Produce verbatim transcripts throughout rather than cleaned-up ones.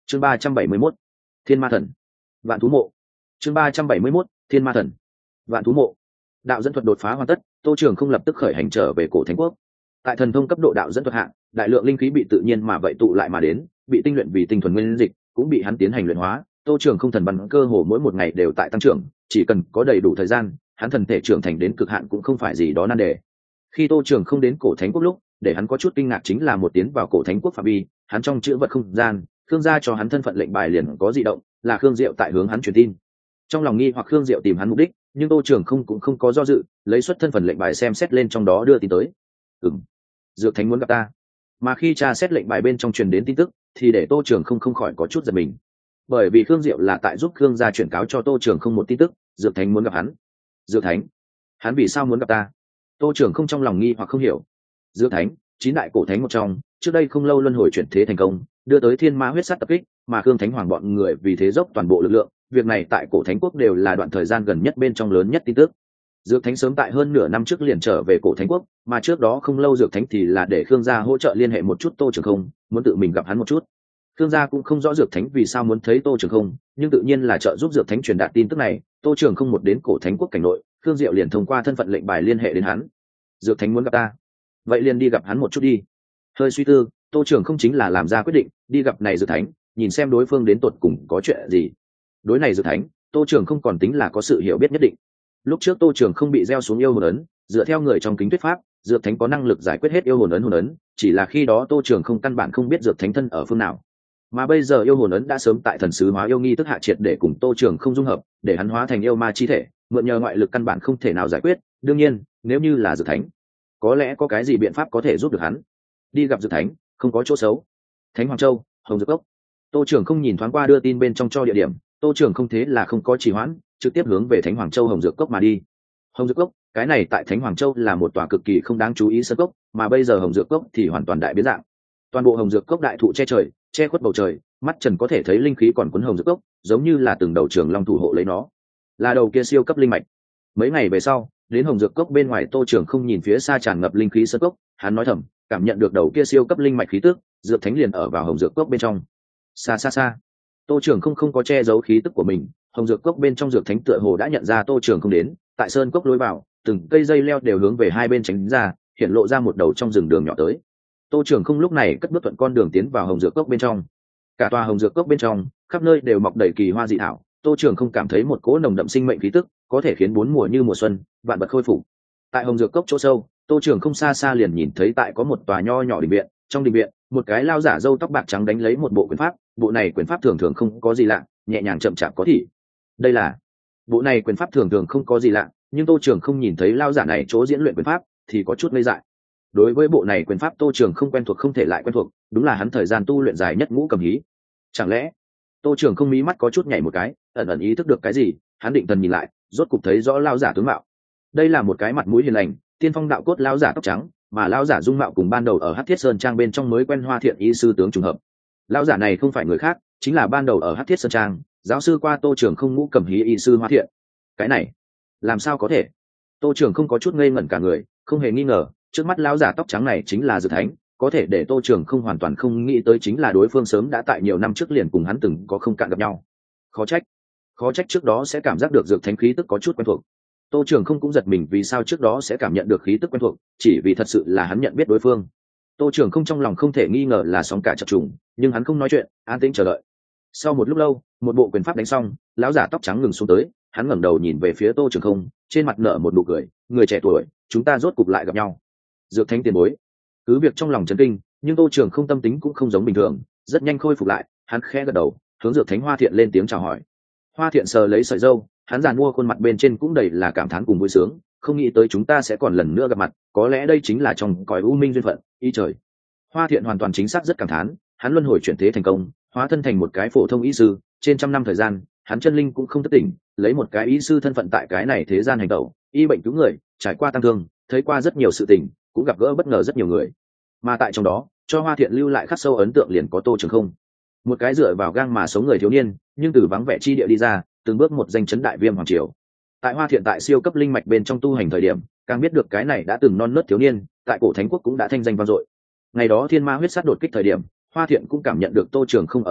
chương ba trăm bảy mươi mốt thiên ma thần vạn thú mộ chương ba trăm bảy mươi mốt thiên ma thần vạn thú mộ. Đạo dẫn thuật đột phá hoàn tất, Tô Trường không lập tức khởi hành trở về cổ thánh quốc. Tại thần thông cấp độ đạo dẫn thuật hạng, đại lượng linh khí bị tự nhiên mà vậy tụ lại mà đến, bị tinh luyện vì tinh thuần nguyên dịch, cũng bị hắn tiến hành luyện hóa. Tô Trường không thần văn cơ hồ mỗi một ngày đều tại tăng trưởng, chỉ cần có đầy đủ thời gian, hắn thần thể trưởng thành đến cực hạn cũng không phải gì đó nan đề. Khi Tô Trường không đến cổ thánh quốc lúc, để hắn có chút kinh ngạc chính là một tiến vào cổ thánh quốc phạm vi, hắn trong chữ vật không gian, Khương gia cho hắn thân phận lệnh bài liền có dị động, là Khương Diệu tại hướng hắn truyền tin. Trong lòng nghi hoặc Khương Diệu tìm hắn mục đích, nhưng Tô Trường không cũng không có do dự, lấy xuất thân phận lệnh bài xem xét lên trong đó đưa tin tới. Ừm, Dược Thánh muốn gặp ta. Mà khi tra xét lệnh bài bên trong truyền đến tin tức, thì để Tô Trường không không khỏi có chút giật mình. Bởi vì Khương Diệu là tại giúp Khương gia chuyển cáo cho Tô Trường không một tin tức, Dược Thánh muốn gặp hắn. Dược Thánh? Hắn vì sao muốn gặp ta? Tô Trường không trong lòng nghi hoặc không hiểu. Dược Thánh, chín đại cổ thánh một trong, trước đây không lâu luân hồi chuyển thế thành công, đưa tới thiên ma huyết sát tập kích, mà Khương Thánh Hoàng bọn người vì thế dốc toàn bộ lực lượng, việc này tại cổ thánh quốc đều là đoạn thời gian gần nhất bên trong lớn nhất tin tức. Dược Thánh sớm tại hơn nửa năm trước liền trở về cổ thánh quốc, mà trước đó không lâu Dược Thánh thì là để Khương gia hỗ trợ liên hệ một chút Tô Trường không, muốn tự mình gặp hắn một chút. Khương gia cũng không rõ Dược Thánh vì sao muốn thấy Tô Trường không, nhưng tự nhiên là trợ giúp Dược Thánh truyền đạt tin tức này. Tô Trường không một đến cổ thánh quốc cảnh nội, Khương Diệu liền thông qua thân phận lệnh bài liên hệ đến hắn. Dược Thánh muốn gặp ta, vậy liền đi gặp hắn một chút đi. Hơi suy tư, Tô Trường không chính là làm ra quyết định, đi gặp này Dược Thánh, nhìn xem đối phương đến tột cùng có chuyện gì. Đối này Dược Thánh, Tô Trường không còn tính là có sự hiểu biết nhất định. Lúc trước Tô Trường không bị gieo xuống yêu hồn ấn, dựa theo người trong kính thuyết pháp, Dược Thánh có năng lực giải quyết hết yêu hồn ấn hồn ấn, chỉ là khi đó Tô Trường không căn bản không biết Dược Thánh thân ở phương nào. Mà bây giờ yêu hồn ấn đã sớm tại thần sứ hóa yêu nghi tức hạ triệt để cùng Tô Trường không dung hợp, để hắn hóa thành yêu ma chi thể, mượn nhờ ngoại lực căn bản không thể nào giải quyết. Đương nhiên, nếu như là Dược Thánh, có lẽ có cái gì biện pháp có thể giúp được hắn. Đi gặp Dược Thánh, không có chỗ xấu. Thánh Hoàng Châu, Hồng Dược Cốc. Tô Trường không nhìn thoáng qua đưa tin bên trong cho địa điểm, Tô Trường không thế là không có trì hoãn, trực tiếp hướng về Thánh Hoàng Châu Hồng Dược Cốc mà đi. Hồng Dược Cốc, cái này tại Thánh Hoàng Châu là một tòa cực kỳ không đáng chú ý sơn cốc, mà bây giờ Hồng Dược Cốc thì hoàn toàn đại biến dạng. Toàn bộ Hồng Dược Cốc đại thụ che trời, che khuất bầu trời, mắt trần có thể thấy linh khí còn cuốn Hồng Dược Cốc, giống như là từng đầu trường long thủ hộ lấy nó. Là đầu kia siêu cấp linh mạch. Mấy ngày về sau, đến Hồng Dược Cốc bên ngoài, Tô Trường không nhìn phía xa tràn ngập linh khí sơn cốc, hắn nói thầm, cảm nhận được đầu kia siêu cấp linh mạch khí tức, Dược Thánh liền ở vào Hồng Dược Cốc bên trong. Xa xa xa, Tô Trường không không có che giấu khí tức của mình, Hồng Dược Cốc bên trong Dược Thánh tựa hồ đã nhận ra Tô Trường không đến, tại sơn cốc lối vào, từng cây dây leo đều hướng về hai bên tránh ra, hiện lộ ra một đầu trong rừng đường nhỏ tới. Tô Trường không lúc này cất bước thuận con đường tiến vào Hồng Dược Cốc bên trong. Cả tòa Hồng Dược Cốc bên trong, khắp nơi đều mọc đầy kỳ hoa dị thảo, Tô Trường không cảm thấy một cỗ nồng đậm sinh mệnh khí tức, có thể khiến bốn mùa như mùa xuân, vạn vật khôi phục. Tại Hồng Dược Cốc chỗ sâu, Tô Trường không xa xa liền nhìn thấy tại có một tòa nho nhỏ đình viện, trong đình viện, một cái lao giả râu tóc bạc trắng đánh lấy một bộ quyền pháp, bộ này quyền pháp thường thường không có gì lạ, nhẹ nhàng chậm chạp có thị. Đây là bộ này quyền pháp thường thường không có gì lạ, nhưng Tô Trường không nhìn thấy lao giả này chỗ diễn luyện quyền pháp thì có chút ngây dại. Đối với bộ này quyền pháp Tô Trường không quen thuộc không thể lại quen thuộc, đúng là hắn thời gian tu luyện dài nhất ngũ cầm hí. Chẳng lẽ Tô Trường không mí mắt có chút nhảy một cái, ẩn ẩn ý thức được cái gì, hắn định thần nhìn lại, rốt cục thấy rõ lao giả tướng mạo. Đây là một cái mặt mũi hiền lành, tiên phong đạo cốt lao giả tóc trắng, mà lao giả dung mạo cùng ban đầu ở Hắc Thiết Sơn Trang bên trong mới quen Hoa Thiện y sư tướng trùng hợp. Lao giả này không phải người khác, chính là ban đầu ở Hắc Thiết Sơn Trang, giáo sư qua Tô Trường không ngũ cầm hí y sư Hoa Thiện. Cái này, làm sao có thể? Tô Trường không có chút ngây ngẩn cả người, không hề nghi ngờ, trước mắt lão giả tóc trắng này chính là Dược Thánh, có thể để Tô Trường không hoàn toàn không nghĩ tới chính là đối phương sớm đã tại nhiều năm trước liền cùng hắn từng có không cạn gặp nhau. Khó trách, khó trách trước đó sẽ cảm giác được Dược Thánh khí tức có chút quen thuộc. Tô Trường không cũng giật mình vì sao trước đó sẽ cảm nhận được khí tức quen thuộc, chỉ vì thật sự là hắn nhận biết đối phương. Tô Trường không trong lòng không thể nghi ngờ là sóng cả chập trùng, nhưng hắn không nói chuyện, an tĩnh chờ đợi. Sau một lúc lâu, một bộ quyền pháp đánh xong, lão giả tóc trắng ngừng xuống tới, hắn ngẩng đầu nhìn về phía Tô Trường không, trên mặt nở một nụ cười, người trẻ tuổi, chúng ta rốt cục lại gặp nhau. Dược Thánh tiền bối. Cứ việc trong lòng chấn kinh, nhưng Tô Trường không tâm tính cũng không giống bình thường, rất nhanh khôi phục lại, hắn khẽ gật đầu, hướng Dược Thánh Hoa Thiện lên tiếng chào hỏi. Hoa Thiện sờ lấy sợi râu, hắn giàn mua khuôn mặt bên trên cũng đầy là cảm thán cùng vui sướng, không nghĩ tới chúng ta sẽ còn lần nữa gặp mặt, có lẽ đây chính là trong cõi u minh duyên phận, ý trời. Hoa Thiện hoàn toàn chính xác rất cảm thán, hắn luân hồi chuyển thế thành công, hóa thân thành một cái phổ thông y sư, trên trăm năm thời gian, hắn chân linh cũng không thất tỉnh, lấy một cái y sư thân phận tại cái này thế gian hành tẩu, y bệnh cứu người, trải qua tăng thương, thấy qua rất nhiều sự tình, cũng gặp gỡ bất ngờ rất nhiều người. Mà tại trong đó, cho Hoa Thiện lưu lại khắc sâu ấn tượng liền có Tô Trường không, một cái dựa vào gang mà sống người thiếu niên, nhưng từ vắng vẻ chi địa đi ra, từng bước một danh chấn đại viêm hoàng triều. Tại Hoa Thiện tại siêu cấp linh mạch bên trong tu hành thời điểm, càng biết được cái này đã từng non nớt thiếu niên, tại cổ thánh quốc cũng đã thanh danh vang dội. Ngày đó thiên ma huyết sát đột kích thời điểm, Hoa Thiện cũng cảm nhận được Tô Trường không ở đây,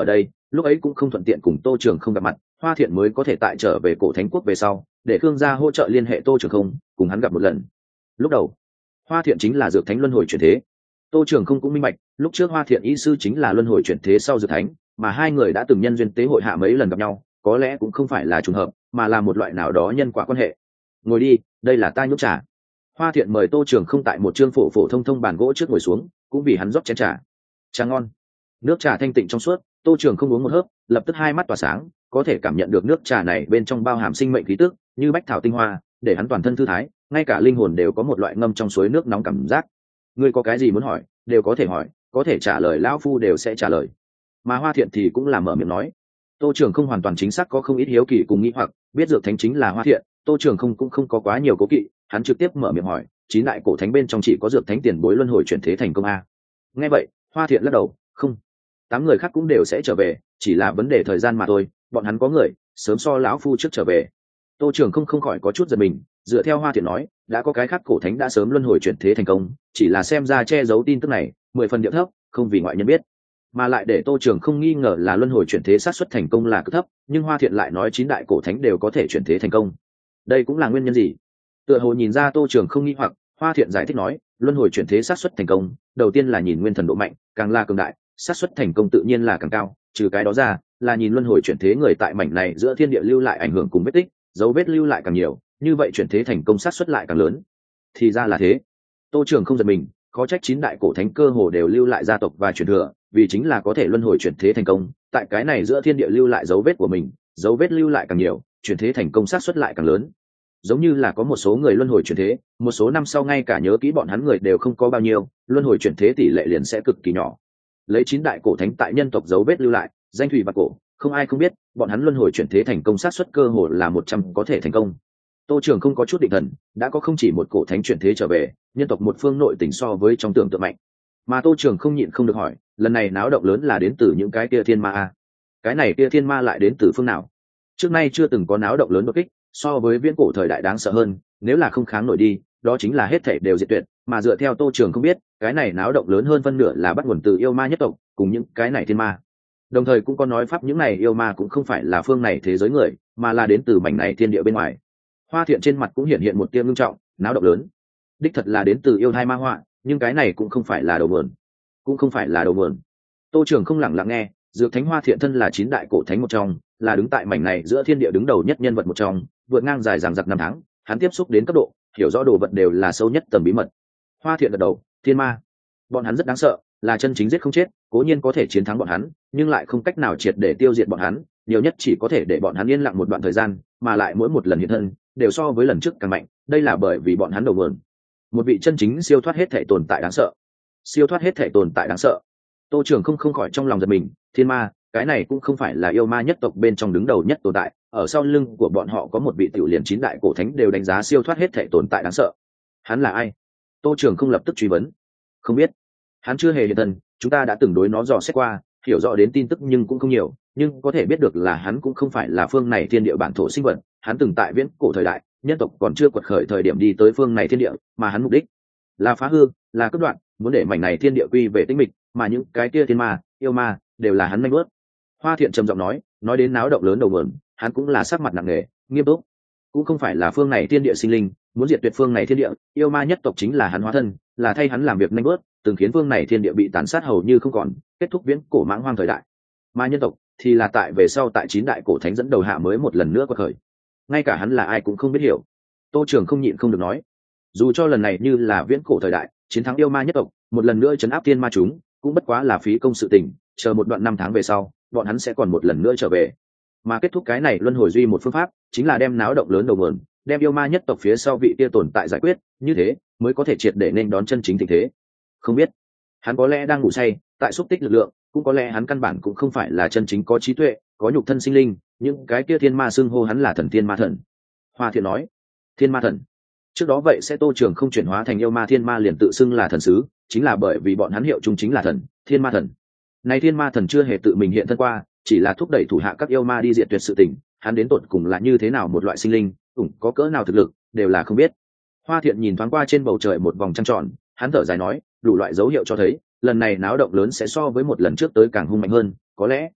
lúc ấy cũng không thuận tiện cùng Tô Trường không gặp mặt, Hoa Thiện mới có thể tại trở về cổ Thánh quốc về sau để Khương gia hỗ trợ liên hệ Tô Trường không cùng hắn gặp một lần. Lúc đầu Hoa Thiện chính là dược thánh luân hồi chuyển thế. Tô Trường không cũng minh bạch, lúc trước Hoa Thiện y sư chính là luân hồi chuyển thế sau dược thánh, mà hai người đã từng nhân duyên tế hội hạ mấy lần gặp nhau, có lẽ cũng không phải là trùng hợp, mà là một loại nào đó nhân quả quan hệ. Ngồi đi, đây là ta nhúc trà. Hoa Thiện mời Tô Trường không tại một trương phổ phổ thông thông bàn gỗ trước ngồi xuống, cũng vì hắn rót chén trà. Trà ngon. Nước trà thanh tịnh trong suốt, Tô Trường không uống một hớp, lập tức hai mắt tỏa sáng, có thể cảm nhận được nước trà này bên trong bao hàm sinh mệnh khí tức, như bách thảo tinh hoa, để hắn toàn thân thư thái, ngay cả linh hồn đều có một loại ngâm trong suối nước nóng cảm giác. Ngươi có cái gì muốn hỏi, đều có thể hỏi, có thể trả lời lão phu đều sẽ trả lời. Mà Hoa Thiện thì cũng là mở miệng nói. Tô Trường không hoàn toàn chính xác có không ít hiếu kỳ cùng nghĩ hoặc, biết dược thánh chính là Hoa Thiện, Tô Trường không cũng không có quá nhiều cố kỵ, hắn trực tiếp mở miệng hỏi, chín đại cổ thánh bên trong chỉ có dược thánh tiền bối luân hồi chuyển thế thành công a? Nghe vậy, Hoa Thiện lắc đầu, không, tám người khác cũng đều sẽ trở về, chỉ là vấn đề thời gian mà thôi, bọn hắn có người sớm so lão phu trước trở về. Tô Trường không không khỏi có chút giật mình, dựa theo Hoa Thiện nói, đã có cái khác cổ thánh đã sớm luân hồi chuyển thế thành công, chỉ là xem ra che giấu tin tức này mười phần điệu thấp, không vì ngoại nhân biết. Mà lại để Tô Trường không nghi ngờ là luân hồi chuyển thế xác suất thành công là cực thấp, nhưng Hoa Thiện lại nói chín đại cổ thánh đều có thể chuyển thế thành công. Đây cũng là nguyên nhân gì? Tựa hồ nhìn ra Tô Trường không nghi hoặc, Hoa Thiện giải thích nói, luân hồi chuyển thế xác suất thành công, đầu tiên là nhìn nguyên thần độ mạnh, càng là cường đại, xác suất thành công tự nhiên là càng cao, trừ cái đó ra, là nhìn luân hồi chuyển thế người tại mảnh này giữa thiên địa lưu lại ảnh hưởng cùng vết tích, dấu vết lưu lại càng nhiều, như vậy chuyển thế thành công xác suất lại càng lớn. Thì ra là thế. Tô Trường không giật mình, khó trách chín đại cổ thánh cơ hồ đều lưu lại gia tộc và truyền thừa, vì chính là có thể luân hồi chuyển thế thành công, tại cái này giữa thiên địa lưu lại dấu vết của mình, dấu vết lưu lại càng nhiều, chuyển thế thành công xác suất lại càng lớn. Giống như là có một số người luân hồi chuyển thế, một số năm sau ngay cả nhớ kỹ bọn hắn người đều không có bao nhiêu, luân hồi chuyển thế tỷ lệ liền sẽ cực kỳ nhỏ. Lấy chín đại cổ thánh tại nhân tộc dấu vết lưu lại, danh thủy và cổ, không ai không biết, bọn hắn luân hồi chuyển thế thành công xác suất cơ hồ là một trăm có thể thành công. Tô Trường không có chút định thần, đã có không chỉ một cổ thánh chuyển thế trở về, nhân tộc một phương nội tình so với trong tưởng tượng mạnh. Mà Tô Trường không nhịn không được hỏi, lần này náo động lớn là đến từ những cái kia thiên ma a? Cái này kia thiên ma lại đến từ phương nào? Trước nay chưa từng có náo động lớn đột kích, so với viễn cổ thời đại đáng sợ hơn, nếu là không kháng nổi đi, đó chính là hết thảy đều diệt tuyệt, mà dựa theo Tô Trường không biết, cái này náo động lớn hơn phân nửa là bắt nguồn từ yêu ma nhất tộc, cùng những cái này thiên ma. Đồng thời cũng có nói pháp những này yêu ma cũng không phải là phương này thế giới người, mà là đến từ mảnh này thiên địa bên ngoài. Hoa Thiện trên mặt cũng hiện hiện một tia ngưng trọng, náo động lớn, đích thật là đến từ yêu thai ma họa, nhưng cái này cũng không phải là đầu nguồn, cũng không phải là đầu nguồn. Tô Trường không lặng lặng nghe, dược thánh Hoa Thiện thân là chín đại cổ thánh một trong, là đứng tại mảnh này giữa thiên địa đứng đầu nhất nhân vật một trong, vượt ngang dài dằng dặc năm tháng, hắn tiếp xúc đến cấp độ hiểu rõ đồ vật đều là sâu nhất tầng bí mật. Hoa Thiện gật đầu, thiên ma, bọn hắn rất đáng sợ, là chân chính giết không chết, cố nhiên có thể chiến thắng bọn hắn, nhưng lại không cách nào triệt để tiêu diệt bọn hắn, nhiều nhất chỉ có thể để bọn hắn yên lặng một đoạn thời gian, mà lại mỗi một lần hiện thân đều so với lần trước càng mạnh, đây là bởi vì bọn hắn đầu nguồn. Một vị chân chính siêu thoát hết thể tồn tại đáng sợ, siêu thoát hết thể tồn tại đáng sợ. Tô Trường không không khỏi trong lòng giật mình, thiên ma, cái này cũng không phải là yêu ma nhất tộc bên trong đứng đầu nhất tồn tại, ở sau lưng của bọn họ có một vị tiểu liền chín đại cổ thánh đều đánh giá siêu thoát hết thể tồn tại đáng sợ. Hắn là ai? Tô Trường không lập tức truy vấn. Không biết, hắn chưa hề hiện thân, chúng ta đã từng đối nó dò xét qua, hiểu rõ đến tin tức nhưng cũng không nhiều, nhưng có thể biết được là hắn cũng không phải là phương này thiên địa bản thổ sinh vật, hắn từng tại viễn cổ thời đại, nhân tộc còn chưa quật khởi thời điểm đi tới phương này thiên địa, mà hắn mục đích là phá hư, là cắt đoạn, muốn để mảnh này thiên địa quy về tĩnh mịch, mà những cái kia thiên ma, yêu ma đều là hắn manh bước. Hoa Thiện trầm giọng nói, nói đến náo động lớn đầu nguồn, hắn cũng là sắc mặt nặng nề, nghiêm túc. Cũng không phải là phương này thiên địa sinh linh, muốn diệt tuyệt phương này thiên địa, yêu ma nhất tộc chính là hắn hóa thân, là thay hắn làm việc nhanh bước, từng khiến phương này thiên địa bị tàn sát hầu như không còn, kết thúc viễn cổ mãng hoang thời đại. Mà nhân tộc thì là tại về sau tại chín đại cổ thánh dẫn đầu hạ mới một lần nữa quật khởi. Ngay cả hắn là ai cũng không biết hiểu. Tô Trường không nhịn không được nói, dù cho lần này như là viễn cổ thời đại, chiến thắng yêu ma nhất tộc, một lần nữa trấn áp thiên ma chúng, cũng bất quá là phí công sự tình, chờ một đoạn năm tháng về sau, bọn hắn sẽ còn một lần nữa trở về. Mà kết thúc cái này luân hồi duy một phương pháp, chính là đem náo động lớn đầu nguồn, đem yêu ma nhất tộc phía sau vị kia tồn tại giải quyết, như thế mới có thể triệt để nên đón chân chính tình thế. Không biết, hắn có lẽ đang ngủ say, tại xúc tích lực lượng, cũng có lẽ hắn căn bản cũng không phải là chân chính có trí tuệ, có nhục thân sinh linh, những cái kia thiên ma xưng hô hắn là thần thiên ma thần. Hoa Thiện nói, thiên ma thần. Trước đó vậy sẽ Tô Trường không chuyển hóa thành yêu ma thiên ma liền tự xưng là thần sứ, chính là bởi vì bọn hắn hiệu chung chính là thần, thiên ma thần. Này thiên ma thần chưa hề tự mình hiện thân qua, chỉ là thúc đẩy thủ hạ các yêu ma đi diệt tuyệt sự tình, hắn đến tột cùng là như thế nào một loại sinh linh, cũng có cỡ nào thực lực, đều là không biết. Hoa Thiện nhìn thoáng qua trên bầu trời một vòng trăng tròn, hắn thở dài nói, đủ loại dấu hiệu cho thấy, lần này náo động lớn sẽ so với một lần trước tới càng hung mạnh hơn, có lẽ,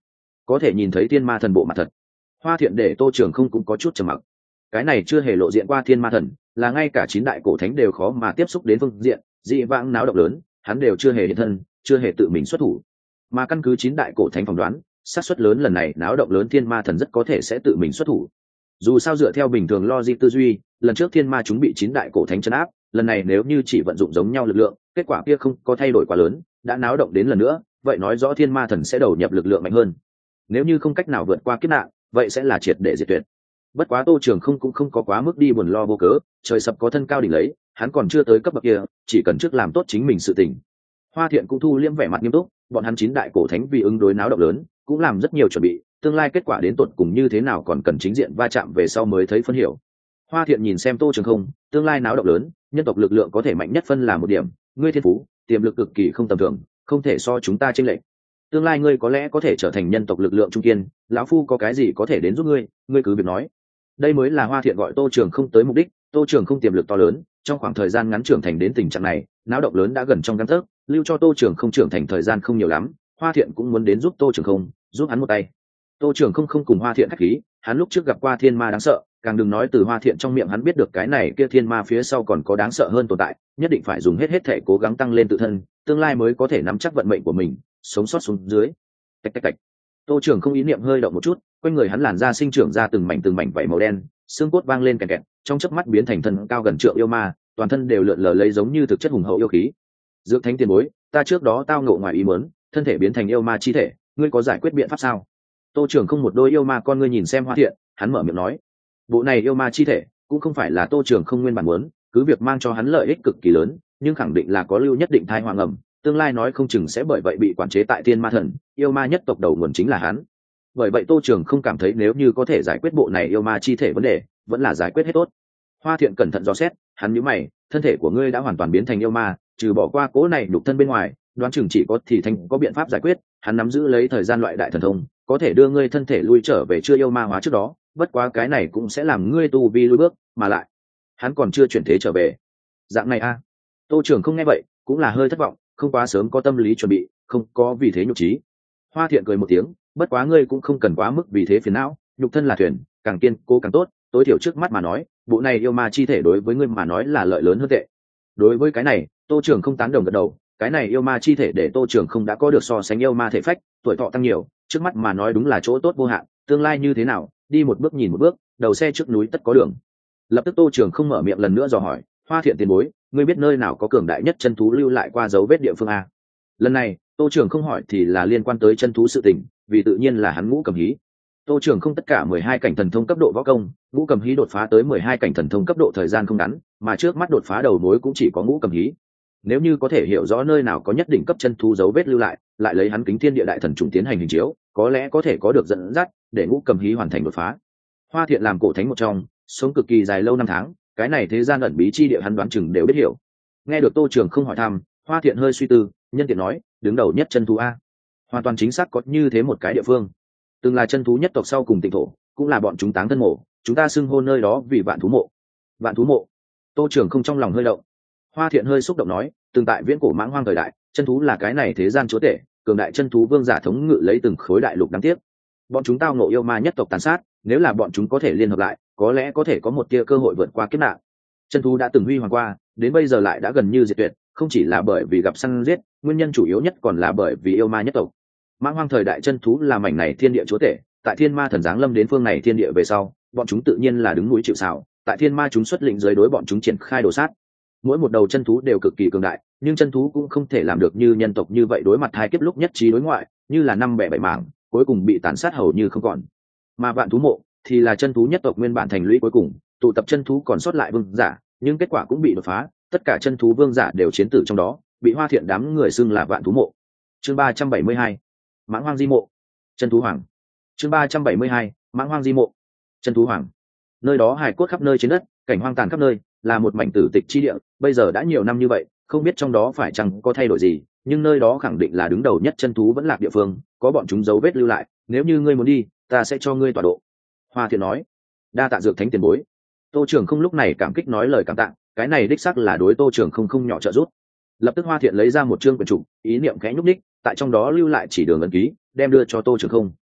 có thể nhìn thấy thiên ma thần bộ mặt thật. Hoa Thiện để Tô Trường không cũng có chút trầm mặc. Cái này chưa hề lộ diện qua thiên ma thần, là ngay cả chín đại cổ thánh đều khó mà tiếp xúc đến phương diện, dị vãng náo động lớn, hắn đều chưa hề hiện thân, chưa hề tự mình xuất thủ. Mà căn cứ chín đại cổ thánh phỏng đoán, xác suất lớn lần này náo động lớn thiên ma thần rất có thể sẽ tự mình xuất thủ. Dù sao dựa theo bình thường logic tư duy, lần trước thiên ma chúng bị chín đại cổ thánh trấn áp, lần này nếu như chỉ vận dụng giống nhau lực lượng, kết quả kia không có thay đổi quá lớn, đã náo động đến lần nữa, vậy nói rõ thiên ma thần sẽ đầu nhập lực lượng mạnh hơn. Nếu như không cách nào vượt qua kiếp nạn, vậy sẽ là triệt để diệt tuyệt. Bất quá Tô Trường không cũng không có quá mức đi buồn lo vô cớ, trời sập có thân cao đỉnh lấy, hắn còn chưa tới cấp bậc kia, chỉ cần trước làm tốt chính mình sự tình. Hoa Thiện cũng thu liễm vẻ mặt nghiêm túc, bọn hắn chín đại cổ thánh vì ứng đối náo động lớn, cũng làm rất nhiều chuẩn bị, tương lai kết quả đến tột cùng như thế nào còn cần chính diện va chạm về sau mới thấy phân hiểu. Hoa Thiện nhìn xem Tô Trường không, tương lai náo động lớn, nhân tộc lực lượng có thể mạnh nhất phân là một điểm, ngươi thiên phú, tiềm lực cực kỳ không tầm thường, không thể so chúng ta chênh lệch. Tương lai ngươi có lẽ có thể trở thành nhân tộc lực lượng trung kiên, lão phu có cái gì có thể đến giúp ngươi, ngươi cứ việc nói. Đây mới là Hoa Thiện gọi Tô Trường không tới mục đích. Tô Trường không tiềm lực to lớn, trong khoảng thời gian ngắn trưởng thành đến tình trạng này, náo động lớn đã gần trong gang tấc, lưu cho Tô Trường không trưởng thành thời gian không nhiều lắm, Hoa Thiện cũng muốn đến giúp Tô Trường không, giúp hắn một tay. Tô Trường không không cùng Hoa Thiện khách khí, hắn lúc trước gặp qua thiên ma đáng sợ, càng đừng nói từ Hoa Thiện trong miệng hắn biết được cái này kia thiên ma phía sau còn có đáng sợ hơn tồn tại, nhất định phải dùng hết hết thể cố gắng tăng lên tự thân, tương lai mới có thể nắm chắc vận mệnh của mình, sống sót xuống dưới. Tạch tạch tạch. Tô Trường không ý niệm hơi động một chút, quanh người hắn làn da sinh trưởng ra từng mảnh từng mảnh vảy màu đen, xương cốt vang lên kẹt kẹt, trong chớp mắt biến thành thân cao gần trượng yêu ma, toàn thân đều lượn lờ lấy giống như thực chất hùng hậu yêu khí. Dược Thánh tiền bối, ta trước đó tao ngộ ngoài ý muốn, thân thể biến thành yêu ma chi thể, ngươi có giải quyết biện pháp sao? Tô Trường không một đôi yêu ma con ngươi nhìn xem Hoa Thiện, hắn mở miệng nói, bộ này yêu ma chi thể cũng không phải là Tô Trường không nguyên bản muốn, cứ việc mang cho hắn lợi ích cực kỳ lớn, nhưng khẳng định là có lưu nhất định thai hoàng ẩm, tương lai nói không chừng sẽ bởi vậy bị quản chế tại thiên ma thần, yêu ma nhất tộc đầu nguồn chính là hắn. Bởi vậy Tô Trường không cảm thấy nếu như có thể giải quyết bộ này yêu ma chi thể vấn đề, vẫn là giải quyết hết tốt. Hoa Thiện cẩn thận dò xét, hắn nhíu mày, thân thể của ngươi đã hoàn toàn biến thành yêu ma, trừ bỏ qua cố này nhục thân bên ngoài, đoán chừng chỉ có thì thành có biện pháp giải quyết. Hắn nắm giữ lấy thời gian loại đại thần thông, có thể đưa ngươi thân thể lui trở về chưa yêu ma hóa trước đó, bất quá cái này cũng sẽ làm ngươi tu vi lui bước, mà lại hắn còn chưa chuyển thế trở về. Dạng này a? À? Tô Trường không nghe vậy, cũng là hơi thất vọng, không quá sớm có tâm lý chuẩn bị, không có vì thế nhục trí. Hoa Thiện cười một tiếng, bất quá ngươi cũng không cần quá mức vì thế phiền não, nhục thân là thuyền, càng kiên cố càng tốt, tối thiểu trước mắt mà nói, bộ này yêu ma chi thể đối với ngươi mà nói là lợi lớn hơn tệ. Đối với cái này, Tô Trường không tán đồng gật đầu, cái này yêu ma chi thể để Tô Trường không đã có được so sánh yêu ma thể phách, tuổi thọ tăng nhiều, trước mắt mà nói đúng là chỗ tốt vô hạn, tương lai như thế nào, đi một bước nhìn một bước, đầu xe trước núi tất có đường. Lập tức Tô Trường không mở miệng lần nữa dò hỏi, Hoa Thiện tiền bối, ngươi biết nơi nào có cường đại nhất chân thú lưu lại qua dấu vết địa phương a? Lần này Tô Trường không hỏi thì là liên quan tới chân thú sự tình, vì tự nhiên là hắn Ngũ Cầm Hí. Tô Trường không tất cả mười hai cảnh thần thông cấp độ võ công, Ngũ Cầm Hí đột phá tới mười hai cảnh thần thông cấp độ thời gian không ngắn, mà trước mắt đột phá đầu mối cũng chỉ có Ngũ Cầm Hí. Nếu như có thể hiểu rõ nơi nào có nhất định cấp chân thú dấu vết lưu lại, lại lấy hắn Kính Thiên Địa Đại Thần trùng tiến hành hình chiếu, có lẽ có thể có được dẫn dắt để Ngũ Cầm Hí hoàn thành đột phá. Hoa Thiện làm cổ thánh một trong, sống cực kỳ dài lâu năm tháng, cái này thế gian ẩn bí chi địa hắn đoán chừng đều biết hiểu. Nghe được Tô Trường không hỏi thăm, Hoa Thiện hơi suy tư, nhân tiện nói, đứng đầu nhất chân thú a? Hoàn toàn chính xác có như thế một cái địa phương, từng là chân thú nhất tộc sau cùng tịnh thổ, cũng là bọn chúng táng thân mộ, chúng ta xưng hô nơi đó vì Vạn Thú Mộ. Vạn Thú Mộ? Tô Trường không trong lòng hơi động. Hoa Thiện hơi xúc động nói, từng tại viễn cổ mãng hoang thời đại, chân thú là cái này thế gian chúa tể, cường đại chân thú vương giả thống ngự lấy từng khối đại lục đáng tiếc. Bọn chúng tao ngộ yêu ma nhất tộc tàn sát, nếu là bọn chúng có thể liên hợp lại, có lẽ có thể có một tia cơ hội vượt qua kiếp nạn. Chân thú đã từng huy hoàng qua, đến bây giờ lại đã gần như diệt tuyệt, không chỉ là bởi vì gặp săn giết, nguyên nhân chủ yếu nhất còn là bởi vì yêu ma nhất tộc. Mãng hoang thời đại chân thú là mảnh này thiên địa chúa tể, tại thiên ma thần giáng lâm đến phương này thiên địa về sau, bọn chúng tự nhiên là đứng núi chịu sào, tại thiên ma chúng xuất lĩnh dưới đối bọn chúng triển khai đồ sát. Mỗi một đầu chân thú đều cực kỳ cường đại, nhưng chân thú cũng không thể làm được như nhân tộc như vậy đối mặt hai kiếp lúc nhất trí đối ngoại, như là năm bẻ bảy mảng, cuối cùng bị tàn sát hầu như không còn. Mà Vạn Thú Mộ thì là chân thú nhất tộc nguyên bản thành lũy cuối cùng, tụ tập chân thú còn sót lại vương giả, nhưng kết quả cũng bị đột phá, tất cả chân thú vương giả đều chiến tử trong đó, bị Hoa Thiện đám người xưng là Vạn Thú Mộ. Chương ba trăm bảy mươi hai, Mãng Hoang Di Mộ, Chân Thú Hoàng. Chương ba trăm bảy mươi hai, Mãng Hoang Di Mộ, Chân Thú Hoàng. Nơi đó hài cốt khắp nơi trên đất, cảnh hoang tàn khắp nơi, là một mảnh tử tịch chi địa, bây giờ đã nhiều năm như vậy, không biết trong đó phải chăng có thay đổi gì, nhưng nơi đó khẳng định là đứng đầu nhất chân thú vẫn lạc địa phương, có bọn chúng dấu vết lưu lại, nếu như ngươi muốn đi, ta sẽ cho ngươi tọa độ. Hoa Thiện nói. Đa tạ Dược Thánh tiền bối. Tô Trường không lúc này cảm kích nói lời cảm tạ, cái này đích xác là đối Tô Trường không không nhỏ trợ giúp. Lập tức Hoa Thiện lấy ra một chương quyển trục, ý niệm khẽ nhúc nhích, tại trong đó lưu lại chỉ đường ấn ký, đem đưa cho Tô Trường không.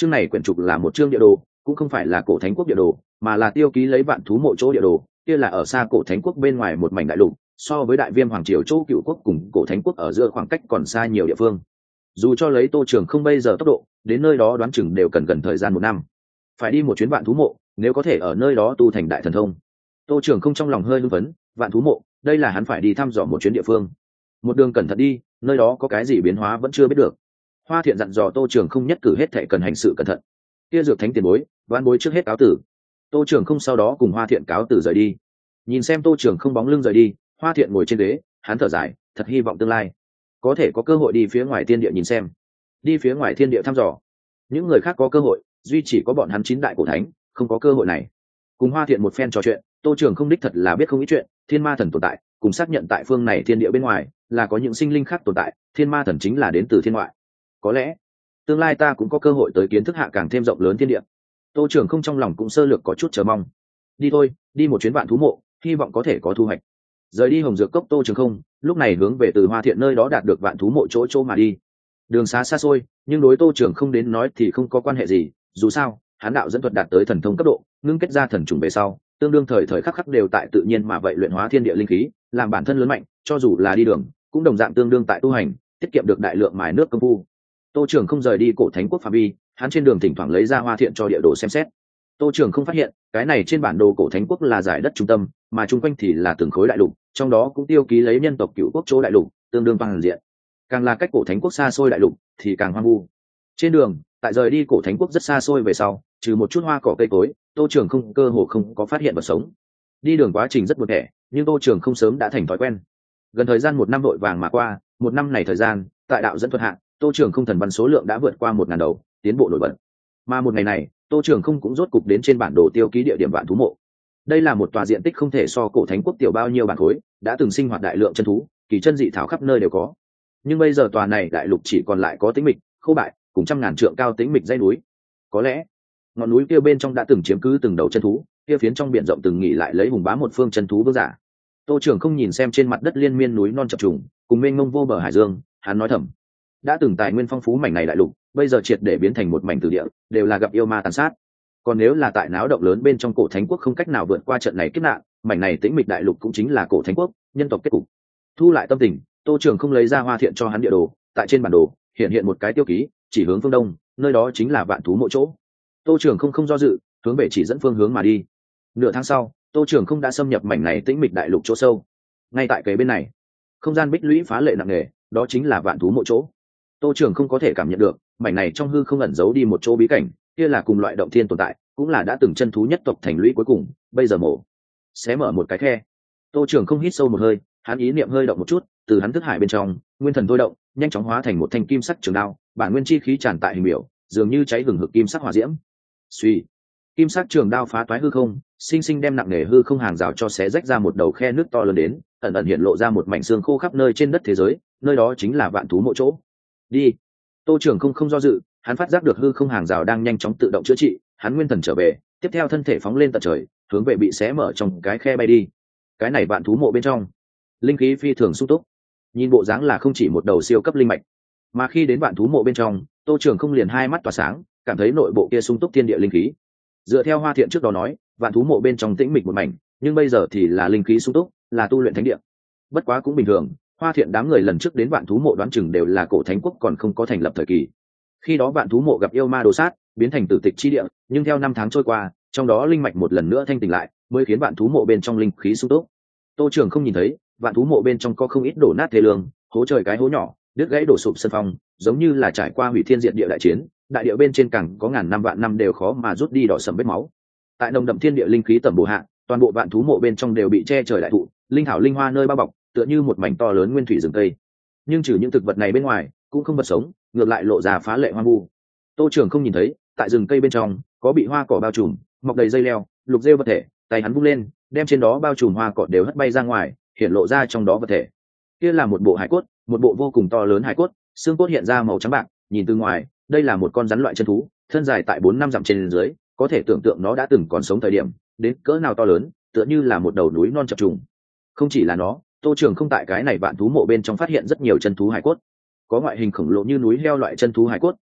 chương này quyển trục là một chương địa đồ, cũng không phải là cổ thánh quốc địa đồ, mà là tiêu ký lấy vạn thú mộ chỗ địa đồ, kia là ở xa cổ thánh quốc bên ngoài một mảnh đại lục, so với đại viêm hoàng triều chỗ cựu quốc cùng cổ thánh quốc ở giữa khoảng cách còn xa nhiều địa phương. Dù cho lấy Tô Trường không bây giờ tốc độ, đến nơi đó đoán chừng đều cần gần thời gian một năm. Phải đi một chuyến vạn thú mộ, nếu có thể ở nơi đó tu thành đại thần thông. Tô Trường không trong lòng hơi hưng phấn, vạn thú mộ, đây là hắn phải đi thăm dò một chuyến địa phương. Một đường cẩn thận đi, nơi đó có cái gì biến hóa vẫn chưa biết được. Hoa Thiện dặn dò Tô Trường không nhất cử hết thảy cần hành sự cẩn thận. Kia dược thánh tiền bối, vãn bối trước hết cáo tử. Tô Trường không sau đó cùng Hoa Thiện cáo tử rời đi. Nhìn xem Tô Trường không bóng lưng rời đi, Hoa Thiện ngồi trên ghế, hắn thở dài, thật hy vọng tương lai có thể có cơ hội đi phía ngoài thiên địa nhìn xem, đi phía ngoài thiên địa thăm dò. Những người khác có cơ hội, duy chỉ có bọn hắn chín đại cổ thánh không có cơ hội này. Cùng Hoa Thiện một phen trò chuyện, Tô Trường không đích thật là biết không ít chuyện. Thiên ma thần tồn tại, cùng xác nhận tại phương này thiên địa bên ngoài là có những sinh linh khác tồn tại. Thiên ma thần chính là đến từ thiên ngoại. Có lẽ tương lai ta cũng có cơ hội tới kiến thức hạ càng thêm rộng lớn thiên địa. Tô Trường không trong lòng cũng sơ lược có chút chờ mong. Đi thôi, đi một chuyến vạn thú mộ, hy vọng có thể có thu hoạch. Rời đi Hồng Dược Cốc, Tô Trường không lúc này hướng về từ Hoa Thiện nơi đó đạt được vạn thú mộ chỗ chỗ mà đi. Đường xá xa xôi, nhưng đối Tô Trường không đến nói thì không có quan hệ gì, dù sao hán đạo dẫn thuật đạt tới thần thông cấp độ, ngưng kết ra thần trùng về sau, tương đương thời thời khắc khắc đều tại tự nhiên mà vậy luyện hóa thiên địa linh khí, làm bản thân lớn mạnh, cho dù là đi đường cũng đồng dạng tương đương tại tu hành, tiết kiệm được đại lượng mài nước công phu. Tô Trường không rời đi cổ thánh quốc phạm vi, hắn trên đường thỉnh thoảng lấy ra Hoa Thiện cho địa đồ xem xét. Tô Trường không phát hiện cái này trên bản đồ cổ thánh quốc là giải đất trung tâm, mà chung quanh thì là từng khối đại lục, trong đó cũng tiêu ký lấy nhân tộc cựu quốc chỗ đại lục, tương đương bằng diện. Càng là cách cổ thánh quốc xa xôi đại lục thì càng hoang vu. Trên đường, tại rời đi cổ thánh quốc rất xa xôi về sau, trừ một chút hoa cỏ cây cối, Tô Trường không cơ hồ không có phát hiện vật sống. Đi đường quá trình rất buồn tẻ, nhưng Tô Trường không sớm đã thành thói quen. Gần thời gian một năm vội vàng mà qua, một năm này thời gian, tại đạo dẫn thuật hạng, Tô Trường không thần văn số lượng đã vượt qua một ngàn đầu, tiến bộ nổi bật. Mà một ngày này, Tô Trường không cũng rốt cục đến trên bản đồ tiêu ký địa điểm vạn thú mộ. Đây là một tòa diện tích không thể so cổ thánh quốc tiểu bao nhiêu bản khối, đã từng sinh hoạt đại lượng chân thú, kỳ chân dị thảo khắp nơi đều có. Nhưng bây giờ tòa này đại lục chỉ còn lại có tĩnh mịch, khô bại, cùng trăm ngàn trượng cao tĩnh mịch dãy núi. Có lẽ, ngọn núi kia bên trong đã từng chiếm cứ từng đầu chân thú, kia phiến trong biển rộng từng nghỉ lại lấy hùng bá một phương chân thú vương giả. Tô Trường không nhìn xem trên mặt đất liên miên núi non chập trùng, cùng mênh mông vô bờ hải dương, hắn nói thầm: đã từng tài nguyên phong phú mảnh này đại lục, bây giờ triệt để biến thành một mảnh tử địa, đều là gặp yêu ma tàn sát. Còn nếu là tại náo động lớn bên trong cổ thánh quốc không cách nào vượt qua trận này kiếp nạn, mảnh này tĩnh mịch đại lục cũng chính là cổ thánh quốc, nhân tộc kết cục. Thu lại tâm tình, Tô Trường không lấy ra Hoa Thiện cho hắn địa đồ, tại trên bản đồ hiện hiện một cái tiêu ký, chỉ hướng phương đông, nơi đó chính là vạn thú mộ chỗ. Tô Trường không không do dự, hướng về chỉ dẫn phương hướng mà đi. Nửa tháng sau, Tô Trường không đã xâm nhập mảnh này tĩnh mịch đại lục chỗ sâu. Ngay tại kế bên này, không gian bích lũy phá lệ nặng nề, đó chính là vạn thú mộ chỗ. Tô Trường không có thể cảm nhận được, mảnh này trong hư không ẩn giấu đi một chỗ bí cảnh, kia là cùng loại động thiên tồn tại, cũng là đã từng chân thú nhất tộc thành lũy cuối cùng, bây giờ mổ sẽ mở một cái khe. Tô Trường không hít sâu một hơi, hắn ý niệm hơi động một chút, từ hắn thức hải bên trong, nguyên thần thôi động, nhanh chóng hóa thành một thanh kim sắc trường đao, bản nguyên chi khí tràn tại hình biểu, dường như cháy hừng hực kim sắc hỏa diễm. Suy, kim sắc trường đao phá toái hư không, sinh sinh đem nặng nề hư không hàng rào cho xé rách ra một đầu khe nước to lớn đến, ẩn ẩn hiện lộ ra một mảnh xương khô khắp nơi trên đất thế giới, nơi đó chính là vạn thú mộ chỗ. Đi. Tô Trường không không do dự, hắn phát giác được hư không hàng rào đang nhanh chóng tự động chữa trị, hắn nguyên thần trở về, tiếp theo thân thể phóng lên tận trời, hướng về bị xé mở trong cái khe bay đi. Cái này vạn thú mộ bên trong, linh khí phi thường sung túc, nhìn bộ dáng là không chỉ một đầu siêu cấp linh mạch. Mà khi đến vạn thú mộ bên trong, Tô Trường không liền hai mắt tỏa sáng, cảm thấy nội bộ kia sung túc thiên địa linh khí. Dựa theo Hoa Thiện trước đó nói, vạn thú mộ bên trong tĩnh mịch một mảnh, nhưng bây giờ thì là linh khí sung túc, là tu luyện thánh địa. Bất quá cũng bình thường, Hoa Thiện đám người lần trước đến vạn thú mộ đoán chừng đều là cổ thánh quốc còn không có thành lập thời kỳ. Khi đó vạn thú mộ gặp yêu ma đồ sát, biến thành tử tịch chi địa, nhưng theo năm tháng trôi qua, trong đó linh mạch một lần nữa thanh tỉnh lại, mới khiến vạn thú mộ bên trong linh khí sung túc. Tô Trường không nhìn thấy, vạn thú mộ bên trong có không ít đổ nát thê lương, hố trời cái hố nhỏ, đứt gãy đổ sụp sân phong, giống như là trải qua hủy thiên diệt địa đại chiến, đại địa bên trên càng có ngàn năm vạn năm đều khó mà rút đi đỏ sẫm vết máu. Tại nồng đậm thiên địa linh khí tầm bổ hạ, toàn bộ vạn thú mộ bên trong đều bị che trời đại thụ, linh thảo linh hoa nơi bao bọc, tựa như một mảnh to lớn nguyên thủy rừng cây. Nhưng trừ những thực vật này bên ngoài, cũng không vật sống, ngược lại lộ ra phá lệ hoang vu. Tô Trường không nhìn thấy, tại rừng cây bên trong có bị hoa cỏ bao trùm, mọc đầy dây leo, lục rêu vật thể, tay hắn vung lên, đem trên đó bao trùm hoa cỏ đều hất bay ra ngoài, hiện lộ ra trong đó vật thể. Kia là một bộ hải cốt, một bộ vô cùng to lớn hải cốt, xương cốt hiện ra màu trắng bạc, nhìn từ ngoài, đây là một con rắn loại chân thú, thân dài tại bốn năm dặm trên dưới, có thể tưởng tượng nó đã từng còn sống thời điểm, đến cỡ nào to lớn, tựa như là một đầu núi non chập trùng. Không chỉ là nó, Tô Trường không tại cái này vạn thú mộ bên trong phát hiện rất nhiều chân thú hải cốt, có ngoại hình khổng lồ như núi heo loại chân thú hải cốt,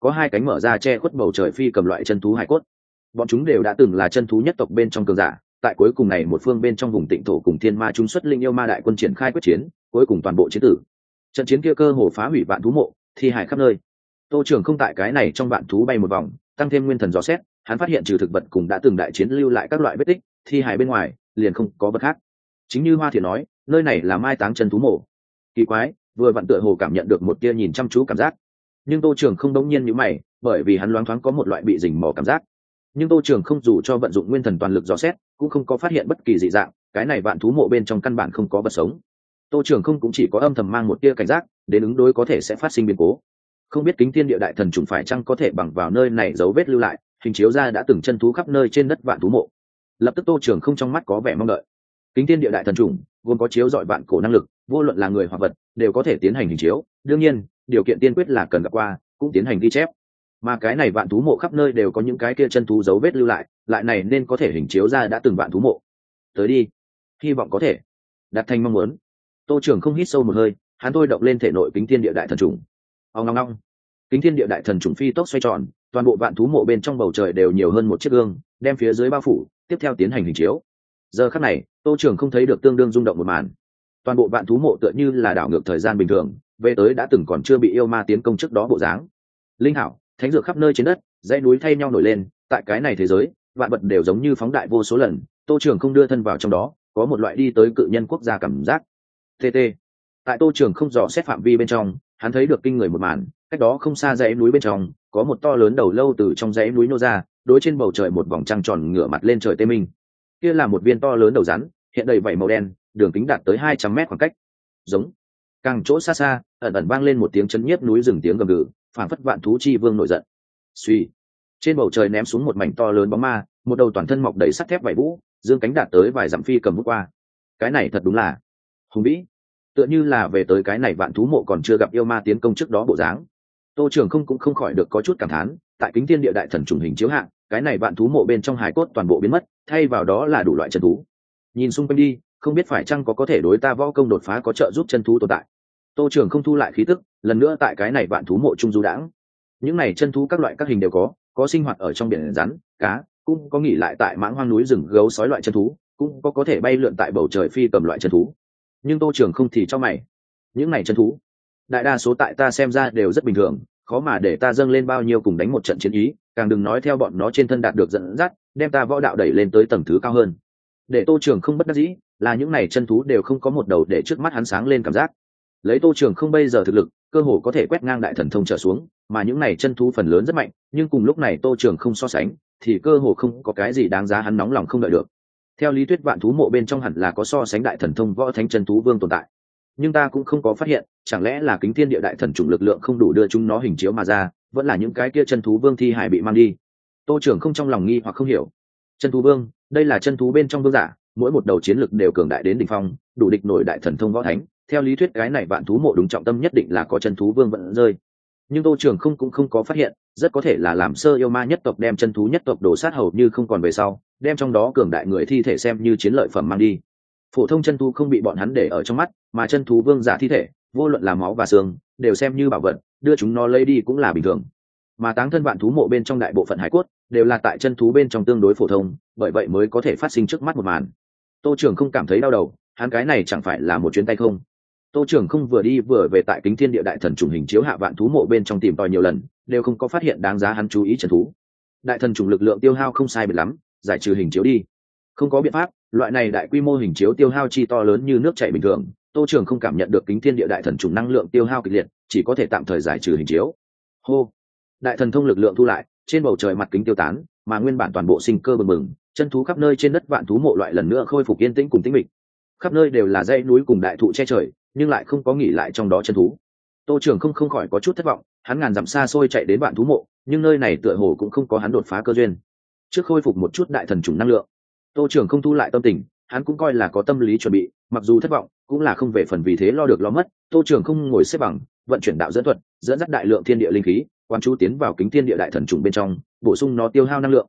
có hai cánh mở ra che khuất bầu trời phi cầm loại chân thú hải cốt. Bọn chúng đều đã từng là chân thú nhất tộc bên trong cường giả, tại cuối cùng này một phương bên trong vùng tịnh thổ cùng thiên ma trung xuất linh yêu ma đại quân triển khai quyết chiến, cuối cùng toàn bộ chiến tử. Trận chiến kia cơ hồ phá hủy vạn thú mộ, thi hải khắp nơi. Tô Trường không tại cái này trong vạn thú bay một vòng, tăng thêm nguyên thần dò xét, hắn phát hiện trừ thực vật cùng đã từng đại chiến lưu lại các loại vết tích, thi hải bên ngoài liền không có vật khác. Chính như Hoa Thiện nói, nơi này là mai táng chân thú mộ. Kỳ quái, vừa vặn tựa hồ cảm nhận được một tia nhìn chăm chú cảm giác. Nhưng Tô Trường không đống nhiên nhíu mày, bởi vì hắn loáng thoáng có một loại bị rình mò cảm giác. Nhưng Tô Trường không dù cho vận dụng nguyên thần toàn lực dò xét, cũng không có phát hiện bất kỳ dị dạng, cái này vạn thú mộ bên trong căn bản không có vật sống. Tô Trường không cũng chỉ có âm thầm mang một tia cảnh giác, đến ứng đối có thể sẽ phát sinh biến cố. Không biết Kính Thiên Địa Đại Thần trùng phải chăng có thể bằng vào nơi này dấu vết lưu lại, hình chiếu ra đã từng chân thú khắp nơi trên đất vạn thú mộ. Lập tức Tô Trường không trong mắt có vẻ mong đợi. Kính Thiên Địa Đại Thần trùng gồm có chiếu dọi vạn cổ năng lực, vô luận là người hoặc vật đều có thể tiến hành hình chiếu, đương nhiên, điều kiện tiên quyết là cần gặp qua, cũng tiến hành ghi chép. Mà cái này vạn thú mộ khắp nơi đều có những cái kia chân thú dấu vết lưu lại, lại này nên có thể hình chiếu ra đã từng vạn thú mộ. Tới đi, hy vọng có thể đạt thành mong muốn. Tô Trường không hít sâu một hơi, hắn thôi động lên thể nội Kính Thiên Địa Đại Thần trùng. Ong ong ong. Kính Thiên Địa Đại Thần trùng phi tốc xoay tròn, toàn bộ vạn thú mộ bên trong bầu trời đều nhiều hơn một chiếc gương, đem phía dưới bao phủ, tiếp theo tiến hành hình chiếu. Giờ khắc này, Tô Trường không thấy được tương đương rung động một màn. Toàn bộ vạn thú mộ tựa như là đảo ngược thời gian bình thường, về tới đã từng còn chưa bị yêu ma tiến công trước đó bộ dáng. Linh hảo, thánh dược khắp nơi trên đất, dãy núi thay nhau nổi lên, tại cái này thế giới, vạn vật đều giống như phóng đại vô số lần. Tô Trường không đưa thân vào trong đó, có một loại đi tới cự nhân quốc gia cảm giác. tê tê. Tại Tô Trường không dò xét phạm vi bên trong, hắn thấy được kinh người một màn, cách đó không xa dãy núi bên trong, có một to lớn đầu lâu từ trong dãy núi nô ra, đối trên bầu trời một vòng trăng tròn ngửa mặt lên trời tê minh. Kia là một viên to lớn đầu rắn, hiện đầy vảy màu đen, đường kính đạt tới hai trăm mét khoảng cách. Giống. Càng chỗ xa xa, ẩn ẩn vang lên một tiếng chấn nhiếp núi rừng tiếng gầm gừ, phảng phất vạn thú chi vương nổi giận. Suy. Trên bầu trời ném xuống một mảnh to lớn bóng ma, một đầu toàn thân mọc đầy sắt thép vảy vũ, dương cánh đạt tới vài dặm phi cầm vút qua. Cái này thật đúng là hùng vĩ, tựa như là về tới cái này vạn thú mộ còn chưa gặp yêu ma tiến công trước đó bộ dáng. Tô Trường không cũng không khỏi được có chút cảm thán, tại Kính Thiên Địa Đại Thần trùng hình chiếu hạng, cái này vạn thú mộ bên trong hài cốt toàn bộ biến mất, thay vào đó là đủ loại chân thú. Nhìn xung quanh đi, không biết phải chăng có có thể đối ta võ công đột phá có trợ giúp chân thú tồn tại. Tô Trường không thu lại khí tức, lần nữa tại cái này vạn thú mộ trung du đãng. Những này chân thú các loại các hình đều có, có sinh hoạt ở trong biển rắn, cá, cũng có nghỉ lại tại mãng hoang núi rừng gấu sói loại chân thú, cũng có có thể bay lượn tại bầu trời phi cầm loại chân thú. Nhưng Tô Trường không thì cho mày, những này chân thú, đại đa số tại ta xem ra đều rất bình thường, khó mà để ta dâng lên bao nhiêu cùng đánh một trận chiến ý, càng đừng nói theo bọn nó trên thân đạt được dẫn dắt, đem ta võ đạo đẩy lên tới tầng thứ cao hơn. Để Tô Trường không bất đắc dĩ, là những này chân thú đều không có một đầu để trước mắt hắn sáng lên cảm giác. Lấy Tô Trường không bây giờ thực lực, cơ hồ có thể quét ngang đại thần thông trở xuống, mà những này chân thú phần lớn rất mạnh, nhưng cùng lúc này Tô Trường không so sánh, thì cơ hồ không có cái gì đáng giá hắn nóng lòng không đợi được. Theo lý thuyết vạn thú mộ bên trong hẳn là có so sánh đại thần thông võ thánh chân thú vương tồn tại, nhưng ta cũng không có phát hiện, chẳng lẽ là Kính Thiên Địa Đại Thần trùng lực lượng không đủ đưa chúng nó hình chiếu mà ra, vẫn là những cái kia chân thú vương thi hải bị mang đi. Tô Trường không trong lòng nghi hoặc không hiểu. Chân thú vương, đây là chân thú bên trong vương giả, mỗi một đầu chiến lực đều cường đại đến đỉnh phong, đủ địch nổi đại thần thông võ thánh. Theo lý thuyết cái này vạn thú mộ đúng trọng tâm nhất định là có chân thú vương vẫn rơi. Nhưng Tô Trường không cũng không có phát hiện, rất có thể là làm sơ yêu ma nhất tộc đem chân thú nhất tộc đổ sát hầu như không còn về sau, đem trong đó cường đại người thi thể xem như chiến lợi phẩm mang đi. Phổ thông chân thú không bị bọn hắn để ở trong mắt, mà chân thú vương giả thi thể, vô luận là máu và xương, đều xem như bảo vật, đưa chúng nó lấy đi cũng là bình thường. Mà táng thân vạn thú mộ bên trong đại bộ phận hải cốt, đều là tại chân thú bên trong tương đối phổ thông, bởi vậy mới có thể phát sinh trước mắt một màn. Tô Trường không cảm thấy đau đầu, hắn cái này chẳng phải là một chuyến tay không. Tô Trường không vừa đi vừa về tại Kính Thiên Địa Đại Thần trùng hình chiếu hạ vạn thú mộ bên trong tìm tòi nhiều lần, đều không có phát hiện đáng giá hắn chú ý chân thú. Đại thần trùng lực lượng tiêu hao không sai biệt lắm, giải trừ hình chiếu đi. Không có biện pháp, loại này đại quy mô hình chiếu tiêu hao chi to lớn như nước chảy bình thường, Tô Trường không cảm nhận được Kính Thiên Địa Đại Thần trùng năng lượng tiêu hao kịch liệt, chỉ có thể tạm thời giải trừ hình chiếu. Hô, đại thần thông lực lượng thu lại, trên bầu trời mặt kính tiêu tán, mà nguyên bản toàn bộ sinh cơ bừng bừng, chân thú khắp nơi trên đất vạn thú mộ loại lần nữa khôi phục yên tĩnh cùng tĩnh mịch. Khắp nơi đều là dãy núi cùng đại thụ che trời, nhưng lại không có nghỉ lại trong đó chân thú. Tô Trường không không khỏi có chút thất vọng, hắn ngàn dặm xa xôi chạy đến vạn thú mộ, nhưng nơi này tựa hồ cũng không có hắn đột phá cơ duyên. Trước khôi phục một chút đại thần trùng năng lượng, Tô Trường không thu lại tâm tình, hắn cũng coi là có tâm lý chuẩn bị, mặc dù thất vọng, cũng là không về phần vì thế lo được lo mất. Tô Trường không ngồi xếp bằng, vận chuyển đạo dẫn thuật, dẫn dắt đại lượng thiên địa linh khí, quan chú tiến vào Kính Thiên Địa Đại Thần trùng bên trong, bổ sung nó tiêu hao năng lượng.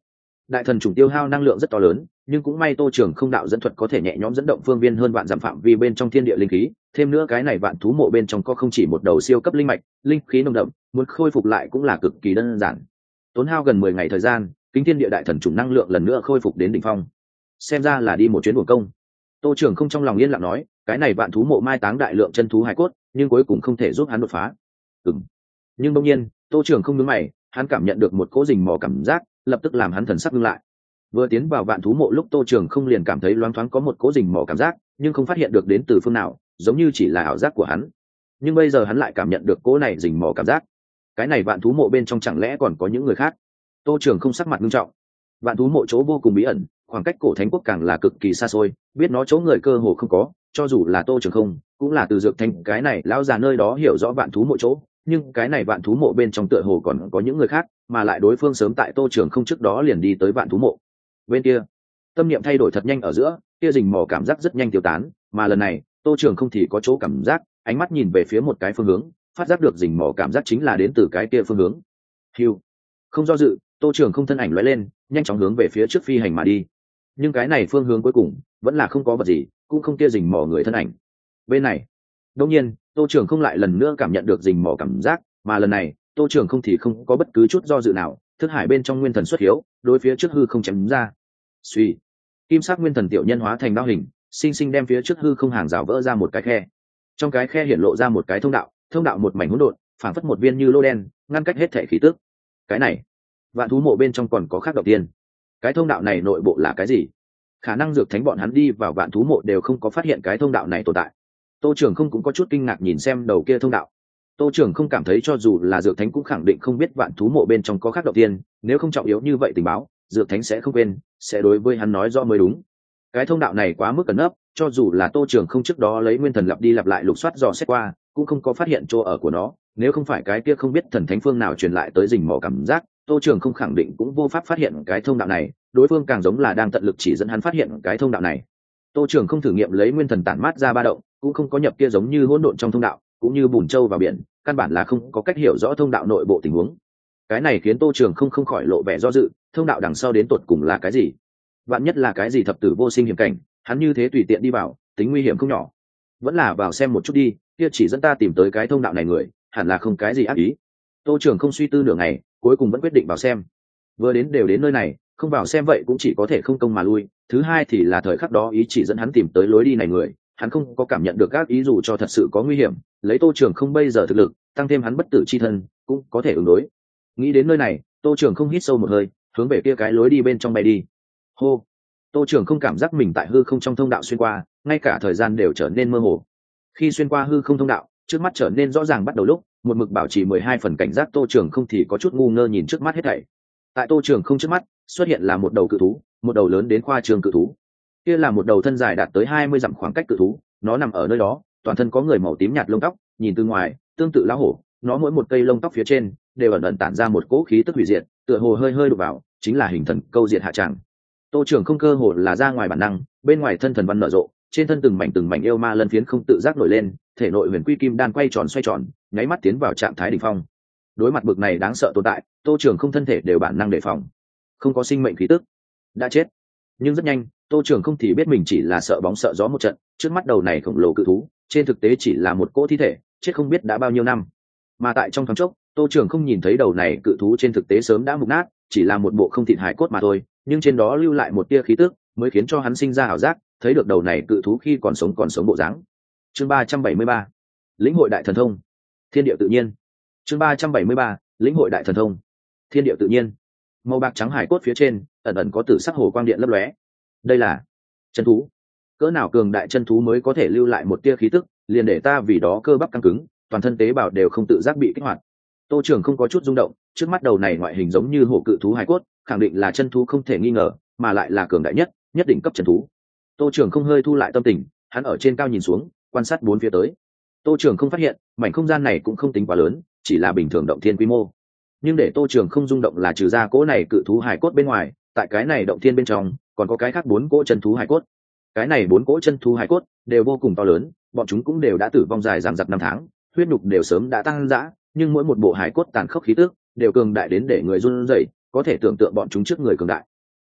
đại thần trùng tiêu hao năng lượng rất to lớn, nhưng cũng may tô trường không đạo dẫn thuật có thể nhẹ nhõm dẫn động phương viên hơn vạn dặm phạm vi bên trong thiên địa linh khí, thêm nữa cái này vạn thú mộ bên trong có không chỉ một đầu siêu cấp linh mạch, linh khí nồng đậm, muốn khôi phục lại cũng là cực kỳ đơn giản. Tốn hao gần mười ngày thời gian, kính thiên địa đại thần trùng năng lượng lần nữa khôi phục đến đỉnh phong. Xem ra là đi một chuyến uổng công. Tô trường không trong lòng yên lặng nói, cái này vạn thú mộ mai táng đại lượng chân thú hải cốt, nhưng cuối cùng không thể giúp hắn đột phá. Ừm. Nhưng đương nhiên, tô trường không nhướng mày, hắn cảm nhận được một cỗ rình mò cảm giác, lập tức làm hắn thần sắc ngưng lại. Vừa tiến vào vạn thú mộ lúc tô trường không liền cảm thấy loáng thoáng có một cỗ rình mò cảm giác, nhưng không phát hiện được đến từ phương nào, giống như chỉ là ảo giác của hắn. Nhưng bây giờ hắn lại cảm nhận được cỗ này rình mò cảm giác. Cái này vạn thú mộ bên trong chẳng lẽ còn có những người khác? Tô trường không sắc mặt nghiêm trọng. Vạn thú mộ chỗ vô cùng bí ẩn, khoảng cách cổ thánh quốc càng là cực kỳ xa xôi, biết nó chỗ người cơ hồ không có, cho dù là tô trường không cũng là từ dược thanh cái này lão già nơi đó hiểu rõ vạn thú mộ chỗ, nhưng cái này vạn thú mộ bên trong tựa hồ còn có những người khác, mà lại đối phương sớm tại tô trường không trước đó liền đi tới vạn thú mộ. Bên kia tâm niệm thay đổi thật nhanh ở giữa, kia rình mò cảm giác rất nhanh tiêu tán, mà lần này tô trường không thì có chỗ cảm giác, ánh mắt nhìn về phía một cái phương hướng, phát giác được rình mò cảm giác chính là đến từ cái kia phương hướng. Hiu, không do dự, tô trường không thân ảnh lóe lên, nhanh chóng hướng về phía trước phi hành mà đi. Nhưng cái này phương hướng cuối cùng vẫn là không có vật gì, cũng không kia rình mò người thân ảnh. Bên này đương nhiên tô trường không lại lần nữa cảm nhận được rình mò cảm giác, mà lần này tô trường không thì không có bất cứ chút do dự nào, thức hải bên trong nguyên thần xuất hiếu, đối phía trước hư không chém ra. Suy, kim sắc nguyên thần tiểu nhân hóa thành đao hình, sinh sinh đem phía trước hư không hàng rào vỡ ra một cái khe. Trong cái khe hiển lộ ra một cái thông đạo, thông đạo một mảnh hỗn độn, phảng phất một viên như lô đen, ngăn cách hết thể khí tức. Cái này vạn thú mộ bên trong còn có khác đầu tiên. Cái thông đạo này nội bộ là cái gì? Khả năng dược thánh bọn hắn đi vào vạn thú mộ đều không có phát hiện cái thông đạo này tồn tại. Tô trường không cũng có chút kinh ngạc nhìn xem đầu kia thông đạo. Tô trường không cảm thấy cho dù là dược thánh cũng khẳng định không biết vạn thú mộ bên trong có khác đầu tiên, nếu không trọng yếu như vậy tình báo, dược thánh sẽ không quên, sẽ đối với hắn nói rõ mới đúng. Cái thông đạo này quá mức cẩn nấp, cho dù là tô trường không trước đó lấy nguyên thần lặp đi lặp lại lục soát dò xét qua, cũng không có phát hiện chỗ ở của nó. Nếu không phải cái kia không biết thần thánh phương nào truyền lại tới rình mò cảm giác, tô trường không khẳng định cũng vô pháp phát hiện cái thông đạo này, đối phương càng giống là đang tận lực chỉ dẫn hắn phát hiện cái thông đạo này. Tô trường không thử nghiệm lấy nguyên thần tản mát ra ba động, cũng không có nhập kia giống như hỗn độn trong thông đạo, cũng như bùn trâu vào biển, căn bản là không có cách hiểu rõ thông đạo nội bộ tình huống. Cái này khiến tô trường không không khỏi lộ vẻ do dự, thông đạo đằng sau đến tột cùng là cái gì? Vạn nhất là cái gì thập tử vô sinh hiểm cảnh, hắn như thế tùy tiện đi vào, tính nguy hiểm không nhỏ. Vẫn là vào xem một chút đi, kia chỉ dẫn ta tìm tới cái thông đạo này người, hẳn là không cái gì ác ý. Tô trường không suy tư nửa ngày, cuối cùng vẫn quyết định vào xem. Vừa đến đều đến nơi này, không vào xem vậy cũng chỉ có thể không công mà lui. Thứ hai thì là thời khắc đó ý chỉ dẫn hắn tìm tới lối đi này người, hắn không có cảm nhận được các ý dù cho thật sự có nguy hiểm, lấy tô trường không bây giờ thực lực, tăng thêm hắn bất tử chi thân, cũng có thể ứng đối. Nghĩ đến nơi này, tô trường không hít sâu một hơi, hướng về kia cái lối đi bên trong bay đi. Hô, tô trường không cảm giác mình tại hư không trong thông đạo xuyên qua, ngay cả thời gian đều trở nên mơ hồ. Khi xuyên qua hư không thông đạo, trước mắt trở nên rõ ràng bắt đầu lúc, một mực bảo trì mười hai phần cảnh giác tô trường không thì có chút ngu ngơ nhìn trước mắt hết thảy. Tại tô trường không trước mắt xuất hiện là một đầu cự thú, một đầu lớn đến khoa trương cự thú. Kia là một đầu thân dài đạt tới hai mươi dặm khoảng cách cự thú, nó nằm ở nơi đó, toàn thân có người màu tím nhạt lông tóc, nhìn từ ngoài tương tự lão hổ, nó mỗi một cây lông tóc phía trên đều ẩn ẩn tản ra một cỗ khí tức hủy diệt, tựa hồ hơi hơi đụng vào chính là hình thần câu diệt hạ tràng. Tô trường không cơ hồ là ra ngoài bản năng, bên ngoài thân thần văn nở rộ, trên thân từng mảnh từng mảnh yêu ma lân phiến không tự giác nổi lên, thể nội huyền quy kim đan quay tròn xoay tròn, nháy mắt tiến vào trạng thái đỉnh phong. Đối mặt bực này đáng sợ tồn tại, tô trường không thân thể đều bản năng đề phòng. Không có sinh mệnh khí tức, đã chết. Nhưng rất nhanh tô trường không thì biết mình chỉ là sợ bóng sợ gió một trận, trước mắt đầu này khổng lồ cự thú trên thực tế chỉ là một cỗ thi thể chết không biết đã bao nhiêu năm. Mà tại trong thoáng chốc, tô trường không nhìn thấy đầu này cự thú trên thực tế sớm đã mục nát, chỉ là một bộ không thịt hải cốt mà thôi, nhưng trên đó lưu lại một tia khí tức, mới khiến cho hắn sinh ra ảo giác, thấy được đầu này cự thú khi còn sống còn sống bộ dáng. Chương ba trăm bảy mươi ba, lĩnh hội đại thần thông, thiên địa tự nhiên. Chương ba trăm bảy mươi ba, lĩnh hội đại thần thông, thiên địa tự nhiên. Màu bạc trắng hải cốt phía trên ẩn ẩn có tử sắc hồ quang điện lấp lóe. Đây là chân thú. Cỡ nào cường đại chân thú mới có thể lưu lại một tia khí tức, liền để ta vì đó cơ bắp căng cứng, toàn thân tế bào đều không tự giác bị kích hoạt. Tô trường không có chút rung động, trước mắt đầu này ngoại hình giống như hổ cự thú hải cốt, khẳng định là chân thú không thể nghi ngờ, mà lại là cường đại nhất, nhất định cấp chân thú. Tô trường không hơi thu lại tâm tình, hắn ở trên cao nhìn xuống, quan sát bốn phía tới. Tô trường không phát hiện mảnh không gian này cũng không tính quá lớn, chỉ là bình thường động thiên quy mô. Nhưng để tô trường không rung động là trừ ra cỗ này cự thú hải cốt bên ngoài, tại cái này động thiên bên trong còn có cái khác bốn cỗ chân thú hải cốt. Cái này bốn cỗ chân thú hải cốt đều vô cùng to lớn, bọn chúng cũng đều đã tử vong dài dằng dặc năm tháng, huyết nhục đều sớm đã tăng dã, nhưng mỗi một bộ hải cốt tàn khốc khí tức đều cường đại đến để người run rẩy, có thể tưởng tượng bọn chúng trước người cường đại.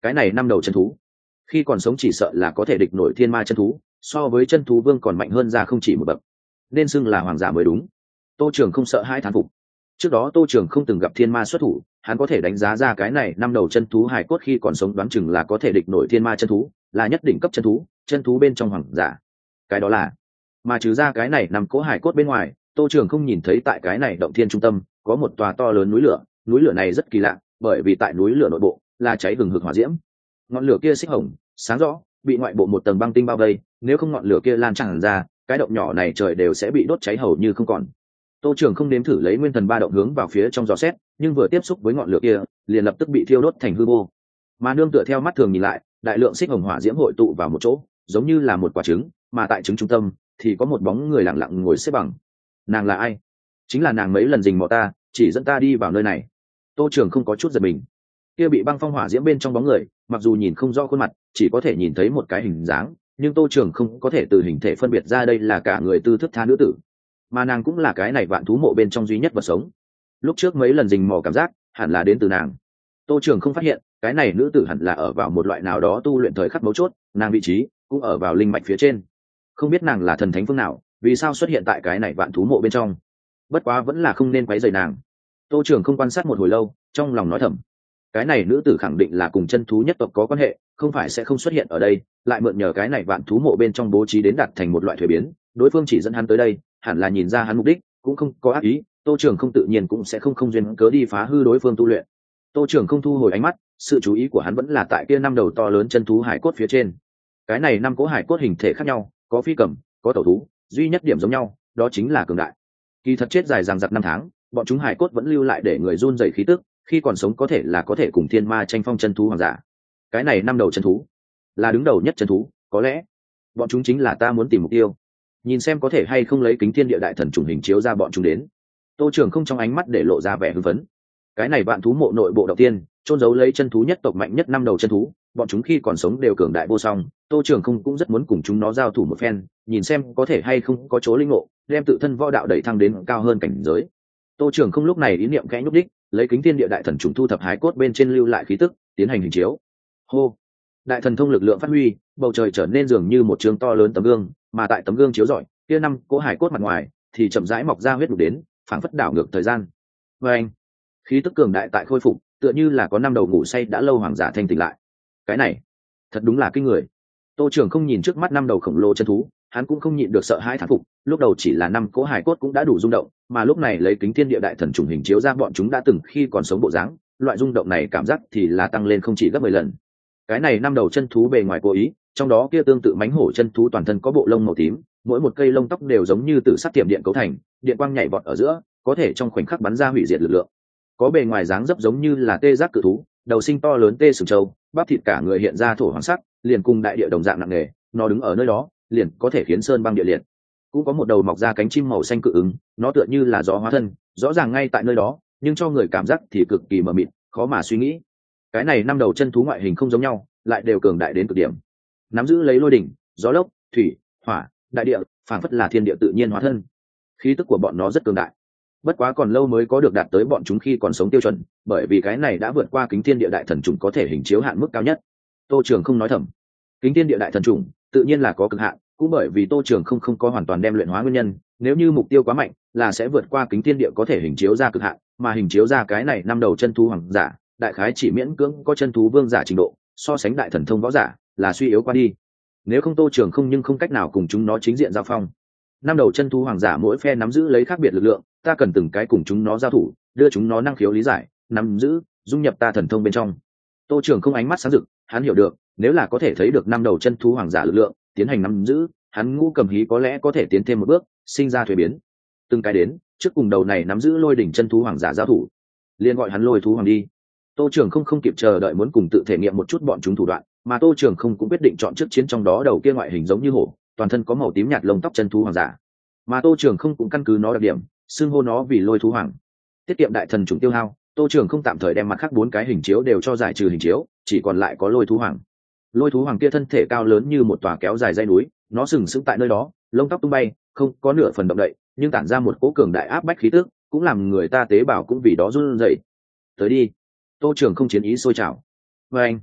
cái này năm đầu chân thú khi còn sống chỉ sợ là có thể địch nổi thiên ma chân thú, so với chân thú vương còn mạnh hơn ra không chỉ một bậc, nên xưng là hoàng giả mới đúng. Tô Trường không sợ hai thán phục. Trước đó Tô Trường không từng gặp thiên ma xuất thủ, hắn có thể đánh giá ra cái này năm đầu chân thú hài cốt khi còn sống đoán chừng là có thể địch nổi thiên ma chân thú, là nhất đỉnh cấp chân thú, chân thú bên trong hoàng giả. Cái đó là, mà trừ ra cái này nằm cỗ hài cốt bên ngoài, Tô Trường không nhìn thấy tại cái này động thiên trung tâm có một tòa to lớn núi lửa, núi lửa này rất kỳ lạ, bởi vì tại núi lửa nội bộ là cháy hừng hực hỏa diễm. Ngọn lửa kia xích hồng, sáng rõ, bị ngoại bộ một tầng băng tinh bao vây, nếu không ngọn lửa kia lan tràn ra, cái động nhỏ này trời đều sẽ bị đốt cháy hầu như không còn. Tô Trường không nếm thử lấy nguyên thần ba động hướng vào phía trong dò xét, nhưng vừa tiếp xúc với ngọn lửa kia, liền lập tức bị thiêu đốt thành hư vô. Mà nương tựa theo mắt thường nhìn lại, đại lượng xích hồng hỏa diễm hội tụ vào một chỗ, giống như là một quả trứng, mà tại trứng trung tâm thì có một bóng người lặng lặng ngồi xếp bằng. Nàng là ai? Chính là nàng mấy lần rình mò ta, chỉ dẫn ta đi vào nơi này. Tô Trường không có chút giật mình. Kia bị băng phong hỏa diễm bên trong bóng người, mặc dù nhìn không rõ khuôn mặt, chỉ có thể nhìn thấy một cái hình dáng, nhưng Tô Trường không có thể từ hình thể phân biệt ra đây là cả người tư thức tha nữ tử, mà nàng cũng là cái này vạn thú mộ bên trong duy nhất vật sống. Lúc trước mấy lần rình mò cảm giác hẳn là đến từ nàng. Tô Trường không phát hiện cái này nữ tử hẳn là ở vào một loại nào đó tu luyện thời khắc mấu chốt, nàng vị trí cũng ở vào linh mạch phía trên. Không biết nàng là thần thánh phương nào, vì sao xuất hiện tại cái này vạn thú mộ bên trong. Bất quá vẫn là không nên quấy rầy nàng. Tô Trường không quan sát một hồi lâu, trong lòng nói thầm, cái này nữ tử khẳng định là cùng chân thú nhất tộc có quan hệ, không phải sẽ không xuất hiện ở đây, lại mượn nhờ cái này vạn thú mộ bên trong bố trí đến đạt thành một loại thuế biến, đối phương chỉ dẫn hắn tới đây, hẳn là nhìn ra hắn mục đích, cũng không có ác ý. Tô Trường không tự nhiên cũng sẽ không không duyên cớ đi phá hư đối phương tu luyện. Tô Trường không thu hồi ánh mắt, sự chú ý của hắn vẫn là tại kia năm đầu to lớn chân thú hải cốt phía trên. Cái này năm cỗ hải cốt hình thể khác nhau, có phi cầm, có tẩu thú, duy nhất điểm giống nhau, đó chính là cường đại. Kỳ thật chết dài dằng dặc năm tháng, bọn chúng hải cốt vẫn lưu lại để người run rẩy khí tức, khi còn sống có thể là có thể cùng thiên ma tranh phong chân thú hoàng giả. Cái này năm đầu chân thú là đứng đầu nhất chân thú, có lẽ bọn chúng chính là ta muốn tìm mục tiêu. Nhìn xem có thể hay không lấy kính thiên địa đại thần trùng hình chiếu ra bọn chúng đến. Tô Trường không trong ánh mắt để lộ ra vẻ hưng phấn. Cái này vạn thú mộ nội bộ đầu tiên trôn giấu lấy chân thú nhất tộc mạnh nhất năm đầu chân thú, bọn chúng khi còn sống đều cường đại vô song. Tô Trường không cũng rất muốn cùng chúng nó giao thủ một phen, nhìn xem có thể hay không có chỗ linh ngộ, đem tự thân võ đạo đẩy thăng đến cao hơn cảnh giới. Tô Trường không lúc này ý niệm khẽ nhúc đích, lấy kính thiên địa đại thần trùng thu thập hái cốt bên trên lưu lại khí tức, tiến hành hình chiếu. Hô, đại thần thông lực lượng phát huy, bầu trời trở nên dường như một trường to lớn tấm gương, mà tại tấm gương chiếu rọi, kia năm cỗ hải cốt mặt ngoài thì chậm rãi mọc ra huyết đục đến, phảng phất đảo ngược thời gian. Và anh, khí tức cường đại tại khôi phục, tựa như là có năm đầu ngủ say đã lâu hoàng giả thanh tỉnh lại. Cái này thật đúng là kinh người. Tô Trường không nhìn trước mắt năm đầu khổng lồ chân thú, hắn cũng không nhịn được sợ hãi thán phục. Lúc đầu chỉ là năm cỗ hải cốt cũng đã đủ rung động, mà lúc này lấy kính thiên địa đại thần trùng hình chiếu ra bọn chúng đã từng khi còn sống bộ dáng, loại rung động này cảm giác thì là tăng lên không chỉ gấp mười lần. Cái này năm đầu chân thú bề ngoài cố ý, trong đó kia tương tự mánh hổ chân thú toàn thân có bộ lông màu tím, mỗi một cây lông tóc đều giống như từ sắt tiệm điện cấu thành, điện quang nhảy vọt ở giữa, có thể trong khoảnh khắc bắn ra hủy diệt lực lượng. Có bề ngoài dáng dấp giống như là tê giác cự thú, đầu sinh to lớn tê sừng trâu, bắp thịt cả người hiện ra thổ hoàng sắc, liền cùng đại địa đồng dạng nặng nề, nó đứng ở nơi đó, liền có thể khiến sơn băng địa liệt. Cũng có một đầu mọc ra cánh chim màu xanh cự ứng, nó tựa như là gió hóa thân, rõ ràng ngay tại nơi đó, nhưng cho người cảm giác thì cực kỳ mờ mịt, khó mà suy nghĩ. Cái này năm đầu chân thú ngoại hình không giống nhau, lại đều cường đại đến cực điểm, nắm giữ lấy lôi đỉnh, gió lốc, thủy, hỏa, đại địa, phảng phất là thiên địa tự nhiên hóa thân. Khí tức của bọn nó rất cường đại, bất quá còn lâu mới có được đạt tới bọn chúng khi còn sống tiêu chuẩn, bởi vì cái này đã vượt qua kính thiên địa đại thần trùng có thể hình chiếu hạn mức cao nhất. Tô Trường không nói thầm, kính thiên địa đại thần trùng tự nhiên là có cực hạn, cũng bởi vì Tô Trường không không có hoàn toàn đem luyện hóa nguyên nhân, nếu như mục tiêu quá mạnh là sẽ vượt qua kính thiên địa có thể hình chiếu ra cực hạn, mà hình chiếu ra cái này năm đầu chân thú hoàng giả, đại khái chỉ miễn cưỡng có chân thú vương giả trình độ, so sánh đại thần thông võ giả là suy yếu qua đi. Nếu không Tô Trường không nhưng không cách nào cùng chúng nó chính diện giao phong. Năm đầu chân thú hoàng giả mỗi phe nắm giữ lấy khác biệt lực lượng, ta cần từng cái cùng chúng nó giao thủ, đưa chúng nó năng khiếu lý giải, nắm giữ, dung nhập ta thần thông bên trong. Tô Trường không ánh mắt sáng rực, hắn hiểu được, nếu là có thể thấy được năm đầu chân thú hoàng giả lực lượng, tiến hành nắm giữ, hắn ngũ cầm hí có lẽ có thể tiến thêm một bước, sinh ra thuế biến. Từng cái đến, trước cùng đầu này nắm giữ lôi đỉnh chân thú hoàng giả giao thủ, liền gọi hắn lôi thú hoàng đi. Tô Trường không không kịp chờ đợi muốn cùng tự thể nghiệm một chút bọn chúng thủ đoạn, mà Tô Trường không cũng quyết định chọn trước chiến trong đó đầu kia ngoại hình giống như hổ, toàn thân có màu tím nhạt lông tóc chân thú hoàng giả. Mà Tô Trường không cũng căn cứ nó đặc điểm, xưng hô nó vì lôi thú hoàng. Tiết kiệm đại thần trùng tiêu hao, Tô Trường không tạm thời đem mặt khác bốn cái hình chiếu đều cho giải trừ hình chiếu, chỉ còn lại có lôi thú hoàng. Lôi thú hoàng kia thân thể cao lớn như một tòa kéo dài dây núi, nó sừng sững tại nơi đó, lông tóc tung bay, không có nửa phần động đậy, nhưng tản ra một cỗ cường đại áp bách khí tức, cũng làm người ta tế bào cũng vì đó run rẩy. Tới đi. Tô Trường không chiến ý sôi trào. Và anh,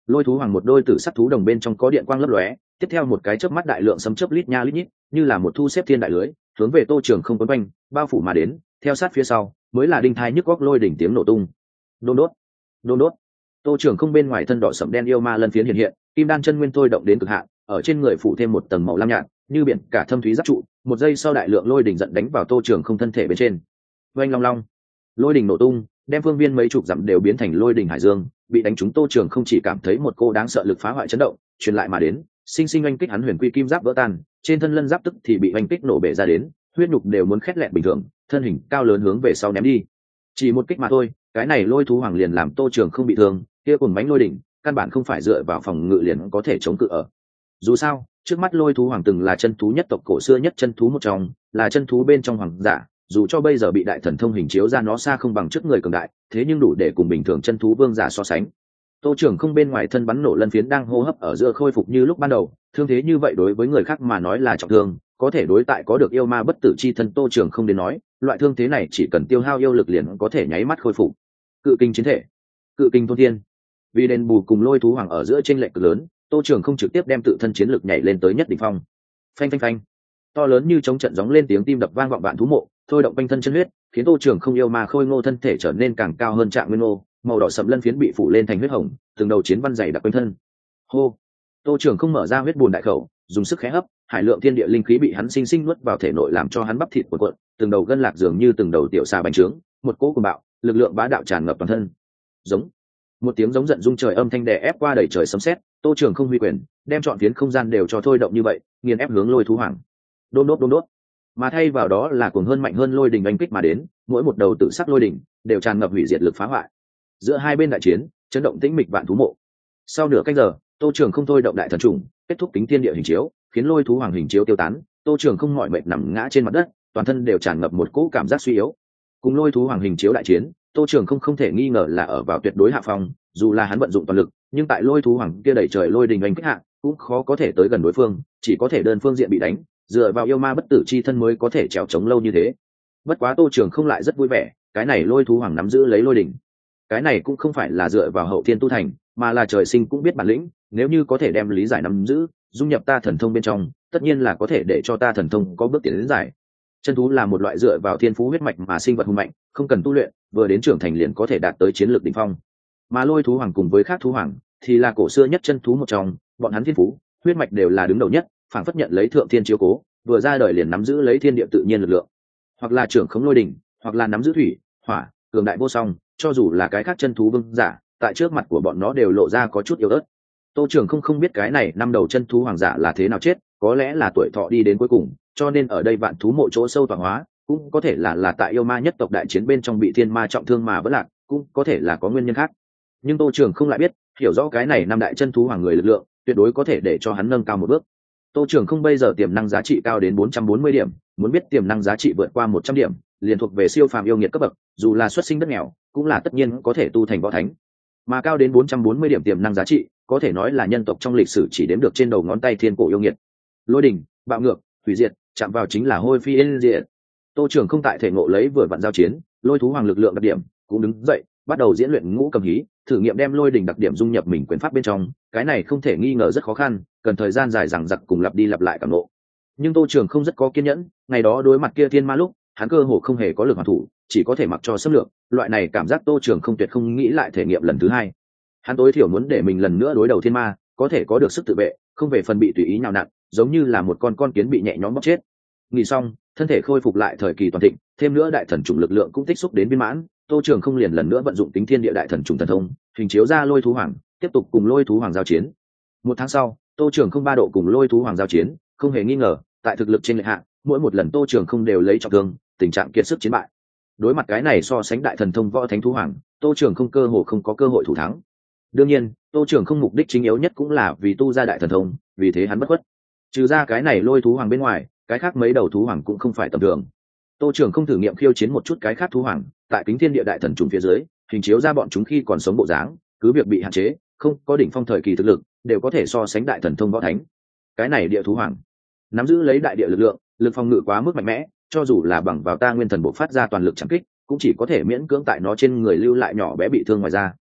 Lôi thú hoàng một đôi tử sắc thú đồng bên trong có điện quang lấp lóe, tiếp theo một cái chớp mắt đại lượng sấm chớp lít nha lít nhít, như là một thu xếp thiên đại lưới, hướng về Tô Trường không quấn quanh, bao phủ mà đến, theo sát phía sau, mới là đinh thai nhức góc lôi đỉnh tiếng nổ tung. Đôn đốt, đôn đốt. Tô Trường không bên ngoài thân đỏ sẫm đen yêu ma lân phiến hiện hiện, kim đan chân nguyên thôi động đến cực hạn, ở trên người phủ thêm một tầng màu lam nhạt, như biển cả thâm thúy giáp trụ, một giây sau đại lượng lôi đỉnh giận đánh vào Tô Trường không thân thể bên trên. Oanh long long, lôi đỉnh nổ tung, đem phương viên mấy chục dặm đều biến thành lôi đỉnh hải dương, bị đánh trúng Tô Trường không chỉ cảm thấy một cô đáng sợ lực phá hoại chấn động truyền lại mà đến, sinh sinh oanh kích hắn huyền quy kim giáp vỡ tan, trên thân lân giáp tức thì bị oanh kích nổ bể ra đến, huyết nhục đều muốn khét lẹt bình thường, thân hình cao lớn hướng về sau ném đi. Chỉ một kích mà thôi, cái này lôi thú hoàng liền làm Tô Trường không bị thương, kia cùng bánh lôi đỉnh căn bản không phải dựa vào phòng ngự liền có thể chống cự ở. Dù sao, trước mắt lôi thú hoàng từng là chân thú nhất tộc cổ xưa nhất chân thú một trong, là chân thú bên trong hoàng giả, dù cho bây giờ bị đại thần thông hình chiếu ra nó xa không bằng trước người cường đại, thế nhưng đủ để cùng bình thường chân thú vương giả so sánh. Tô Trường không bên ngoài thân bắn nổ lân phiến đang hô hấp ở giữa khôi phục như lúc ban đầu, thương thế như vậy đối với người khác mà nói là trọng thương, có thể đối tại có được yêu ma bất tử chi thân Tô Trường không đến nói, loại thương thế này chỉ cần tiêu hao yêu lực liền có thể nháy mắt khôi phục. Cự kinh chiến thể, cự kinh thôn thiên. Vì đền bù cùng lôi thú hoàng ở giữa chênh lệch cực lớn, Tô Trường không trực tiếp đem tự thân chiến lực nhảy lên tới nhất đỉnh phong. Phanh phanh phanh. To lớn như chống trận gióng lên tiếng tim đập vang vọng vạn thú mộ, thôi động quanh thân chân huyết, khiến Tô Trường không yêu ma khôi ngô thân thể trở nên càng cao hơn trạng nguyên ngô, màu đỏ sẫm lân phiến bị phủ lên thành huyết hồng, từng đầu chiến văn dày đặc quanh thân. Hô. Tô Trường không mở ra huyết bùn đại khẩu, dùng sức khẽ hấp, hải lượng thiên địa linh khí bị hắn sinh sinh nuốt vào thể nội làm cho hắn bắp thịt cuộn cuộn, từng đầu gân lạc dường như từng đầu tiểu xà bành trướng, một cỗ cuồng bạo, lực lượng bá đạo tràn ngập toàn thân. Giống. Một tiếng giống giận rung trời âm thanh đè ép qua đầy trời sấm sét, Tô Trường không huy quyền, đem trọn phiến không gian đều cho thôi động như vậy, nghiền ép hướng lôi thú hoàng. Đôn đốt đôn đốt. Mà thay vào đó là cuồng hơn mạnh hơn lôi đình đánh kích mà đến, mỗi một đầu tự sắc lôi đỉnh đều tràn ngập hủy diệt lực phá hoại. Giữa hai bên đại chiến, chấn động tĩnh mịch vạn thú mộ. Sau nửa canh giờ, Tô Trường không thôi động đại thần trùng, kết thúc kính thiên địa hình chiếu, khiến lôi thú hoàng hình chiếu tiêu tán, Tô Trường không mỏi mệt nằm ngã trên mặt đất, toàn thân đều tràn ngập một cỗ cảm giác suy yếu. Cùng lôi thú hoàng hình chiếu đại chiến, Tô Trường không không thể nghi ngờ là ở vào tuyệt đối hạ phong, dù là hắn vận dụng toàn lực, nhưng tại lôi thú hoàng kia đẩy trời lôi đình đánh kích hạ, cũng khó có thể tới gần đối phương, chỉ có thể đơn phương diện bị đánh, dựa vào yêu ma bất tử chi thân mới có thể trèo chống lâu như thế. Bất quá Tô Trường không lại rất vui vẻ, cái này lôi thú hoàng nắm giữ lấy lôi đỉnh, cái này cũng không phải là dựa vào hậu thiên tu thành, mà là trời sinh cũng biết bản lĩnh, nếu như có thể đem lý giải nắm giữ, dung nhập ta thần thông bên trong, tất nhiên là có thể để cho ta thần thông có bước tiến đến giải. Chân thú là một loại dựa vào thiên phú huyết mạch mà sinh vật hùng mạnh, không cần tu luyện, vừa đến trưởng thành liền có thể đạt tới chiến lược đỉnh phong. Mà lôi thú hoàng cùng với khác thú hoàng thì là cổ xưa nhất chân thú một trong, bọn hắn thiên phú, huyết mạch đều là đứng đầu nhất, phản phất nhận lấy thượng thiên chiếu cố, vừa ra đời liền nắm giữ lấy thiên địa tự nhiên lực lượng, hoặc là trưởng khống lôi đỉnh, hoặc là nắm giữ thủy, hỏa, cường đại vô song, cho dù là cái khác chân thú vương giả, tại trước mặt của bọn nó đều lộ ra có chút yếu ớt. Tô Trường không không biết cái này năm đầu chân thú hoàng giả là thế nào chết, có lẽ là tuổi thọ đi đến cuối cùng, cho nên ở đây vạn thú mộ chỗ sâu tọa hóa, cũng có thể là là tại yêu ma nhất tộc đại chiến bên trong bị thiên ma trọng thương mà vẫn lạc, cũng có thể là có nguyên nhân khác. Nhưng Tô Trường không lại biết, hiểu rõ cái này năm đại chân thú hoàng người lực lượng, tuyệt đối có thể để cho hắn nâng cao một bước. Tô Trường không bây giờ tiềm năng giá trị cao đến bốn trăm bốn mươi điểm, muốn biết tiềm năng giá trị vượt qua một trăm điểm, liền thuộc về siêu phàm yêu nghiệt cấp bậc, dù là xuất sinh đất nghèo, cũng là tất nhiên có thể tu thành võ thánh. Mà cao đến bốn trăm bốn mươi điểm tiềm năng giá trị, có thể nói là nhân tộc trong lịch sử chỉ đếm được trên đầu ngón tay thiên cổ yêu nghiệt. Lôi đỉnh, bạo ngược, hủy diệt, chạm vào chính là hôi phi yên diệt. Tô Trường không tại thể ngộ lấy vừa vặn giao chiến, lôi thú hoàng lực lượng đặc điểm, cũng đứng dậy, bắt đầu diễn luyện ngũ cầm hí, thử nghiệm đem lôi đỉnh đặc điểm dung nhập mình quyền pháp bên trong, cái này không thể nghi ngờ rất khó khăn, cần thời gian dài dằng dặc cùng lặp đi lặp lại cảm ngộ. Nhưng Tô Trường không rất có kiên nhẫn, ngày đó đối mặt kia thiên ma lúc, hắn cơ hồ không hề có lực hoàn thủ, chỉ có thể mặc cho xâm lược, loại này cảm giác Tô Trường không tuyệt không nghĩ lại thể nghiệm lần thứ hai. Hắn tối thiểu muốn để mình lần nữa đối đầu thiên ma, có thể có được sức tự vệ, không về phần bị tùy ý nhào nặn, giống như là một con con kiến bị nhẹ nhõm bóp chết. Nghỉ xong, thân thể khôi phục lại thời kỳ toàn thịnh, thêm nữa đại thần trùng lực lượng cũng tích xúc đến viên mãn, Tô Trường không liền lần nữa vận dụng tính thiên địa đại thần trùng thần thông, hình chiếu ra lôi thú hoàng, tiếp tục cùng lôi thú hoàng giao chiến. Một tháng sau, Tô Trường không ba độ cùng lôi thú hoàng giao chiến, không hề nghi ngờ, tại thực lực trên lệch hạng, mỗi một lần Tô Trường không đều lấy trọng thương, tình trạng kiệt sức chiến bại. Đối mặt cái này so sánh đại thần thông võ thánh thú hoàng, Tô Trường không cơ hồ không có cơ hội thủ thắng. Đương nhiên, Tô Trường không mục đích chính yếu nhất cũng là vì tu ra đại thần thông, vì thế hắn bất khuất. Trừ ra cái này lôi thú hoàng bên ngoài, cái khác mấy đầu thú hoàng cũng không phải tầm thường. Tô Trường không thử nghiệm khiêu chiến một chút cái khác thú hoàng, tại kính thiên địa đại thần trùng phía dưới, hình chiếu ra bọn chúng khi còn sống bộ dáng, cứ việc bị hạn chế, không có đỉnh phong thời kỳ thực lực, đều có thể so sánh đại thần thông võ thánh. Cái này địa thú hoàng, nắm giữ lấy đại địa lực lượng, lực phòng ngự quá mức mạnh mẽ, cho dù là bằng vào ta nguyên thần bộc phát ra toàn lực chẳng kích, cũng chỉ có thể miễn cưỡng tại nó trên người lưu lại nhỏ bé bị thương ngoài ra.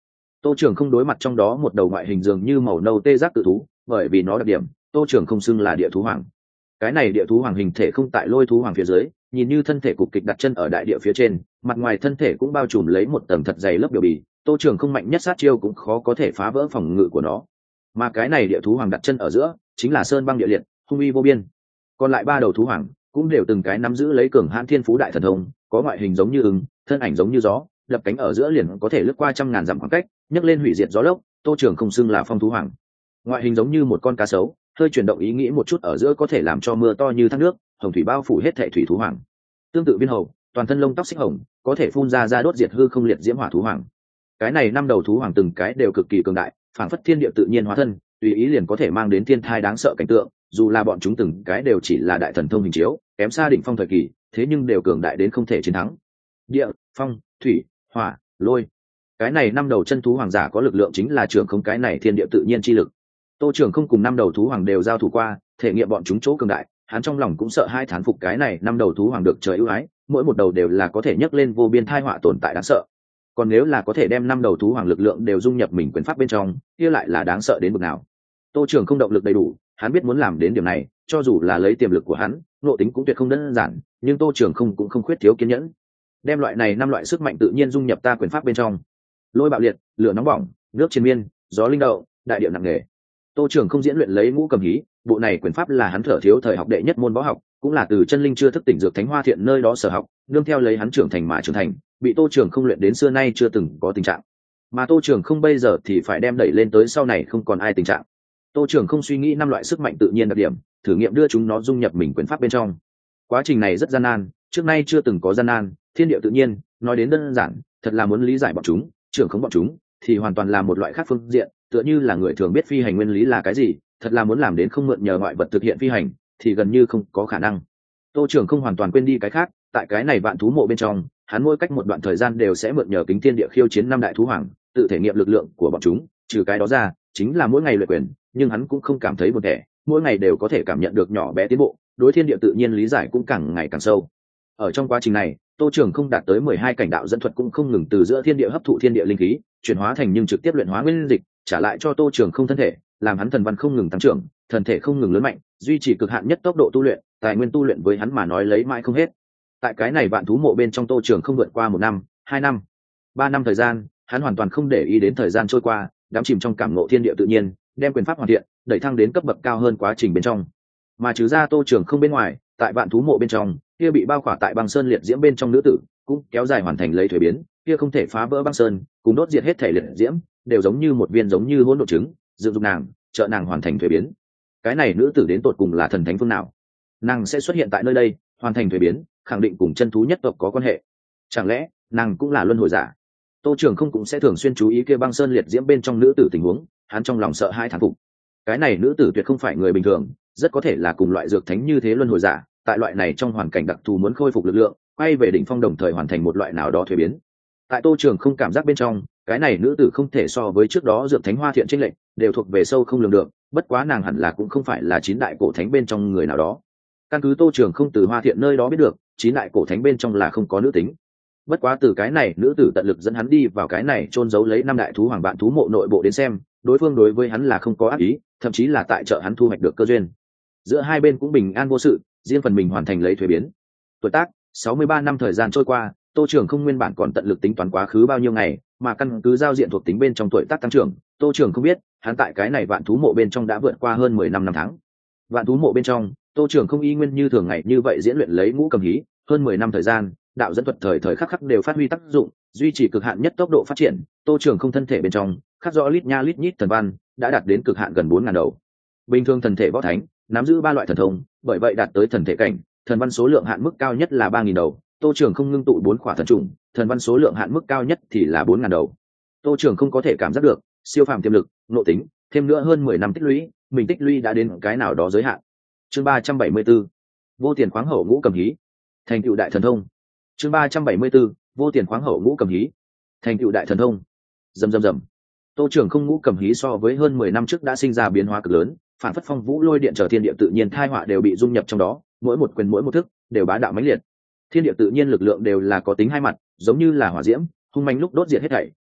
Tô Trường không đối mặt trong đó một đầu ngoại hình dường như màu nâu tê giác tự thú, bởi vì nó đặc điểm, Tô Trường không xưng là địa thú hoàng. Cái này địa thú hoàng hình thể không tại lôi thú hoàng phía dưới, nhìn như thân thể cục kịch đặt chân ở đại địa phía trên, mặt ngoài thân thể cũng bao trùm lấy một tầng thật dày lớp biểu bì, Tô Trường không mạnh nhất sát chiêu cũng khó có thể phá vỡ phòng ngự của nó. Mà cái này địa thú hoàng đặt chân ở giữa, chính là sơn băng địa liệt, hung uy vô biên. Còn lại ba đầu thú hoàng cũng đều từng cái nắm giữ lấy cường hãn thiên phú đại thần thông, có ngoại hình giống như ưng, thân ảnh giống như gió, lập cánh ở giữa liền có thể lướt qua trăm ngàn dặm khoảng cách, nhấc lên hủy diệt gió lốc. Tô Trường không xưng là phong thú hoàng. Ngoại hình giống như một con cá sấu, hơi chuyển động ý nghĩ một chút ở giữa có thể làm cho mưa to như thác nước, hồng thủy bao phủ hết thảy thủy thú hoàng. Tương tự viên hầu, toàn thân lông tóc xích hồng, có thể phun ra ra đốt diệt hư không liệt diễm hỏa thú hoàng. Cái này năm đầu thú hoàng từng cái đều cực kỳ cường đại, phản phất thiên địa tự nhiên hóa thân, tùy ý liền có thể mang đến thiên thai đáng sợ cảnh tượng, dù là bọn chúng từng cái đều chỉ là đại thần thông hình chiếu, kém xa đỉnh phong thời kỳ, thế nhưng đều cường đại đến không thể chiến thắng. Địa, phong, thủy, hỏa, lôi. Cái này năm đầu chân thú hoàng giả có lực lượng chính là trưởng không cái này thiên địa tự nhiên chi lực. Tô Trường không cùng năm đầu thú hoàng đều giao thủ qua, thể nghiệm bọn chúng chỗ cường đại, hắn trong lòng cũng sợ hai thán phục cái này năm đầu thú hoàng được trời ưu ái, mỗi một đầu đều là có thể nhấc lên vô biên tai họa tồn tại đáng sợ. Còn nếu là có thể đem năm đầu thú hoàng lực lượng đều dung nhập mình quyền pháp bên trong, kia lại là đáng sợ đến mức nào. Tô Trường không động lực đầy đủ, hắn biết muốn làm đến điểm này, cho dù là lấy tiềm lực của hắn, nội tính cũng tuyệt không đơn giản, nhưng Tô Trường không cũng không khuyết thiếu kiên nhẫn. Đem loại này năm loại sức mạnh tự nhiên dung nhập ta quyền pháp bên trong. Lôi bạo liệt, lửa nóng bỏng, nước triền miên, gió linh đậu, đại điệu nặng nề. Tô Trường không diễn luyện lấy ngũ cầm hí, bộ này quyền pháp là hắn thở thiếu thời học đệ nhất môn võ học, cũng là từ chân linh chưa thức tỉnh dược thánh hoa thiện nơi đó sở học, nương theo lấy hắn trưởng thành mà trưởng thành, bị Tô Trường không luyện đến xưa nay chưa từng có tình trạng. Mà Tô Trường không bây giờ thì phải đem đẩy lên tới sau này không còn ai tình trạng. Tô Trường không suy nghĩ năm loại sức mạnh tự nhiên đặc điểm, thử nghiệm đưa chúng nó dung nhập mình quyền pháp bên trong. Quá trình này rất gian nan, trước nay chưa từng có gian nan, thiên địa tự nhiên, nói đến đơn giản, thật là muốn lý giải bọn chúng, trưởng khống bọn chúng, thì hoàn toàn là một loại khác phương diện, tựa như là người thường biết phi hành nguyên lý là cái gì, thật là muốn làm đến không mượn nhờ ngoại vật thực hiện phi hành, thì gần như không có khả năng. Tô Trường không hoàn toàn quên đi cái khác, tại cái này vạn thú mộ bên trong, hắn mỗi cách một đoạn thời gian đều sẽ mượn nhờ kính thiên địa khiêu chiến năm đại thú hoàng, tự thể nghiệm lực lượng của bọn chúng, trừ cái đó ra, chính là mỗi ngày luyện quyền, nhưng hắn cũng không cảm thấy buồn tẻ, mỗi ngày đều có thể cảm nhận được nhỏ bé tiến bộ, đối thiên địa tự nhiên lý giải cũng càng ngày càng sâu. Ở trong quá trình này, Tô Trường không đạt tới mười hai cảnh đạo dẫn thuật cũng không ngừng từ giữa thiên địa hấp thụ thiên địa linh khí, chuyển hóa thành nhưng trực tiếp luyện hóa nguyên dịch, trả lại cho Tô Trường không thân thể, làm hắn thần văn không ngừng tăng trưởng, thần thể không ngừng lớn mạnh, duy trì cực hạn nhất tốc độ tu luyện, tài nguyên tu luyện với hắn mà nói lấy mãi không hết. Tại cái này vạn thú mộ bên trong Tô Trường không vượt qua một năm, hai năm, ba năm thời gian, hắn hoàn toàn không để ý đến thời gian trôi qua, đắm chìm trong cảm ngộ thiên địa tự nhiên, đem quyền pháp hoàn thiện, đẩy thăng đến cấp bậc cao hơn quá trình bên trong. Mà trừ ra Tô Trường không bên ngoài, tại vạn thú mộ bên trong, kia bị bao khỏa tại băng sơn liệt diễm bên trong nữ tử, cũng kéo dài hoàn thành lấy thuế biến, kia không thể phá vỡ băng sơn, cùng đốt diệt hết thể liệt diễm, đều giống như một viên giống như hỗn độn trứng, dựng dục nàng, trợ nàng hoàn thành thuế biến. Cái này nữ tử đến tột cùng là thần thánh phương nào? Nàng sẽ xuất hiện tại nơi đây, hoàn thành thuế biến, khẳng định cùng chân thú nhất tộc có quan hệ. Chẳng lẽ nàng cũng là luân hồi giả? Tô Trường không cũng sẽ thường xuyên chú ý kia băng sơn liệt diễm bên trong nữ tử tình huống, hắn trong lòng sợ hai thán phục. Cái này nữ tử tuyệt không phải người bình thường, rất có thể là cùng loại dược thánh như thế luân hồi giả, tại loại này trong hoàn cảnh đặc thù muốn khôi phục lực lượng, quay về đỉnh phong đồng thời hoàn thành một loại nào đó thuế biến. Tại Tô Trường không cảm giác bên trong, cái này nữ tử không thể so với trước đó dược thánh hoa thiện chênh lệch, đều thuộc về sâu không lường được, bất quá nàng hẳn là cũng không phải là chín đại cổ thánh bên trong người nào đó. Căn cứ Tô Trường không từ hoa thiện nơi đó biết được, chín đại cổ thánh bên trong là không có nữ tính. Bất quá từ cái này nữ tử tận lực dẫn hắn đi vào cái này chôn giấu lấy năm đại thú hoàng vạn thú mộ nội bộ đến xem, đối phương đối với hắn là không có ác ý, thậm chí là tại trợ hắn thu hoạch được cơ duyên. Giữa hai bên cũng bình an vô sự, riêng phần mình hoàn thành lấy thuế biến. Tuổi tác sáu mươi ba năm thời gian trôi qua, Tô Trường không nguyên bản còn tận lực tính toán quá khứ bao nhiêu ngày, mà căn cứ giao diện thuộc tính bên trong tuổi tác tăng trưởng, Tô Trường không biết, hắn tại cái này vạn thú mộ bên trong đã vượt qua hơn mười năm năm tháng. Vạn thú mộ bên trong, Tô Trường không y nguyên như thường ngày như vậy diễn luyện lấy ngũ cầm hí, hơn mười năm thời gian, đạo dẫn thuật thời thời khắc khắc đều phát huy tác dụng, duy trì cực hạn nhất tốc độ phát triển. Tô Trường không thân thể bên trong, khắc rõ lít nha lít nhít thần văn, đã đạt đến cực hạn gần bốn ngàn đầu. Bình thường thần thể võ thánh nắm giữ ba loại thần thông, bởi vậy đạt tới thần thể cảnh, thần văn số lượng hạn mức cao nhất là ba nghìn đầu. Tô Trường không ngưng tụ bốn khỏa thần trùng, thần văn số lượng hạn mức cao nhất thì là bốn ngàn đầu. Tô Trường không có thể cảm giác được siêu phàm tiềm lực, nội tính, thêm nữa hơn mười năm tích lũy, mình tích lũy đã đến cái nào đó giới hạn. Chương ba trăm bảy mươi bốn, vô tiền khoáng hậu ngũ cầm hí, thành tựu đại thần thông. Chương ba trăm bảy mươi 4, vô tiền khoáng hậu ngũ cầm hí, thành tựu đại thần thông. Rầm rầm rầm. Tô Trường không ngũ cầm hí so với hơn mười năm trước đã sinh ra biến hóa cực lớn, phản phất phong vũ lôi điện trở thiên địa tự nhiên thai họa đều bị dung nhập trong đó, mỗi một quyền mỗi một thức đều bá đạo mãnh liệt. Thiên địa tự nhiên lực lượng đều là có tính hai mặt, giống như là hỏa diễm, hung manh lúc đốt diệt hết thảy,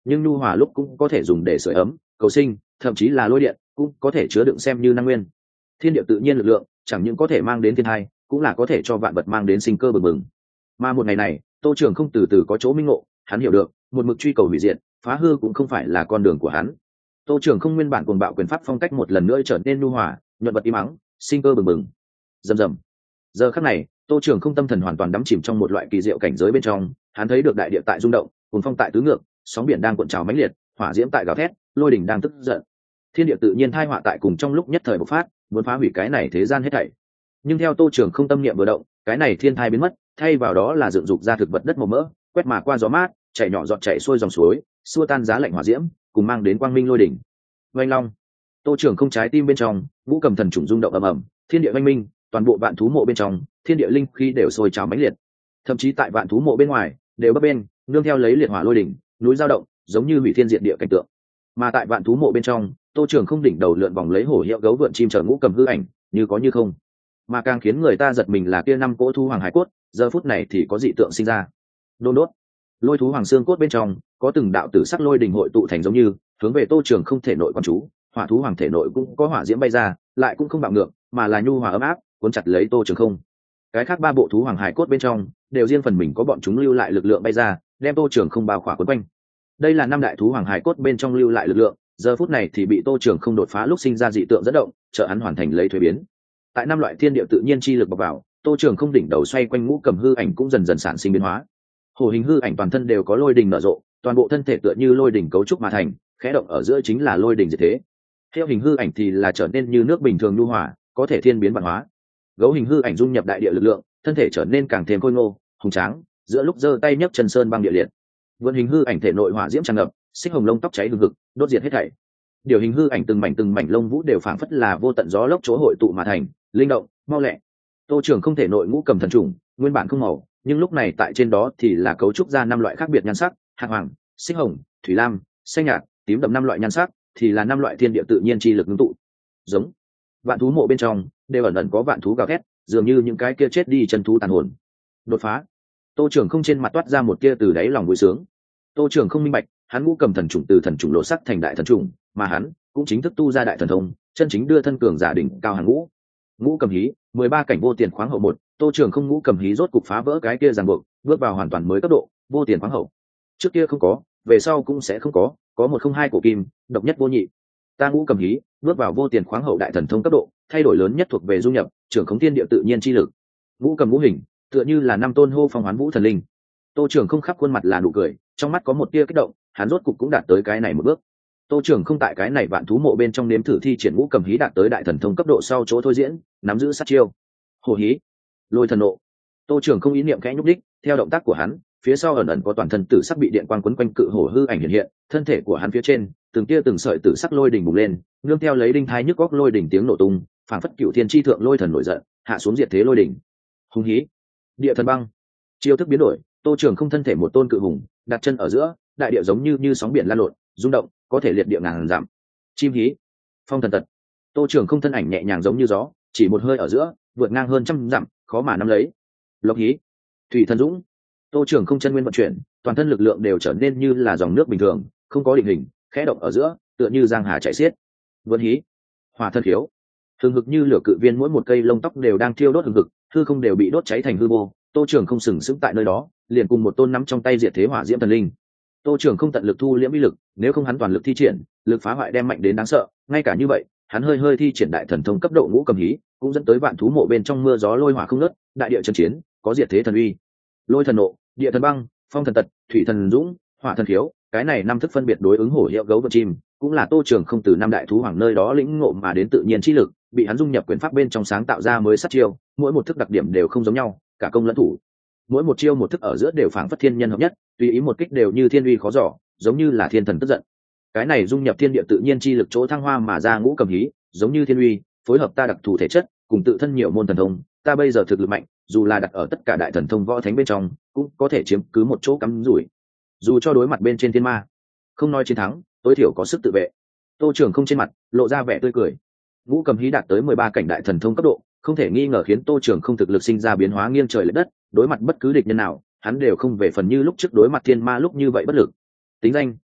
nhưng nhu hòa lúc cũng có thể dùng để sưởi ấm cầu sinh, thậm chí là lôi điện cũng có thể chứa đựng xem như năng nguyên. Thiên địa tự nhiên lực lượng chẳng những có thể mang đến thiên tai, cũng là có thể cho vạn vật mang đến sinh cơ bừng bừng. Mà một ngày này, Tô Trường không từ từ có chỗ minh ngộ, hắn hiểu được một mực truy cầu hủy diệt phá hư cũng không phải là con đường của hắn. Tô Trường không nguyên bản cuồng bạo quyền pháp phong cách một lần nữa trở nên nhu hòa, nhuận vật im ắng, sinh cơ bừng bừng. Rầm rầm. Giờ khắc này, Tô Trường không tâm thần hoàn toàn đắm chìm trong một loại kỳ diệu cảnh giới bên trong, hắn thấy được đại địa tại rung động, cuồng phong tại tứ ngược, sóng biển đang cuộn trào mãnh liệt, hỏa diễm tại gào thét, lôi đỉnh đang tức giận. Thiên địa tự nhiên tai họa tại cùng trong lúc nhất thời bộc phát, muốn phá hủy cái này thế gian hết thảy. Nhưng theo Tô Trường không tâm niệm vừa động, cái này thiên thai biến mất, thay vào đó là dựng dục ra thực vật đất màu mỡ, quét mà qua gió mát, chảy nhỏ giọt chảy xuôi dòng suối, xua tan giá lạnh hỏa diễm, cùng mang đến quang minh lôi đỉnh. Oanh long. Tô Trường không trái tim bên trong, ngũ cầm thần trùng rung động ầm ầm, thiên địa oanh minh, toàn bộ vạn thú mộ bên trong, thiên địa linh khí đều sôi trào mãnh liệt. Thậm chí tại vạn thú mộ bên ngoài, đều bấp bên, nương theo lấy liệt hỏa lôi đỉnh, núi dao động, giống như hủy thiên diệt địa cảnh tượng. Mà tại vạn thú mộ bên trong, Tô Trường không đỉnh đầu lượn vòng lấy hổ hiệu gấu vượn chim chờ ngũ cầm hư ảnh, như có như không. Mà càng khiến người ta giật mình là kia năm cỗ thú hoàng hải cốt, giờ phút này thì có dị tượng sinh ra. Đôn đốt, lôi thú hoàng xương cốt bên trong có từng đạo tử sắc lôi đình hội tụ thành giống như hướng về Tô Trường không thể nội quan chú, hỏa thú hoàng thể nội cũng có hỏa diễm bay ra, lại cũng không bạo ngược, mà là nhu hòa ấm áp, cuốn chặt lấy Tô Trường không. Cái khác ba bộ thú hoàng hải cốt bên trong đều riêng phần mình có bọn chúng lưu lại lực lượng bay ra, đem Tô Trường không bao khỏa quấn quanh. Đây là năm đại thú hoàng hải cốt bên trong lưu lại lực lượng, giờ phút này thì bị Tô Trường không đột phá lúc sinh ra dị tượng dẫn động, trợ hắn hoàn thành lấy thuế biến. Tại năm loại thiên địa tự nhiên chi lực bọc vào, Tô Trường không đỉnh đầu xoay quanh ngũ cầm hư ảnh cũng dần dần sản sinh biến hóa. Hổ hình hư ảnh toàn thân đều có lôi đình nở rộ, toàn bộ thân thể tựa như lôi đình cấu trúc mà thành, khẽ động ở giữa chính là lôi đình diệt thế. Heo hình hư ảnh thì là trở nên như nước bình thường nhu hòa, có thể thiên biến vạn hóa. Gấu hình hư ảnh dung nhập đại địa lực lượng, thân thể trở nên càng thêm khôi ngô, hùng tráng, giữa lúc giơ tay nhấc chân sơn băng địa liệt. Vượn hình hư ảnh thể nội hỏa diễm tràn ngập, xích hồng lông tóc cháy hừng hực, đốt diệt hết thảy. Điều hình hư ảnh từng mảnh từng mảnh lông vũ đều phảng phất là vô tận gió lốc chỗ hội tụ mà thành, linh động, mau lẹ. Tô Trường không thể nội ngũ cầm thần trùng, nguyên bản không màu, nhưng lúc này tại trên đó thì là cấu trúc ra năm loại khác biệt nhan sắc, hạt hoàng, xích hồng, thủy lam, xanh nhạt, tím đậm năm loại nhan sắc, thì là năm loại thiên địa tự nhiên chi lực ngưng tụ. Giống vạn thú mộ bên trong đều ẩn ẩn có vạn thú gào thét, dường như những cái kia chết đi chân thú tàn hồn. Đột phá. Tô Trường không trên mặt toát ra một kia từ đáy lòng vui sướng. Tô Trường không minh bạch, hắn ngũ cầm thần trùng từ thần trùng lộ sắc thành đại thần trùng, mà hắn cũng chính thức tu ra đại thần thông, chân chính đưa thân cường giả đỉnh cao hàng ngũ. Ngũ cầm hí, mười ba cảnh vô tiền khoáng hậu một, Tô Trường không ngũ cầm hí rốt cục phá vỡ cái kia ràng buộc, bước vào hoàn toàn mới cấp độ, vô tiền khoáng hậu. Trước kia không có, về sau cũng sẽ không có, có một không hai cổ kim, độc nhất vô nhị. Ta ngũ cầm hí, bước vào vô tiền khoáng hậu đại thần thông cấp độ, thay đổi lớn nhất thuộc về du nhập, trưởng khống thiên địa tự nhiên chi lực. Ngũ cầm ngũ hình, tựa như là năm tôn hô phong hoán vũ thần linh. Tô Trường không khắp khuôn mặt là nụ cười, trong mắt có một tia kích động, hắn rốt cục cũng đạt tới cái này một bước. Tô Trường không tại cái này vạn thú mộ bên trong nếm thử thi triển ngũ cầm hí đạt tới đại thần thông cấp độ sau chỗ thôi diễn, nắm giữ sát chiêu. Hồ hí, lôi thần nộ. Tô Trường không ý niệm khẽ nhúc đích, theo động tác của hắn, phía sau ẩn ẩn có toàn thân tử sắc bị điện quang quấn quanh cự hổ hư ảnh hiện hiện, thân thể của hắn phía trên, từng tia từng sợi tử sắc lôi đỉnh bùng lên, nương theo lấy đinh thái nhức góc lôi đỉnh tiếng nổ tung, phảng phất cửu thiên chi thượng lôi thần nổi giận, hạ xuống diệt thế lôi đỉnh. Hung hí, địa thần băng. Chiêu thức biến đổi, Tô Trường không thân thể một tôn cự hùng, đặt chân ở giữa, đại địa giống như như sóng biển lan lộn, rung động, có thể liệt địa ngàn dặm. Chim hí, phong thần tật. Tô Trường không thân ảnh nhẹ nhàng giống như gió, chỉ một hơi ở giữa, vượt ngang hơn trăm dặm, khó mà nắm lấy. Lộc hí, thủy thần dũng. Tô Trường không chân nguyên vận chuyển, toàn thân lực lượng đều trở nên như là dòng nước bình thường, không có định hình, khẽ động ở giữa, tựa như giang hà chảy xiết. Vân hí, hỏa thần khiếu. Hừng hực như lửa cự viên, mỗi một cây lông tóc đều đang thiêu đốt hừng hực, hư không đều bị đốt cháy thành hư vô. Tô Trường không sừng sững tại nơi đó, liền cùng một tôn nắm trong tay diệt thế hỏa diễm thần linh. Tô Trường không tận lực thu liễm uy lực, nếu không hắn toàn lực thi triển, lực phá hoại đem mạnh đến đáng sợ. Ngay cả như vậy, hắn hơi hơi thi triển đại thần thông cấp độ ngũ cầm hí, cũng dẫn tới vạn thú mộ bên trong mưa gió lôi hỏa không ngớt, đại địa chân chiến, có diệt thế thần uy. Lôi thần nộ, địa thần băng, phong thần tật, thủy thần dũng, hỏa thần khiếu, cái này năm thức phân biệt đối ứng hổ hiệu gấu vật chim, cũng là Tô Trường không từ năm đại thú hoàng nơi đó lĩnh ngộ mà đến tự nhiên chi lực, bị hắn dung nhập quyền pháp bên trong sáng tạo ra mới sát chiêu, mỗi một thức đặc điểm đều không giống nhau, cả công lẫn thủ. Mỗi một chiêu một thức ở giữa đều phảng phất thiên nhân hợp nhất, tùy ý một kích đều như thiên uy khó dò, giống như là thiên thần tức giận. Cái này dung nhập thiên địa tự nhiên chi lực chỗ thăng hoa mà ra ngũ cầm hí, giống như thiên uy, phối hợp ta đặc thù thể chất, cùng tự thân nhiều môn thần thông, ta bây giờ thực lực mạnh, dù là đặt ở tất cả đại thần thông võ thánh bên trong, cũng có thể chiếm cứ một chỗ cắm rủi. Dù cho đối mặt bên trên thiên ma, không nói chiến thắng, tối thiểu có sức tự vệ. Tô Trường không trên mặt lộ ra vẻ tươi cười. Ngũ cầm hí đạt tới mười ba cảnh đại thần thông cấp độ, không thể nghi ngờ khiến Tô Trường không thực lực sinh ra biến hóa nghiêng trời lệch đất, đối mặt bất cứ địch nhân nào, hắn đều không về phần như lúc trước đối mặt thiên ma lúc như vậy bất lực. Tính danh: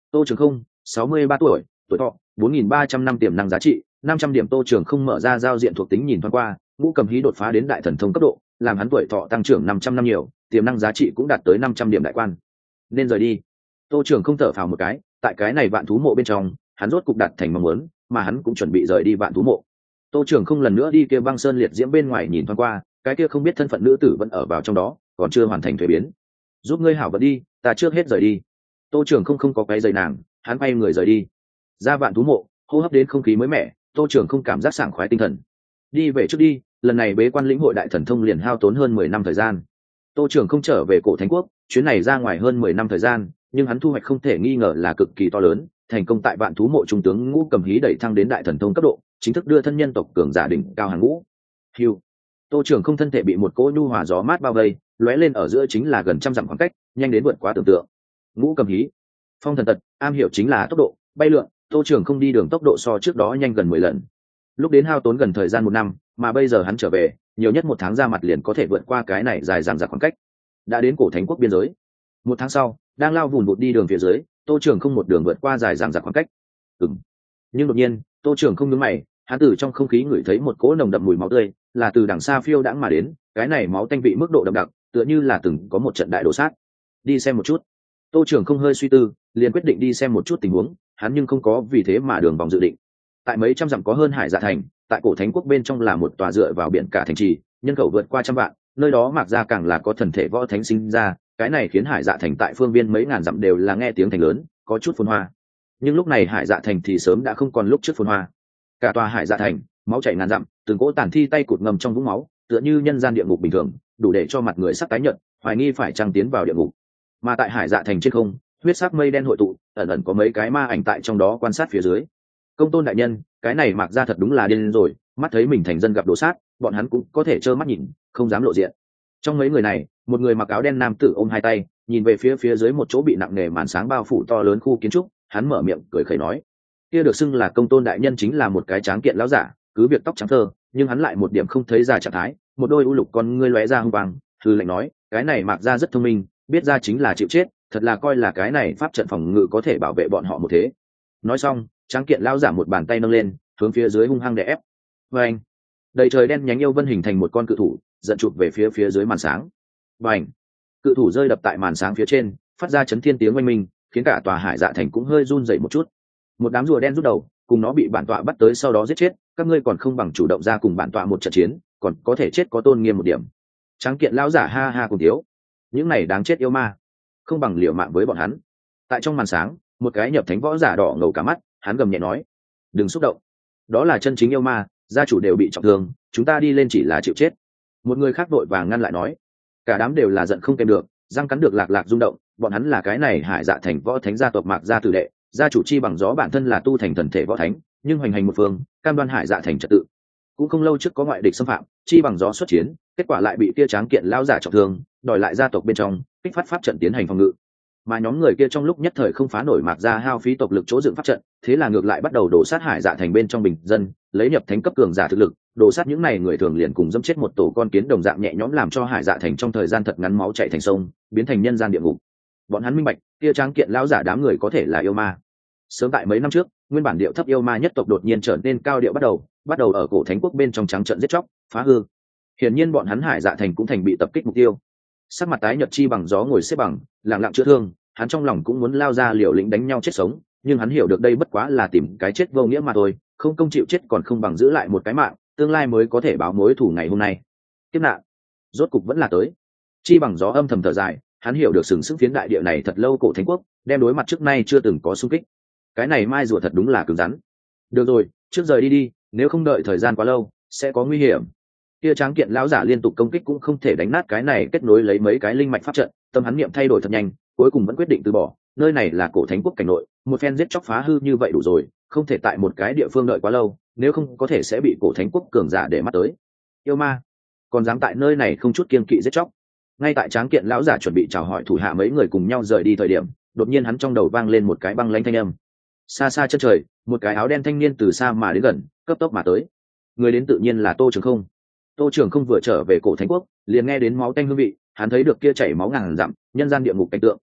Tô Trường Không, sáu mươi ba tuổi, tuổi thọ bốn nghìn ba trăm năm tiềm năng giá trị năm trăm điểm. Tô Trường Không mở ra giao diện thuộc tính nhìn thoáng qua, Ngũ Cầm Hí đột phá đến đại thần thông cấp độ, làm hắn tuổi thọ tăng trưởng năm trăm năm nhiều, tiềm năng giá trị cũng đạt tới năm trăm điểm đại quan. Nên rời đi. Tô Trường Không thở phào một cái, tại cái này vạn thú mộ bên trong, hắn rốt cục đạt thành mong muốn, mà hắn cũng chuẩn bị rời đi vạn thú mộ. Tô Trường Không lần nữa đi kia băng sơn liệt diễm bên ngoài nhìn thoáng qua, cái kia không biết thân phận nữ tử vẫn ở vào trong đó, còn chưa hoàn thành thuế biến. Giúp ngươi hảo vận đi, ta trước hết rời đi. Tô Trường Không không có cái giày nàng, hắn bay người rời đi. Ra vạn thú mộ, hô hấp đến không khí mới mẻ, Tô Trường Không cảm giác sảng khoái tinh thần. Đi về trước đi, lần này bế quan lĩnh hội đại thần thông liền hao tốn hơn mười năm thời gian. Tô Trường Không trở về cổ thánh quốc, chuyến này ra ngoài hơn mười năm thời gian, nhưng hắn thu hoạch không thể nghi ngờ là cực kỳ to lớn, thành công tại vạn thú mộ trung tướng Ngũ Cầm Hí đẩy thăng đến đại thần thông cấp độ, chính thức đưa thân nhân tộc cường giả đỉnh cao hàng ngũ. Hưu. Tô Trường Không thân thể bị một cỗ nhu hòa gió mát bao vây, lóe lên ở giữa chính là gần trăm dặm khoảng cách, nhanh đến vượt quá tưởng tượng. Ngũ Cầm Hí, phong thần tật, am hiểu chính là tốc độ, bay lượn. Tô Trường Không đi đường tốc độ so trước đó nhanh gần mười lần. Lúc đến hao tốn gần thời gian một năm, mà bây giờ hắn trở về, nhiều nhất một tháng ra mặt liền có thể vượt qua cái này dài dằng dặc khoảng cách. Đã đến cổ thánh quốc biên giới. Một tháng sau, đang lao vùn vụt đi đường phía dưới, Tô Trường Không một đường vượt qua dài dằng dặc khoảng cách. Ừm. Nhưng đột nhiên, Tô Trường Không nhướng mày, hắn từ trong không khí ngửi thấy một cỗ nồng đậm mùi máu tươi, là từ đằng xa phiêu đãng mà đến, cái này máu tanh vị mức độ đậm đặc, tựa như là từng có một trận đại đổ sát. Đi xem một chút. Tô Trường Không hơi suy tư, liền quyết định đi xem một chút tình huống, hắn nhưng không có vì thế mà đường vòng dự định. Tại mấy trăm dặm có hơn Hải Dạ thành, tại cổ thánh quốc bên trong là một tòa dựa vào biển cả thành trì, nhân khẩu vượt qua trăm vạn, nơi đó Mạc Gia càng là có thần thể võ thánh sinh ra, cái này khiến Hải Dạ thành tại phương viên mấy ngàn dặm đều là nghe tiếng thành lớn, có chút phồn hoa. Nhưng lúc này Hải Dạ thành thì sớm đã không còn lúc trước phồn hoa. Cả tòa Hải Dạ thành, máu chảy ngàn dặm, từng cỗ tàn thi tay cụt ngầm trong vũng máu, tựa như nhân gian địa ngục bình thường, đủ để cho mặt người sắc tái nhợt, hoài nghi phải chăng tiến vào địa ngục. Mà tại Hải Dạ thành trên không, huyết sắc mây đen hội tụ, ẩn ẩn có mấy cái ma ảnh tại trong đó quan sát phía dưới. Công tôn đại nhân, cái này Mạc Gia thật đúng là điên rồi, mắt thấy mình thành dân gặp đồ sát, bọn hắn cũng có thể trơ mắt nhìn, không dám lộ diện. Trong mấy người này, một người mặc áo đen nam tử ôm hai tay, nhìn về phía phía dưới một chỗ bị nặng nề màn sáng bao phủ to lớn khu kiến trúc, hắn mở miệng cười khẩy nói: kia được xưng là công tôn đại nhân chính là một cái tráng kiện lão giả, cứ việc tóc trắng thơ, nhưng hắn lại một điểm không thấy già trạng thái, một đôi u lục con ngươi lóe ra hung quang, hư lệnh nói: cái này Mạc Gia rất thông minh, biết ra chính là chịu chết, thật là coi là cái này pháp trận phòng ngự có thể bảo vệ bọn họ một thế. Nói xong, tráng kiện lão giả một bàn tay nâng lên, hướng phía dưới hung hăng đè ép. Và anh, đầy trời đen nhánh yêu vân hình thành một con cự thủ, giận chụp về phía phía dưới màn sáng. Và anh, cự thủ rơi đập tại màn sáng phía trên, phát ra chấn thiên tiếng oanh minh, khiến cả tòa Hải Dạ thành cũng hơi run rẩy một chút. Một đám rùa đen rút đầu, cùng nó bị bản tọa bắt tới sau đó giết chết, các ngươi còn không bằng chủ động ra cùng bản tọa một trận chiến, còn có thể chết có tôn nghiêm một điểm. Tráng kiện lão giả ha ha cùng thiếu, những này đáng chết yêu ma, không bằng liều mạng với bọn hắn. Tại trong màn sáng, một cái nhập thánh võ giả đỏ ngầu cả mắt, hắn gầm nhẹ nói: đừng xúc động, đó là chân chính yêu ma, gia chủ đều bị trọng thương, chúng ta đi lên chỉ là chịu chết. Một người khác đội vàng ngăn lại nói. Cả đám đều là giận không kèm được, răng cắn được lạc lạc rung động, bọn hắn là cái này Hải Dạ thành võ thánh gia tộc Mạc Gia tử đệ, gia chủ chi bằng gió bản thân là tu thành thần thể võ thánh, nhưng hoành hành một phương, cam đoan Hải Dạ thành trật tự. Cũng không lâu trước có ngoại địch xâm phạm, chi bằng gió xuất chiến, kết quả lại bị kia tráng kiện lão giả trọng thương, đòi lại gia tộc bên trong, kích phát pháp trận tiến hành phòng ngự. Mà nhóm người kia trong lúc nhất thời không phá nổi Mạc Gia hao phí tộc lực chỗ dựng pháp trận, thế là ngược lại bắt đầu đổ sát Hải Dạ thành bên trong bình dân, lấy nhập thánh cấp cường giả thực lực, đổ sát những này người thường liền cùng dẫm chết một tổ con kiến đồng dạng nhẹ nhõm, làm cho Hải Dạ thành trong thời gian thật ngắn máu chảy thành sông, biến thành nhân gian địa ngục. Bọn hắn minh bạch, kia tráng kiện lão giả đám người có thể là yêu ma. Sớm tại mấy năm trước, nguyên bản điệu thấp yêu ma nhất tộc đột nhiên trở nên cao điệu bắt đầu, bắt đầu ở cổ thánh quốc bên trong trắng trận giết chóc, phá hư. Hiển nhiên bọn hắn Hải Dạ thành cũng thành bị tập kích mục tiêu. Sắc mặt tái nhợt chi bằng gió ngồi xếp bằng, lặng lặng chữa thương, hắn trong lòng cũng muốn lao ra liều lĩnh đánh nhau chết sống, nhưng hắn hiểu được đây bất quá là tìm cái chết vô nghĩa mà thôi, không công chịu chết còn không bằng giữ lại một cái mạng, tương lai mới có thể báo mối thù ngày hôm nay. Kiếp nạn rốt cục vẫn là tới. Chi bằng gió âm thầm thở dài, hắn hiểu được sừng sững phiến đại địa này thật lâu cổ thánh quốc, đem đối mặt trước nay chưa từng có xung kích. Cái này mai rùa thật đúng là cứng rắn. Được rồi, trước rời đi đi, nếu không đợi thời gian quá lâu, sẽ có nguy hiểm. Kia tráng kiện lão giả liên tục công kích cũng không thể đánh nát cái này kết nối lấy mấy cái linh mạch pháp trận, tâm hắn niệm thay đổi thật nhanh, cuối cùng vẫn quyết định từ bỏ. Nơi này là cổ thánh quốc cảnh nội, một phen giết chóc phá hư như vậy đủ rồi, không thể tại một cái địa phương đợi quá lâu, nếu không có thể sẽ bị cổ thánh quốc cường giả để mắt tới. Yêu ma, còn dám tại nơi này không chút kiêng kỵ giết chóc. Ngay tại tráng kiện lão giả chuẩn bị chào hỏi thủ hạ mấy người cùng nhau rời đi thời điểm, đột nhiên hắn trong đầu vang lên một cái băng lãnh thanh âm. Xa xa chân trời, một cái áo đen thanh niên từ xa mà đến gần, cấp tốc mà tới. Người đến tự nhiên là Tô Trường Không. Tô Trường Không vừa trở về cổ thánh quốc, liền nghe đến máu tanh hương vị, hắn thấy được kia chảy máu ngàn dặm, nhân gian địa ngục cảnh tượng,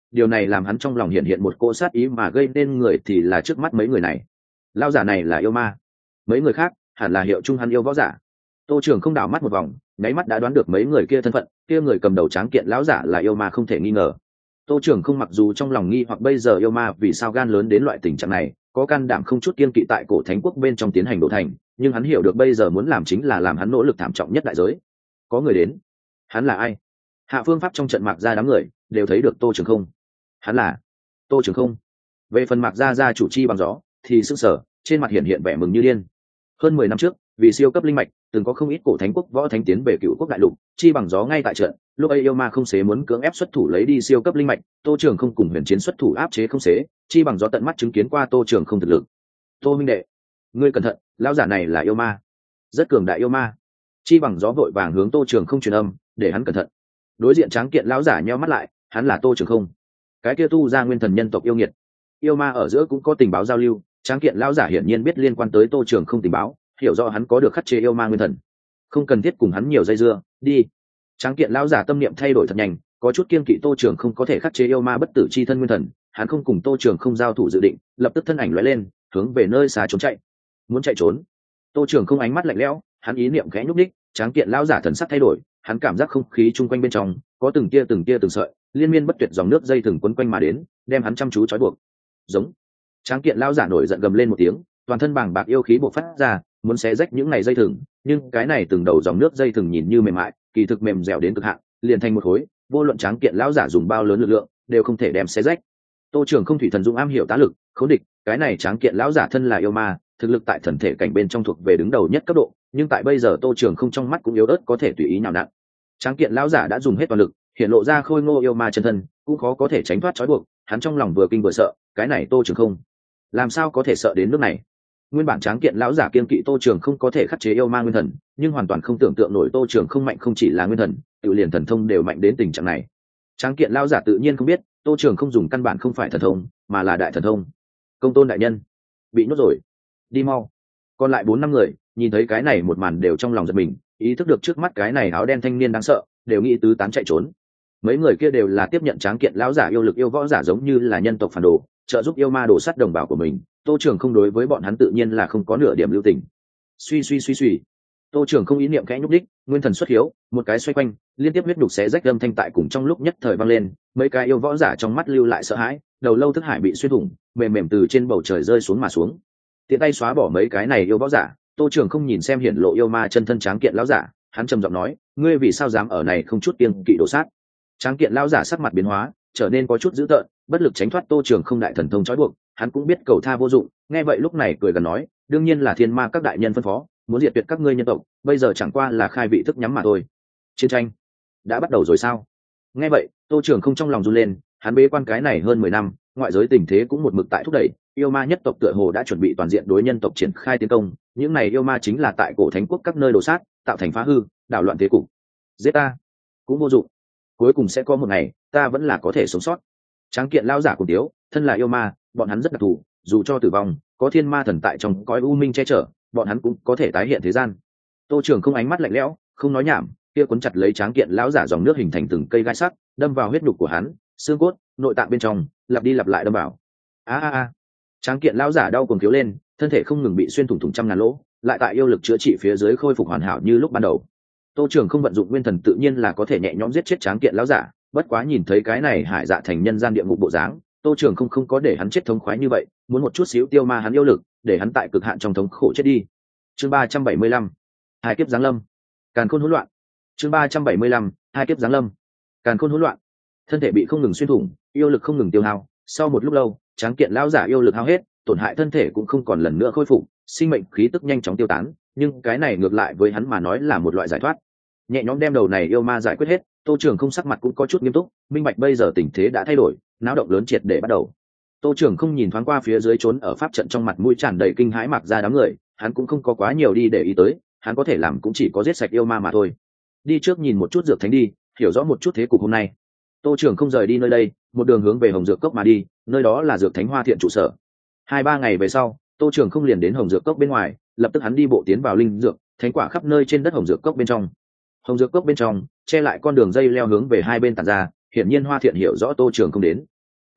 điều này làm hắn trong lòng hiện hiện một cỗ sát ý mà gây nên người thì là trước mắt mấy người này. Lão giả này là yêu ma, mấy người khác hẳn là hiệu chung hắn yêu võ giả. Tô Trường không đảo mắt một vòng, nháy mắt đã đoán được mấy người kia thân phận, kia người cầm đầu tráng kiện lão giả là yêu ma không thể nghi ngờ. Tô Trường không mặc dù trong lòng nghi hoặc bây giờ yêu ma vì sao gan lớn đến loại tình trạng này, có can đảm không chút kiên kỵ tại cổ thánh quốc bên trong tiến hành đổ thành, nhưng hắn hiểu được bây giờ muốn làm chính là làm hắn nỗ lực thảm trọng nhất đại giới. Có người đến. Hắn là ai? Hạ phương pháp trong trận Mạc Gia đám người đều thấy được Tô Trường không. Hắn là Tô Trường không. Về phần Mạc Gia gia chủ Chi Bằng Gió thì sững sờ, trên mặt hiện hiện vẻ mừng như điên. Hơn mười năm trước, vì siêu cấp linh mạch, từng có không ít cổ thánh quốc võ thánh tiến về Cựu Quốc đại lục, Chi Bằng Gió ngay tại trận, lúc ấy yêu ma không xế muốn cưỡng ép xuất thủ lấy đi siêu cấp linh mạch, Tô Trường không cùng Huyền Chiến xuất thủ áp chế không xế, Chi Bằng Gió tận mắt chứng kiến qua Tô Trường không thực lực. Tô minh đệ, ngươi cẩn thận, lão giả này là yêu ma, rất cường đại yêu ma. Chi Bằng Gió vội vàng hướng Tô Trường không truyền âm, để hắn cẩn thận. Đối diện tráng kiện lão giả nheo mắt lại, hắn là Tô Trường không, cái kia tu ra nguyên thần nhân tộc yêu nghiệt. Yêu ma ở giữa cũng có tình báo giao lưu, tráng kiện lão giả hiển nhiên biết liên quan tới Tô Trường không tình báo, hiểu rõ hắn có được khắc chế yêu ma nguyên thần, không cần thiết cùng hắn nhiều dây dưa, đi. Tráng kiện lão giả tâm niệm thay đổi thật nhanh, có chút kiên kỵ Tô Trường không có thể khắc chế yêu ma bất tử chi thân nguyên thần, hắn không cùng Tô Trường không giao thủ dự định, lập tức thân ảnh lóe lên, hướng về nơi xa trốn chạy. Muốn chạy trốn? Tô Trường không ánh mắt lạnh lẽo, hắn ý niệm khẽ nhúc đích, tráng kiện lão giả thần sắc thay đổi, hắn cảm giác không khí chung quanh bên trong có từng tia từng tia từng sợi liên miên bất tuyệt dòng nước dây thừng quấn quanh mà đến, đem hắn chăm chú trói buộc. Giống. Tráng kiện lão giả nổi giận gầm lên một tiếng, toàn thân bàng bạc yêu khí bộc phát ra, muốn xé rách những này dây thừng, nhưng cái này từng đầu dòng nước dây thừng nhìn như mềm mại, kỳ thực mềm dẻo đến cực hạn, liền thành một khối, vô luận tráng kiện lão giả dùng bao lớn lực lượng, đều không thể đem xé rách. Tô Trường không thủy thần dũng am hiểu tá lực, khốn địch, cái này tráng kiện lão giả thân là yêu ma, thực lực tại thần thể cảnh bên trong thuộc về đứng đầu nhất cấp độ, nhưng tại bây giờ Tô Trường không trong mắt cũng yếu ớt có thể tùy ý nào nặn. Tráng kiện lão giả đã dùng hết toàn lực, hiện lộ ra khôi ngô yêu ma chân thân, cũng khó có thể tránh thoát trói buộc, hắn trong lòng vừa kinh vừa sợ, cái này Tô Trường không, làm sao có thể sợ đến nước này. Nguyên bản tráng kiện lão giả kiên kỵ Tô Trường không có thể khắc chế yêu ma nguyên thần, nhưng hoàn toàn không tưởng tượng nổi Tô Trường không mạnh không chỉ là nguyên thần, tự liền thần thông đều mạnh đến tình trạng này. Tráng kiện lão giả tự nhiên không biết, Tô Trường không dùng căn bản không phải thần thông, mà là đại thần thông. Công tôn đại nhân, bị nhốt rồi, đi mau. Còn lại bốn năm người nhìn thấy cái này một màn đều trong lòng giật mình, ý thức được trước mắt cái này áo đen thanh niên đáng sợ, đều nghĩ tứ tán chạy trốn. Mấy người kia đều là tiếp nhận tráng kiện lão giả yêu lực yêu võ giả, giống như là nhân tộc phản đồ, trợ giúp yêu ma đổ sát đồng bào của mình. Tô Trường không đối với bọn hắn tự nhiên là không có nửa điểm lưu tình. Suy suy suy suy, Tô Trường không ý niệm khẽ nhúc đích, nguyên thần xuất hiếu, một cái xoay quanh, liên tiếp huyết đục xé rách âm thanh tại cùng trong lúc nhất thời vang lên, mấy cái yêu võ giả trong mắt lưu lại sợ hãi, đầu lâu thức hải bị xuyên thủng, mềm mềm từ trên bầu trời rơi xuống mà xuống. Tiện tay xóa bỏ mấy cái này yêu võ giả, Tô Trường không nhìn xem hiển lộ yêu ma chân thân tráng kiện lão giả, hắn trầm giọng nói, ngươi vì sao dám ở này không chút kiêng kỵ đổ sát? Tráng kiện lão giả sắc mặt biến hóa, trở nên có chút dữ tợn, bất lực tránh thoát Tô Trường không đại thần thông trói buộc, hắn cũng biết cầu tha vô dụng, nghe vậy lúc này cười gần nói, đương nhiên là thiên ma các đại nhân phân phó, muốn diệt tuyệt các ngươi nhân tộc, bây giờ chẳng qua là khai vị thức nhắm mà thôi. Chiến tranh đã bắt đầu rồi sao? Nghe vậy, Tô Trường không trong lòng run lên, hắn bế quan cái này hơn mười năm, ngoại giới tình thế cũng một mực tại thúc đẩy, yêu ma nhất tộc tựa hồ đã chuẩn bị toàn diện đối nhân tộc triển khai tiến công, những này yêu ma chính là tại cổ thánh quốc các nơi đổ sát, tạo thành phá hư, đảo loạn thế cục. Giết ta cũng vô dụng, cuối cùng sẽ có một ngày ta vẫn là có thể sống sót. Tráng kiện lão giả cùng tiếu, thân là yêu ma, bọn hắn rất đặc thù, dù cho tử vong, có thiên ma thần tại trong cõi u minh che chở, bọn hắn cũng có thể tái hiện thế gian. Tô Trường không ánh mắt lạnh lẽo, không nói nhảm, kia cuốn chặt lấy tráng kiện lão giả dòng nước hình thành từng cây gai sắc, đâm vào huyết nhục của hắn, xương cốt, nội tạng bên trong, lặp đi lặp lại đâm vào. A a a. Tráng kiện lão giả đau cuồng thiếu lên, thân thể không ngừng bị xuyên thủng thủng trăm ngàn lỗ, lại tại yêu lực chữa trị phía dưới khôi phục hoàn hảo như lúc ban đầu. Tô Trường không vận dụng nguyên thần tự nhiên là có thể nhẹ nhõm giết chết tráng kiện lão giả, bất quá nhìn thấy cái này hải dạ thành nhân gian địa ngục bộ dáng, Tô Trường không không có để hắn chết thống khoái như vậy, muốn một chút xíu tiêu ma hắn yêu lực, để hắn tại cực hạn trong thống khổ chết đi. Chương ba trăm bảy mươi lăm, hai kiếp giáng lâm. Càn khôn hỗn loạn. Chương ba trăm bảy mươi lăm, hai kiếp giáng lâm. Càn khôn hỗn loạn. Thân thể bị không ngừng xuyên thủng, yêu lực không ngừng tiêu hao, sau một lúc lâu, tráng kiện lão giả yêu lực hao hết, tổn hại thân thể cũng không còn lần nữa khôi phục, sinh mệnh khí tức nhanh chóng tiêu tán, nhưng cái này ngược lại với hắn mà nói là một loại giải thoát. Nhẹ nhõm đem đầu này yêu ma giải quyết hết, Tô Trường không sắc mặt cũng có chút nghiêm túc, minh bạch bây giờ tình thế đã thay đổi, náo động lớn triệt để bắt đầu. Tô Trường không nhìn thoáng qua phía dưới trốn ở pháp trận trong mặt mũi tràn đầy kinh hãi Mạc Gia đám người, hắn cũng không có quá nhiều đi để ý tới, hắn có thể làm cũng chỉ có giết sạch yêu ma mà thôi. Đi trước nhìn một chút dược thánh đi, hiểu rõ một chút thế cục hôm nay. Tô Trường không rời đi nơi đây, một đường hướng về Hồng Dược Cốc mà đi, nơi đó là dược thánh Hoa Thiện trụ sở. Hai ba ngày về sau, Tô Trường không liền đến Hồng Dược Cốc bên ngoài, lập tức hắn đi bộ tiến vào linh dược, thánh quả khắp nơi trên đất Hồng Dược Cốc bên trong. Hồng Dược Cốc bên trong che lại con đường dây leo hướng về hai bên tản ra, hiển nhiên Hoa Thiện hiểu rõ Tô Trường không đến,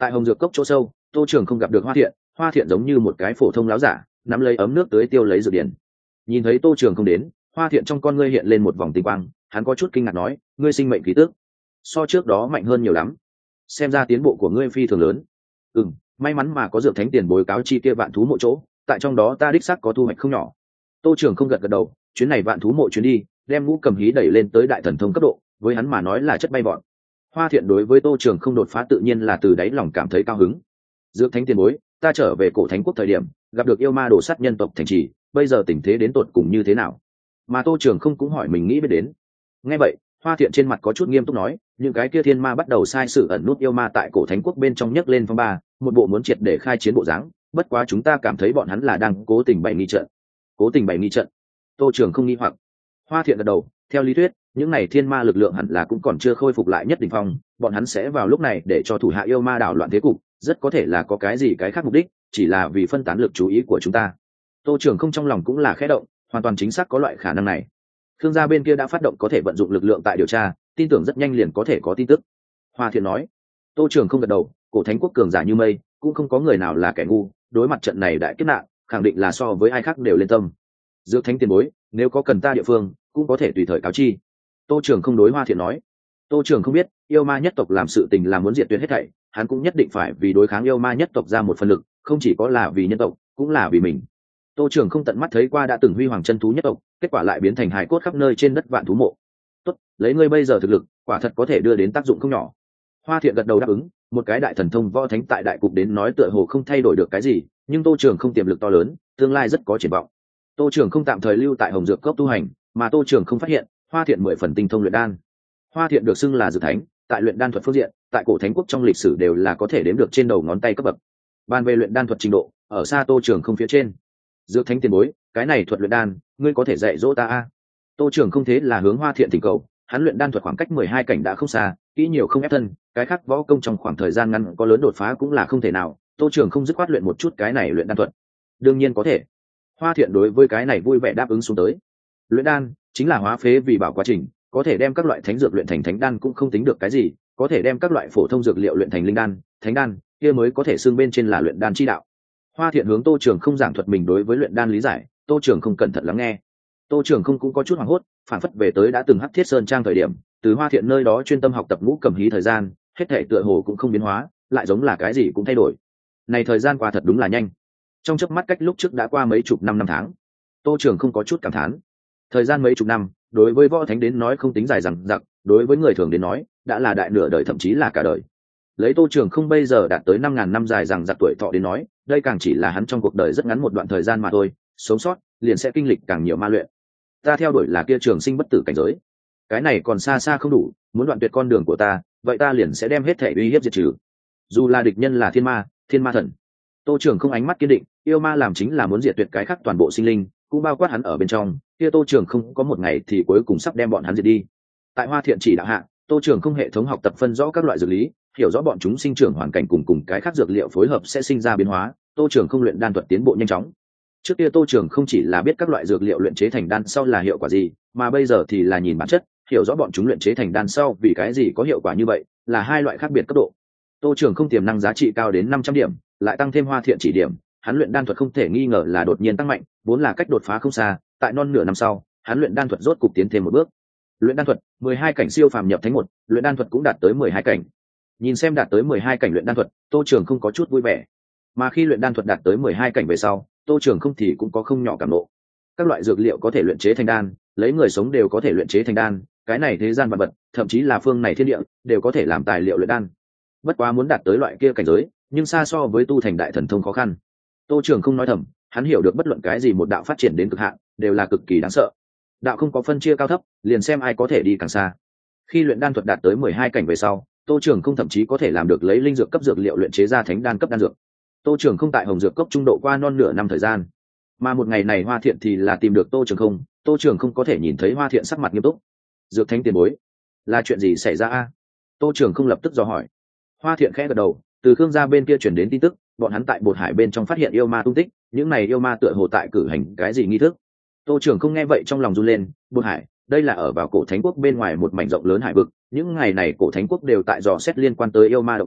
Tại hồng dược cốc chỗ sâu, tô trường không gặp được hoa thiện. Hoa thiện giống như một cái phổ thông láo giả, nắm lấy ấm nước tới tiêu lấy dược điển. Nhìn thấy tô trường không đến, hoa thiện trong con ngươi hiện lên một vòng tinh quang, hắn có chút kinh ngạc nói, ngươi sinh mệnh khí tức so trước đó mạnh hơn nhiều lắm, xem ra tiến bộ của ngươi phi thường lớn. Ừ, may mắn mà có dược thánh tiền bối cáo chi kia vạn thú mộ chỗ, tại trong đó ta đích xác có thu hoạch không nhỏ. Tô trường không gật gật đầu, chuyến này vạn thú mộ chuyến đi đem Ngũ Cầm Hí đẩy lên tới đại thần thông cấp độ, với hắn mà nói là chất bay bọn. Hoa thiện đối với tô trường không đột phá tự nhiên là từ đáy lòng cảm thấy cao hứng. Dược thánh tiền bối, ta trở về cổ thánh quốc thời điểm gặp được yêu ma đổ sát nhân tộc thành trì, bây giờ tình thế đến tột cùng như thế nào? Mà tô trường không cũng hỏi mình nghĩ biết đến. Nghe vậy, Hoa thiện trên mặt có chút nghiêm túc nói, những cái kia thiên ma bắt đầu sai sự ẩn nút yêu ma tại cổ thánh quốc bên trong nhấc lên phong ba, một bộ muốn triệt để khai chiến bộ dáng, bất quá chúng ta cảm thấy bọn hắn là đang cố tình bày nghi trận. Cố tình bày nghi trận? Tô trường không nghi hoặc. Hoa thiện gật đầu, theo lý thuyết những này thiên ma lực lượng hẳn là cũng còn chưa khôi phục lại nhất đỉnh phong, bọn hắn sẽ vào lúc này để cho thủ hạ yêu ma đảo loạn thế cục, rất có thể là có cái gì cái khác mục đích, chỉ là vì phân tán lực chú ý của chúng ta. Tô trường không trong lòng cũng là khẽ động, hoàn toàn chính xác có loại khả năng này. Thương gia bên kia đã phát động có thể vận dụng lực lượng tại điều tra, tin tưởng rất nhanh liền có thể có tin tức. Hoa thiện nói. Tô trường không gật đầu, cổ thánh quốc cường giả như mây, cũng không có người nào là kẻ ngu, đối mặt trận này đại kiếp nạn khẳng định là so với ai khác đều lên tâm. Dược thánh tiền bối, nếu có cần ta địa phương cũng có thể tùy thời cáo chi. Tô trường không đối Hoa thiện nói. Tô trường không biết yêu ma nhất tộc làm sự tình là muốn diệt tuyệt hết thảy, hắn cũng nhất định phải vì đối kháng yêu ma nhất tộc ra một phần lực, không chỉ có là vì nhân tộc cũng là vì mình. Tô trường không tận mắt thấy qua đã từng huy hoàng chân thú nhất tộc, kết quả lại biến thành hài cốt khắp nơi trên đất vạn thú mộ. Tốt, lấy ngươi bây giờ thực lực quả thật có thể đưa đến tác dụng không nhỏ. Hoa thiện gật đầu đáp ứng, một cái đại thần thông võ thánh tại đại cục đến nói tựa hồ không thay đổi được cái gì, nhưng tô trường không tiềm lực to lớn, tương lai rất có triển vọng. Tô trường không tạm thời lưu tại hồng dược cốc tu hành, mà tô trường không phát hiện Hoa thiện mười phần tinh thông luyện đan. Hoa thiện được xưng là dược thánh, tại luyện đan thuật phương diện tại cổ thánh quốc trong lịch sử đều là có thể đếm được trên đầu ngón tay cấp bậc. Bàn về luyện đan thuật trình độ ở xa tô trường không phía trên. Dược thánh tiền bối, cái này thuật luyện đan ngươi có thể dạy dỗ ta a? Tô trường không thế là hướng Hoa thiện thỉnh cầu, hắn luyện đan thuật khoảng cách mười hai cảnh đã không xa, kỹ nhiều không ép thân, cái khác võ công trong khoảng thời gian ngắn có lớn đột phá cũng là không thể nào. Tô trường không dứt khoát luyện một chút cái này luyện đan thuật. Đương nhiên có thể. Hoa thiện đối với cái này vui vẻ đáp ứng xuống tới. Luyện đan chính là hóa phế vì bảo quá trình, có thể đem các loại thánh dược luyện thành thánh đan cũng không tính được cái gì, có thể đem các loại phổ thông dược liệu luyện thành linh đan, thánh đan, kia mới có thể xưng bên trên là luyện đan chi đạo. Hoa thiện hướng tô trường không giảng thuật mình đối với luyện đan lý giải, tô trường không cẩn thận lắng nghe. Tô trường không cũng có chút hoảng hốt, phản phất về tới đã từng hắc thiết sơn trang thời điểm, từ Hoa thiện nơi đó chuyên tâm học tập Ngũ Cầm Hí thời gian, hết thảy tựa hồ cũng không biến hóa, lại giống là cái gì cũng thay đổi. Này thời gian qua thật đúng là nhanh, trong chớp mắt cách lúc trước đã qua mấy chục năm năm tháng. Tô trường không có chút cảm thán, thời gian mấy chục năm đối với võ thánh đến nói không tính dài dằng dặc, đối với người thường đến nói đã là đại nửa đời thậm chí là cả đời. Lấy tô trường không bây giờ đạt tới năm ngàn năm dài dằng dặc tuổi thọ đến nói, đây càng chỉ là hắn trong cuộc đời rất ngắn một đoạn thời gian mà thôi, sống sót liền sẽ kinh lịch càng nhiều ma luyện. Ta theo đuổi là kia trường sinh bất tử cảnh giới, cái này còn xa xa không đủ, muốn đoạn tuyệt con đường của ta, vậy ta liền sẽ đem hết thể uy hiếp diệt trừ, dù là địch nhân là thiên ma, thiên ma thần. Tô trường không ánh mắt kiên định, yêu ma làm chính là muốn diệt tuyệt cái khác toàn bộ sinh linh, cũng bao quát hắn ở bên trong, kia tô trường không có một ngày thì cuối cùng sắp đem bọn hắn diệt đi. Tại Hoa thiện chỉ đạo hạ, tô trường không hệ thống học tập phân rõ các loại dược lý, hiểu rõ bọn chúng sinh trưởng hoàn cảnh cùng cùng cái khác dược liệu phối hợp sẽ sinh ra biến hóa, tô trường không luyện đan thuật tiến bộ nhanh chóng. Trước kia tô trường không chỉ là biết các loại dược liệu luyện chế thành đan sau là hiệu quả gì, mà bây giờ thì là nhìn bản chất, hiểu rõ bọn chúng luyện chế thành đan sau vì cái gì có hiệu quả như vậy, là hai loại khác biệt cấp độ. Tô trường không tiềm năng giá trị cao đến năm trăm điểm, lại tăng thêm Hoa thiện chỉ điểm, hắn luyện đan thuật không thể nghi ngờ là đột nhiên tăng mạnh, vốn là cách đột phá không xa, tại non nửa năm sau hắn luyện đan thuật rốt cục tiến thêm một bước. Luyện đan thuật mười hai cảnh siêu phàm nhập thánh một, luyện đan thuật cũng đạt tới mười hai cảnh. Nhìn xem đạt tới mười hai cảnh luyện đan thuật, tô trường không có chút vui vẻ. Mà khi luyện đan thuật đạt tới mười hai cảnh về sau, tô trường không thì cũng có không nhỏ cảm nộ. Các loại dược liệu có thể luyện chế thành đan, lấy người sống đều có thể luyện chế thành đan, cái này thế gian vật vật, thậm chí là phương này thiên địa đều có thể làm tài liệu luyện đan. Bất quá muốn đạt tới loại kia cảnh giới, nhưng xa so với tu thành đại thần thông khó khăn. Tô trường không nói thầm, hắn hiểu được bất luận cái gì một đạo phát triển đến cực hạn đều là cực kỳ đáng sợ. Đạo không có phân chia cao thấp, liền xem ai có thể đi càng xa. Khi luyện đan thuật đạt tới mười hai cảnh về sau, tô trường không thậm chí có thể làm được lấy linh dược cấp dược liệu luyện chế ra thánh đan cấp đan dược. Tô trường không tại hồng dược cốc trung độ qua non nửa năm thời gian, mà một ngày này Hoa thiện thì là tìm được tô trường không. Tô trường không có thể nhìn thấy Hoa thiện sắc mặt nghiêm túc. Dược thánh tiền bối, là chuyện gì xảy ra a? Tô trường không lập tức dò hỏi. Hoa thiện khẽ gật đầu, từ Khương gia bên kia chuyển đến tin tức, bọn hắn tại bột hải bên trong phát hiện yêu ma tung tích, những này yêu ma tựa hồ tại cử hành cái gì nghi thức. Tô trường không nghe vậy trong lòng run lên. Bột hải, đây là ở vào cổ thánh quốc bên ngoài một mảnh rộng lớn hải vực, những ngày này cổ thánh quốc đều tại dò xét liên quan tới yêu ma động tĩnh,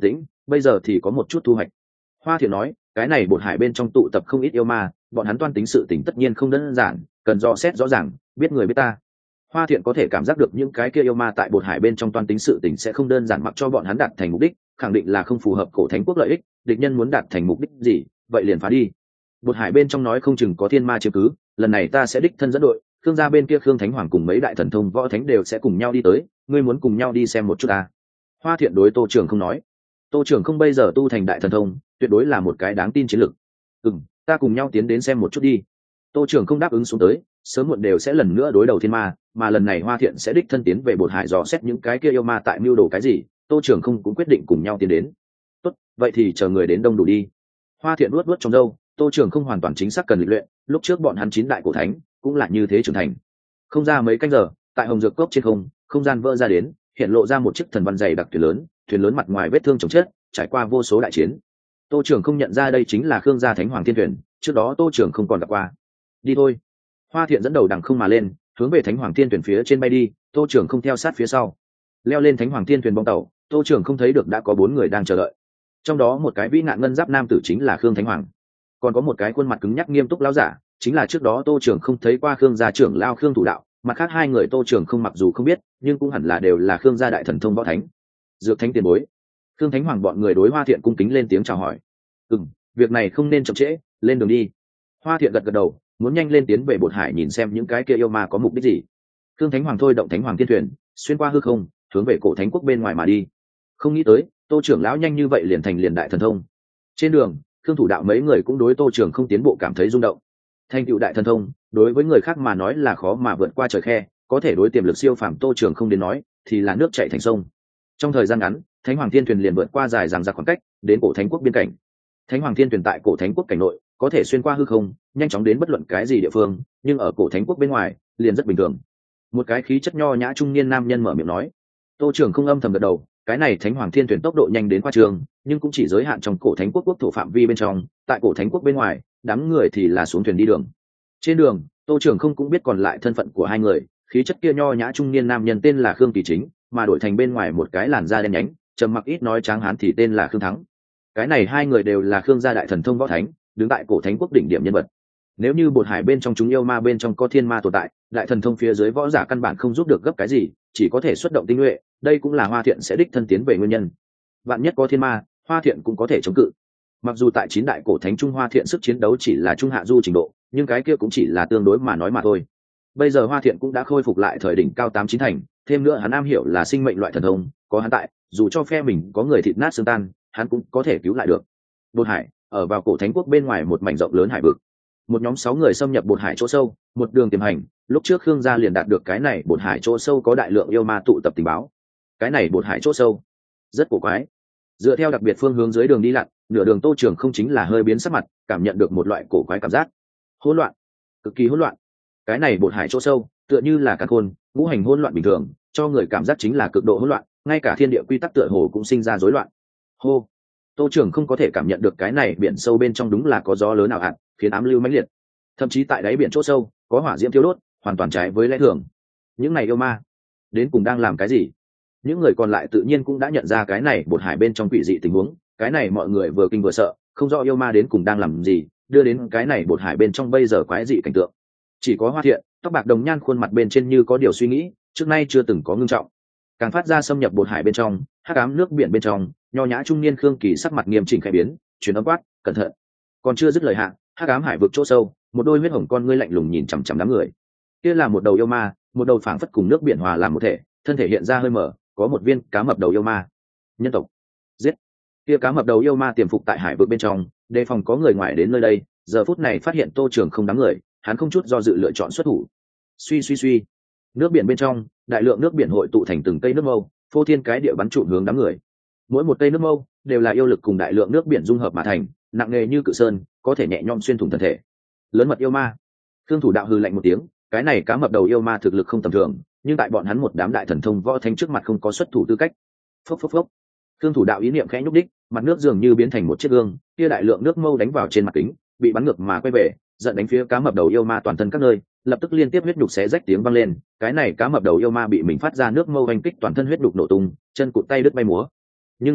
bây giờ thì có một chút thu hoạch. Hoa Thiện nói, cái này bột hải bên trong tụ tập không ít yêu ma, bọn hắn toan tính sự tình tất nhiên không đơn giản, cần dò xét rõ ràng, biết người biết ta. Hoa Thiện có thể cảm giác được những cái kia yêu ma tại bột hải bên trong toan tính sự tình sẽ không đơn giản, mặc cho bọn hắn đạt thành mục đích, khẳng định là không phù hợp cổ thánh quốc lợi ích, địch nhân muốn đạt thành mục đích gì, vậy liền phá đi. Bột hải bên trong nói không chừng có thiên ma chiếm cứ, lần này ta sẽ đích thân dẫn đội, Khương gia bên kia Khương Thánh Hoàng cùng mấy đại thần thông võ thánh đều sẽ cùng nhau đi tới, ngươi muốn cùng nhau đi xem một chút ta. Hoa Thiện đối Tô Trường không nói. Tô Trường không bây giờ tu thành đại thần thông, tuyệt đối là một cái đáng tin chiến lược. Ừm, ta cùng nhau tiến đến xem một chút đi. Tô Trường không đáp ứng xuống tới, sớm muộn đều sẽ lần nữa đối đầu thiên ma, mà lần này Hoa Thiện sẽ đích thân tiến về bột hải dò xét những cái kia yêu ma tại mưu đồ cái gì, Tô Trường không cũng quyết định cùng nhau tiến đến. Tốt, vậy thì chờ người đến đông đủ đi. Hoa Thiện luốt luốt trong râu, Tô Trường không hoàn toàn chính xác cần luyện luyện, lúc trước bọn hắn chín đại cổ thánh cũng là như thế trưởng thành. Không ra mấy canh giờ, tại Hồng Dược Cốc trên không, không gian vỡ ra đến, hiện lộ ra một chiếc thần văn dày đặc thuyền lớn, thuyền lớn mặt ngoài vết thương chồng chết, trải qua vô số đại chiến. Tô Trường không nhận ra đây chính là Khương gia Thánh Hoàng Thiên Thuyền, trước đó Tô Trường không còn gặp qua. Đi thôi. Hoa Thiện dẫn đầu đằng không mà lên, hướng về Thánh Hoàng Thiên Thuyền phía trên bay đi, Tô Trường không theo sát phía sau. Leo lên Thánh Hoàng Thiên Thuyền bong tàu, Tô Trường không thấy được đã có bốn người đang chờ đợi. Trong đó một cái vĩ nạn ngân giáp nam tử chính là Khương Thánh Hoàng, còn có một cái khuôn mặt cứng nhắc nghiêm túc lão giả, chính là trước đó Tô Trường không thấy qua Khương gia trưởng lao Khương Thủ Đạo, mặt khác hai người Tô Trường không mặc dù không biết, nhưng cũng hẳn là đều là Khương gia đại thần thông võ thánh. Dược Thánh tiền bối. Khương Thánh Hoàng bọn người đối Hoa Thiện cung kính lên tiếng chào hỏi. "Ừm, việc này không nên chậm trễ, lên đường đi." Hoa Thiện gật gật đầu, muốn nhanh lên tiến về bột hải nhìn xem những cái kia yêu ma có mục đích gì. Khương Thánh Hoàng thôi động Thánh Hoàng Thiên Thuyền, xuyên qua hư không, hướng về cổ thánh quốc bên ngoài mà đi. Không nghĩ tới, Tô trưởng lão nhanh như vậy liền thành liền đại thần thông. Trên đường, Khương Thủ Đạo mấy người cũng đối Tô Trường không tiến bộ cảm thấy rung động. Thành tựu đại thần thông, đối với người khác mà nói là khó mà vượt qua trời khe, có thể đối tiềm lực siêu phàm Tô Trường không đến nói, thì là nước chảy thành sông. Trong thời gian ngắn, Thánh Hoàng Thiên Thuyền liền vượt qua dài dằng dặc khoảng cách, đến cổ thánh quốc biên cảnh. Thánh Hoàng Thiên Thuyền tại cổ thánh quốc cảnh nội, có thể xuyên qua hư không, nhanh chóng đến bất luận cái gì địa phương, nhưng ở cổ thánh quốc bên ngoài, liền rất bình thường. Một cái khí chất nho nhã trung niên nam nhân mở miệng nói. Tô Trường không âm thầm gật đầu, cái này Thánh Hoàng Thiên Thuyền tốc độ nhanh đến qua trường, nhưng cũng chỉ giới hạn trong cổ thánh quốc quốc thổ phạm vi bên trong, tại cổ thánh quốc bên ngoài, đám người thì là xuống thuyền đi đường. Trên đường, Tô Trường không cũng biết còn lại thân phận của hai người, khí chất kia nho nhã trung niên nam nhân tên là Khương Kỳ Chính, mà đổi thành bên ngoài một cái làn da đen nhánh, trầm mặc ít nói tráng hán thì tên là Khương Thắng. Cái này hai người đều là Khương gia đại thần thông võ thánh, đứng tại cổ thánh quốc đỉnh điểm nhân vật. Nếu như bột hải bên trong chúng yêu ma bên trong có thiên ma tồn tại, đại thần thông phía dưới võ giả căn bản không giúp được gấp cái gì, chỉ có thể xuất động tinh nhuệ, đây cũng là Hoa Thiện sẽ đích thân tiến về nguyên nhân. Vạn nhất có thiên ma, Hoa Thiện cũng có thể chống cự. Mặc dù tại chín đại cổ thánh trung Hoa Thiện sức chiến đấu chỉ là trung hạ du trình độ, nhưng cái kia cũng chỉ là tương đối mà nói mà thôi. Bây giờ Hoa Thiện cũng đã khôi phục lại thời đỉnh cao tám chín thành, thêm nữa hắn am hiểu là sinh mệnh loại thần thông, có hắn tại, dù cho phe mình có người thịt nát xương tan, hắn cũng có thể cứu lại được. Bột hải, ở vào cổ thánh quốc bên ngoài một mảnh rộng lớn hải vực. Một nhóm sáu người xâm nhập bột hải chỗ sâu, một đường tiềm hành, lúc trước Khương gia liền đạt được cái này bột hải chỗ sâu có đại lượng yêu ma tụ tập tình báo. Cái này bột hải chỗ sâu rất cổ quái. Dựa theo đặc biệt phương hướng dưới đường đi lặn, nửa đường Tô Trường không chính là hơi biến sắc mặt, cảm nhận được một loại cổ quái cảm giác. Hỗn loạn, cực kỳ hỗn loạn. Cái này bột hải chỗ sâu, tựa như là càn khôn, ngũ hành hỗn loạn bình thường, cho người cảm giác chính là cực độ hỗn loạn, ngay cả thiên địa quy tắc tựa hồ cũng sinh ra rối loạn. Hô. Tô Trường không có thể cảm nhận được cái này biển sâu bên trong đúng là có gió lớn ảo ạt, khiến ám lưu mãnh liệt. Thậm chí tại đáy biển chỗ sâu, có hỏa diễm thiêu đốt, hoàn toàn trái với lẽ thường. Những này yêu ma, đến cùng đang làm cái gì? Những người còn lại tự nhiên cũng đã nhận ra cái này bột hải bên trong quỷ dị tình huống, cái này mọi người vừa kinh vừa sợ, không rõ yêu ma đến cùng đang làm gì, đưa đến cái này bột hải bên trong bây giờ quái dị cảnh tượng. Chỉ có Hoa Thiện, tóc bạc đồng nhan khuôn mặt bên trên như có điều suy nghĩ, trước nay chưa từng có ngưng trọng. Càng phát ra xâm nhập bột hải bên trong, hắc ám nước biển bên trong, nho nhã trung niên Khương Kỳ sắc mặt nghiêm chỉnh khẽ biến, truyền âm quát, cẩn thận. Còn chưa dứt lời hạ, hắc ám hải vực chỗ sâu, một đôi huyết hồng con ngươi lạnh lùng nhìn chằm chằm đám người. Kia là một đầu yêu ma, một đầu phảng phất cùng nước biển hòa làm một thể, thân thể hiện ra hơi mở, có một viên cá mập đầu yêu ma. Nhân tộc, giết. Kia cá mập đầu yêu ma tiềm phục tại hải vực bên trong, đề phòng có người ngoài đến nơi đây, giờ phút này phát hiện Tô Trường không đám người, hắn không chút do dự lựa chọn xuất thủ. Suy suy suy, nước biển bên trong, đại lượng nước biển hội tụ thành từng cây nước mâu, phô thiên cái địa bắn trụm hướng đám người. Mỗi một cây nước mâu đều là yêu lực cùng đại lượng nước biển dung hợp mà thành, nặng nề như cự sơn, có thể nhẹ nhõm xuyên thủng thân thể. Lớn mật yêu ma. Khương Thủ Đạo hừ lạnh một tiếng, cái này cá mập đầu yêu ma thực lực không tầm thường, nhưng tại bọn hắn một đám đại thần thông võ thánh trước mặt không có xuất thủ tư cách. Phốc phốc phốc. Khương Thủ Đạo ý niệm khẽ nhúc đích, mặt nước dường như biến thành một chiếc gương, kia đại lượng nước mâu đánh vào trên mặt kính, bị bắn ngược mà quay về, giận đánh phía cá mập đầu yêu ma toàn thân các nơi, lập tức liên tiếp huyết nhục xé rách tiếng vang lên, cái này cá mập đầu yêu ma bị mình phát ra nước mâu oanh kích toàn thân huyết nhục nổ tung, chân cụt tay đứt bay múa. Nhưng rất nhanh,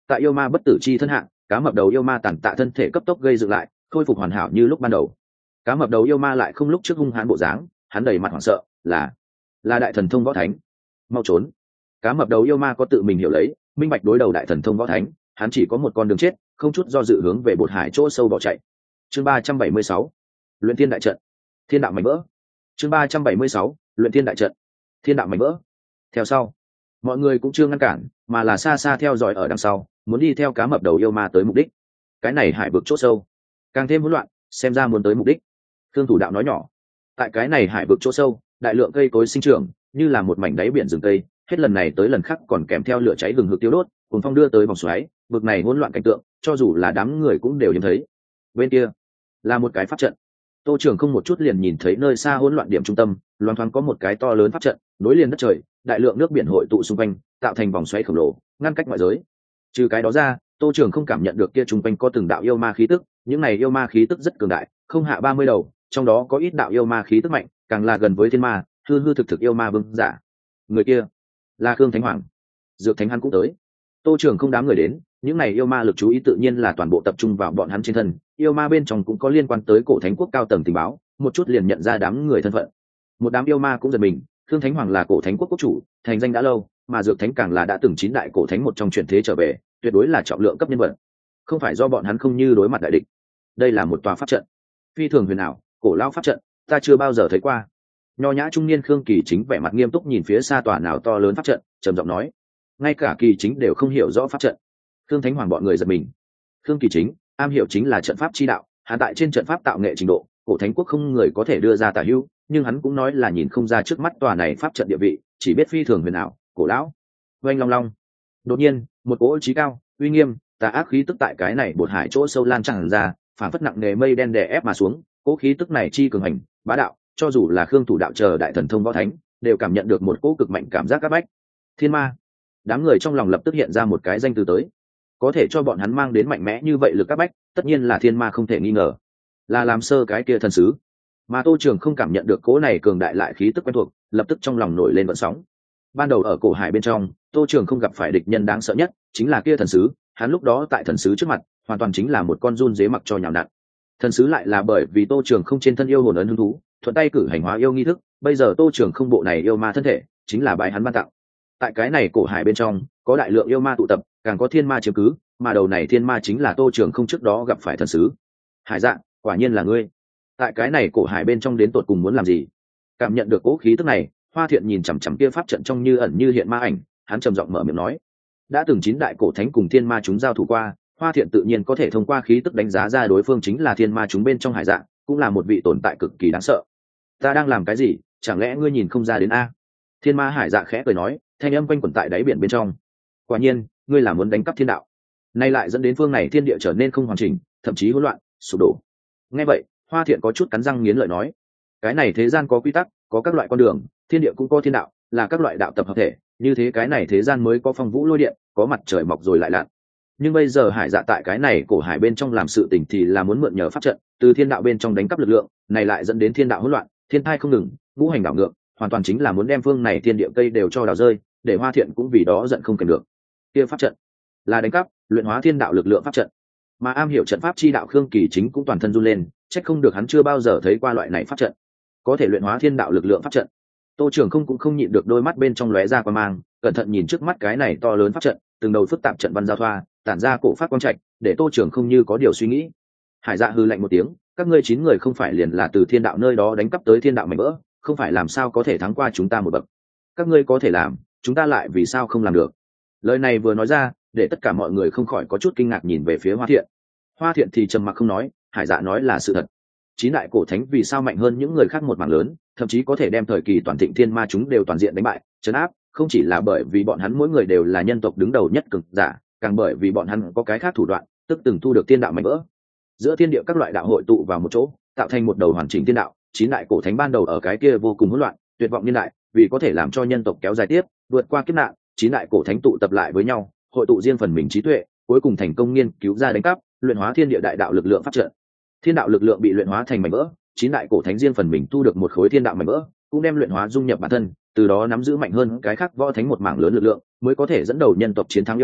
tại yêu ma bất tử chi thân hạng, cá mập đầu yêu ma tàn tạ thân thể cấp tốc gây dựng lại, khôi phục hoàn hảo như lúc ban đầu. Cá mập đầu yêu ma lại không lúc trước hung hãn bộ dáng, hắn đầy mặt hoảng sợ, là là đại thần thông võ thánh. Mau trốn. Cá mập đầu yêu ma có tự mình hiểu lấy, minh bạch đối đầu đại thần thông võ thánh, hắn chỉ có một con đường chết, không chút do dự hướng về bột hải chỗ sâu bỏ chạy. Chương ba trăm bảy mươi sáu, luyện thiên đại trận, thiên đạo mảnh vỡ. Chương ba trăm bảy mươi sáu, luyện thiên đại trận, thiên đạo mảnh vỡ. Theo sau, mọi người cũng chưa ngăn cản, mà là xa xa theo dõi ở đằng sau, muốn đi theo cá mập đầu yêu ma tới mục đích. Cái này hải vực chỗ sâu, càng thêm hỗn loạn, xem ra muốn tới mục đích. Thương thủ đạo nói nhỏ, tại cái này hải vực chỗ sâu, đại lượng cây cối sinh trưởng, như là một mảnh đáy biển rừng cây, hết lần này tới lần khác còn kèm theo lửa cháy gừng hực tiêu đốt, cùng phong đưa tới vòng xoáy, vực này hỗn loạn cảnh tượng, cho dù là đám người cũng đều nhìn thấy. Bên kia là một cái pháp trận. Tô Trường không một chút liền nhìn thấy nơi xa hỗn loạn điểm trung tâm, loáng thoáng có một cái to lớn pháp trận, nối liền đất trời, đại lượng nước biển hội tụ xung quanh, tạo thành vòng xoáy khổng lồ, ngăn cách ngoại giới. Trừ cái đó ra, Tô Trường không cảm nhận được kia trung quanh có từng đạo yêu ma khí tức, những này yêu ma khí tức rất cường đại, không hạ ba mươi đầu, trong đó có ít đạo yêu ma khí tức mạnh, càng là gần với thiên ma, hư hư thực thực yêu ma vương giả. Người kia là Khương Thánh Hoàng. Dược Thánh hắn cũng tới. Tô Trường không đám người đến, những này yêu ma lực chú ý tự nhiên là toàn bộ tập trung vào bọn hắn trên thân, yêu ma bên trong cũng có liên quan tới cổ thánh quốc cao tầng tình báo, một chút liền nhận ra đám người thân phận. Một đám yêu ma cũng giật mình, Khương Thánh Hoàng là cổ thánh quốc quốc chủ, thành danh đã lâu, mà Dược Thánh càng là đã từng chín đại cổ thánh một trong truyền thế trở về, tuyệt đối là trọng lượng cấp nhân vật. Không phải do bọn hắn không như đối mặt đại địch. Đây là một tòa pháp trận, phi thường huyền ảo, cổ lao pháp trận, ta chưa bao giờ thấy qua. Nho nhã trung niên Khương Kỳ Chính vẻ mặt nghiêm túc nhìn phía xa tòa nào to lớn pháp trận, trầm giọng nói, ngay cả Kỳ Chính đều không hiểu rõ pháp trận. Khương Thánh Hoàng bọn người giật mình. Khương Kỳ Chính am hiểu chính là trận pháp chi đạo, hạ tại trên trận pháp tạo nghệ trình độ, cổ thánh quốc không người có thể đưa ra tả hữu, nhưng hắn cũng nói là nhìn không ra trước mắt tòa này pháp trận địa vị, chỉ biết phi thường huyền ảo, cổ lão. Oanh long long. Đột nhiên, một cỗ trí cao, uy nghiêm, tà ác khí tức tại cái này bột hải chỗ sâu lan tràn ra, phản phất nặng nề mây đen đè ép mà xuống, cỗ khí tức này chi cường hành, bá đạo, cho dù là Khương thủ đạo chờ đại thần thông võ thánh, đều cảm nhận được một cỗ cực mạnh cảm giác các bách. Thiên ma. Đám người trong lòng lập tức hiện ra một cái danh từ tới, có thể cho bọn hắn mang đến mạnh mẽ như vậy lực các bách, tất nhiên là thiên ma không thể nghi ngờ, là làm sơ cái kia thần sứ. Mà Tô Trường không cảm nhận được cỗ này cường đại lại khí tức quen thuộc, lập tức trong lòng nổi lên vận sóng. Ban đầu ở cổ hải bên trong, Tô Trường không gặp phải địch nhân đáng sợ nhất chính là kia thần sứ, hắn lúc đó tại thần sứ trước mặt, hoàn toàn chính là một con giun dế mặc cho nhào nặn. Thần sứ lại là bởi vì Tô Trường không trên thân yêu hồn ấn hứng thú, thuận tay cử hành hóa yêu nghi thức, bây giờ Tô Trường không bộ này yêu ma thân thể, chính là bái hắn ban tặng. Tại cái này cổ hải bên trong, có đại lượng yêu ma tụ tập, càng có thiên ma chiếm cứ, mà đầu này thiên ma chính là Tô Trường không trước đó gặp phải thần sứ. Hải Dạ, quả nhiên là ngươi. Tại cái này cổ hải bên trong đến tột cùng muốn làm gì? Cảm nhận được cỗ khí tức này, Hoa Thiện nhìn chằm chằm kia pháp trận trong như ẩn như hiện ma ảnh, hắn trầm giọng mở miệng nói, đã từng chín đại cổ thánh cùng thiên ma chúng giao thủ qua, Hoa Thiện tự nhiên có thể thông qua khí tức đánh giá ra đối phương chính là thiên ma chúng bên trong Hải Dạ, cũng là một vị tồn tại cực kỳ đáng sợ. Ta đang làm cái gì, chẳng lẽ ngươi nhìn không ra đến a? Thiên ma Hải Dạ khẽ cười nói, thanh âm quanh quẩn tại đáy biển bên trong. Quả nhiên, ngươi là muốn đánh cắp thiên đạo, nay lại dẫn đến phương này thiên địa trở nên không hoàn chỉnh, thậm chí hỗn loạn, sụp đổ. Nghe vậy, Hoa Thiện có chút cắn răng nghiến lợi nói, cái này thế gian có quy tắc, có các loại con đường, thiên địa cũng có thiên đạo, là các loại đạo tập hợp thể, như thế cái này thế gian mới có phong vũ lôi điện, có mặt trời mọc rồi lại lặn. Nhưng bây giờ Hải Dạ tại cái này cổ hải bên trong làm sự tình thì là muốn mượn nhờ pháp trận, từ thiên đạo bên trong đánh cắp lực lượng, này lại dẫn đến thiên đạo hỗn loạn, thiên thai không ngừng, ngũ hành đảo ngược, hoàn toàn chính là muốn đem phương này thiên địa cây đều cho đào rơi, để Hoa Thiện cũng vì đó giận không kềm được. Kia pháp trận là đánh cắp, luyện hóa thiên đạo lực lượng pháp trận. Mà am hiểu trận pháp chi đạo Khương Kỳ Chính cũng toàn thân run lên, chắc không được hắn chưa bao giờ thấy qua loại này pháp trận, có thể luyện hóa thiên đạo lực lượng pháp trận. Tô Trường không cũng không nhịn được đôi mắt bên trong lóe ra quan mang, cẩn thận nhìn trước mắt cái này to lớn pháp trận, từng đầu phức tạp trận văn giao thoa, tản ra cổ pháp quang trạch, để Tô Trường không như có điều suy nghĩ. Hải Dạ hư lạnh một tiếng, các ngươi chín người không phải liền là từ thiên đạo nơi đó đánh cắp tới thiên đạo mảnh vỡ, không phải làm sao có thể thắng qua chúng ta một bậc. Các ngươi có thể làm, chúng ta lại vì sao không làm được? Lời này vừa nói ra, để tất cả mọi người không khỏi có chút kinh ngạc nhìn về phía Hoa Thiện. Hoa Thiện thì trầm mặc không nói, Hải Dạ nói là sự thật. Chín đại cổ thánh vì sao mạnh hơn những người khác một mảng lớn, thậm chí có thể đem thời kỳ toàn thịnh thiên ma chúng đều toàn diện đánh bại, trấn áp, không chỉ là bởi vì bọn hắn mỗi người đều là nhân tộc đứng đầu nhất cường giả, càng bởi vì bọn hắn có cái khác thủ đoạn, tức từng thu được thiên đạo mảnh vỡ. Giữa thiên địa các loại đạo hội tụ vào một chỗ, tạo thành một đầu hoàn chỉnh thiên đạo. Chín đại cổ thánh ban đầu ở cái kia vô cùng hỗn loạn, tuyệt vọng niên đại, vì có thể làm cho nhân tộc kéo dài tiếp, vượt qua kiếp nạn, chín đại cổ thánh tụ tập lại với nhau, hội tụ riêng phần mình trí tuệ, cuối cùng thành công nghiên cứu ra đánh cắp, luyện hóa thiên địa đại đạo lực lượng phát trận. Thiên đạo lực lượng bị luyện hóa thành mảnh vỡ, chín đại cổ thánh riêng phần mình thu được một khối thiên đạo mảnh vỡ, cũng đem luyện hóa dung nhập bản thân, từ đó nắm giữ mạnh hơn cái khác võ thánh một mảng lớn lực lượng, mới có thể dẫn đầu nhân tộc chiến thắng yêu ma,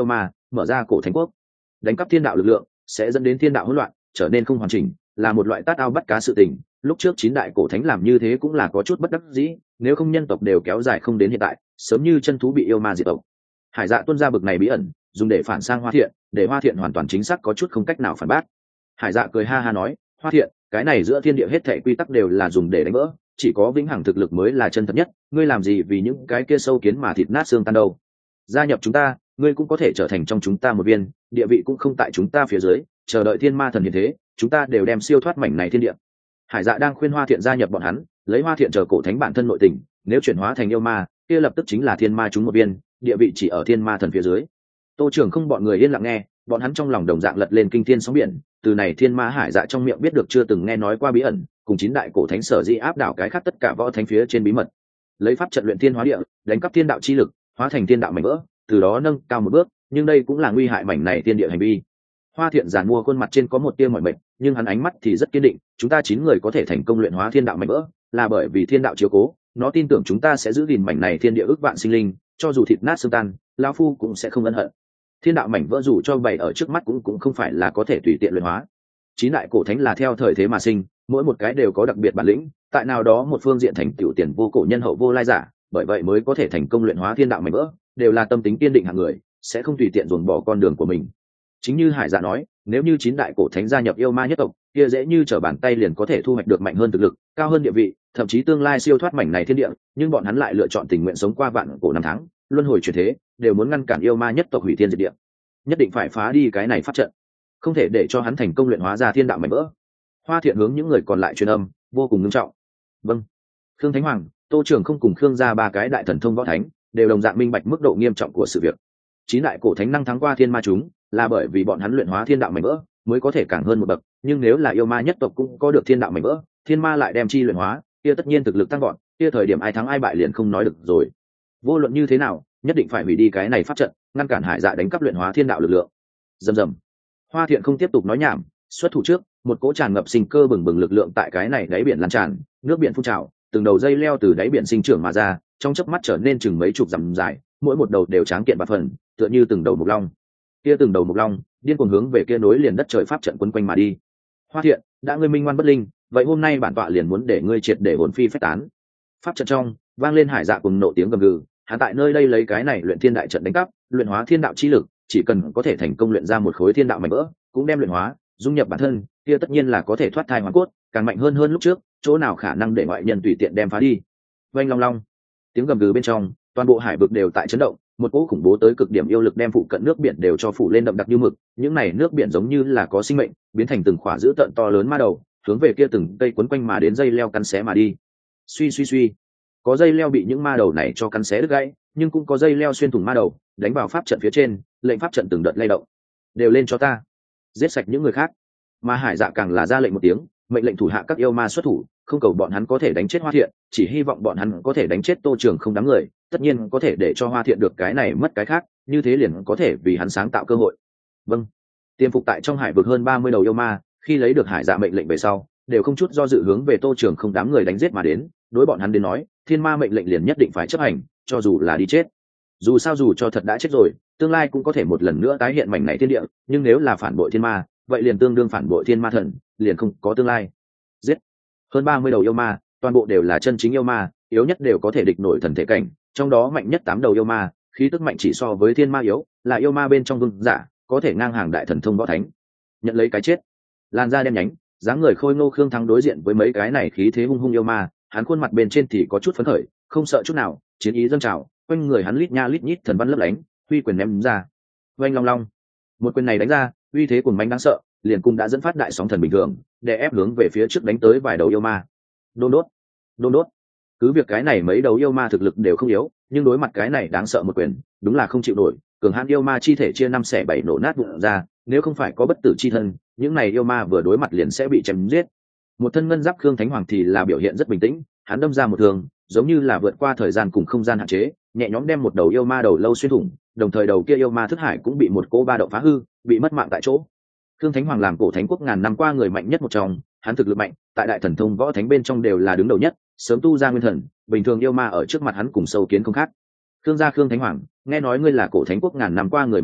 mở ra cổ thánh quốc. Đánh cắp thiên đạo lực lượng sẽ dẫn đến thiên đạo hỗn loạn, trở nên không hoàn chỉnh, là một loại tát ao bắt cá sự tình. Lúc trước chín đại cổ thánh làm như thế cũng là có chút bất đắc dĩ, nếu không nhân tộc đều kéo dài không đến hiện tại, sớm như chân thú bị yêu ma diệt tộc. Hải Dạ tuôn ra bực này bí ẩn, dùng để phản sang Hoa Thiện, để Hoa Thiện hoàn toàn chính xác có chút không cách nào phản bác. Hải Dạ cười ha ha nói, Hoa Thiện, cái này giữa thiên địa hết thảy quy tắc đều là dùng để đánh vỡ, chỉ có vĩnh hằng thực lực mới là chân thật nhất, ngươi làm gì vì những cái kia sâu kiến mà thịt nát xương tan đâu. Gia nhập chúng ta, ngươi cũng có thể trở thành trong chúng ta một viên, địa vị cũng không tại chúng ta phía dưới, chờ đợi thiên ma thần hiện thế, chúng ta đều đem siêu thoát mảnh này thiên địa. Hải Dạ đang khuyên Hoa Thiện gia nhập bọn hắn, lấy Hoa Thiện chờ cổ thánh bản thân nội tình, nếu chuyển hóa thành yêu ma, kia lập tức chính là thiên ma chúng một viên, địa vị chỉ ở thiên ma thần phía dưới. Tô Trường không bọn người yên lặng nghe, bọn hắn trong lòng đồng dạng lật lên kinh thiên sóng biển, từ này thiên ma Hải Dạ trong miệng biết được chưa từng nghe nói qua bí ẩn, cùng chín đại cổ thánh sở dĩ áp đảo cái khác tất cả võ thánh phía trên bí mật. Lấy pháp trận luyện thiên hóa địa, đánh cắp thiên đạo chi lực, hóa thành thiên đạo mảnh vỡ, từ đó nâng cao một bước, nhưng đây cũng là nguy hại mảnh này thiên địa hành vi. Hoa Thiện giàn mua khuôn mặt trên có một tia mỏi mệt, nhưng hắn ánh mắt thì rất kiên định, chúng ta chín người có thể thành công luyện hóa thiên đạo mảnh vỡ, là bởi vì thiên đạo chiếu cố, nó tin tưởng chúng ta sẽ giữ gìn mảnh này thiên địa ước vạn sinh linh, cho dù thịt nát xương tan, lão phu cũng sẽ không ân hận. Thiên đạo mảnh vỡ dù cho bày ở trước mắt cũng cũng không phải là có thể tùy tiện luyện hóa. Chín đại cổ thánh là theo thời thế mà sinh, mỗi một cái đều có đặc biệt bản lĩnh, tại nào đó một phương diện thành tựu tiền vô cổ nhân hậu vô lai giả, bởi vậy mới có thể thành công luyện hóa thiên đạo mảnh vỡ, đều là tâm tính kiên định hạng người, sẽ không tùy tiện dồn bỏ con đường của mình. Chính như Hải Dạ nói, nếu như chín đại cổ thánh gia nhập yêu ma nhất tộc, kia dễ như trở bàn tay liền có thể thu hoạch được mạnh hơn thực lực, cao hơn địa vị, thậm chí tương lai siêu thoát mảnh này thiên địa, nhưng bọn hắn lại lựa chọn tình nguyện sống qua vạn cổ năm tháng, luân hồi chuyển thế, đều muốn ngăn cản yêu ma nhất tộc hủy thiên diệt địa. Nhất định phải phá đi cái này pháp trận, không thể để cho hắn thành công luyện hóa ra thiên đạo mảnh vỡ. Hoa Thiện hướng những người còn lại truyền âm, vô cùng nghiêm trọng. Vâng. Khương Thánh Hoàng, Tô Trường không cùng Khương gia ba cái đại thần thông võ thánh, đều đồng dạng minh bạch mức độ nghiêm trọng của sự việc. Chín đại cổ thánh năng thắng qua thiên ma chúng, là bởi vì bọn hắn luyện hóa thiên đạo mảnh vỡ, mới có thể càng hơn một bậc, nhưng nếu là yêu ma nhất tộc cũng có được thiên đạo mảnh vỡ, thiên ma lại đem chi luyện hóa, kia tất nhiên thực lực tăng vọt, kia thời điểm ai thắng ai bại liền không nói được rồi. Vô luận như thế nào, nhất định phải hủy đi cái này pháp trận, ngăn cản Hải Dạ đánh cắp luyện hóa thiên đạo lực lượng. Rầm rầm. Hoa Thiện không tiếp tục nói nhảm, xuất thủ trước, một cỗ tràn ngập sinh cơ bừng bừng lực lượng tại cái này đáy biển lan tràn, nước biển phun trào, từng đầu dây leo từ đáy biển sinh trưởng mà ra, trong chớp mắt trở nên chừng mấy chục dặm dài, mỗi một đầu đều tráng kiện bạc phần, tựa như từng đầu mục long. Kia từng đầu mục long, điên cuồng hướng về kia nối liền đất trời pháp trận quấn quanh mà đi. Hoa Thiện, đã ngươi minh ngoan bất linh, vậy hôm nay bản tọa liền muốn để ngươi triệt để hồn phi phách tán. Pháp trận trong vang lên Hải Dạ cùng nộ tiếng gầm gừ, hắn tại nơi đây lấy cái này luyện thiên đại trận đánh cắp, luyện hóa thiên đạo chi lực, chỉ cần có thể thành công luyện ra một khối thiên đạo mảnh vỡ, cũng đem luyện hóa, dung nhập bản thân, kia tất nhiên là có thể thoát thai hoàn cốt, càng mạnh hơn hơn lúc trước, chỗ nào khả năng để ngoại nhân tùy tiện đem phá đi. Vang long long, tiếng gầm gừ bên trong, toàn bộ hải vực đều tại chấn động, một cỗ khủng bố tới cực điểm yêu lực đem phụ cận nước biển đều cho phủ lên đậm đặc như mực, những này nước biển giống như là có sinh mệnh, biến thành từng khỏa dữ tợn to lớn ma đầu, hướng về kia từng cây quấn quanh mà đến dây leo cắn xé mà đi. Suy suy suy, có dây leo bị những ma đầu này cho cắn xé đứt gãy, nhưng cũng có dây leo xuyên thủng ma đầu, đánh vào pháp trận phía trên, lệnh pháp trận từng đợt lay động. Đều lên cho ta, giết sạch những người khác. Mà Hải Dạ càng là ra lệnh một tiếng, mệnh lệnh thủ hạ các yêu ma xuất thủ, không cầu bọn hắn có thể đánh chết Hoa Thiện, chỉ hy vọng bọn hắn có thể đánh chết Tô Trường không đám người, tất nhiên có thể để cho Hoa Thiện được cái này mất cái khác, như thế liền có thể vì hắn sáng tạo cơ hội. Vâng. Tiêm phục tại trong hải vực hơn ba mươi đầu yêu ma, khi lấy được Hải Dạ mệnh lệnh về sau, đều không chút do dự hướng về Tô Trường không đám người đánh giết mà đến, đối bọn hắn đến nói, thiên ma mệnh lệnh liền nhất định phải chấp hành, cho dù là đi chết. Dù sao dù cho thật đã chết rồi, tương lai cũng có thể một lần nữa tái hiện mảnh này thiên địa, nhưng nếu là phản bội thiên ma, vậy liền tương đương phản bội thiên ma thần, liền không có tương lai. Giết hơn ba mươi đầu yêu ma, toàn bộ đều là chân chính yêu ma, yếu nhất đều có thể địch nổi thần thể cảnh, trong đó mạnh nhất tám đầu yêu ma, khí tức mạnh chỉ so với thiên ma yếu, là yêu ma bên trong vương giả, có thể ngang hàng đại thần thông võ thánh. Nhận lấy cái chết. Làn da đen nhánh, dáng người khôi ngô Khương Thắng đối diện với mấy cái này khí thế hung hung yêu ma, hắn khuôn mặt bên trên thì có chút phấn khởi, không sợ chút nào, chiến ý dâng trào, quanh người hắn lít nha lít nhít thần văn lấp lánh, huy quyền ném ra. Oanh long long, một quyền này đánh ra, uy thế cuồng mãnh đáng sợ, liền cung đã dẫn phát đại sóng thần bình thường, để ép hướng về phía trước đánh tới vài đầu yêu ma. Đôn đốt, đôn đốt. Cứ việc cái này mấy đầu yêu ma thực lực đều không yếu, nhưng đối mặt cái này đáng sợ một quyền, đúng là không chịu nổi, cường hãn yêu ma chi thể chia năm xẻ bảy nổ nát vụn ra, nếu không phải có bất tử chi thân, những này yêu ma vừa đối mặt liền sẽ bị chém giết. Một thân ngân giáp Khương Thánh Hoàng thì là biểu hiện rất bình tĩnh, hắn đâm ra một thương, giống như là vượt qua thời gian cùng không gian hạn chế, nhẹ nhõm đem một đầu yêu ma đầu lâu xuyên thủng, đồng thời đầu kia yêu ma thức hải cũng bị một cỗ ba động phá hư, bị mất mạng tại chỗ. Khương Thánh Hoàng làm cổ thánh quốc ngàn năm qua người mạnh nhất một trong, hắn thực lực mạnh, tại đại thần thông võ thánh bên trong đều là đứng đầu nhất, sớm tu ra nguyên thần, bình thường yêu ma ở trước mặt hắn cùng sâu kiến không khác. Khương gia Khương Thánh Hoàng, nghe nói ngươi là cổ thánh quốc ngàn năm qua người mạnh nhất,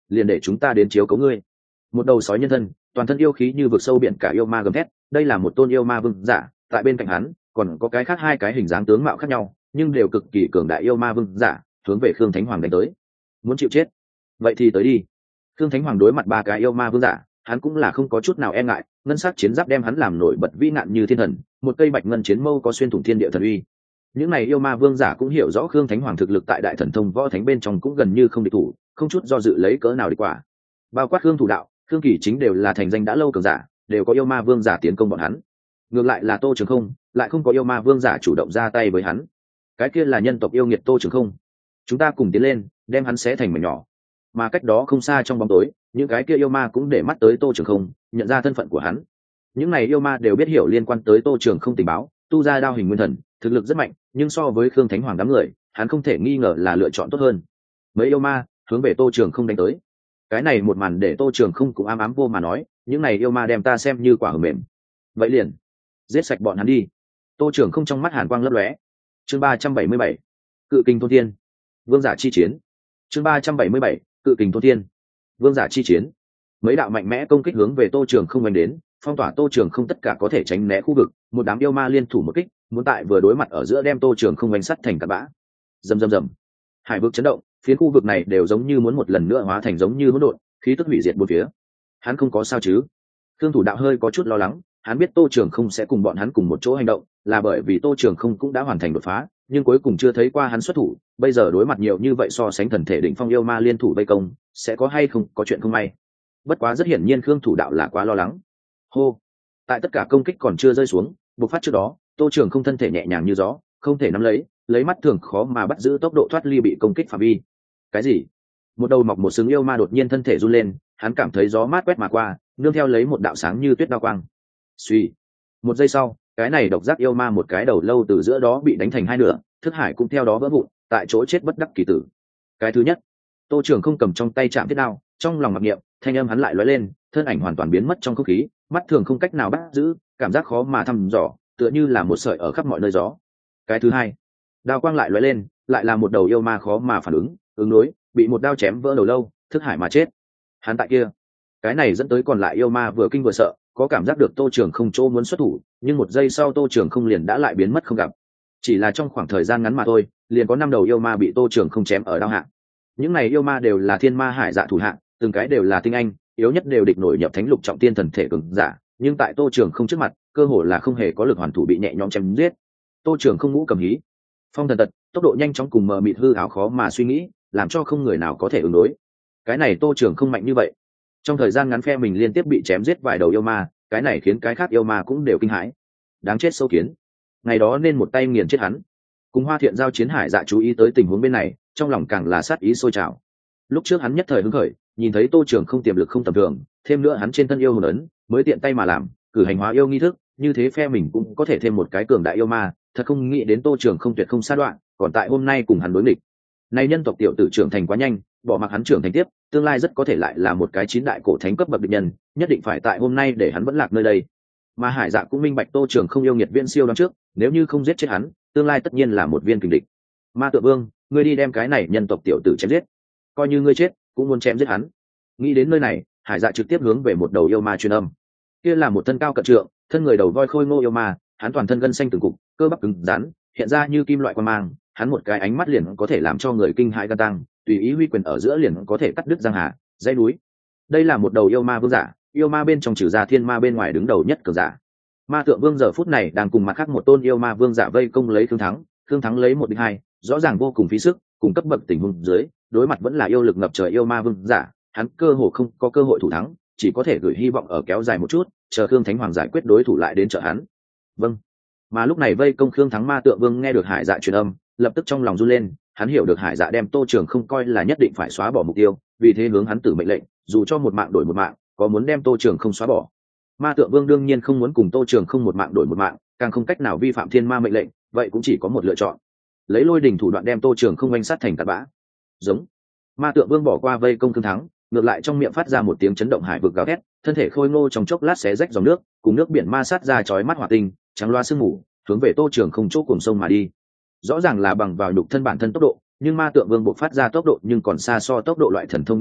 liền để chúng ta đến chiếu cấu ngươi. Một đầu sói nhân thân, toàn thân yêu khí như vực sâu biển cả yêu ma gầm thét, đây là một tôn yêu ma vương giả, tại bên cạnh hắn còn có cái khác hai cái hình dáng tướng mạo khác nhau nhưng đều cực kỳ cường đại yêu ma vương giả hướng về Khương Thánh Hoàng đánh tới. Muốn chịu chết? Vậy thì tới đi. Khương Thánh Hoàng đối mặt ba cái yêu ma vương giả, hắn cũng là không có chút nào e ngại, ngân sắc chiến giáp đem hắn làm nổi bật vĩ nạn như thiên thần, một cây bạch ngân chiến mâu có xuyên thủng thiên địa thần uy. Những này yêu ma vương giả cũng hiểu rõ Khương Thánh Hoàng thực lực tại đại thần thông võ thánh bên trong cũng gần như không địch thủ, không chút do dự lấy cỡ nào địch quả. Bao quát Khương thủ đạo, Khương Kỳ chính đều là thành danh đã lâu cường giả, đều có yêu ma vương giả tiến công bọn hắn. Ngược lại là Tô Trường Không, lại không có yêu ma vương giả chủ động ra tay với hắn. Cái kia là nhân tộc yêu nghiệt Tô Trường Không. Chúng ta cùng tiến lên, đem hắn xé thành mảnh nhỏ. Mà cách đó không xa trong bóng tối, những cái kia yêu ma cũng để mắt tới Tô Trường Không, nhận ra thân phận của hắn. Những này yêu ma đều biết hiểu liên quan tới Tô Trường Không tình báo, tu ra đao hình nguyên thần, thực lực rất mạnh, nhưng so với Khương Thánh Hoàng đám người, hắn không thể nghi ngờ là lựa chọn tốt hơn. Mấy yêu ma hướng về Tô Trường Không đánh tới. Cái này một màn để Tô Trường Không cũng ám ám vô mà nói, những này yêu ma đem ta xem như quả hờ mềm. Vậy liền giết sạch bọn hắn đi. Tô Trường Không trong mắt hàn quang lấp lóe. Chương ba trăm bảy mươi bảy, Cự Kình Thôn Thiên, Vương giả chi chiến. Chương ba trăm bảy mươi bảy, Cự Kình Thôn Thiên, Vương giả chi chiến. Mấy đạo mạnh mẽ công kích hướng về Tô Trường Không đánh đến, phong tỏa Tô Trường Không tất cả có thể tránh né khu vực, một đám yêu ma liên thủ một kích, muốn tại vừa đối mặt ở giữa đem Tô Trường Không đánh sắt thành cát bã. Rầm rầm rầm. Hải vực chấn động, phiến khu vực này đều giống như muốn một lần nữa hóa thành giống như hỗn độn, khí tức hủy diệt bốn phía. Hắn không có sao chứ? Thương thủ đạo hơi có chút lo lắng, hắn biết Tô Trường Không sẽ cùng bọn hắn cùng một chỗ hành động, là bởi vì Tô Trường Không cũng đã hoàn thành đột phá, nhưng cuối cùng chưa thấy qua hắn xuất thủ, bây giờ đối mặt nhiều như vậy so sánh thần thể đỉnh phong yêu ma liên thủ vây công, sẽ có hay không có chuyện không may. Bất quá rất hiển nhiên Khương thủ đạo là quá lo lắng. Hô. Tại tất cả công kích còn chưa rơi xuống, bộc phát trước đó, Tô Trường Không thân thể nhẹ nhàng như gió, không thể nắm lấy, lấy mắt thường khó mà bắt giữ tốc độ thoát ly bị công kích phạm vi. Cái gì? Một đầu mọc một sừng yêu ma đột nhiên thân thể run lên, hắn cảm thấy gió mát quét mà qua, nương theo lấy một đạo sáng như tuyết đao quang. Suy. Một giây sau, cái này độc giác yêu ma một cái đầu lâu từ giữa đó bị đánh thành hai nửa, thức hải cũng theo đó vỡ vụn, tại chỗ chết bất đắc kỳ tử. Cái thứ nhất, Tô Trường Không cầm trong tay chạm thiết đao, trong lòng mặc niệm, thanh âm hắn lại lóe lên, thân ảnh hoàn toàn biến mất trong không khí, mắt thường không cách nào bắt giữ, cảm giác khó mà thăm dò, tựa như là một sợi ở khắp mọi nơi gió. Cái thứ hai, đao quang lại lóe lên, lại là một đầu yêu ma khó mà phản ứng, ứng đối, bị một đao chém vỡ đầu lâu, thức hải mà chết. Hắn tại kia. Cái này dẫn tới còn lại yêu ma vừa kinh vừa sợ, có cảm giác được Tô Trường Không chỗ muốn xuất thủ, nhưng một giây sau Tô Trường Không liền đã lại biến mất không gặp. Chỉ là trong khoảng thời gian ngắn mà thôi, liền có năm đầu yêu ma bị Tô Trường Không chém ở đao hạ. Những này yêu ma đều là thiên ma hải dạ thủ hạ, từng cái đều là tinh anh, yếu nhất đều địch nổi nhập thánh lục trọng tiên thần thể cường giả, nhưng tại Tô Trường Không trước mặt, cơ hồ là không hề có lực hoàn thủ, bị nhẹ nhõm chém giết. Tô Trường Không ngũ cầm hí, phong thần tật, tốc độ nhanh chóng cùng mờ mịt hư ảo khó mà suy nghĩ, làm cho không người nào có thể ứng đối. Cái này Tô Trường Không mạnh như vậy, trong thời gian ngắn phe mình liên tiếp bị chém giết vài đầu yêu ma, cái này khiến cái khác yêu ma cũng đều kinh hãi. Đáng chết sâu kiến, ngày đó nên một tay nghiền chết hắn. Cùng Hoa Thiện giao chiến hải dạ chú ý tới tình huống bên này, trong lòng càng là sát ý sôi trào. Lúc trước hắn nhất thời hứng khởi, nhìn thấy Tô Trường Không tiềm lực không tầm thường, thêm nữa hắn trên thân yêu hồn ấn, mới tiện tay mà làm, cử hành hóa yêu nghi thức, như thế phe mình cũng có thể thêm một cái cường đại yêu ma, thật không nghĩ đến Tô Trường Không tuyệt không sa đoạn, còn tại hôm nay cùng hắn đối nghịch. Này nhân tộc tiểu tử trưởng thành quá nhanh, bỏ mặc hắn trưởng thành tiếp, tương lai rất có thể lại là một cái chín đại cổ thánh cấp bậc địch nhân, nhất định phải tại hôm nay để hắn vẫn lạc nơi đây. Mà Hải Dạ cũng minh bạch Tô Trường Không yêu nghiệt viên siêu đón trước, nếu như không giết chết hắn, tương lai tất nhiên là một viên kình địch. Ma Tự Vương, ngươi đi đem cái này nhân tộc tiểu tử chém giết, coi như ngươi chết, cũng muốn chém giết hắn. Nghĩ đến nơi này, Hải Dạ trực tiếp hướng về một đầu yêu ma truyền âm. Kia là một thân cao cận trượng, thân người đầu voi khôi ngô yêu ma, hắn toàn thân gân xanh từng cục, cơ bắp cứng rắn, hiện ra như kim loại quan mang, hắn một cái ánh mắt liền có thể làm cho người kinh hãi gan tăng, tùy ý huy quyền ở giữa liền có thể cắt đứt giang hà, dãy núi. Đây là một đầu yêu ma vương giả, yêu ma bên trong trừ ra thiên ma bên ngoài đứng đầu nhất cường giả. Ma Tượng Vương giờ phút này đang cùng mặt khác một tôn yêu ma vương giả vây công lấy Thương Thắng, Thương Thắng lấy một địch hai, rõ ràng vô cùng phí sức, cùng cấp bậc tình huống dưới, đối mặt vẫn là yêu lực ngập trời yêu ma vương giả, hắn cơ hồ không có cơ hội thủ thắng, chỉ có thể gửi hy vọng ở kéo dài một chút, chờ Khương Thánh Hoàng giải quyết đối thủ lại đến trợ hắn. Vâng. Mà lúc này vây công Khương Thắng Ma Tượng Vương nghe được Hải Dạ truyền âm, lập tức trong lòng run lên, hắn hiểu được Hải Dạ đem Tô Trường Không coi là nhất định phải xóa bỏ mục tiêu, vì thế hướng hắn tử mệnh lệnh, dù cho một mạng đổi một mạng, có muốn đem Tô Trường Không xóa bỏ. Ma Tượng Vương đương nhiên không muốn cùng Tô Trường Không một mạng đổi một mạng, càng không cách nào vi phạm thiên ma mệnh lệnh, vậy cũng chỉ có một lựa chọn, lấy lôi đỉnh thủ đoạn đem Tô Trường Không oanh sát thành cát bã. Giống. Ma Tượng Vương bỏ qua vây công Thương Thắng, ngược lại trong miệng phát ra một tiếng chấn động hải vực gào thét, thân thể khôi ngô trong chốc lát xé rách dòng nước, cùng nước biển ma sát ra chói mắt hỏa tinh, trắng loa sương mù, hướng về Tô Trường Không chỗ cùng sông mà đi. Rõ ràng là bằng vào nhục thân bản thân tốc độ, nhưng Ma Tượng Vương buộc phát ra tốc độ nhưng còn xa so tốc độ loại thần thông nhanh nhiều,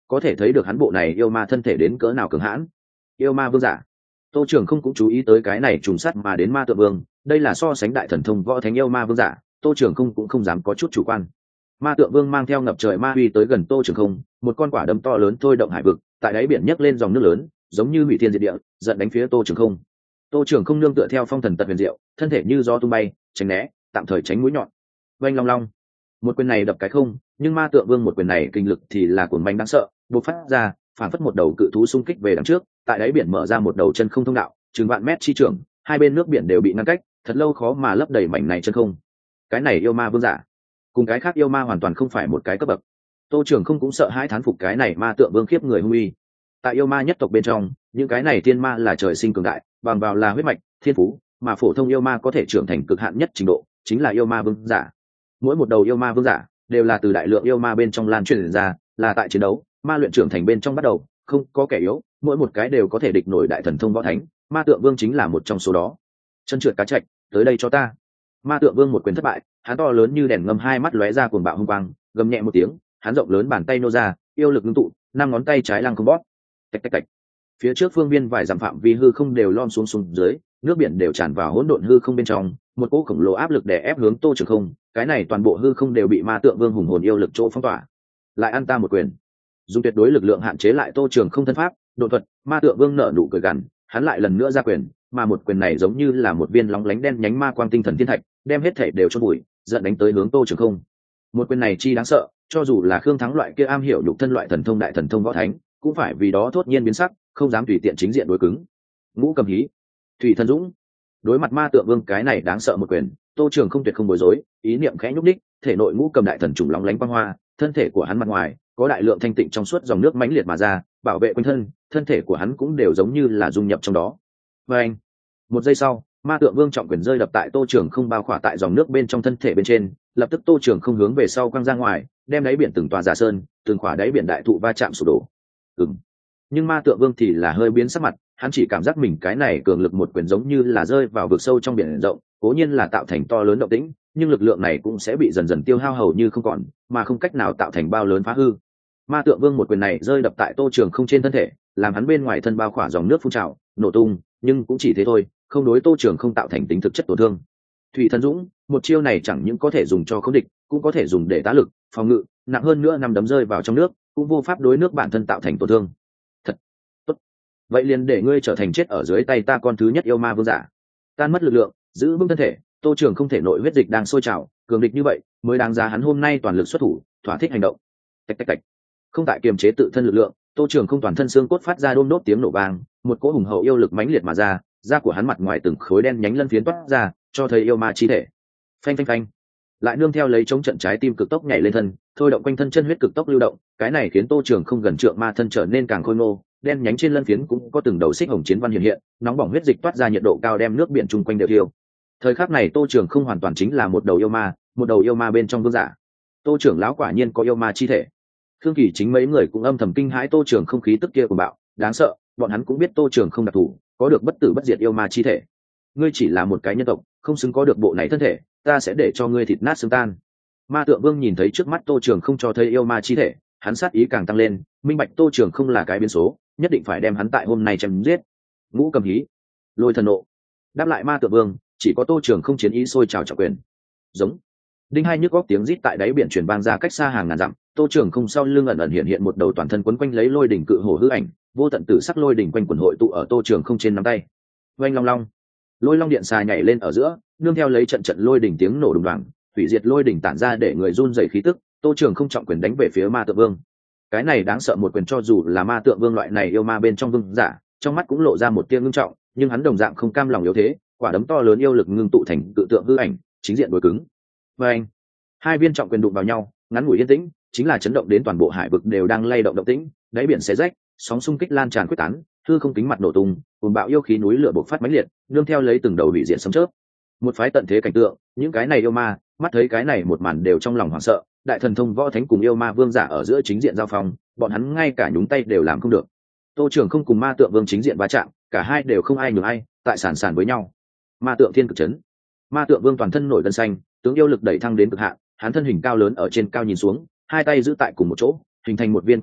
có thể thấy được hắn bộ này yêu ma thân thể đến cỡ nào cường hãn. Yêu ma vương giả, tô trường không cũng chú ý tới cái này trùng sát mà đến ma tượng vương, đây là so sánh đại thần thông võ thánh yêu ma vương giả, tô trường không cũng không dám có chút chủ quan. Ma tượng vương mang theo ngập trời ma uy tới gần tô trường không, một con quả đấm to lớn thôi động hải vực, tại đáy biển nhấc lên dòng nước lớn, giống như hủy thiên diệt địa, giận đánh phía tô trường không. Tô trường không nương tựa theo phong thần tật huyền diệu, thân thể như gió tung bay, tránh né, tạm thời tránh mũi nhọn. Oanh long long, một quyền này đập cái không, nhưng ma tượng vương một quyền này kinh lực thì là cuồng bánh đáng sợ, bộc phát ra, phản phất một đầu cự thú xung kích về đằng trước, tại đáy biển mở ra một đầu chân không thông đạo, chừng vạn mét chi trường, hai bên nước biển đều bị ngăn cách, thật lâu khó mà lấp đầy mảnh này chân không. Cái này yêu ma vương giả, cùng cái khác yêu ma hoàn toàn không phải một cái cấp bậc. Tô Trường không cũng sợ hãi thán phục cái này ma tượng vương khiếp người hung uy. Tại yêu ma nhất tộc bên trong, những cái này thiên ma là trời sinh cường đại, bằng vào là huyết mạch, thiên phú, mà phổ thông yêu ma có thể trưởng thành cực hạn nhất trình độ, chính là yêu ma vương giả. Mỗi một đầu yêu ma vương giả đều là từ đại lượng yêu ma bên trong lan truyền ra, là tại chiến đấu, ma luyện trưởng thành bên trong bắt đầu, không có kẻ yếu, mỗi một cái đều có thể địch nổi đại thần thông võ thánh, ma tượng vương chính là một trong số đó. Chân trượt cá trạch, tới đây cho ta. Ma tượng vương một quyền thất bại, hắn to lớn như đèn ngầm, hai mắt lóe ra cuồng bạo hung quang, gầm nhẹ một tiếng, hắn rộng lớn bàn tay nô ra, yêu lực ngưng tụ, năm ngón tay trái lăng không bóp. Tạch tạch tạch. Phía trước phương viên vài dặm phạm vi hư không đều lom xuống xuống dưới, nước biển đều tràn vào hỗn độn hư không bên trong, một cỗ khổng lồ áp lực đè ép hướng Tô Trường không, cái này toàn bộ hư không đều bị ma tượng vương hùng hồn yêu lực chỗ phong tỏa. Lại ăn ta một quyền. Dùng tuyệt đối lực lượng hạn chế lại Tô Trường không thân pháp, độ thuật, ma tượng vương nở nụ cười gằn, hắn lại lần nữa ra quyền, mà một quyền này giống như là một viên lóng lánh đen nhánh ma quang tinh thần thiên thạch, đem hết thể đều chôn bụi, giận đánh tới hướng Tô Trường không. Một quyền này chi đáng sợ, cho dù là Khương Thắng loại kia am hiểu nhục thân loại thần thông đại thần thông võ thánh, cũng phải vì đó thốt nhiên biến sắc, không dám tùy tiện chính diện đối cứng. Ngũ Cầm Hí, Thủy Thần Dũng. Đối mặt ma tượng vương cái này đáng sợ một quyền, Tô Trường không tuyệt không bối rối, ý niệm khẽ nhúc đích, thể nội ngũ cầm đại thần trùng lóng lánh quang hoa, thân thể của hắn mặt ngoài có đại lượng thanh tịnh trong suốt dòng nước mãnh liệt mà ra, bảo vệ quanh thân, thân thể của hắn cũng đều giống như là dung nhập trong đó. Và anh, một giây sau, ma tượng vương trọng quyền rơi đập tại Tô Trường không bao khỏa tại dòng nước bên trong thân thể bên trên, lập tức Tô Trường không hướng về sau quăng ra ngoài, đem đáy biển từng tòa giả sơn, từng khỏa đáy biển đại thụ va chạm sụp đổ. Ừm. Nhưng ma tượng vương thì là hơi biến sắc mặt, hắn chỉ cảm giác mình cái này cường lực một quyền giống như là rơi vào vực sâu trong biển rộng, cố nhiên là tạo thành to lớn động tĩnh, nhưng lực lượng này cũng sẽ bị dần dần tiêu hao hầu như không còn, mà không cách nào tạo thành bao lớn phá hư. Ma tượng vương một quyền này rơi đập tại Tô Trường không trên thân thể, làm hắn bên ngoài thân bao khỏa dòng nước phun trào, nổ tung, nhưng cũng chỉ thế thôi, không đối Tô Trường không tạo thành tính thực chất tổn thương. Thủy Thần Dũng, một chiêu này chẳng những có thể dùng cho khống địch, cũng có thể dùng để tá lực, phòng ngự, nặng hơn nữa năm đấm rơi vào trong nước, cũng vô pháp đối nước bản thân tạo thành tổn thương. Thật tốt, vậy liền để ngươi trở thành chết ở dưới tay ta con thứ nhất yêu ma vương giả. Tan mất lực lượng, giữ vững thân thể, Tô Trường không thể nội huyết dịch đang sôi trào, cường địch như vậy mới đáng giá hắn hôm nay toàn lực xuất thủ, thỏa thích hành động. Tạch tạch tạch. Không tại kiềm chế tự thân lực lượng, Tô Trường không toàn thân xương cốt phát ra đôm đốt tiếng nổ vang, một cỗ hùng hậu yêu lực mãnh liệt mà ra, da của hắn mặt ngoài từng khối đen nhánh lân phiến toát ra, cho thấy yêu ma chi thể. Phanh phanh phanh. Lại nương theo lấy chống trận trái tim cực tốc nhảy lên thân, thôi động quanh thân chân huyết cực tốc lưu động, cái này khiến Tô Trường không gần trượng ma thân trở nên càng khôi ngô, đen nhánh trên lân phiến cũng có từng đầu xích hồng chiến văn hiện hiện, nóng bỏng huyết dịch toát ra nhiệt độ cao đem nước biển chung quanh đều thiêu. Thời khắc này Tô Trường không hoàn toàn chính là một đầu yêu ma, một đầu yêu ma bên trong vương giả. Tô trưởng lão quả nhiên có yêu ma chi thể. Khương Kỳ chính mấy người cũng âm thầm kinh hãi Tô Trường không khí tức kia của bạo, đáng sợ, bọn hắn cũng biết Tô Trường không đặc thù, có được bất tử bất diệt yêu ma chi thể. Ngươi chỉ là một cái nhân tộc, không xứng có được bộ này thân thể, ta sẽ để cho ngươi thịt nát xương tan. Ma Tượng Vương nhìn thấy trước mắt Tô Trường không cho thấy yêu ma chi thể, hắn sát ý càng tăng lên, minh bạch Tô Trường không là cái biến số, nhất định phải đem hắn tại hôm nay chém giết. Ngũ Cầm Hí, Lôi Thần Nộ. Đáp lại Ma Tượng Vương, chỉ có Tô Trường không chiến ý sôi trào trọng quyền. Giống. Đinh hai nhức góc tiếng rít tại đáy biển truyền vang ra cách xa hàng ngàn dặm, Tô Trường không sau lưng ẩn ẩn hiện hiện một đầu toàn thân quấn quanh lấy lôi đỉnh cự hổ hư ảnh, vô tận tử sắc lôi đỉnh quanh quần hội tụ ở Tô Trường không trên nắm tay. Oanh long long, lôi long điện xà nhảy lên ở giữa, nương theo lấy trận trận lôi đỉnh tiếng nổ đùng đoàng, hủy diệt lôi đỉnh tản ra để người run rẩy khí tức. Tô Trường không trọng quyền đánh về phía Ma Tượng Vương. Cái này đáng sợ một quyền, cho dù là Ma Tượng Vương loại này yêu ma bên trong vương giả, trong mắt cũng lộ ra một tia ngưng trọng, nhưng hắn đồng dạng không cam lòng yếu thế, quả đấm to lớn yêu lực ngưng tụ thành cự tượng hư ảnh, chính diện đối cứng. Và anh, hai viên trọng quyền đụng vào nhau, ngắn ngủi yên tĩnh, chính là chấn động đến toàn bộ hải vực đều đang lay động động tĩnh, đáy biển xé rách, sóng xung kích lan tràn quyết tán, hư không kính mặt nổ tung, cuồng bạo yêu khí núi lửa bộc phát mãnh liệt, nương theo lấy từng đầu bị diện sấm chớp. Một phái tận thế cảnh tượng, những cái này yêu ma, mắt thấy cái này một màn đều trong lòng hoảng sợ, đại thần thông võ thánh cùng yêu ma vương giả ở giữa chính diện giao phong, bọn hắn ngay cả nhúng tay đều làm không được. Tô Trường không cùng Ma Tượng Vương chính diện va chạm, cả hai đều không ai nhường ai, tại sàn sàn với nhau. Ma Tượng Thiên Cực Chấn. Ma Tượng Vương toàn thân nổi gân xanh, tướng yêu lực đẩy thăng đến cực hạn, hắn thân hình cao lớn ở trên cao nhìn xuống, hai tay giữ tại cùng một chỗ, hình thành một viên quyền truy,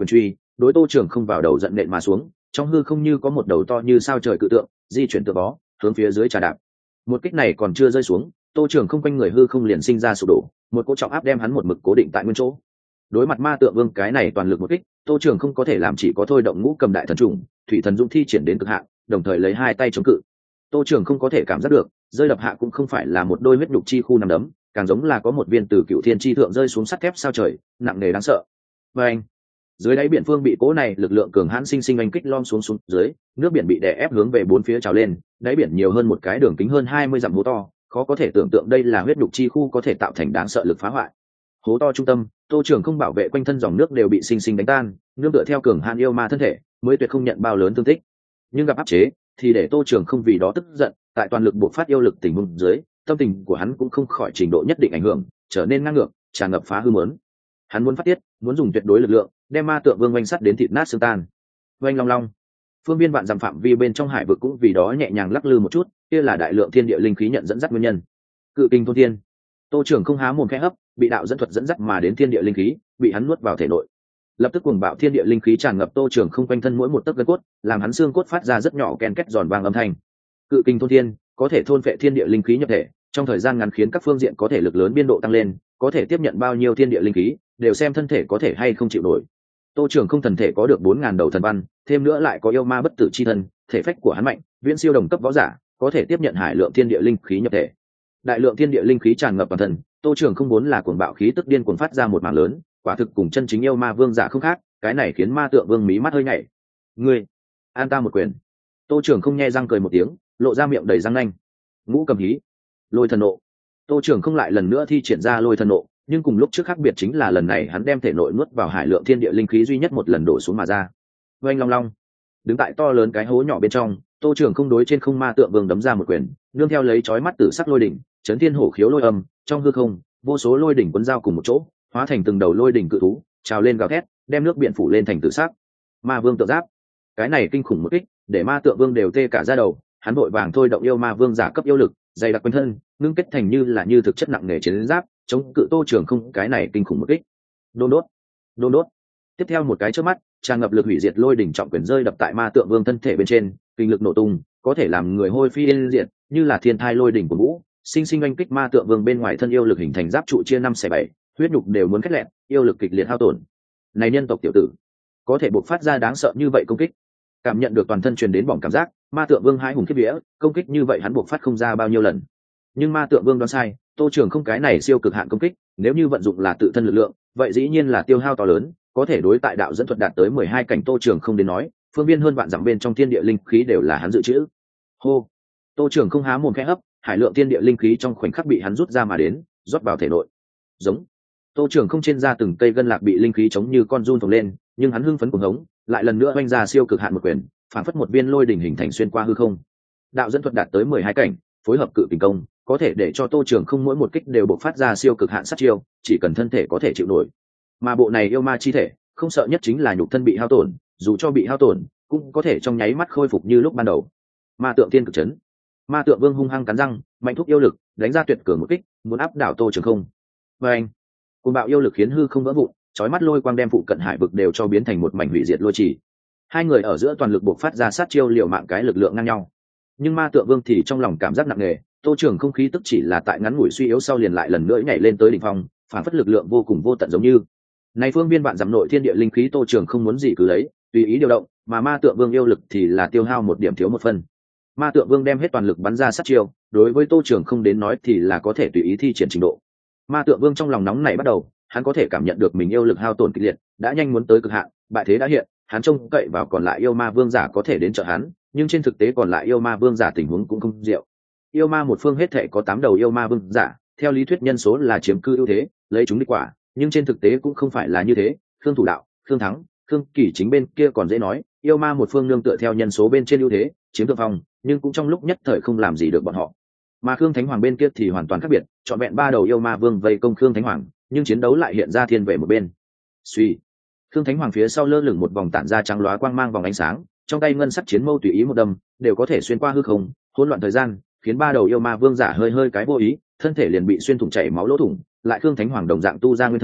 đối Tô Trường không vào đầu giận nện mà xuống, trong hư không như có một đầu to như sao trời cự tượng di chuyển tự bó hướng phía dưới trà đạp. Một kích này còn chưa rơi xuống, Tô Trường không quanh người hư không liền sinh ra sụp đổ, một cỗ trọng áp đem hắn một mực cố định tại nguyên chỗ. Đối mặt ma tượng vương cái này toàn lực một kích, Tô Trường không có thể làm chỉ có thôi động ngũ cầm đại thần trùng, thủy thần dũng thi triển đến cực hạn, đồng thời lấy hai tay chống cự. Tô Trường không có thể cảm giác được, rơi đập hạ cũng không phải là một đôi huyết nhục chi khu nằm đấm, càng giống là có một viên từ cựu thiên chi thượng rơi xuống sắt thép sao trời, nặng nề đáng sợ. Và anh, dưới đáy biển phương bị cố này lực lượng cường hãn sinh sinh anh kích lom xuống xuống dưới, nước biển bị đè ép hướng về bốn phía trào lên, đáy biển nhiều hơn một cái đường kính hơn hai mươi dặm hố to, khó có thể tưởng tượng đây là huyết nhục chi khu có thể tạo thành đáng sợ lực phá hoại. Hố to trung tâm, Tô Trường không bảo vệ quanh thân dòng nước đều bị sinh sinh đánh tan, nương tựa theo cường hãn yêu ma thân thể, mới tuyệt không nhận bao lớn thương tích. Nhưng gặp áp chế, thì để Tô Trường không vì đó tức giận, tại toàn lực buộc phát yêu lực tình huống dưới, tâm tình của hắn cũng không khỏi trình độ nhất định ảnh hưởng, trở nên ngang ngược, tràn ngập phá hư mớn. Hắn muốn phát tiết, muốn dùng tuyệt đối lực lượng, đem ma tượng vương oanh sắt đến thịt nát xương tan. Oanh long long, phương viên vạn dặm phạm vi bên trong hải vực cũng vì đó nhẹ nhàng lắc lư một chút, kia là đại lượng thiên địa linh khí nhận dẫn dắt nguyên nhân. Cự kinh thôn thiên, Tô Trường không há mồm khẽ hấp, bị đạo dẫn thuật dẫn dắt mà đến thiên địa linh khí, bị hắn nuốt vào thể nội. Lập tức cuồng bạo thiên địa linh khí tràn ngập Tô Trường không quanh thân mỗi một tấc gân cốt, làm hắn xương cốt phát ra rất nhỏ ken két giòn vang âm thanh. Cự kinh thôn thiên, có thể thôn phệ thiên địa linh khí nhập thể, trong thời gian ngắn khiến các phương diện có thể lực lớn biên độ tăng lên, có thể tiếp nhận bao nhiêu thiên địa linh khí, đều xem thân thể có thể hay không chịu nổi. Tô Trường không thần thể có được bốn ngàn đầu thần văn, thêm nữa lại có yêu ma bất tử chi thân, thể phách của hắn mạnh, viễn siêu đồng cấp võ giả, có thể tiếp nhận hải lượng thiên địa linh khí nhập thể. Đại lượng thiên địa linh khí tràn ngập toàn thân, Tô Trường không muốn là cuồng bạo khí tức điên cuồng phát ra một mảng lớn, quả thực cùng chân chính yêu ma vương giả không khác, cái này khiến ma tượng vương mí mắt hơi nhảy. Ngươi, an ta một quyền. Tô Trường không nhe răng cười một tiếng, lộ ra miệng đầy răng nanh. Ngũ cầm hí, lôi thần nộ. Tô Trường không lại lần nữa thi triển ra lôi thần nộ, nhưng cùng lúc trước khác biệt chính là lần này hắn đem thể nội nuốt vào hải lượng thiên địa linh khí duy nhất một lần đổ xuống mà ra. Oanh long long, đứng tại to lớn cái hố nhỏ bên trong, Tô Trường không đối trên không ma tượng vương đấm ra một quyền, nương theo lấy chói mắt tử sắc lôi đỉnh, chấn thiên hổ khiếu lôi âm, trong hư không, vô số lôi đỉnh cuốn giao cùng một chỗ, hóa thành từng đầu lôi đỉnh cự thú, trào lên gào thét, đem nước biển phủ lên thành tử sắc. Ma vương tự giáp, cái này kinh khủng một kích, để ma tượng vương đều tê cả da đầu, hắn vội vàng thôi động yêu ma vương giả cấp yêu lực, dày đặc quanh thân, ngưng kết thành như là như thực chất nặng nề chiến giáp, chống cự Tô Trường không cái này kinh khủng một kích. Đôn đốt, đôn đốt. Tiếp theo một cái chớp mắt, tràn ngập lực hủy diệt lôi đỉnh trọng quyền rơi đập tại ma tượng vương thân thể bên trên, kinh lực nổ tung, có thể làm người hôi phi yên diệt, như là thiên thai lôi đỉnh của vũ, sinh sinh oanh kích ma tượng vương bên ngoài thân yêu lực hình thành giáp trụ chia năm xẻ bảy, huyết nhục đều muốn khét lẹn, yêu lực kịch liệt hao tổn. Này nhân tộc tiểu tử, có thể bộc phát ra đáng sợ như vậy công kích. Cảm nhận được toàn thân truyền đến bỏng cảm giác, ma tượng vương hãi hùng khiếp vía, công kích như vậy hắn bộc phát không ra bao nhiêu lần. Nhưng ma tượng vương đoán sai, Tô Trường không cái này siêu cực hạn công kích, nếu như vận dụng là tự thân lực lượng, vậy dĩ nhiên là tiêu hao to lớn, có thể đối tại đạo dẫn thuật đạt tới mười hai cảnh Tô Trường không đến nói, phương viên hơn vạn dặm bên trong thiên địa linh khí đều là hắn dự trữ. Hô, Tô Trường không há mồm khẽ hấp, hải lượng thiên địa linh khí trong khoảnh khắc bị hắn rút ra mà đến, rót vào thể nội. Giống, Tô Trường không trên da từng cây gân lạc bị linh khí chống như con giun phồng lên, nhưng hắn hưng phấn cuồng hống, lại lần nữa oanh ra siêu cực hạn một quyền, phản phất một viên lôi đỉnh hình thành xuyên qua hư không. Đạo dẫn thuật đạt tới mười hai cảnh, phối hợp cự kình công, có thể để cho Tô Trường không mỗi một kích đều bộc phát ra siêu cực hạn sát chiêu, chỉ cần thân thể có thể chịu nổi. Mà bộ này yêu ma chi thể, không sợ nhất chính là nhục thân bị hao tổn, dù cho bị hao tổn, cũng có thể trong nháy mắt khôi phục như lúc ban đầu. Ma tượng thiên cực chấn, ma tượng vương hung hăng cắn răng, mạnh thúc yêu lực, đánh ra tuyệt cường một kích, muốn áp đảo Tô Trường không. Và anh, cùng bạo yêu lực khiến hư không vỡ vụn, chói mắt lôi quang đem phụ cận hải vực đều cho biến thành một mảnh hủy diệt lôi trì. Hai người ở giữa toàn lực bộc phát ra sát chiêu liều mạng cái lực lượng ngang nhau. Nhưng ma tượng vương thì trong lòng cảm giác nặng nề, Tô Trường không khí tức chỉ là tại ngắn ngủi suy yếu sau liền lại lần nữa nhảy lên tới đỉnh phong, phản phất lực lượng vô cùng vô tận giống như. Này phương viên vạn dặm nội thiên địa linh khí Tô Trường không muốn gì cứ lấy, tùy ý điều động, mà ma tượng vương yêu lực thì là tiêu hao một điểm thiếu một phần. Ma tượng vương đem hết toàn lực bắn ra sát chiêu, đối với Tô Trường không đến nói thì là có thể tùy ý thi triển trình độ. Ma tượng vương trong lòng nóng này bắt đầu, hắn có thể cảm nhận được mình yêu lực hao tổn kịch liệt, đã nhanh muốn tới cực hạn, bại thế đã hiện, hắn trông cậy vào còn lại yêu ma vương giả có thể đến trợ hắn, nhưng trên thực tế còn lại yêu ma vương giả tình huống cũng không diệu. Yêu ma một phương hết thể có tám đầu yêu ma vương giả, theo lý thuyết nhân số là chiếm cư ưu thế, lấy chúng đi quả, nhưng trên thực tế cũng không phải là như thế. Khương Thủ Đạo, Khương Thắng, Khương Kỳ chính bên kia còn dễ nói, yêu ma một phương nương tựa theo nhân số bên trên ưu thế, chiếm thượng phong, nhưng cũng trong lúc nhất thời không làm gì được bọn họ. Mà Khương Thánh Hoàng bên kia thì hoàn toàn khác biệt, chọn vẹn ba đầu yêu ma vương vây công Khương Thánh Hoàng, nhưng chiến đấu lại hiện ra thiên về một bên. Suy, Khương Thánh Hoàng phía sau lơ lửng một vòng tản ra trắng lóa quang mang vòng ánh sáng, trong tay ngân sắc chiến mâu tùy ý một đâm, đều có thể xuyên qua hư không, hỗn loạn thời gian, khiến ba đầu yêu ma vương giả hơi hơi cái vô ý, thân thể liền bị xuyên thủng chảy máu lỗ thủng, lại Khương Thánh Hoàng đồng dạng tu ra nguyên thần,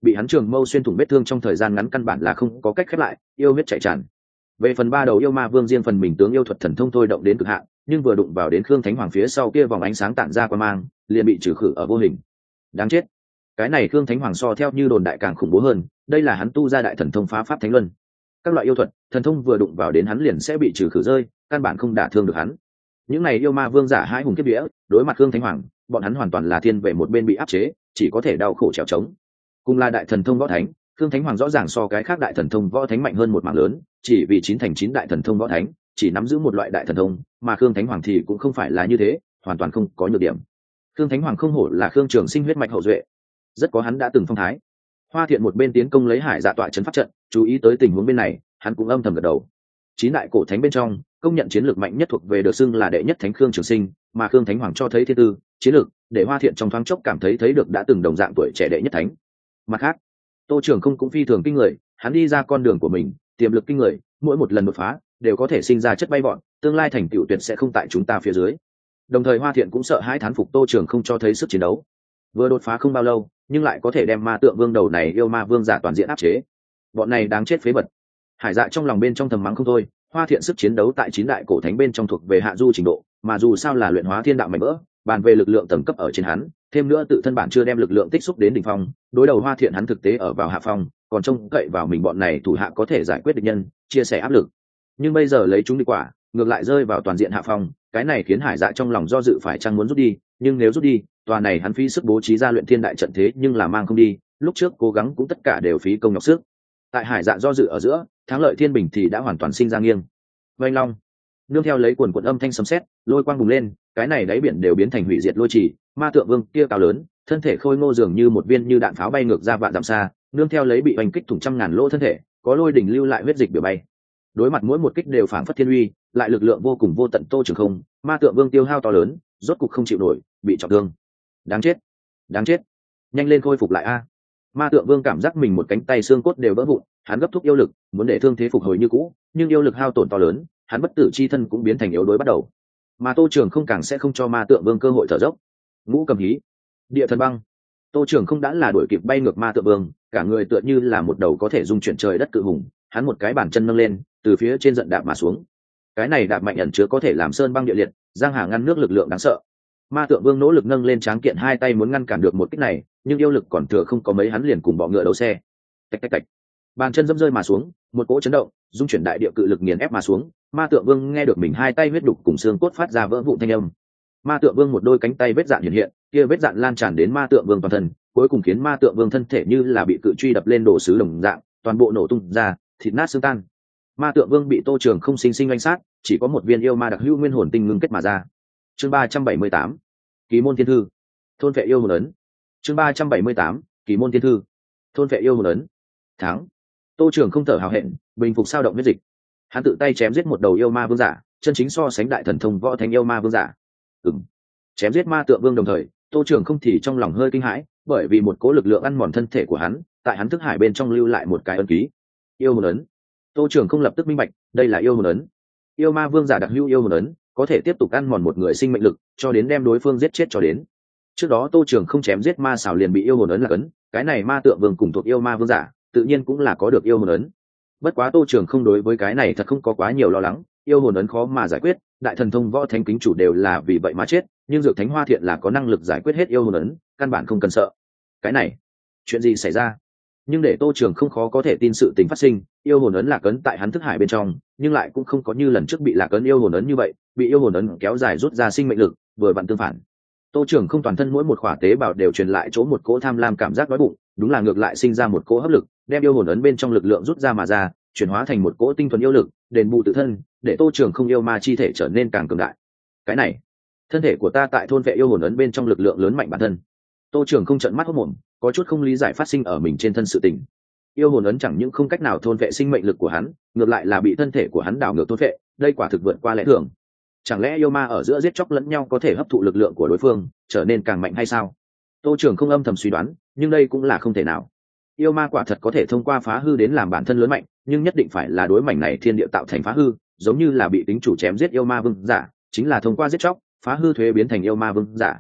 bị hắn trường mâu xuyên thủng vết thương trong thời gian ngắn căn bản là không có cách khép lại, yêu huyết chảy tràn. Về phần ba đầu yêu ma vương riêng phần mình tướng yêu thuật thần thông thôi động đến cực hạn, nhưng vừa đụng vào đến Khương Thánh Hoàng phía sau kia vòng ánh sáng tản ra qua mang, liền bị trừ khử ở vô hình. Đáng chết. Cái này Khương Thánh Hoàng so theo như đồn đại càng khủng bố hơn, đây là hắn tu ra đại thần thông phá pháp thánh luân. Các loại yêu thuật, thần thông vừa đụng vào đến hắn liền sẽ bị trừ khử rơi, căn bản không đả thương được hắn. Những này yêu ma vương giả hai hùng kiếp vía, đối mặt Khương Thánh Hoàng, bọn hắn hoàn toàn là thiên về một bên bị áp chế, chỉ có thể đau khổ trèo trống. Cùng là đại thần thông võ thánh, Khương Thánh Hoàng rõ ràng so cái khác đại thần thông võ thánh mạnh hơn một mảng lớn, chỉ vì chín thành chín đại thần thông võ thánh chỉ nắm giữ một loại đại thần thông, mà Khương Thánh Hoàng thì cũng không phải là như thế, hoàn toàn không có nhược điểm. Khương Thánh Hoàng không hổ là Khương Trường Sinh huyết mạch hậu duệ, rất có hắn đã từng phong thái. Hoa Thiện một bên tiến công lấy Hải Dạ tọa trấn pháp trận, chú ý tới tình huống bên này, hắn cũng âm thầm gật đầu. Chín đại cổ thánh bên trong, công nhận chiến lược mạnh nhất thuộc về được xưng là đệ nhất thánh Khương Trường Sinh, mà Khương Thánh Hoàng cho thấy thiên tư, chiến lược, để Hoa Thiện trong thoáng chốc cảm thấy thấy được đã từng đồng dạng tuổi trẻ đệ nhất thánh. Mặt khác, Tô Trường Không cũng phi thường kinh người, hắn đi ra con đường của mình, tiềm lực kinh người, mỗi một lần đột phá đều có thể sinh ra chất bay bọn, tương lai thành tựu tuyệt sẽ không tại chúng ta phía dưới. Đồng thời Hoa Thiện cũng sợ hãi thán phục Tô Trường Không cho thấy sức chiến đấu. Vừa đột phá không bao lâu, nhưng lại có thể đem ma tượng vương đầu này yêu ma vương giả toàn diện áp chế. Bọn này đáng chết phế vật. Hải Dạ trong lòng bên trong thầm mắng không thôi, Hoa Thiện sức chiến đấu tại chín đại cổ thánh bên trong thuộc về hạ du trình độ, mà dù sao là luyện hóa thiên đạo mạnh vỡ, bàn về lực lượng tầng cấp ở trên hắn, thêm nữa tự thân bản chưa đem lực lượng tích xúc đến đỉnh phong, đối đầu Hoa Thiện hắn thực tế ở vào hạ phong, còn trông cậy vào mình bọn này thủ hạ có thể giải quyết địch nhân, chia sẻ áp lực. Nhưng bây giờ lấy chúng đi quả, ngược lại rơi vào toàn diện hạ phong, cái này khiến Hải Dạ trong lòng do dự phải chăng muốn rút đi, nhưng nếu rút đi, tòa này hắn phí sức bố trí ra luyện thiên đại trận thế nhưng là mang không đi, lúc trước cố gắng cũng tất cả đều phí công nhọc sức. Tại Hải Dạ do dự ở giữa, thắng lợi thiên bình thì đã hoàn toàn sinh ra nghiêng. Vành Long, nương theo lấy quần quần âm thanh sấm sét, lôi quang bùng lên, cái này đáy biển đều biến thành hủy diệt lôi trì, ma tượng vương kia cao lớn, thân thể khôi ngô dường như một viên như đạn pháo bay ngược ra vạn dặm xa, nương theo lấy bị oanh kích thủng trăm ngàn lỗ thân thể, có lôi đỉnh lưu lại huyết dịch biểu bay. Đối mặt mỗi một kích đều phảng phất thiên uy, lại lực lượng vô cùng vô tận. Tô Trường Không, ma tượng vương tiêu hao to lớn, rốt cục không chịu nổi, bị trọng thương. Đáng chết, đáng chết, nhanh lên khôi phục lại a! Ma tượng vương cảm giác mình một cánh tay xương cốt đều vỡ vụn, hắn gấp thúc yêu lực, muốn để thương thế phục hồi như cũ, nhưng yêu lực hao tổn to lớn, hắn bất tử chi thân cũng biến thành yếu đuối bắt đầu. Mà Tô Trường Không càng sẽ không cho ma tượng vương cơ hội thở dốc. Ngũ cầm hí, địa thần băng. Tô Trường Không đã là đuổi kịp bay ngược ma tượng vương, cả người tựa như là một đầu có thể dung chuyển trời đất cự hùng, hắn một cái bàn chân nâng lên, từ phía trên giận đạp mà xuống. Cái này đạp mạnh ẩn chứa có thể làm sơn băng địa liệt, giang hà ngăn nước lực lượng đáng sợ. Ma tượng vương nỗ lực nâng lên tráng kiện hai tay muốn ngăn cản được một kích này, nhưng yêu lực còn thừa không có mấy, hắn liền cùng bọ ngựa đấu xe. Tạch tạch tạch, bàn chân dẫm rơi mà xuống, một cỗ chấn động, dung chuyển đại địa cự lực nghiền ép mà xuống. Ma tượng vương nghe được mình hai tay huyết đục cùng xương cốt phát ra vỡ vụn thanh âm. Ma tượng vương một đôi cánh tay vết dạn hiện hiện, kia vết dạn lan tràn đến ma tượng vương toàn thân, cuối cùng khiến ma tượng vương thân thể như là bị cự truy đập lên đồ sứ đồng dạng, toàn bộ nổ tung ra, thịt nát xương tan. Ma tượng vương bị Tô Trường Không sinh sinh oanh sát, chỉ có một viên yêu ma đặc hữu nguyên hồn tinh ngưng kết mà ra. Chương ba trăm bảy mươi tám, Kỳ môn thiên thư, thôn vệ yêu hồn ấn. Chương ba trăm bảy mươi tám, Kỳ môn thiên thư, thôn vệ yêu hồn ấn. Thắng. Tô Trường Không thở hào hẹn, bình phục sao động huyết dịch. Hắn tự tay chém giết một đầu yêu ma vương giả, chân chính so sánh đại thần thông võ thánh yêu ma vương giả. Ừm. Chém giết ma tượng vương đồng thời, Tô Trường Không thì trong lòng hơi kinh hãi, bởi vì một cỗ lực lượng ăn mòn thân thể của hắn, tại hắn thức hải bên trong lưu lại một cái ấn ký. Yêu hồn ấn. Tô Trường Không lập tức minh bạch, đây là yêu hồn ấn. Yêu ma vương giả đặc hữu yêu hồn ấn, có thể tiếp tục ăn mòn một người sinh mệnh lực, cho đến đem đối phương giết chết cho đến. Trước đó Tô Trường Không chém giết ma xảo liền bị yêu hồn ấn là ấn, cái này ma tượng vương cùng thuộc yêu ma vương giả, tự nhiên cũng là có được yêu hồn ấn. Bất quá Tô Trường Không đối với cái này thật không có quá nhiều lo lắng, yêu hồn ấn khó mà giải quyết, đại thần thông võ thánh kính chủ đều là vì vậy mà chết, nhưng Dược Thánh Hoa Thiện là có năng lực giải quyết hết yêu hồn ấn, căn bản không cần sợ. Cái này, chuyện gì xảy ra? Nhưng để Tô Trường Không khó có thể tin sự tình phát sinh, yêu hồn ấn lạc ấn tại hắn thức hải bên trong, nhưng lại cũng không có như lần trước bị lạc ấn yêu hồn ấn như vậy, bị yêu hồn ấn kéo dài rút ra sinh mệnh lực, vừa vặn tương phản. Tô Trường Không toàn thân mỗi một khỏa tế bào đều truyền lại chỗ một cỗ tham lam cảm giác đói bụng, đúng là ngược lại sinh ra một cỗ hấp lực, đem yêu hồn ấn bên trong lực lượng rút ra mà ra, chuyển hóa thành một cỗ tinh thuần yêu lực, đền bù tự thân, để Tô Trường Không yêu ma chi thể trở nên càng cường đại. Cái này, thân thể của ta tại thôn vệ yêu hồn ấn bên trong lực lượng lớn mạnh bản thân. Tô Trường Không trợn mắt hốt mồm, có chút không lý giải phát sinh ở mình trên thân sự tình. Yêu hồn ấn chẳng những không cách nào thôn vệ sinh mệnh lực của hắn, ngược lại là bị thân thể của hắn đảo ngược thôn vệ, đây quả thực vượt qua lẽ thường. Chẳng lẽ yêu ma ở giữa giết chóc lẫn nhau có thể hấp thụ lực lượng của đối phương, trở nên càng mạnh hay sao? Tô Trường Không âm thầm suy đoán, nhưng đây cũng là không thể nào. Yêu ma quả thật có thể thông qua phá hư đến làm bản thân lớn mạnh, nhưng nhất định phải là đối mảnh này thiên địa tạo thành phá hư, giống như là bị tính chủ chém giết yêu ma vương giả, chính là thông qua giết chóc, phá hư thuế biến thành yêu ma vương giả.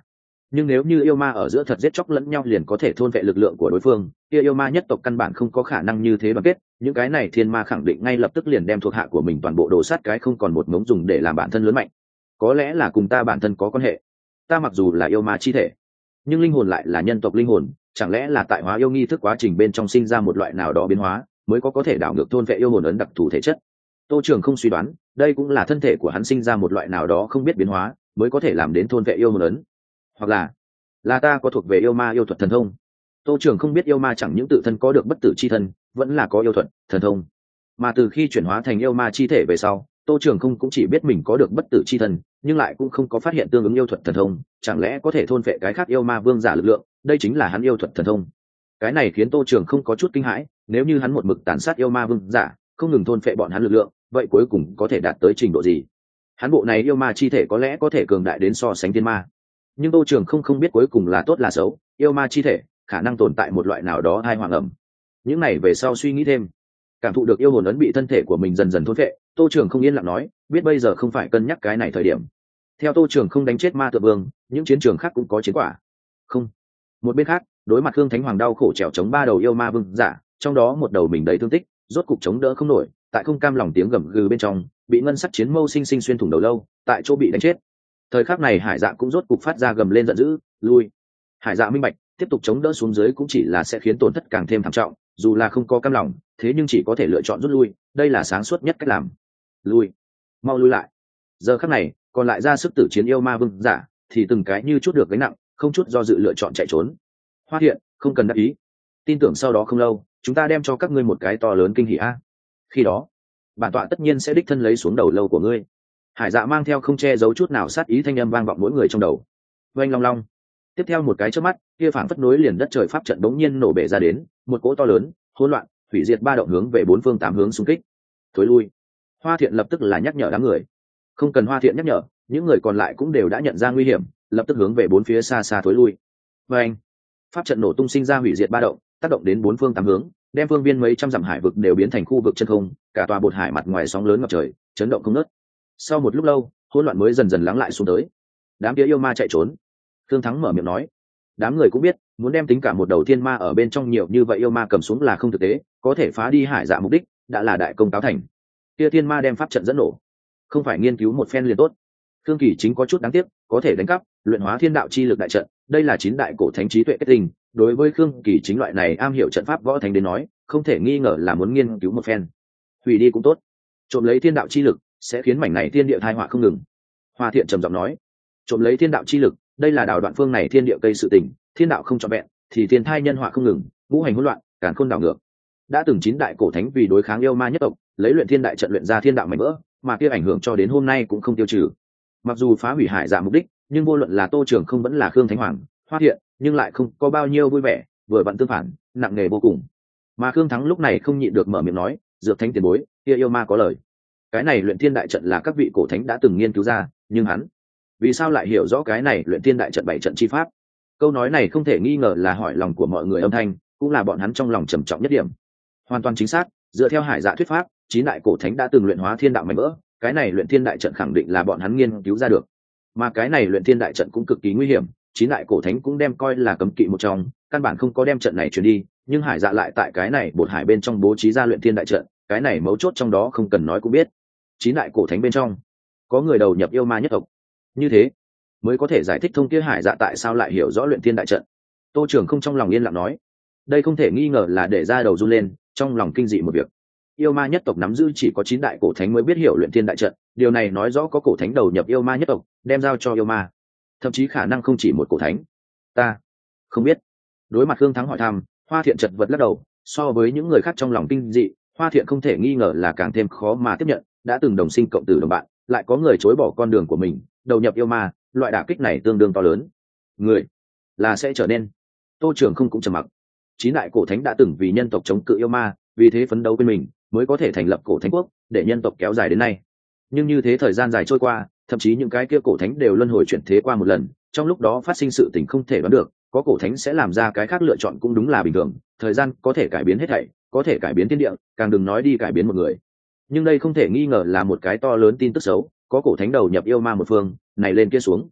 nhưng nếu như yêu ma ở giữa thật giết chóc lẫn nhau liền có thể thôn vệ lực lượng của đối phương, kia yêu ma nhất tộc căn bản không có khả năng như thế đoàn kết. Những cái này thiên ma khẳng định ngay lập tức liền đem thuộc hạ của mình toàn bộ đổ sát cái không còn một ngống dùng để làm bản thân lớn mạnh. Có lẽ là cùng ta bản thân có quan hệ. Ta mặc dù là yêu ma chi thể, nhưng linh hồn lại là nhân tộc linh hồn, chẳng lẽ là tại hóa yêu nghi thức quá trình bên trong sinh ra một loại nào đó biến hóa, mới có có thể đảo ngược thôn vệ yêu hồn ấn đặc thù thể chất. Tô Trường không suy đoán, đây cũng là thân thể của hắn sinh ra một loại nào đó không biết biến hóa, mới có thể làm đến thôn vệ yêu hồn ấn. Hoặc là, là ta có thuộc về yêu ma yêu thuật thần thông. Tô Trường không biết yêu ma chẳng những tự thân có được bất tử chi thân, vẫn là có yêu thuật thần thông. Mà từ khi chuyển hóa thành yêu ma chi thể về sau, Tô Trường không cũng chỉ biết mình có được bất tử chi thân, nhưng lại cũng không có phát hiện tương ứng yêu thuật thần thông, chẳng lẽ có thể thôn vệ cái khác yêu ma vương giả lực lượng, đây chính là hắn yêu thuật thần thông. Cái này khiến Tô Trường không có chút kinh hãi, nếu như hắn một mực tàn sát yêu ma vương giả, không ngừng thôn phệ bọn hắn lực lượng, vậy cuối cùng có thể đạt tới trình độ gì? Hắn bộ này yêu ma chi thể có lẽ có thể cường đại đến so sánh thiên ma, nhưng Tô Trường không không biết cuối cùng là tốt là xấu, yêu ma chi thể khả năng tồn tại một loại nào đó hai hoàng ẩm. Những này về sau suy nghĩ thêm, cảm thụ được yêu hồn ấn bị thân thể của mình dần dần thôn phệ, Tô Trường không yên lặng nói, biết bây giờ không phải cân nhắc cái này thời điểm. Theo Tô Trường không đánh chết ma tượng vương, những chiến trường khác cũng có chiến quả. Không. Một bên khác, đối mặt Khương Thánh Hoàng đau khổ trèo chống ba đầu yêu ma vương giả, trong đó một đầu mình đầy thương tích, rốt cục chống đỡ không nổi, tại không cam lòng tiếng gầm gừ bên trong, bị ngân sắc chiến mâu sinh sinh xuyên thủng đầu lâu, tại chỗ bị đánh chết. Thời khắc này Hải Dạ cũng rốt cục phát ra gầm lên giận dữ, lui. Hải Dạ minh bạch, tiếp tục chống đỡ xuống dưới cũng chỉ là sẽ khiến tổn thất càng thêm thảm trọng, dù là không có cam lòng, thế nhưng chỉ có thể lựa chọn rút lui, đây là sáng suốt nhất cách làm. Lui, mau lui lại. Giờ khắc này, còn lại ra sức tử chiến yêu ma vương giả, thì từng cái như chút được gánh nặng, không chút do dự lựa chọn chạy trốn. Hoa Thiện, không cần đắc ý, tin tưởng sau đó không lâu, chúng ta đem cho các ngươi một cái to lớn kinh hỉ a. Khi đó, bản tọa tất nhiên sẽ đích thân lấy xuống đầu lâu của ngươi. Hải Dạ mang theo không che giấu chút nào sát ý thanh âm vang vọng mỗi người trong đầu. Oanh long long. Tiếp theo một cái chớp mắt, kia phảng phất nối liền đất trời pháp trận đống nhiên nổ bể ra đến, một cỗ to lớn, hỗn loạn, hủy diệt ba động hướng về bốn phương tám hướng xung kích. Thối lui. Hoa Thiện lập tức là nhắc nhở đám người. Không cần Hoa Thiện nhắc nhở, những người còn lại cũng đều đã nhận ra nguy hiểm, lập tức hướng về bốn phía xa xa thối lui. Oanh. Pháp trận nổ tung sinh ra hủy diệt ba động, tác động đến bốn phương tám hướng, đem phương viên mấy trăm dặm hải vực đều biến thành khu vực chân không, cả tòa bột hải mặt ngoài sóng lớn ngập trời, chấn động không ngớt. Sau một lúc lâu, hỗn loạn mới dần dần lắng lại xuống tới. Đám kia yêu ma chạy trốn. Thương Thắng mở miệng nói. Đám người cũng biết, muốn đem tính cả một đầu thiên ma ở bên trong nhiều như vậy yêu ma cầm xuống là không thực tế, có thể phá đi Hải Dạ mục đích, đã là đại công cáo thành. Kia thiên ma đem pháp trận dẫn nổ, không phải nghiên cứu một phen liền tốt. Thương Kỳ chính có chút đáng tiếc, có thể đánh cắp, luyện hóa thiên đạo chi lực đại trận, đây là chín đại cổ thánh trí tuệ kết tinh, đối với Khương Kỳ chính loại này am hiểu trận pháp võ thánh đến nói, không thể nghi ngờ là muốn nghiên cứu một phen. Hủy đi cũng tốt, trộm lấy thiên đạo chi lực sẽ khiến mảnh này thiên địa tai họa không ngừng. Hoa Thiện trầm giọng nói, trộm lấy thiên đạo chi lực, đây là đảo đoạn phương này thiên địa cây sự tình, thiên đạo không trọn vẹn, thì thiên thai nhân họa không ngừng, ngũ hành hỗn loạn, càn khôn đảo ngược. Đã từng chín đại cổ thánh vì đối kháng yêu ma nhất tộc, lấy luyện thiên đại trận luyện ra thiên đạo mảnh vỡ, mà kia ảnh hưởng cho đến hôm nay cũng không tiêu trừ. Mặc dù phá hủy Hải Dạ mục đích, nhưng vô luận là Tô Trường không vẫn là Khương Thánh Hoàng, Hoa Thiện, nhưng lại không có bao nhiêu vui vẻ, vừa vặn tương phản, nặng nề vô cùng. Mà Khương Thắng lúc này không nhịn được mở miệng nói, dược thánh tiền bối, kia yêu ma có lời. Cái này luyện thiên đại trận là các vị cổ thánh đã từng nghiên cứu ra, nhưng hắn vì sao lại hiểu rõ cái này luyện thiên đại trận bảy trận chi pháp? Câu nói này không thể nghi ngờ là hỏi lòng của mọi người âm thanh, cũng là bọn hắn trong lòng trầm trọng nhất điểm. Hoàn toàn chính xác, dựa theo Hải Dạ thuyết pháp, chín đại cổ thánh đã từng luyện hóa thiên đạo mảnh vỡ, cái này luyện thiên đại trận khẳng định là bọn hắn nghiên cứu ra được. Mà cái này luyện thiên đại trận cũng cực kỳ nguy hiểm, chín đại cổ thánh cũng đem coi là cấm kỵ một trong, căn bản không có đem trận này truyền đi, nhưng Hải Dạ lại tại cái này bột hải bên trong bố trí ra luyện thiên đại trận, cái này mấu chốt trong đó không cần nói cũng biết. Chín đại cổ thánh bên trong có người đầu nhập yêu ma nhất tộc, như thế mới có thể giải thích thông kia Hải Dạ tại sao lại hiểu rõ luyện thiên đại trận. Tô Trường không trong lòng yên lặng nói, đây không thể nghi ngờ là để ra đầu run lên, trong lòng kinh dị một việc. Yêu ma nhất tộc nắm giữ chỉ có chín đại cổ thánh mới biết hiểu luyện thiên đại trận, điều này nói rõ có cổ thánh đầu nhập yêu ma nhất tộc, đem giao cho yêu ma, thậm chí khả năng không chỉ một cổ thánh. Ta không biết. Đối mặt Khương Thắng hỏi thăm, Hoa Thiện chật vật lắc đầu, so với những người khác trong lòng kinh dị, Hoa Thiện không thể nghi ngờ là càng thêm khó mà tiếp nhận, đã từng đồng sinh cộng tử đồng bạn, lại có người chối bỏ con đường của mình, đầu nhập yêu ma, loại đả kích này tương đương to lớn. Người là sẽ trở nên. Tô Trường không cũng trầm mặc. Chín đại cổ thánh đã từng vì nhân tộc chống cự yêu ma, vì thế phấn đấu bên mình, mới có thể thành lập cổ thánh quốc, để nhân tộc kéo dài đến nay. Nhưng như thế thời gian dài trôi qua, thậm chí những cái kia cổ thánh đều luân hồi chuyển thế qua một lần, trong lúc đó phát sinh sự tình không thể đoán được, có cổ thánh sẽ làm ra cái khác lựa chọn cũng đúng là bình thường, thời gian có thể cải biến hết thảy, có thể cải biến thiên địa, càng đừng nói đi cải biến một người. Nhưng đây không thể nghi ngờ là một cái to lớn tin tức xấu, có cổ thánh đầu nhập yêu ma một phương, này lên kia xuống.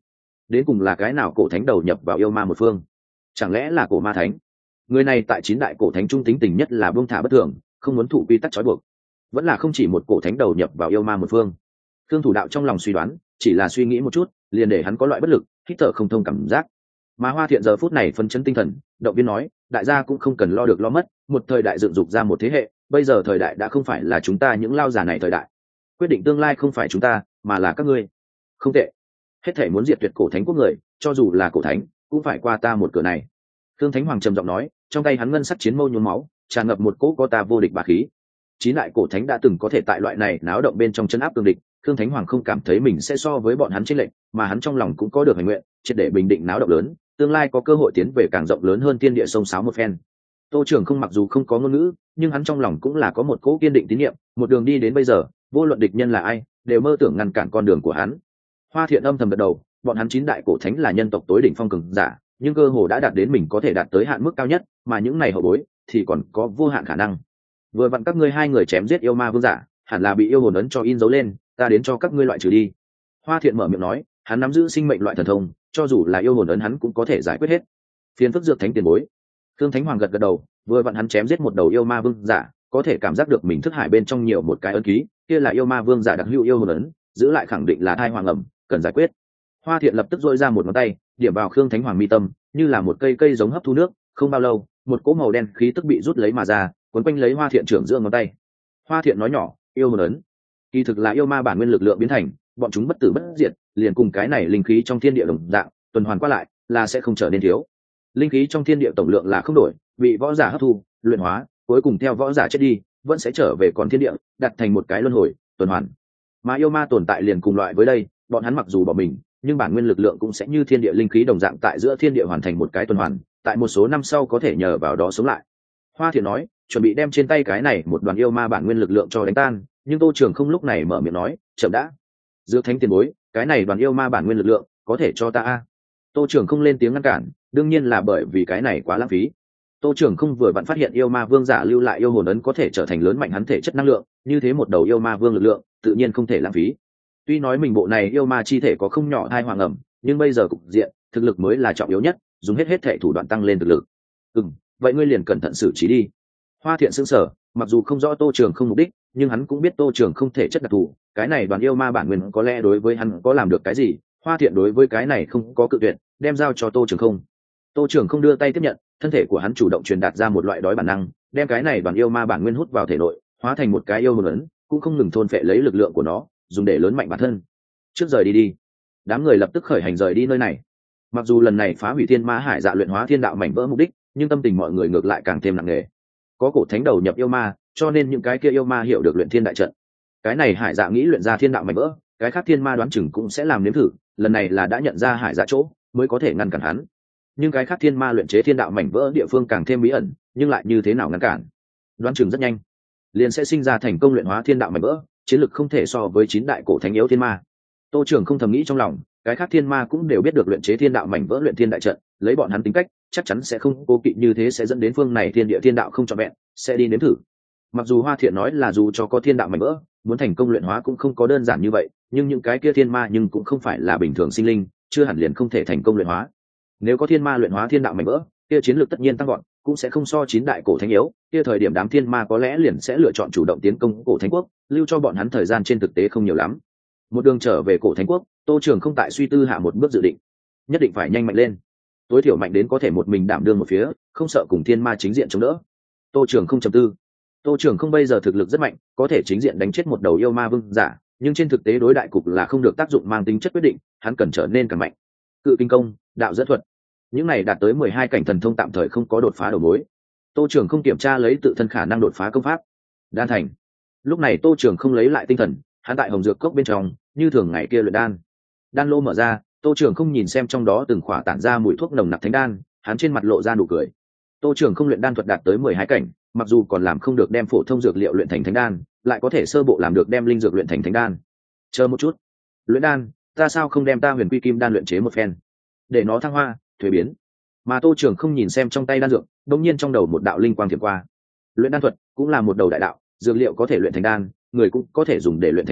đến cùng là cái nào cổ thánh đầu nhập vào yêu ma một phương? Chẳng lẽ là cổ ma thánh? Người này tại chín đại cổ thánh trung tính tình nhất là buông thả bất thường, không muốn thụ quy tắc trói buộc. Vẫn là không chỉ một cổ thánh đầu nhập vào yêu ma một phương. Thương thủ đạo trong lòng suy đoán, chỉ là suy nghĩ một chút liền để hắn có loại bất lực, hít thở không thông cảm giác. Mà Hoa Thiện giờ phút này phấn chấn tinh thần, động viên nói, đại gia cũng không cần lo được lo mất, một thời đại dựng dục ra một thế hệ, bây giờ thời đại đã không phải là chúng ta những lao già này thời đại, quyết định tương lai không phải chúng ta mà là các ngươi. Không tệ, hết thể muốn diệt tuyệt cổ thánh quốc người, cho dù là cổ thánh cũng phải qua ta một cửa này. Thương Thánh Hoàng trầm giọng nói, trong tay hắn ngân sắc chiến mâu nhuốm máu, tràn ngập một cỗ có ta vô địch bá khí. Chín đại cổ thánh đã từng có thể tại loại này náo động bên trong chân áp cường địch, Thương Thánh Hoàng không cảm thấy mình sẽ so với bọn hắn chênh lệch, mà hắn trong lòng cũng có được hành nguyện, triệt để bình định náo động lớn, tương lai có cơ hội tiến về càng rộng lớn hơn thiên địa sông sáo một phen. Tô Trường không mặc dù không có ngôn ngữ, nhưng hắn trong lòng cũng là có một cỗ kiên định tín nhiệm, một đường đi đến bây giờ, vô luận địch nhân là ai, đều mơ tưởng ngăn cản con đường của hắn. Hoa Thiện âm thầm gật đầu, bọn hắn chín đại cổ thánh là nhân tộc tối đỉnh phong cường giả, nhưng cơ hồ đã đạt đến mình có thể đạt tới hạn mức cao nhất, mà những này hậu bối thì còn có vô hạn khả năng. Vừa vặn các ngươi hai người chém giết yêu ma vương giả, hẳn là bị yêu hồn ấn cho in dấu lên, ta đến cho các ngươi loại trừ đi. Hoa Thiện mở miệng nói, hắn nắm giữ sinh mệnh loại thần thông, cho dù là yêu hồn ấn hắn cũng có thể giải quyết hết. Phiền phức dược thánh tiền bối. Thương Thánh Hoàng gật gật đầu, vừa vặn hắn chém giết một đầu yêu ma vương giả, có thể cảm giác được mình thức hải bên trong nhiều một cái ấn ký, kia là yêu ma vương giả đặc hữu yêu hồn ấn, giữ lại khẳng định là thai hoàng ẩm, cần giải quyết. Hoa Thiện lập tức dội ra một ngón tay, điểm vào Khương Thánh Hoàng mi tâm, như là một cây cây giống hấp thu nước, không bao lâu, một cỗ màu đen khí tức bị rút lấy mà ra, quấn quanh lấy Hoa Thiện trưởng giữa ngón tay. Hoa Thiện nói nhỏ, yêu hồn ấn, kỳ thực là yêu ma bản nguyên lực lượng biến thành, bọn chúng bất tử bất diệt, liền cùng cái này linh khí trong thiên địa đồng dạng, tuần hoàn qua lại, là sẽ không trở nên thiếu. Linh khí trong thiên địa tổng lượng là không đổi, bị võ giả hấp thu, luyện hóa, cuối cùng theo võ giả chết đi, vẫn sẽ trở về còn thiên địa, đặt thành một cái luân hồi, tuần hoàn. Mà yêu ma tồn tại liền cùng loại với đây, bọn hắn mặc dù bỏ mình, nhưng bản nguyên lực lượng cũng sẽ như thiên địa linh khí đồng dạng tại giữa thiên địa hoàn thành một cái tuần hoàn, tại một số năm sau có thể nhờ vào đó sống lại. Hoa Thiện nói, chuẩn bị đem trên tay cái này một đoàn yêu ma bản nguyên lực lượng cho đánh tan, nhưng Tô Trường không lúc này mở miệng nói, chậm đã. Dược Thánh tiền bối, cái này đoàn yêu ma bản nguyên lực lượng, có thể cho ta a? Tô Trường không lên tiếng ngăn cản, đương nhiên là bởi vì cái này quá lãng phí. Tô Trường không vừa vặn phát hiện yêu ma vương giả lưu lại yêu hồn ấn có thể trở thành lớn mạnh hắn thể chất năng lượng, như thế một đầu yêu ma vương lực lượng, tự nhiên không thể lãng phí. Tuy nói mình bộ này yêu ma chi thể có không nhỏ thai hoàng ẩm, nhưng bây giờ cục diện, thực lực mới là trọng yếu nhất, dùng hết hết thể thủ đoạn tăng lên thực lực. Ừm, vậy ngươi liền cẩn thận xử trí đi. Hoa Thiện sững sờ, mặc dù không rõ Tô Trường không mục đích, nhưng hắn cũng biết Tô Trường không thể chất đặc thù, cái này đoàn yêu ma bản nguyên có lẽ đối với hắn có làm được cái gì, Hoa Thiện đối với cái này không có cự tuyệt, đem giao cho Tô Trường không. Tô Trường không đưa tay tiếp nhận, thân thể của hắn chủ động truyền đạt ra một loại đói bản năng, đem cái này đoàn yêu ma bản nguyên hút vào thể nội, hóa thành một cái yêu hồn ấn, cũng không ngừng thôn phệ lấy lực lượng của nó, dùng để lớn mạnh bản thân. Trước rời đi đi. Đám người lập tức khởi hành rời đi nơi này. Mặc dù lần này phá hủy Thiên Ma Hải Dạ luyện hóa thiên đạo mảnh vỡ mục đích, nhưng tâm tình mọi người ngược lại càng thêm nặng nề. Có cổ thánh đầu nhập yêu ma, cho nên những cái kia yêu ma hiểu được luyện thiên đại trận. Cái này Hải Dạ nghĩ luyện ra thiên đạo mảnh vỡ, cái khác thiên ma đoán chừng cũng sẽ làm nếm thử, lần này là đã nhận ra Hải Dạ chỗ, mới có thể ngăn cản hắn. Nhưng cái khác thiên ma luyện chế thiên đạo mảnh vỡ địa phương càng thêm bí ẩn, nhưng lại như thế nào ngăn cản? Đoán chừng rất nhanh, liền sẽ sinh ra thành công luyện hóa thiên đạo mảnh vỡ, chiến lực không thể so với chín đại cổ thánh yếu thiên ma. Tô Trường không thầm nghĩ trong lòng, cái khác thiên ma cũng đều biết được luyện chế thiên đạo mảnh vỡ luyện thiên đại trận, lấy bọn hắn tính cách, chắc chắn sẽ không cố kỵ như thế sẽ dẫn đến phương này thiên địa thiên đạo không trọn vẹn, sẽ đi nếm thử. Mặc dù Hoa Thiện nói là dù cho có thiên đạo mảnh vỡ, muốn thành công luyện hóa cũng không có đơn giản như vậy, nhưng những cái kia thiên ma nhưng cũng không phải là bình thường sinh linh, chưa hẳn liền không thể thành công luyện hóa. Nếu có thiên ma luyện hóa thiên đạo mảnh vỡ, kia chiến lược tất nhiên tăng gọn, cũng sẽ không so chín đại cổ thánh yếu, kia thời điểm đám thiên ma có lẽ liền sẽ lựa chọn chủ động tiến công cổ thánh quốc, lưu cho bọn hắn thời gian trên thực tế không nhiều lắm. Một đường trở về cổ thánh quốc, Tô Trường không tại suy tư hạ một bước dự định, nhất định phải nhanh mạnh lên, tối thiểu mạnh đến có thể một mình đảm đương một phía, không sợ cùng thiên ma chính diện chống đỡ. Tô Trường không trầm tư. Tô Trường không bây giờ thực lực rất mạnh, có thể chính diện đánh chết một đầu yêu ma vương giả, nhưng trên thực tế đối đại cục là không được tác dụng mang tính chất quyết định, hắn cần trở nên càng mạnh. Cự kinh công, đạo dẫn thuật, những này đạt tới mười hai cảnh thần thông tạm thời không có đột phá đầu mối. Tô Trường không kiểm tra lấy tự thân khả năng đột phá công pháp. Đan thành. Lúc này Tô Trường không lấy lại tinh thần, hắn tại hồng dược cốc bên trong, như thường ngày kia luyện đan. Đan lô mở ra, Tô Trường không nhìn xem trong đó từng khỏa tản ra mùi thuốc nồng nặc thánh đan, hắn trên mặt lộ ra nụ cười. Tô Trường không luyện đan thuật đạt tới mười hai cảnh, mặc dù còn làm không được đem phổ thông dược liệu luyện thành thánh đan, lại có thể sơ bộ làm được đem linh dược luyện thành thánh đan. Chờ một chút, luyện đan, ta sao không đem ta Huyền Quy Kim đan luyện chế một phen, để nó thăng hoa, thuế biến. Mà Tô Trường không nhìn xem trong tay đan dược, đột nhiên trong đầu một đạo linh quang thiểm qua. Luyện đan thuật cũng là một đầu đại đạo, dược liệu có thể luyện thành đan, người cũng có thể dùng để luyện thành đan,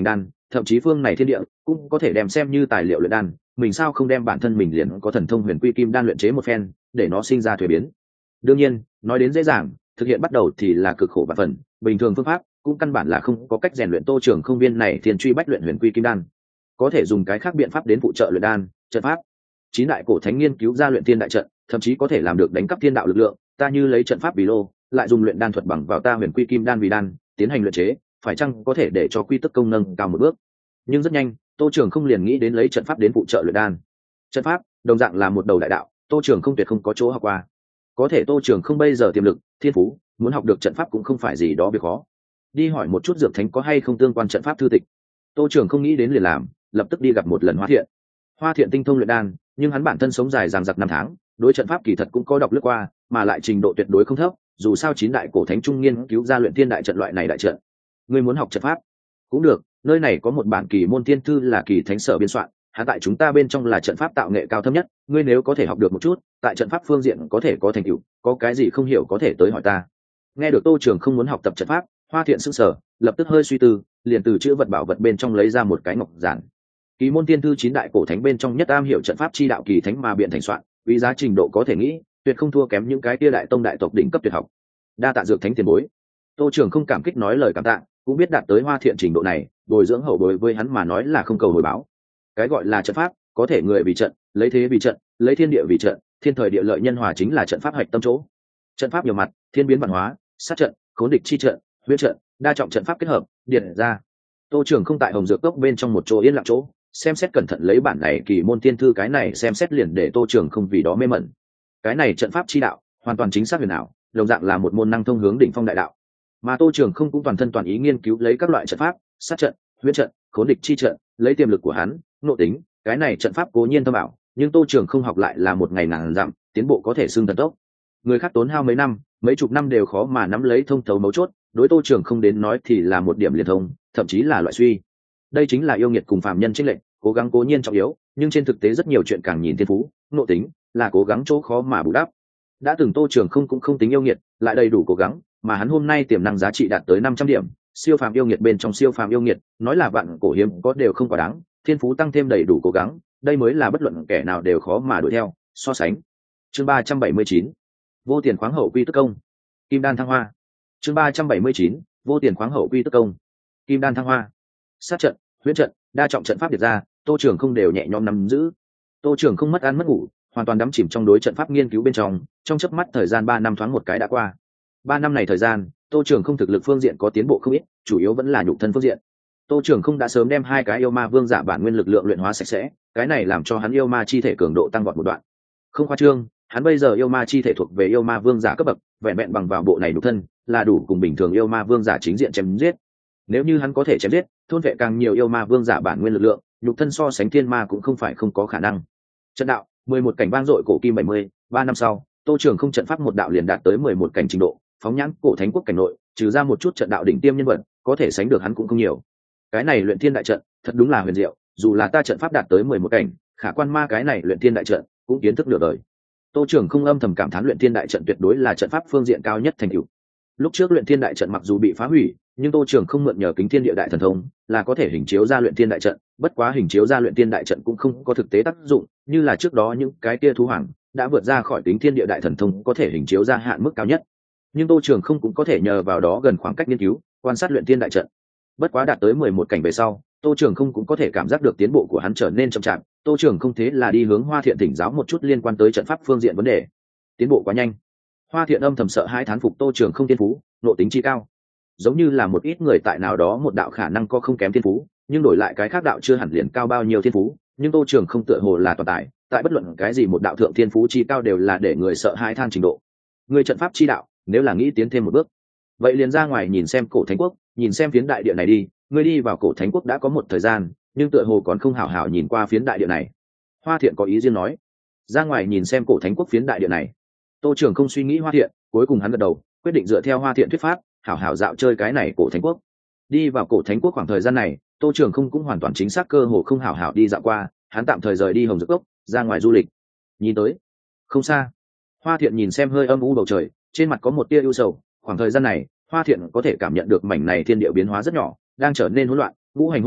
thậm chí phương này thiên địa cũng có thể đem xem như tài liệu luyện đan, mình sao không đem bản thân mình liền có thần thông huyền quy kim đan luyện chế một phen để nó sinh ra thuế biến. Đương nhiên nói đến dễ dàng, thực hiện bắt đầu thì là cực khổ và phần, bình thường phương pháp cũng căn bản là không có cách rèn luyện Tô Trường Không viên này thiên truy bách luyện huyền quy kim đan. Có thể dùng cái khác biện pháp đến phụ trợ luyện đan, trận pháp. Chín đại cổ thánh nghiên cứu ra luyện thiên đại trận, thậm chí có thể làm được đánh cắp thiên đạo lực lượng, ta như lấy trận pháp vì lô, lại dùng luyện đan thuật bằng vào ta huyền quy kim đan vì đan, tiến hành luyện chế, phải chăng có thể để cho quy tức công nâng cao một bước. Nhưng rất nhanh, Tô Trường Không liền nghĩ đến lấy trận pháp đến phụ trợ luyện đan. Trận pháp đồng dạng là một đầu đại đạo, Tô Trường Không tuyệt không có chỗ học qua. Có thể Tô Trường Không bây giờ tiềm lực, thiên phú, muốn học được trận pháp cũng không phải gì đó việc khó. Đi hỏi một chút dược thánh có hay không tương quan trận pháp thư tịch. Tô Trường Không nghĩ đến liền làm, lập tức đi gặp một lần Hoa Thiện. Hoa Thiện tinh thông luyện đan, nhưng hắn bản thân sống dài dằng dặc năm tháng, đối trận pháp kỳ thật cũng có đọc lướt qua, mà lại trình độ tuyệt đối không thấp, dù sao chín đại cổ thánh trung nghiên cứu ra luyện thiên đại trận loại này đại trận. Ngươi muốn học trận pháp cũng được, nơi này có một bản kỳ môn tiên thư là kỳ thánh sở biên soạn, hắn tại chúng ta bên trong là trận pháp tạo nghệ cao thấp nhất, ngươi nếu có thể học được một chút, tại trận pháp phương diện có thể có thành tựu, có cái gì không hiểu có thể tới hỏi ta. Nghe được Tô Trường Không muốn học tập trận pháp, Hoa Thiện sững sờ, lập tức hơi suy tư, liền từ chữ vật bảo vật bên trong lấy ra một cái ngọc giản. Kỳ môn tiên thư chín đại cổ thánh bên trong nhất am hiểu trận pháp chi đạo kỳ thánh mà biện thành soạn, quý giá trình độ có thể nghĩ, tuyệt không thua kém những cái kia đại tông đại tộc đỉnh cấp tuyệt học. Đa tạ dược thánh tiền bối. Tô Trường Không cảm kích nói lời cảm tạ, cũng biết đạt tới Hoa Thiện trình độ này, bồi dưỡng hậu bối với hắn mà nói là không cầu hồi báo. Cái gọi là trận pháp, có thể người vì trận, lấy thế vì trận, lấy thiên địa vì trận, thiên thời địa lợi nhân hòa chính là trận pháp hạch tâm chỗ. Trận pháp nhiều mặt, thiên biến văn hóa, sát trận, khốn địch chi trận, huyễn trận, đa trọng trận pháp kết hợp, điển ra. Tô Trường Không tại Hồng Dược Cốc bên trong một chỗ yên lặng chỗ, xem xét cẩn thận lấy bản này kỳ môn tiên thư, cái này xem xét liền để Tô Trường Không vì đó mê mẩn. Cái này trận pháp chi đạo, hoàn toàn chính xác huyền ảo, đồng dạng là một môn năng thông hướng đỉnh phong đại đạo. Mà Tô Trường Không cũng toàn thân toàn ý nghiên cứu lấy các loại trận pháp, sát trận, huyễn trận, khốn địch chi trận, lấy tiềm lực của hắn, nội tính, cái này trận pháp cố nhiên thâm ảo, nhưng Tô Trường Không học lại là một ngày ngàn dặm, tiến bộ có thể xưng thần tốc. Người khác tốn hao mấy năm, mấy chục năm đều khó mà nắm lấy thông thấu mấu chốt, đối Tô Trường Không đến nói thì là một điểm liên thông, thậm chí là loại suy. Đây chính là yêu nghiệt cùng phàm nhân chênh lệch, cố gắng cố nhiên trọng yếu, nhưng trên thực tế rất nhiều chuyện càng nhìn thiên phú, nội tính, là cố gắng chỗ khó mà bù đắp. Đã từng Tô Trường Không cũng không tính yêu nghiệt, lại đầy đủ cố gắng, mà hắn hôm nay tiềm năng giá trị đạt tới năm trăm điểm, siêu phàm yêu nghiệt bên trong siêu phàm yêu nghiệt, nói là vạn cổ hiếm có đều không quá đáng, thiên phú tăng thêm đầy đủ cố gắng, đây mới là bất luận kẻ nào đều khó mà đuổi theo, so sánh. Chương ba trăm bảy mươi chín, vô tiền khoáng hậu quy tức công, kim đan thăng hoa. Chương ba trăm bảy mươi chín, vô tiền khoáng hậu quy tức công, kim đan thăng hoa. Sát trận, huyễn trận, đa trọng trận pháp điệt ra, Tô Trường Không đều nhẹ nhõm nắm giữ. Tô Trường Không mất ăn mất ngủ, hoàn toàn đắm chìm trong đối trận pháp nghiên cứu bên trong, trong chớp mắt thời gian ba năm thoáng một cái đã qua. Ba năm này thời gian, Tô Trường Không thực lực phương diện có tiến bộ không ít, chủ yếu vẫn là nhục thân phương diện. Tô Trường Không đã sớm đem hai cái yêu ma vương giả bản nguyên lực lượng luyện hóa sạch sẽ, cái này làm cho hắn yêu ma chi thể cường độ tăng vọt một đoạn. Không khoa trương, hắn bây giờ yêu ma chi thể thuộc về yêu ma vương giả cấp bậc, vẹn vẹn bằng vào bộ này nhục thân, là đủ cùng bình thường yêu ma vương giả chính diện chém giết. Nếu như hắn có thể chém giết, thôn vệ càng nhiều yêu ma vương giả bản nguyên lực lượng, nhục thân so sánh thiên ma cũng không phải không có khả năng. Trận đạo, mười một cảnh vang dội cổ kim bảy mươi, ba năm sau, Tô Trường Không trận pháp một đạo liền đạt tới mười một cảnh trình độ, phóng nhãn cổ thánh quốc cảnh nội, trừ ra một chút trận đạo đỉnh tiêm nhân vật, có thể sánh được hắn cũng không nhiều. Cái này luyện thiên đại trận, thật đúng là huyền diệu, dù là ta trận pháp đạt tới mười một cảnh, khả quan ma cái này luyện thiên đại trận, cũng kiến thức nửa đời. Tô Trường Không âm thầm cảm thán luyện thiên đại trận tuyệt đối là trận pháp phương diện cao nhất thành tựu. Lúc trước luyện thiên đại trận mặc dù bị phá hủy, nhưng Tô Trường Không mượn nhờ kính thiên địa đại thần thông, là có thể hình chiếu ra luyện thiên đại trận, bất quá hình chiếu ra luyện thiên đại trận cũng không có thực tế tác dụng, như là trước đó những cái kia thú hoàng đã vượt ra khỏi kính thiên địa đại thần thông có thể hình chiếu ra hạn mức cao nhất. Nhưng Tô Trường Không cũng có thể nhờ vào đó gần khoảng cách nghiên cứu, quan sát luyện thiên đại trận. Bất quá đạt tới mười một cảnh về sau, Tô Trường Không cũng có thể cảm giác được tiến bộ của hắn trở nên chậm chạp, Tô Trường Không thế là đi hướng Hoa Thiện thỉnh giáo một chút liên quan tới trận pháp phương diện vấn đề. Tiến bộ quá nhanh. Hoa Thiện âm thầm sợ hãi thán phục Tô Trường Không thiên phú, nội tính chi cao. Giống như là một ít người tại nào đó một đạo khả năng có không kém thiên phú, nhưng đổi lại cái khác đạo chưa hẳn liền cao bao nhiêu thiên phú, nhưng Tô Trường Không tựa hồ là toàn tài, tại bất luận cái gì một đạo thượng thiên phú chi cao đều là để người sợ hãi than trình độ. Người trận pháp chi đạo, nếu là nghĩ tiến thêm một bước, vậy liền ra ngoài nhìn xem cổ thánh quốc, nhìn xem phiến đại địa này đi, ngươi đi vào cổ thánh quốc đã có một thời gian, nhưng tựa hồ còn không hảo hảo nhìn qua phiến đại địa này. Hoa Thiện có ý riêng nói, ra ngoài nhìn xem cổ thánh quốc phiến đại địa này. Tô Trường Không suy nghĩ Hoa Thiện, cuối cùng hắn gật đầu, quyết định dựa theo Hoa Thiện thuyết pháp, hảo hảo dạo chơi cái này cổ thánh quốc. Đi vào cổ thánh quốc khoảng thời gian này, Tô Trường Không cũng hoàn toàn chính xác cơ hồ không hảo hảo đi dạo qua, hắn tạm thời rời đi Hồng Dược Cốc, ra ngoài du lịch. Nhìn tới, không xa. Hoa Thiện nhìn xem hơi âm u bầu trời, trên mặt có một tia ưu sầu, khoảng thời gian này, Hoa Thiện có thể cảm nhận được mảnh này thiên địa biến hóa rất nhỏ, đang trở nên hỗn loạn, ngũ hành hỗn loạn,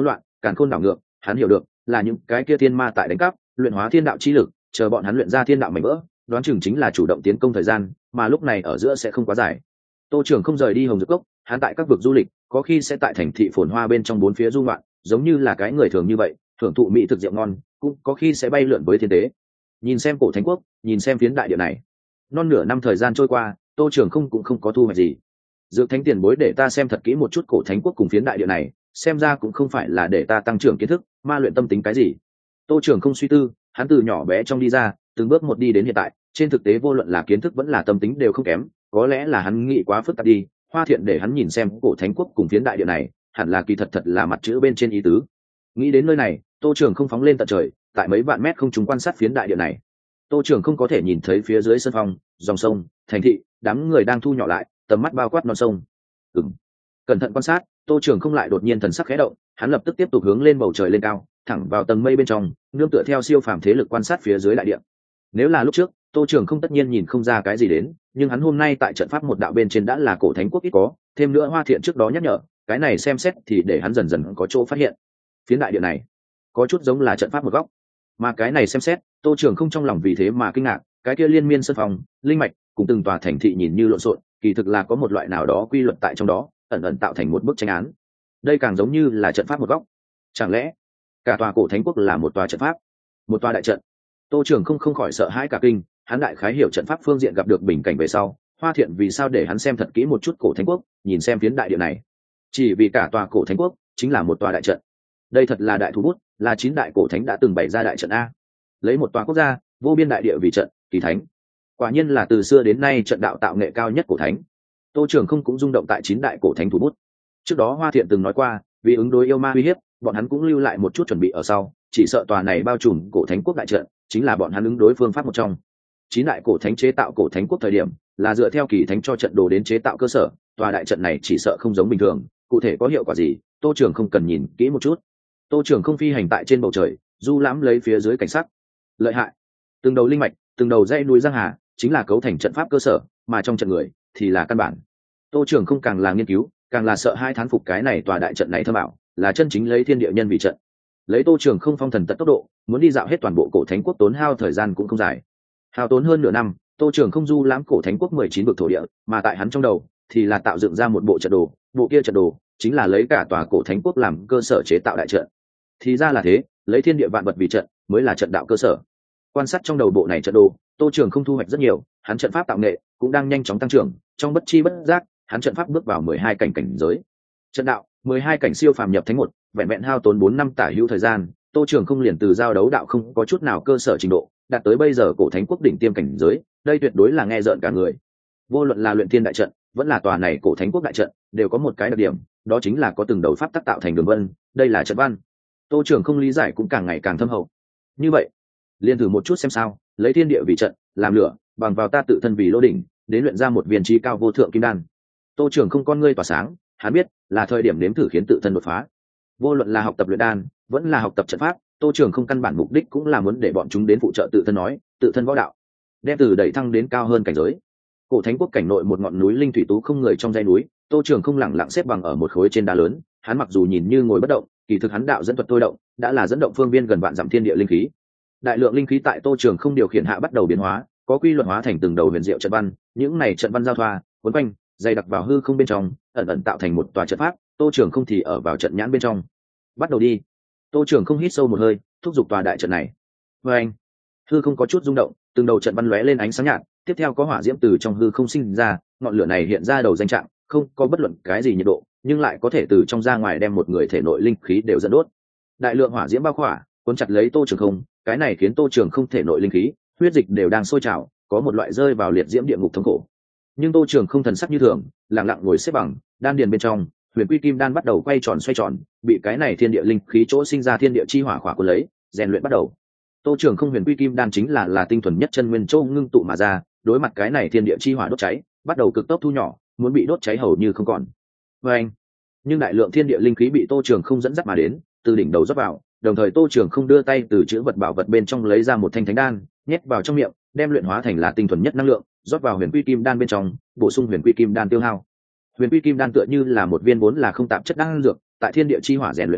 càn khôn đảo ngược, hắn hiểu được là những cái kia thiên ma tại đánh cắp luyện hóa thiên đạo chi lực, chờ bọn hắn luyện ra thiên đạo mảnh vỡ, đoán chừng chính là chủ động tiến công thời gian, mà lúc này ở giữa sẽ không quá dài. Tô Trường không rời đi Hồng Dược Cốc, hắn tại các vực du lịch, có khi sẽ tại thành thị phồn hoa bên trong bốn phía du ngoạn, giống như là cái người thường như vậy, thưởng thụ mỹ thực rượu ngon, cũng có khi sẽ bay lượn với thiên tế. Nhìn xem cổ thánh quốc, nhìn xem phiến đại địa này. Non nửa năm thời gian trôi qua, Tô Trường không cũng không có thu hoạch gì. Dược thánh tiền bối để ta xem thật kỹ một chút cổ thánh quốc cùng phiến đại địa này, xem ra cũng không phải là để ta tăng trưởng kiến thức, ma luyện tâm tính cái gì. Tô Trường không suy tư, hắn từ nhỏ bé trong đi ra, từng bước một đi đến hiện tại, trên thực tế vô luận là kiến thức vẫn là tâm tính đều không kém, có lẽ là hắn nghĩ quá phức tạp đi. Hoa Thiện để hắn nhìn xem cổ thánh quốc cùng phiến đại địa này, hẳn là kỳ thật thật là mặt chữ bên trên ý tứ. Nghĩ đến nơi này, Tô Trường không phóng lên tận trời, tại mấy vạn mét không trung quan sát phiến đại địa này. Tô Trường không có thể nhìn thấy phía dưới sân phong, dòng sông, thành thị, đám người đang thu nhỏ lại, tầm mắt bao quát non sông. Ừm. Cẩn thận quan sát, Tô Trường không lại đột nhiên thần sắc khẽ động, hắn lập tức tiếp tục hướng lên bầu trời lên cao, thẳng vào tầng mây bên trong, nương tựa theo siêu phàm thế lực quan sát phía dưới đại địa. Nếu là lúc trước, Tô Trường không tất nhiên nhìn không ra cái gì đến, nhưng hắn hôm nay tại trận pháp một đạo bên trên đã là cổ thánh quốc ít có, thêm nữa Hoa Thiện trước đó nhắc nhở, cái này xem xét thì để hắn dần dần có chỗ phát hiện. Phiến đại địa này có chút giống là trận pháp một góc, mà cái này xem xét, Tô Trường không trong lòng vì thế mà kinh ngạc, cái kia liên miên sân phòng, linh mạch, cùng từng tòa thành thị nhìn như lộn xộn, kỳ thực là có một loại nào đó quy luật tại trong đó, ẩn ẩn tạo thành một bức tranh án. Đây càng giống như là trận pháp một góc. Chẳng lẽ cả tòa cổ thánh quốc là một tòa trận pháp, một tòa đại trận? Tô Trường không không khỏi sợ hãi cả kinh, hắn đại khái hiểu trận pháp phương diện gặp được bình cảnh về sau, Hoa Thiện vì sao để hắn xem thật kỹ một chút cổ thánh quốc, nhìn xem phiến đại địa này. Chỉ vì cả tòa cổ thánh quốc chính là một tòa đại trận. Đây thật là đại thú bút, là chín đại cổ thánh đã từng bày ra đại trận a. Lấy một tòa quốc gia, vô biên đại địa vì trận, kỳ thánh. Quả nhiên là từ xưa đến nay trận đạo tạo nghệ cao nhất cổ thánh. Tô Trường không cũng rung động tại chín đại cổ thánh thủ bút. Trước đó Hoa Thiện từng nói qua, vì ứng đối yêu ma uy hiếp, bọn hắn cũng lưu lại một chút chuẩn bị ở sau, chỉ sợ tòa này bao trùm cổ thánh quốc đại trận, chính là bọn hắn ứng đối phương pháp một trong. Chín đại cổ thánh chế tạo cổ thánh quốc thời điểm, là dựa theo kỳ thánh cho trận đồ đến chế tạo cơ sở, tòa đại trận này chỉ sợ không giống bình thường, cụ thể có hiệu quả gì, Tô Trường không cần nhìn kỹ một chút. Tô Trường không phi hành tại trên bầu trời, du lãm lấy phía dưới cảnh sắc. Lợi hại, từng đầu linh mạch, từng đầu dãy núi giang hà, chính là cấu thành trận pháp cơ sở, mà trong trận người thì là căn bản. Tô Trường không càng là nghiên cứu, càng là sợ hai thán phục cái này tòa đại trận này thâm ảo, là chân chính lấy thiên địa nhân vì trận. Lấy Tô Trường không phong thần tận tốc độ, muốn đi dạo hết toàn bộ cổ thánh quốc tốn hao thời gian cũng không dài. Hao tốn hơn nửa năm, Tô Trường không du lãm cổ thánh quốc mười chín vực thổ địa, mà tại hắn trong đầu thì là tạo dựng ra một bộ trận đồ, bộ kia trận đồ chính là lấy cả tòa cổ thánh quốc làm cơ sở chế tạo đại trận. Thì ra là thế, lấy thiên địa vạn vật vì trận mới là trận đạo cơ sở. Quan sát trong đầu bộ này trận đồ, Tô Trường không thu hoạch rất nhiều, hắn trận pháp tạo nghệ cũng đang nhanh chóng tăng trưởng, trong bất chi bất giác, hắn trận pháp bước vào mười hai cảnh cảnh giới. Trận đạo, mười hai cảnh siêu phàm nhập thánh một, vẹn vẹn hao tốn bốn năm tả hữu thời gian, Tô Trường không liền từ giao đấu đạo không có chút nào cơ sở trình độ, đạt tới bây giờ cổ thánh quốc đỉnh tiêm cảnh giới, đây tuyệt đối là nghe rợn cả người. Vô luận là luyện thiên đại trận, vẫn là tòa này cổ thánh quốc đại trận, đều có một cái đặc điểm, đó chính là có từng đầu pháp tác tạo thành đường vân, đây là trận văn. Tô Trường không lý giải cũng càng ngày càng thâm hậu. Như vậy, liền thử một chút xem sao, lấy thiên địa vì trận, làm lửa, bằng vào ta tự thân vì lô đỉnh, đến luyện ra một viên chí cao vô thượng kim đan. Tô Trường không con ngươi tỏa sáng, hắn biết, là thời điểm nếm thử khiến tự thân đột phá. Vô luận là học tập luyện đan, vẫn là học tập trận pháp, Tô Trường không căn bản mục đích cũng là muốn để bọn chúng đến phụ trợ tự thân nói, tự thân võ đạo, đem từ đẩy thăng đến cao hơn cảnh giới. Cổ thánh quốc cảnh nội một ngọn núi linh thủy tú không người trong dãy núi, Tô Trường không lẳng lặng xếp bằng ở một khối trên đá lớn, hắn mặc dù nhìn như ngồi bất động, kỳ thực hắn đạo dẫn thuật thôi động, đã là dẫn động phương viên gần vạn dặm thiên địa linh khí. Đại lượng linh khí tại Tô Trường không điều khiển hạ bắt đầu biến hóa, có quy luật hóa thành từng đầu huyền diệu trận văn, những này trận văn giao thoa, cuốn quanh, dày đặc vào hư không bên trong, ẩn ẩn tạo thành một tòa trận pháp. Tô Trường không thì ở vào trận nhãn bên trong. Bắt đầu đi. Tô Trường không hít sâu một hơi, thúc giục tòa đại trận này. Và anh, hư không có chút rung động, từng đầu trận văn lóe lên ánh sáng nhạt, tiếp theo có hỏa diễm từ trong hư không sinh ra, ngọn lửa này hiện ra đầu danh trạng, không có bất luận cái gì nhiệt độ, nhưng lại có thể từ trong ra ngoài đem một người thể nội linh khí đều dẫn đốt. Đại lượng hỏa diễm bao khỏa, cuốn chặt lấy Tô Trường không, cái này khiến Tô Trường không thể nội linh khí, huyết dịch đều đang sôi trào, có một loại rơi vào liệt diễm địa ngục thống khổ. Nhưng Tô Trường không thần sắc như thường, lặng lặng ngồi xếp bằng, đan điền bên trong, huyền quy kim đan bắt đầu quay tròn xoay tròn, bị cái này thiên địa linh khí chỗ sinh ra thiên địa chi hỏa khỏa cuốn lấy, rèn luyện bắt đầu. Tô Trường không huyền quy kim đan chính là là tinh thuần nhất chân nguyên châu ngưng tụ mà ra, đối mặt cái này thiên địa chi hỏa đốt cháy, bắt đầu cực tốc thu nhỏ, muốn bị đốt cháy hầu như không còn. Và anh, nhưng đại lượng thiên địa linh khí bị Tô Trường không dẫn dắt mà đến, từ đỉnh đầu rót vào, đồng thời Tô Trường không đưa tay từ chữ vật bảo vật bên trong lấy ra một thanh thánh đan, nhét vào trong miệng, đem luyện hóa thành là tinh thuần nhất năng lượng, rót vào huyền quy kim đan bên trong, bổ sung huyền quy kim đan tiêu hao. Huyền quy kim đan tựa như là một viên vốn là không tạp chất đan dược, tại thiên địa chi hỏa rèn luyện hạ,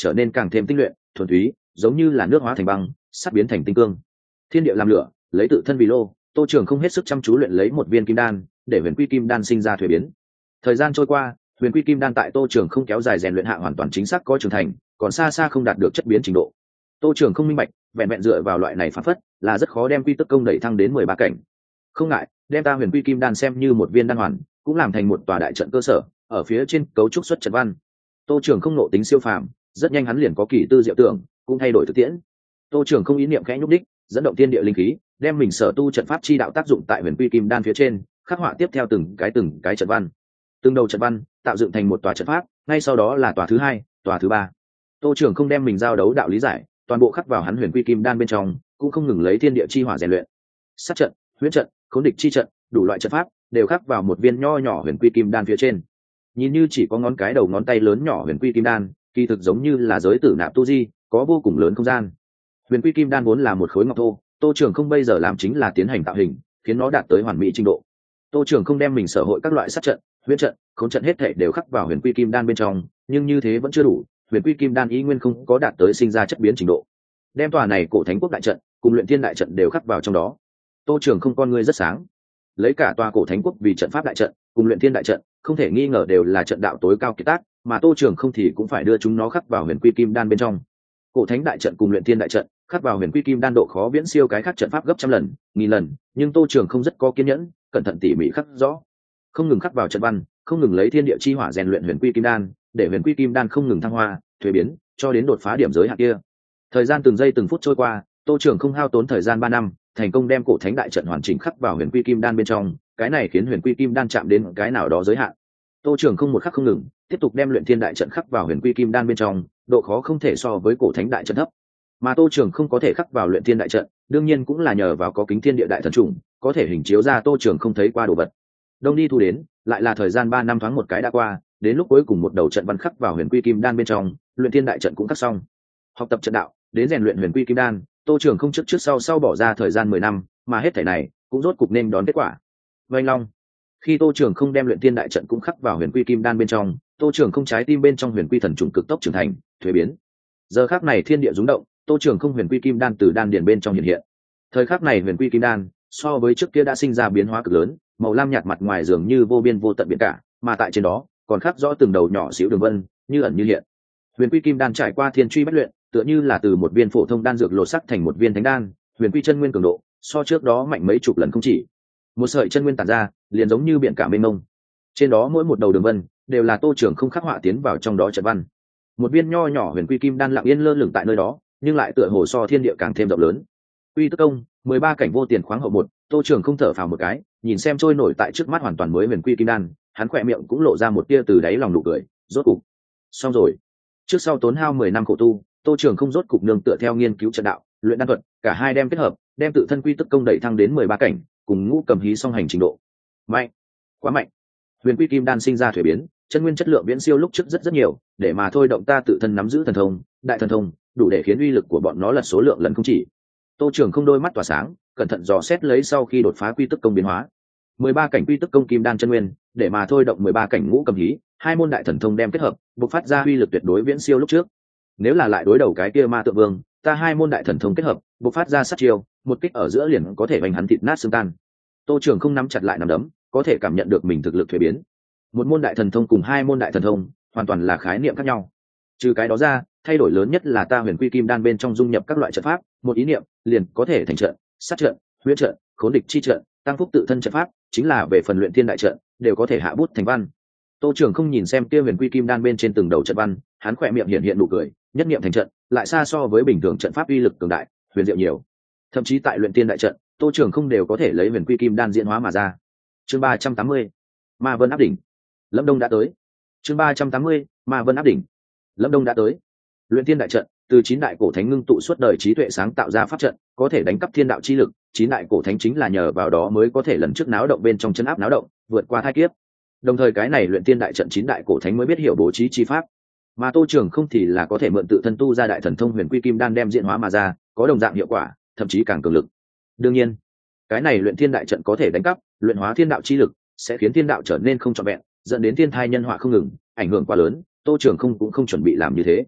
trở nên càng thêm tinh luyện thuần túy, giống như là nước hóa thành băng, sắt biến thành tinh cương. Thiên địa làm lửa, lấy tự thân vì lô, Tô Trường không hết sức chăm chú luyện lấy một viên kim đan, để huyền quy kim đan sinh ra thuế biến. Thời gian trôi qua, huyền quy kim đan tại Tô Trường không kéo dài rèn luyện hạ hoàn toàn chính xác có trưởng thành, còn xa xa không đạt được chất biến trình độ. Tô Trường không minh bạch, vẹn vẹn dựa vào loại này phản phất, là rất khó đem quy tức công đẩy thăng đến mười ba cảnh. Không ngại, đem ta huyền quy kim đan xem như một viên đan hoàn, cũng làm thành một tòa đại trận cơ sở, ở phía trên cấu trúc xuất trận văn. Tô Trường không nộ tính siêu phàm, rất nhanh hắn liền có kỳ tư diệu tưởng, cũng thay đổi thực tiễn. Tô Trường không ý niệm khẽ nhúc đích, dẫn động thiên địa linh khí, đem mình sở tu trận pháp chi đạo tác dụng tại huyền quy kim đan phía trên, khắc họa tiếp theo từng cái từng cái trận văn. Từng đầu trận văn tạo dựng thành một tòa trận pháp, ngay sau đó là tòa thứ hai, tòa thứ ba. Tô Trường không đem mình giao đấu đạo lý giải, toàn bộ khắc vào hắn huyền quy kim đan bên trong, cũng không ngừng lấy thiên địa chi hỏa rèn luyện. Sát trận, huyễn trận, khốn địch chi trận, đủ loại trận pháp đều khắc vào một viên nho nhỏ huyền quy kim đan phía trên. Nhìn như chỉ có ngón cái đầu ngón tay lớn nhỏ huyền quy kim đan, kỳ thực giống như là giới tử nạp tu di, có vô cùng lớn không gian. Huyền quy kim đan vốn là một khối ngọc thô, Tô Trường không bây giờ làm chính là tiến hành tạo hình, khiến nó đạt tới hoàn mỹ trình độ. Tô Trường không đem mình sở hội các loại sát trận, huyễn trận, khốn trận hết thảy đều khắc vào huyền quy kim đan bên trong, nhưng như thế vẫn chưa đủ, huyền quy kim đan ý nguyên không có đạt tới sinh ra chất biến trình độ. Đem tòa này cổ thánh quốc đại trận cùng luyện thiên đại trận đều khắc vào trong đó. Tô Trường không con người rất sáng, lấy cả tòa cổ thánh quốc vì trận pháp đại trận cùng luyện thiên đại trận, không thể nghi ngờ đều là trận đạo tối cao kiệt tác, mà Tô Trường không thì cũng phải đưa chúng nó khắc vào huyền quy kim đan bên trong. Cổ thánh đại trận cùng luyện thiên đại trận khắc vào huyền quy kim đan độ khó viễn siêu cái khác trận pháp gấp trăm lần, nghìn lần, nhưng Tô Trường không rất có kiên nhẫn, cẩn thận tỉ mỉ khắc rõ, không ngừng khắc vào trận văn, không ngừng lấy thiên địa chi hỏa rèn luyện huyền quy kim đan, để huyền quy kim đan không ngừng thăng hoa, thuế biến, cho đến đột phá điểm giới hạn kia. Thời gian từng giây từng phút trôi qua, Tô Trường không hao tốn thời gian ba năm, thành công đem cổ thánh đại trận hoàn chỉnh khắc vào huyền quy kim đan bên trong, cái này khiến huyền quy kim đan chạm đến cái nào đó giới hạn. Tô Trường không một khắc không ngừng, tiếp tục đem luyện thiên đại trận khắc vào huyền quy kim đan bên trong, độ khó không thể so với cổ thánh đại trận thấp. Mà Tô Trường không có thể khắc vào luyện thiên đại trận, đương nhiên cũng là nhờ vào có kính thiên địa đại thần trùng, có thể hình chiếu ra Tô Trường không thấy qua đồ vật. Đông đi thu đến, lại là thời gian ba năm thoáng một cái đã qua, đến lúc cuối cùng một đầu trận văn khắc vào huyền quy kim đan bên trong, luyện thiên đại trận cũng khắc xong. Học tập trận đạo, đến rèn luyện huyền quy kim đan, Tô Trường không trước trước sau sau bỏ ra thời gian mười năm, mà hết thảy này cũng rốt cục nên đón kết quả. Vành Long, khi Tô Trường không đem luyện thiên đại trận cũng khắc vào huyền quy kim đan bên trong, Tô Trường không trái tim bên trong huyền quy thần trùng cực tốc trưởng thành, thuế biến. Giờ khắc này thiên địa rung động, Tô Trường không huyền quy kim đan từ đan điền bên trong hiện hiện. Thời khắc này huyền quy kim đan so với trước kia đã sinh ra biến hóa cực lớn, màu lam nhạt mặt ngoài dường như vô biên vô tận biển cả, mà tại trên đó còn khắc rõ từng đầu nhỏ xíu đường vân, như ẩn như hiện. Huyền quy kim đan trải qua thiên truy bách luyện, tựa như là từ một viên phổ thông đan dược lột sắc thành một viên thánh đan, huyền quy chân nguyên cường độ so trước đó mạnh mấy chục lần không chỉ. Một sợi chân nguyên tản ra, liền giống như biển cả mênh mông. Trên đó mỗi một đầu đường vân đều là Tô Trường không khắc họa tiến vào trong đó trận văn. Một viên nho nhỏ huyền quy kim đan lặng yên lơ lửng tại nơi đó, nhưng lại tựa hồ so thiên địa càng thêm rộng lớn. Quy tức công, mười ba cảnh vô tiền khoáng hậu một, Tô Trường không thở phào một cái, nhìn xem trôi nổi tại trước mắt hoàn toàn mới huyền quy kim đan, hắn khỏe miệng cũng lộ ra một tia từ đáy lòng nụ cười, rốt cục xong rồi. Trước sau tốn hao mười năm khổ tu, Tô Trường không rốt cục nương tựa theo nghiên cứu trận đạo, luyện đan thuật, cả hai đem kết hợp, đem tự thân quy tức công đẩy thăng đến mười ba cảnh, cùng ngũ cầm hí song hành trình độ. Mạnh, quá mạnh. Huyền quy kim đan sinh ra thuế biến, chân nguyên chất lượng viễn siêu lúc trước rất rất nhiều, để mà thôi động ta tự thân nắm giữ thần thông, đại thần thông, đủ để khiến uy lực của bọn nó lật số lượng lần không chỉ. Tô Trường không đôi mắt tỏa sáng, cẩn thận dò xét lấy sau khi đột phá quy tức công biến hóa. mười ba cảnh quy tức công kim đan chân nguyên, để mà thôi động mười ba cảnh ngũ cầm hí, hai môn đại thần thông đem kết hợp, bộc phát ra uy lực tuyệt đối viễn siêu lúc trước. Nếu là lại đối đầu cái kia ma tượng vương, ta hai môn đại thần thông kết hợp, bộc phát ra sát chiêu, một kích ở giữa liền có thể vành hắn thịt nát xương tan. Tô Trường không nắm chặt lại nắm đấm, có thể cảm nhận được mình thực lực thuế biến. Một môn đại thần thông cùng hai môn đại thần thông, hoàn toàn là khái niệm khác nhau. Trừ cái đó ra, thay đổi lớn nhất là ta huyền quy kim đan bên trong dung nhập các loại trận pháp, một ý niệm liền có thể thành trận, sát trận, huyễn trận, khốn địch chi trận, tăng phúc tự thân trận pháp, chính là về phần luyện thiên đại trận, đều có thể hạ bút thành văn. Tô Trường không nhìn xem kia huyền quy kim đan bên trên từng đầu trận văn, hắn khỏe miệng hiện hiện nụ cười, nhất niệm thành trận, lại xa so với bình thường trận pháp uy lực cường đại, huyền diệu nhiều. Thậm chí tại luyện thiên đại trận, Tô Trường không đều có thể lấy huyền quy kim đan diễn hóa mà ra. Chương ba trăm tám mươi, Ma Vân áp đỉnh. Lâm Đông đã tới. Chương ba trăm tám mươi, Ma Vân áp đỉnh. Lâm Đông đã tới. Luyện thiên đại trận, từ chín đại cổ thánh ngưng tụ suốt đời trí tuệ sáng tạo ra pháp trận, có thể đánh cắp thiên đạo chi lực, chín đại cổ thánh chính là nhờ vào đó mới có thể lần trước náo động bên trong chân áp náo động, vượt qua thai kiếp. Đồng thời cái này luyện thiên đại trận chín đại cổ thánh mới biết hiểu bố trí chi pháp, mà Tô Trường không thì là có thể mượn tự thân tu ra đại thần thông huyền quy kim đan đem diễn hóa mà ra, có đồng dạng hiệu quả, thậm chí càng cường lực. Đương nhiên, cái này luyện thiên đại trận có thể đánh cắp, luyện hóa thiên đạo chi lực, sẽ khiến thiên đạo trở nên không trọn vẹn, dẫn đến thiên thai nhân họa không ngừng, ảnh hưởng quá lớn. Tô Trường không cũng không chuẩn bị làm như thế.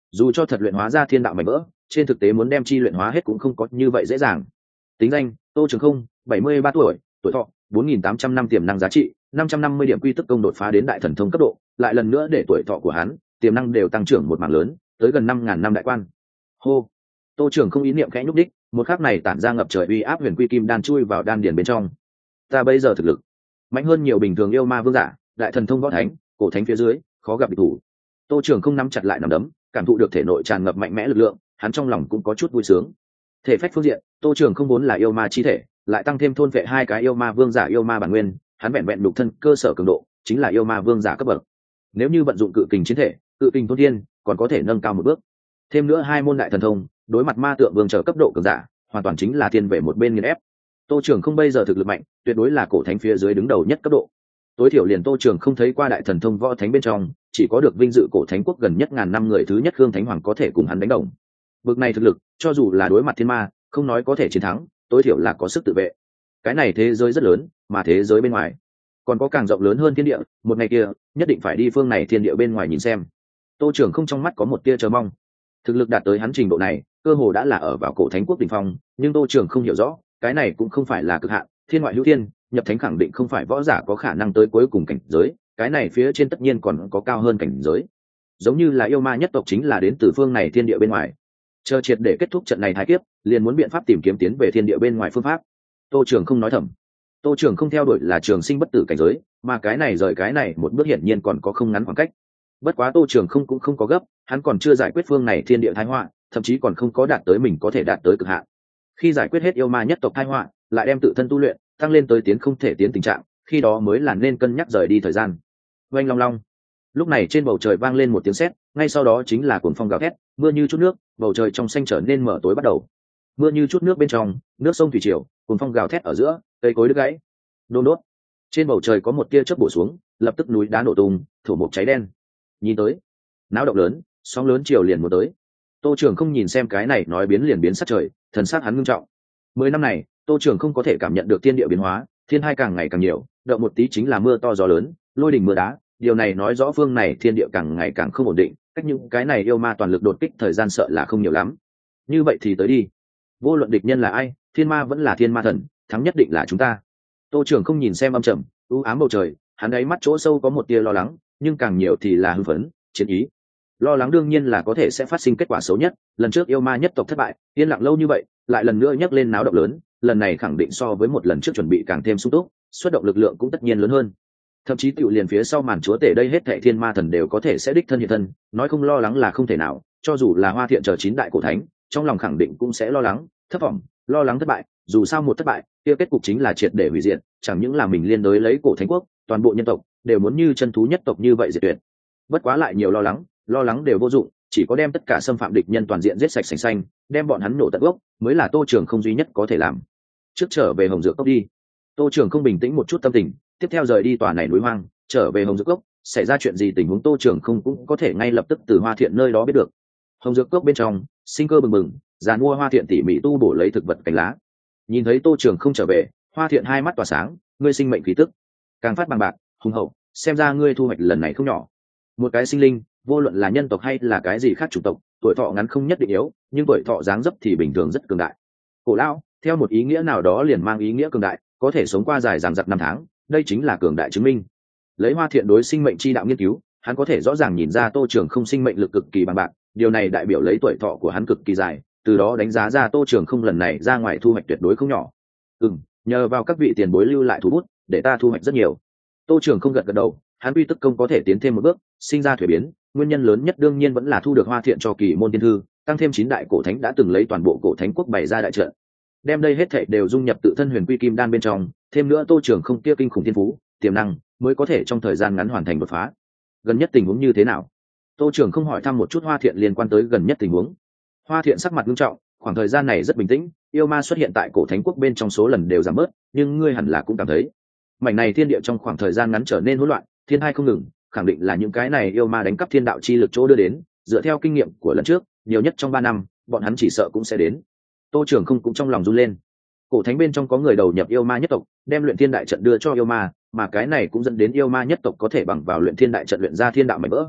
dù cho thật luyện hóa ra thiên đạo mảnh vỡ, trên thực tế muốn đem chi luyện hóa hết cũng không có như vậy dễ dàng. Tính danh: Tô Trường Không, bảy mươi ba tuổi, tuổi thọ bốn nghìn tám trăm năm, tiềm năng giá trị năm trăm năm mươi điểm, quy tức công đột phá đến đại thần thông cấp độ, lại lần nữa để tuổi thọ của hắn, tiềm năng đều tăng trưởng một mảng lớn, tới gần năm ngàn năm đại quan. Hô. Tô Trường Không ý niệm khẽ nhúc đích, một khắc này tản ra ngập trời uy áp huyền quy kim đan chui vào đan điền bên trong. Ta bây giờ thực lực mạnh hơn nhiều bình thường yêu ma vương giả, đại thần thông võ thánh, cổ thánh phía dưới, khó gặp địch thủ. Tô Trường Không nắm chặt lại nắm đấm, cảm thụ được thể nội tràn ngập mạnh mẽ lực lượng, hắn trong lòng cũng có chút vui sướng. Thể phách phương diện, Tô Trường Không vốn là yêu ma chi thể, lại tăng thêm thôn vệ hai cái yêu ma vương giả yêu ma bản nguyên, hắn vẹn vẹn đục thân cơ sở cường độ chính là yêu ma vương giả cấp bậc. Nếu như vận dụng cự kình chiến thể, cự kình thôn thiên, còn có thể nâng cao một bước. Thêm nữa hai môn đại thần thông, đối mặt ma tượng vương trở cấp độ cường giả, hoàn toàn chính là thiên về một bên nghiền ép. Tô Trường Không bây giờ thực lực mạnh, tuyệt đối là cổ thánh phía dưới đứng đầu nhất cấp độ. Tối thiểu liền Tô Trường Không thấy qua đại thần thông võ thánh bên trong, chỉ có được vinh dự cổ thánh quốc gần nhất ngàn năm người thứ nhất Khương Thánh Hoàng có thể cùng hắn đánh đồng. Bực này thực lực, cho dù là đối mặt thiên ma, không nói có thể chiến thắng, tối thiểu là có sức tự vệ. Cái này thế giới rất lớn, mà thế giới bên ngoài còn có càng rộng lớn hơn thiên địa, một ngày kia nhất định phải đi phương này thiên địa bên ngoài nhìn xem. Tô Trường Không trong mắt có một tia chờ mong. Thực lực đạt tới hắn trình độ này, cơ hồ đã là ở vào cổ thánh quốc đỉnh phong, nhưng Tô Trường Không hiểu rõ, cái này cũng không phải là cực hạn, thiên ngoại hữu thiên, nhập thánh khẳng định không phải võ giả có khả năng tới cuối cùng cảnh giới, cái này phía trên tất nhiên còn có cao hơn cảnh giới. Giống như là yêu ma nhất tộc chính là đến từ phương này thiên địa bên ngoài. Chờ triệt để kết thúc trận này thái kiếp, liền muốn biện pháp tìm kiếm tiến về thiên địa bên ngoài phương pháp. Tô Trường Không nói thầm. Tô Trường Không theo đuổi là trường sinh bất tử cảnh giới, mà cái này rời cái này một bước hiển nhiên còn có không ngắn khoảng cách. Bất quá Tô Trường Không cũng không có gấp, hắn còn chưa giải quyết phương này thiên địa tai họa, thậm chí còn không có đạt tới mình có thể đạt tới cực hạn. Khi giải quyết hết yêu ma nhất tộc tai họa, lại đem tự thân tu luyện tăng lên tới tiến không thể tiến tình trạng, khi đó mới là nên cân nhắc rời đi thời gian. Oanh long long. Lúc này trên bầu trời vang lên một tiếng sét, ngay sau đó chính là cuồng phong gào thét, mưa như chút nước, bầu trời trong xanh trở nên mở tối bắt đầu. Mưa như chút nước bên trong, nước sông thủy triều, cuồng phong gào thét ở giữa, cây cối đứt gãy. Đôn đốt. Trên bầu trời có một tia chớp bổ xuống, lập tức núi đá nổ tung, thổ mộc cháy đen. Nhìn tới, náo động lớn, sóng lớn chiều liền một tới. Tô Trường Không nhìn xem cái này nói biến liền biến sát trời, thần sắc hắn ngưng trọng. Mười năm này, Tô Trường Không có thể cảm nhận được thiên địa biến hóa, thiên hai càng ngày càng nhiều, động một tí chính là mưa to gió lớn, lôi đình mưa đá, điều này nói rõ phương này thiên địa càng ngày càng không ổn định, cách những cái này yêu ma toàn lực đột kích thời gian sợ là không nhiều lắm. Như vậy thì tới đi. Vô luận địch nhân là ai, thiên ma vẫn là thiên ma thần, thắng nhất định là chúng ta. Tô Trường Không nhìn xem âm trầm, u ám bầu trời, hắn ấy mắt chỗ sâu có một tia lo lắng, nhưng càng nhiều thì là hưng phấn, chiến ý. Lo lắng đương nhiên là có thể sẽ phát sinh kết quả xấu nhất, lần trước yêu ma nhất tộc thất bại, yên lặng lâu như vậy, lại lần nữa nhấc lên náo động lớn, lần này khẳng định so với một lần trước chuẩn bị càng thêm sung túc, xuất động lực lượng cũng tất nhiên lớn hơn. Thậm chí tiểu liền phía sau màn chúa tể đây hết thảy thiên ma thần đều có thể sẽ đích thân hiện thân, nói không lo lắng là không thể nào, cho dù là Hoa Thiện chờ chín đại cổ thánh, trong lòng khẳng định cũng sẽ lo lắng, thất vọng, lo lắng thất bại, dù sao một thất bại, kia kết cục chính là triệt để hủy diệt, chẳng những là mình liên đối lấy cổ thánh quốc, toàn bộ nhân tộc đều muốn như chân thú nhất tộc như vậy diệt tuyệt. Bất quá lại nhiều lo lắng, lo lắng đều vô dụng, chỉ có đem tất cả xâm phạm địch nhân toàn diện giết sạch sành xanh, đem bọn hắn nổ tận gốc, mới là Tô Trường Không duy nhất có thể làm. Trước trở về Hồng Dược Cốc đi. Tô Trường Không bình tĩnh một chút tâm tình, tiếp theo rời đi tòa này núi hoang, trở về Hồng Dược Cốc, xảy ra chuyện gì tình huống Tô Trường Không cũng có thể ngay lập tức từ Hoa Thiện nơi đó biết được. Hồng Dược Cốc bên trong, sinh cơ bừng bừng, giàn mua Hoa Thiện tỉ mỉ tu bổ lấy thực vật cành lá. Nhìn thấy Tô Trường Không trở về, Hoa Thiện hai mắt tỏa sáng, ngươi sinh mệnh khí tức càng phát bằng bạc, hùng hậu, xem ra ngươi thu hoạch lần này không nhỏ. Một cái sinh linh, vô luận là nhân tộc hay là cái gì khác chủng tộc, tuổi thọ ngắn không nhất định yếu, nhưng tuổi thọ dáng dấp thì bình thường rất cường đại. Cổ lão, theo một ý nghĩa nào đó liền mang ý nghĩa cường đại, có thể sống qua dài dằng dặc năm tháng, đây chính là cường đại chứng minh. Lấy Hoa Thiện đối sinh mệnh chi đạo nghiên cứu, hắn có thể rõ ràng nhìn ra Tô Trường Không sinh mệnh lực cực kỳ bằng bạc, điều này đại biểu lấy tuổi thọ của hắn cực kỳ dài, từ đó đánh giá ra Tô Trường Không lần này ra ngoài thu hoạch tuyệt đối không nhỏ. Ừm, nhờ vào các vị tiền bối lưu lại thủ bút, để ta thu hoạch rất nhiều. Tô Trường Không gật gật đầu, hắn quy tức công có thể tiến thêm một bước, sinh ra thuế biến, nguyên nhân lớn nhất đương nhiên vẫn là thu được Hoa Thiện cho kỳ môn tiên thư, tăng thêm chín đại cổ thánh đã từng lấy toàn bộ cổ thánh quốc bày ra đại trận, đem đây hết thảy đều dung nhập tự thân huyền quy kim đan bên trong, thêm nữa Tô Trường Không kia kinh khủng thiên phú, tiềm năng, mới có thể trong thời gian ngắn hoàn thành đột phá. Gần nhất tình huống như thế nào? Tô Trường Không hỏi thăm một chút Hoa Thiện liên quan tới gần nhất tình huống. Hoa Thiện sắc mặt nghiêm trọng, khoảng thời gian này rất bình tĩnh, yêu ma xuất hiện tại cổ thánh quốc bên trong số lần đều giảm bớt, nhưng ngươi hẳn là cũng cảm thấy mảnh này thiên địa trong khoảng thời gian ngắn trở nên hỗn loạn, thiên hai không ngừng, khẳng định là những cái này yêu ma đánh cắp thiên đạo chi lực chỗ đưa đến, dựa theo kinh nghiệm của lần trước, nhiều nhất trong ba năm, bọn hắn chỉ sợ cũng sẽ đến. Tô Trường Không cũng trong lòng run lên. Cổ thánh bên trong có người đầu nhập yêu ma nhất tộc, đem luyện thiên đại trận đưa cho yêu ma, mà cái này cũng dẫn đến yêu ma nhất tộc có thể bằng vào luyện thiên đại trận luyện ra thiên đạo mảnh vỡ.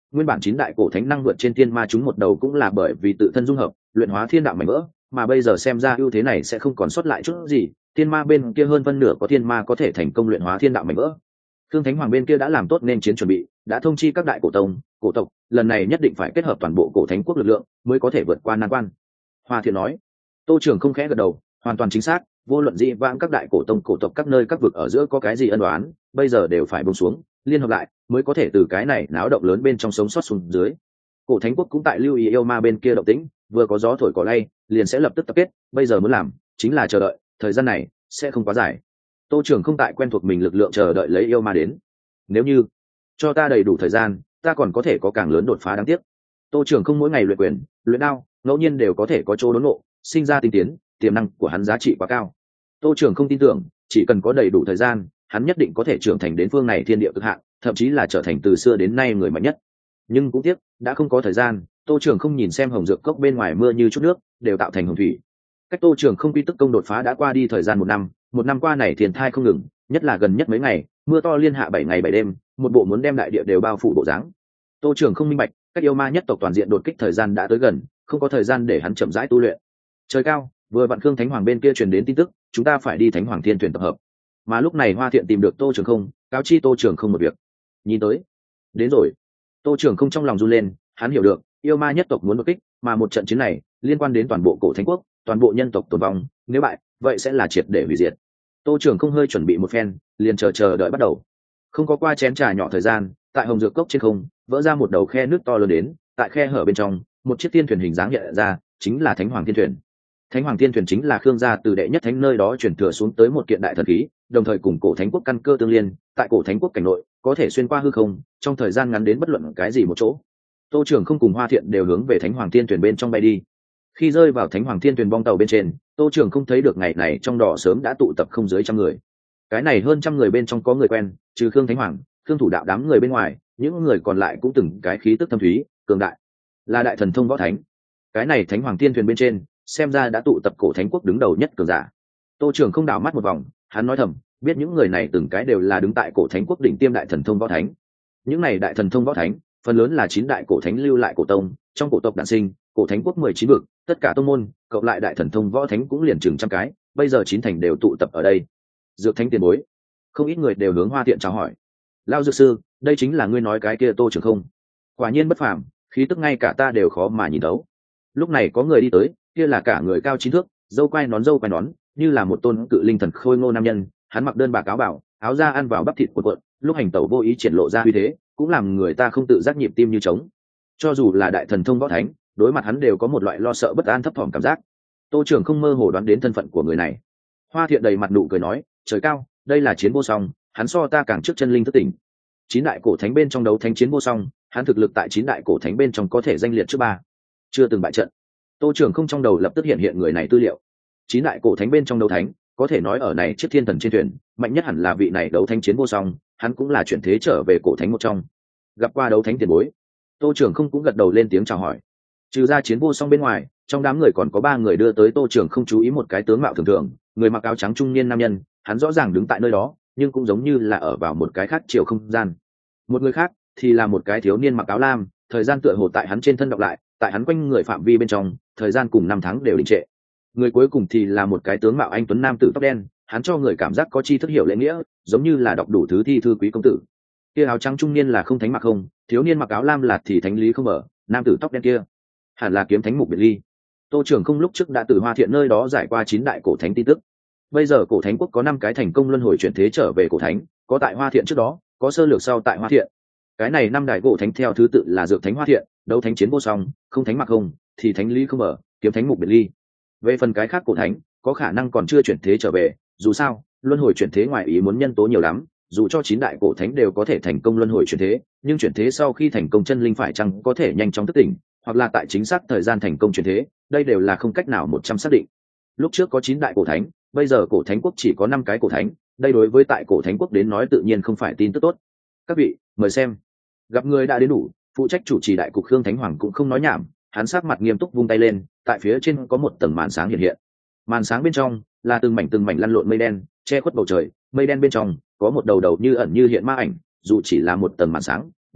Nguyên bản chín đại cổ thánh năng vượt trên thiên ma chúng một đầu cũng là bởi vì tự thân dung hợp luyện hóa thiên đạo mảnh vỡ, mà bây giờ xem ra ưu thế này sẽ không còn sót lại chút gì. Thiên ma bên kia hơn phân nửa có thiên ma có thể thành công luyện hóa thiên đạo mảnh vỡ. Thương Thánh Hoàng bên kia đã làm tốt nên chiến chuẩn bị, đã thông chi các đại cổ tông, cổ tộc, lần này nhất định phải kết hợp toàn bộ cổ thánh quốc lực lượng mới có thể vượt qua nan quan. Hoa Thiện nói. Tô Trường không khẽ gật đầu, hoàn toàn chính xác, vô luận dị vãng các đại cổ tông cổ tộc các nơi các vực ở giữa có cái gì ân oán, bây giờ đều phải buông xuống, liên hợp lại mới có thể từ cái này náo động lớn bên trong sống sót xuống dưới. Cổ thánh quốc cũng tại lưu ý yêu ma bên kia động tĩnh, vừa có gió thổi cỏ lay liền sẽ lập tức tập kết, bây giờ muốn làm chính là chờ đợi, thời gian này sẽ không quá dài. Tô Trường không tại quen thuộc mình lực lượng chờ đợi lấy yêu ma đến. Nếu như cho ta đầy đủ thời gian, ta còn có thể có càng lớn đột phá đáng tiếc. Tô Trường không mỗi ngày luyện quyền, luyện đao, ngẫu nhiên đều có thể có chỗ đốn ngộ, sinh ra tinh tiến, tiềm năng của hắn giá trị quá cao. Tô Trường không tin tưởng, chỉ cần có đầy đủ thời gian, hắn nhất định có thể trưởng thành đến phương này thiên địa cực hạn, thậm chí là trở thành từ xưa đến nay người mạnh nhất. Nhưng cũng tiếc, đã không có thời gian. Tô Trường không nhìn xem hồng dược cốc bên ngoài mưa như chút nước, đều tạo thành hồng thủy. Cách Tô Trường không quy tức công đột phá đã qua đi thời gian một năm, một năm qua này thiên thai không ngừng, nhất là gần nhất mấy ngày, mưa to liên hạ bảy ngày bảy đêm, một bộ muốn đem đại địa đều bao phủ bộ dáng. Tô Trường không minh bạch, các yêu ma nhất tộc toàn diện đột kích thời gian đã tới gần, không có thời gian để hắn chậm rãi tu luyện. Trời cao, vừa vặn Khương Thánh Hoàng bên kia truyền đến tin tức, chúng ta phải đi Thánh Hoàng Thiên Thuyền tập hợp. Mà lúc này Hoa Thiện tìm được Tô Trường không, cáo chi Tô Trường không một việc. Nhìn tới, đến rồi. Tô Trường không trong lòng run lên, hắn hiểu được, yêu ma nhất tộc muốn đột kích, mà một trận chiến này liên quan đến toàn bộ cổ thánh quốc, toàn bộ nhân tộc tồn vong, nếu bại, vậy sẽ là triệt để hủy diệt. Tô Trường không hơi chuẩn bị một phen, liền chờ chờ đợi bắt đầu. Không có qua chén trà nhỏ thời gian, tại hồng dược cốc trên không vỡ ra một đầu khe nước to lớn đến, tại khe hở bên trong, một chiếc thiên thuyền hình dáng hiện ra, chính là Thánh Hoàng Thiên Thuyền. Thánh Hoàng Thiên Thuyền chính là Khương gia từ đệ nhất thánh nơi đó chuyển thừa xuống tới một kiện đại thần khí, đồng thời cùng cổ thánh quốc căn cơ tương liên, tại cổ thánh quốc cảnh nội, có thể xuyên qua hư không, trong thời gian ngắn đến bất luận cái gì một chỗ. Tô Trường không cùng Hoa Thiện đều hướng về Thánh Hoàng Thiên Thuyền bên trong bay đi. Khi rơi vào Thánh Hoàng Thiên Thuyền bong tàu bên trên, Tô Trường không thấy được ngày này trong đỏ sớm đã tụ tập không dưới trăm người. Cái này hơn trăm người bên trong có người quen, trừ Khương Thánh Hoàng, Khương Thủ Đạo đám người bên ngoài, những người còn lại cũng từng cái khí tức thâm thúy, cường đại, là đại thần thông võ thánh. Cái này Thánh Hoàng Thiên Thuyền bên trên, xem ra đã tụ tập cổ thánh quốc đứng đầu nhất cường giả. Tô Trường không đảo mắt một vòng, hắn nói thầm, biết những người này từng cái đều là đứng tại cổ thánh quốc đỉnh tiêm đại thần thông võ thánh. Những này đại thần thông võ thánh, phần lớn là chín đại cổ thánh lưu lại cổ tông, trong cổ tộc đản sinh, cổ thánh quốc mười chín vực, tất cả tông môn, cộng lại đại thần thông võ thánh cũng liền chừng trăm cái, bây giờ chín thành đều tụ tập ở đây. Dược thánh tiền bối, không ít người đều hướng Hoa Thiện chào hỏi. Lão dược sư, đây chính là ngươi nói cái kia Tô Trường không? Quả nhiên bất phàm, khí tức ngay cả ta đều khó mà nhìn thấu. Lúc này có người đi tới, kia là cả người cao chín thước, râu quai nón râu quai nón, như là một tôn cự linh thần khôi ngô nam nhân. Hắn mặc đơn bạc áo bảo, áo da ăn vào bắp thịt cuộn cuộn, lúc hành tẩu vô ý triển lộ ra uy thế, cũng làm người ta không tự giác nhịp tim như trống. Cho dù là đại thần thông võ thánh, đối mặt hắn đều có một loại lo sợ bất an thấp thỏm cảm giác. Tô Trường không mơ hồ đoán đến thân phận của người này. Hoa Thiện đầy mặt nụ cười nói, trời cao, đây là chiến vô song, hắn so ta càng trước chân linh thức tỉnh. Chín đại cổ thánh bên trong đấu thánh chiến vô song, hắn thực lực tại chín đại cổ thánh bên trong có thể danh liệt trước ba, chưa từng bại trận. Tô Trường không trong đầu lập tức hiện hiện người này tư liệu. Chín đại cổ thánh bên trong đấu thánh, có thể nói ở này chiếc thiên thần trên thuyền, mạnh nhất hẳn là vị này đấu thánh chiến vô song, hắn cũng là chuyển thế trở về cổ thánh một trong. Gặp qua đấu thánh tiền bối, Tô Trường không cũng gật đầu lên tiếng chào hỏi. Trừ ra chiến vô song bên ngoài, trong đám người còn có ba người đưa tới Tô Trường không chú ý một cái tướng mạo thường thường, người mặc áo trắng trung niên nam nhân, hắn rõ ràng đứng tại nơi đó, nhưng cũng giống như là ở vào một cái khác chiều không gian. Một người khác thì là một cái thiếu niên mặc áo lam, thời gian tựa hồ tại hắn trên thân đọc lại, tại hắn quanh người phạm vi bên trong, thời gian cùng năm tháng đều đình trệ. Người cuối cùng thì là một cái tướng mạo anh tuấn nam tử tóc đen, hắn cho người cảm giác có tri thức hiểu lễ nghĩa, giống như là đọc đủ thứ thi thư quý công tử. Kia áo trắng trung niên là không thánh mặc không, thiếu niên mặc áo lam là thì thánh lý không ở, nam tử tóc đen kia hẳn là kiếm thánh Mục Biệt Ly. Tô Trường không lúc trước đã từ Hoa Thiện nơi đó giải qua chín đại cổ thánh tin tức. Bây giờ cổ thánh quốc có năm cái thành công luân hồi chuyển thế trở về cổ thánh, có tại Hoa Thiện trước đó, có sơ lược sau tại Hoa Thiện. Cái này năm đại cổ thánh theo thứ tự là Dược thánh Hoa Thiện, Đấu thánh Chiến Vô Song, Không thánh Mặc Không, thì thánh Lý không ở, Kiếm thánh Mục Biệt Ly. Về phần cái khác cổ thánh, có khả năng còn chưa chuyển thế trở về, dù sao, luân hồi chuyển thế ngoài ý muốn nhân tố nhiều lắm, dù cho chín đại cổ thánh đều có thể thành công luân hồi chuyển thế, nhưng chuyển thế sau khi thành công chân linh phải chăng có thể nhanh chóng thức tỉnh, hoặc là tại chính xác thời gian thành công chuyển thế, đây đều là không cách nào một trăm xác định. Lúc trước có chín đại cổ thánh, bây giờ cổ thánh quốc chỉ có năm cái cổ thánh, đây đối với tại cổ thánh quốc đến nói tự nhiên không phải tin tức tốt. Các vị, mời xem. Gặp người đã đến đủ, phụ trách chủ trì đại cục Khương Thánh Hoàng cũng không nói nhảm, hắn sắc mặt nghiêm túc vung tay lên, tại phía trên có một tầng màn sáng hiện hiện. Màn sáng bên trong là từng mảnh từng mảnh lăn lộn mây đen, che khuất bầu trời, mây đen bên trong có một đầu đầu như ẩn như hiện ma ảnh, dù chỉ là một tầng màn sáng,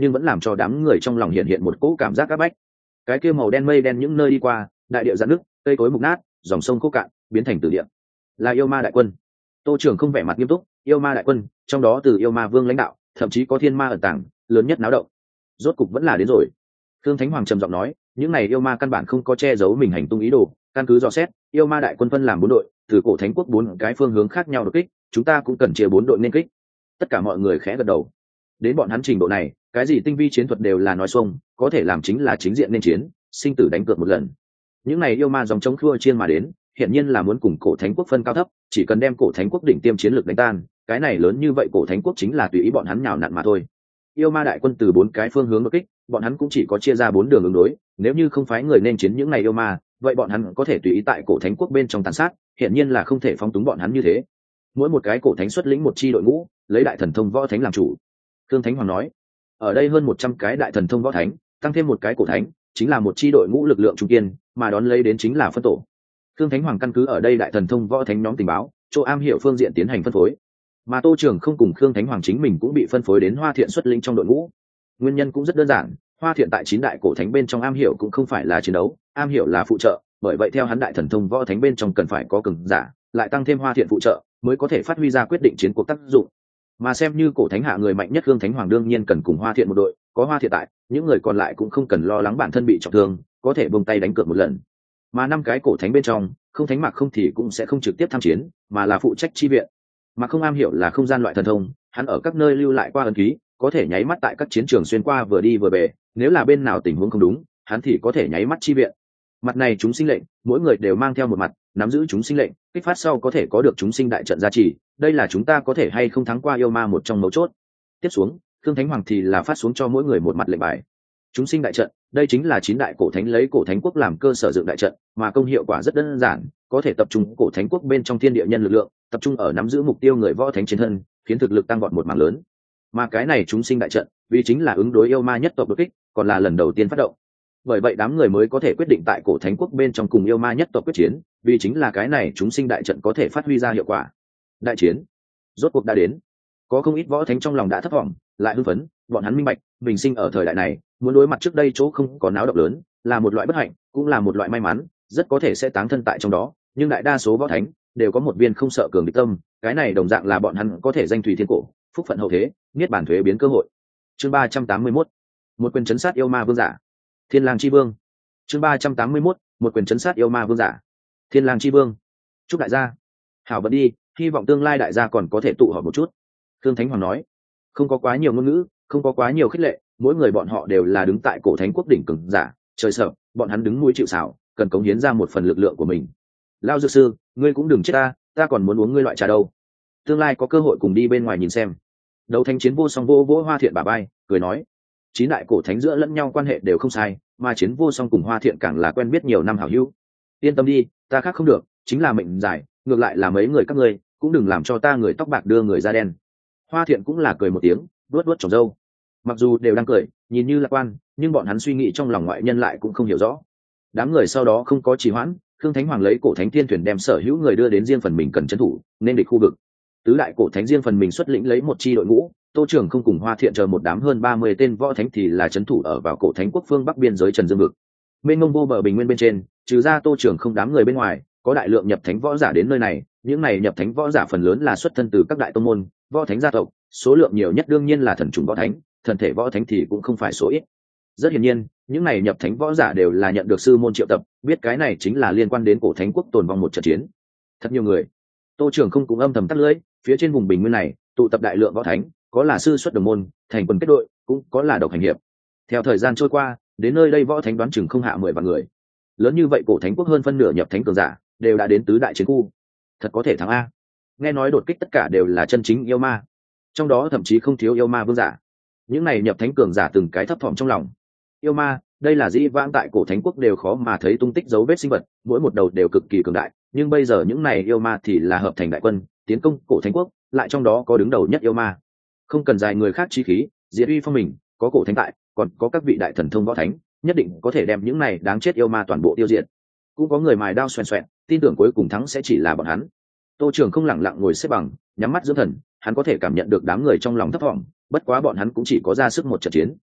nhưng vẫn làm cho đám người trong lòng hiện hiện một cỗ cảm giác áp bách. Cái kia màu đen mây đen những nơi đi qua, đại địa giãn nước, cây cối mục nát, dòng sông khô cạn, biến thành tử địa. Là yêu ma đại quân. Tô Trường không vẻ mặt nghiêm túc, yêu ma đại quân, trong đó từ yêu ma vương lãnh đạo, thậm chí có thiên ma ẩn tàng, lớn nhất náo động. Rốt cục vẫn là đến rồi. Thương Thánh Hoàng trầm giọng nói, những này yêu ma căn bản không có che giấu mình hành tung ý đồ, căn cứ dò xét, yêu ma đại quân phân làm bốn đội, từ cổ thánh quốc bốn cái phương hướng khác nhau đột kích, chúng ta cũng cần chia bốn đội nên kích. Tất cả mọi người khẽ gật đầu. Đến bọn hắn trình độ này, cái gì tinh vi chiến thuật đều là nói xuông, có thể làm chính là chính diện nên chiến, sinh tử đánh cược một lần. Những này yêu ma dòng chống khua chiên mà đến, hiện nhiên là muốn cùng cổ thánh quốc phân cao thấp, chỉ cần đem cổ thánh quốc đỉnh tiêm chiến lược đánh tan, cái này lớn như vậy cổ thánh quốc chính là tùy ý bọn hắn nhào nặn mà thôi. Yêu ma đại quân từ bốn cái phương hướng đột kích, bọn hắn cũng chỉ có chia ra bốn đường ứng đối, nếu như không phái người nên chiến những này yêu ma, vậy bọn hắn có thể tùy ý tại cổ thánh quốc bên trong tàn sát, hiện nhiên là không thể phóng túng bọn hắn như thế. Mỗi một cái cổ thánh xuất lĩnh một chi đội ngũ, lấy đại thần thông võ thánh làm chủ. Thương Thánh Hoàng nói, ở đây hơn một trăm cái đại thần thông võ thánh, tăng thêm một cái cổ thánh, chính là một chi đội ngũ lực lượng trung kiên, mà đón lấy đến chính là phân tổ. Thương Thánh Hoàng căn cứ ở đây đại thần thông võ thánh nhóm tình báo, chỗ am hiểu phương diện tiến hành phân phối. Mà Tô Trường không cùng Khương Thánh Hoàng chính mình cũng bị phân phối đến Hoa Thiện xuất lĩnh trong đội ngũ. Nguyên nhân cũng rất đơn giản, Hoa Thiện tại chín đại cổ thánh bên trong am hiểu cũng không phải là chiến đấu, am hiểu là phụ trợ, bởi vậy theo hắn đại thần thông võ thánh bên trong cần phải có cường giả, lại tăng thêm Hoa Thiện phụ trợ, mới có thể phát huy ra quyết định chiến cuộc tác dụng. Mà xem như cổ thánh hạ người mạnh nhất Khương Thánh Hoàng đương nhiên cần cùng Hoa Thiện một đội, có Hoa Thiện tại, những người còn lại cũng không cần lo lắng bản thân bị trọng thương, có thể buông tay đánh cược một lần. Mà năm cái cổ thánh bên trong, không thánh Mạc Không thì cũng sẽ không trực tiếp tham chiến, mà là phụ trách chi viện. Mà Không am hiểu là không gian loại thần thông, hắn ở các nơi lưu lại qua ấn ký, có thể nháy mắt tại các chiến trường xuyên qua vừa đi vừa về, nếu là bên nào tình huống không đúng, hắn thì có thể nháy mắt chi viện. Mặt này chúng sinh lệnh, mỗi người đều mang theo một mặt, nắm giữ chúng sinh lệnh, kích phát sau có thể có được chúng sinh đại trận gia trì, đây là chúng ta có thể hay không thắng qua yêu ma một trong mấu chốt. Tiếp xuống, Thương Thánh Hoàng thì là phát xuống cho mỗi người một mặt lệnh bài. Chúng sinh đại trận, đây chính là chín đại cổ thánh lấy cổ thánh quốc làm cơ sở dựng đại trận, mà công hiệu quả rất đơn giản, có thể tập trung cổ thánh quốc bên trong thiên địa nhân lực lượng, tập trung ở nắm giữ mục tiêu người võ thánh trên thân, khiến thực lực tăng vọt một mảng lớn. Mà cái này chúng sinh đại trận, vì chính là ứng đối yêu ma nhất tộc đột kích, còn là lần đầu tiên phát động. Bởi vậy đám người mới có thể quyết định tại cổ thánh quốc bên trong cùng yêu ma nhất tộc quyết chiến, vì chính là cái này chúng sinh đại trận có thể phát huy ra hiệu quả. Đại chiến rốt cuộc đã đến, có không ít võ thánh trong lòng đã thất vọng, lại hưng phấn, bọn hắn minh bạch, mình sinh ở thời đại này, muốn đối mặt trước đây chỗ không có náo động lớn, là một loại bất hạnh, cũng là một loại may mắn, rất có thể sẽ táng thân tại trong đó, nhưng đại đa số võ thánh đều có một viên không sợ cường địch tâm, cái này đồng dạng là bọn hắn có thể danh thủy thiên cổ, phúc phận hậu thế, niết bản thuế biến cơ hội. Chương ba trăm tám mươi mốt, một quyền chấn sát yêu ma vương giả. Thiên Lang chi vương. Chương ba trăm tám mươi mốt, một quyền chấn sát yêu ma vương giả. Thiên Lang chi vương. Chúc đại gia hảo vận đi, hy vọng tương lai đại gia còn có thể tụ họp một chút. Thương Thánh Hoàng nói, không có quá nhiều ngôn ngữ, không có quá nhiều khích lệ, mỗi người bọn họ đều là đứng tại cổ thánh quốc đỉnh cường giả, trời sợ, bọn hắn đứng mũi chịu sào, cần cống hiến ra một phần lực lượng của mình. Lao dược sư, ngươi cũng đừng chết ta, ta còn muốn uống ngươi loại trà đâu. Tương lai có cơ hội cùng đi bên ngoài nhìn xem. Đấu thánh chiến vô song vô vỗ Hoa Thiện bả vai, cười nói, chín đại cổ thánh giữa lẫn nhau quan hệ đều không sai, mà chiến vô song cùng Hoa Thiện càng là quen biết nhiều năm hảo hữu. Yên tâm đi, ta khác không được, chính là mệnh giải, ngược lại là mấy người các ngươi cũng đừng làm cho ta người tóc bạc đưa người da đen. Hoa Thiện cũng là cười một tiếng, vuốt vuốt tròm râu. Mặc dù đều đang cười, nhìn như lạc quan, nhưng bọn hắn suy nghĩ trong lòng ngoại nhân lại cũng không hiểu rõ. Đám người sau đó không có trì hoãn, Khương Thánh Hoàng lấy cổ thánh thiên thuyền đem sở hữu người đưa đến riêng phần mình cần trấn thủ, nên địch khu vực. Tứ đại cổ thánh riêng phần mình xuất lĩnh lấy một chi đội ngũ, Tô Trường không cùng Hoa Thiện chờ một đám hơn ba mươi tên võ thánh thì là trấn thủ ở vào cổ thánh quốc phương bắc biên giới Trần Dương vực. Mênh mông vô bờ bình nguyên bên trên, trừ ra Tô Trường không đám người bên ngoài, có đại lượng nhập thánh võ giả đến nơi này, những này nhập thánh võ giả phần lớn là xuất thân từ các đại tông môn, võ thánh gia tộc, số lượng nhiều nhất đương nhiên là thần trùng võ thánh, thần thể võ thánh thì cũng không phải số ít. Rất hiển nhiên, những này nhập thánh võ giả đều là nhận được sư môn triệu tập, biết cái này chính là liên quan đến cổ thánh quốc tồn vong một trận chiến. Thật nhiều người. Tô Trường không cũng âm thầm tắt lưỡi, phía trên vùng bình nguyên này tụ tập đại lượng võ thánh, có là sư xuất đồng môn, thành quân kết đội, cũng có là độc hành hiệp. Theo thời gian trôi qua, đến nơi đây võ thánh đoán chừng không hạ mười vạn người. Lớn như vậy cổ thánh quốc hơn phân nửa nhập thánh cường giả đều đã đến tứ đại chiến khu. Thật có thể thắng a. Nghe nói đột kích tất cả đều là chân chính yêu ma, trong đó thậm chí không thiếu yêu ma vương giả. Những này nhập thánh cường giả từng cái thấp thỏm trong lòng. Yêu ma, đây là dĩ vãng tại cổ thánh quốc đều khó mà thấy tung tích dấu vết sinh vật, mỗi một đầu đều cực kỳ cường đại, nhưng bây giờ những này yêu ma thì là hợp thành đại quân tiến công cổ thánh quốc, lại trong đó có đứng đầu nhất yêu ma. Không cần dài người khác chí khí, diệt uy phong mình, có cổ thánh tại, còn có các vị đại thần thông võ thánh, nhất định có thể đem những này đáng chết yêu ma toàn bộ tiêu diệt. Cũng có người mài đao xoèn xoẹn, tin tưởng cuối cùng thắng sẽ chỉ là bọn hắn. Tô Trường không lẳng lặng ngồi xếp bằng, nhắm mắt dưỡng thần, hắn có thể cảm nhận được đám người trong lòng thấp vọng, bất quá bọn hắn cũng chỉ có ra sức một trận chiến,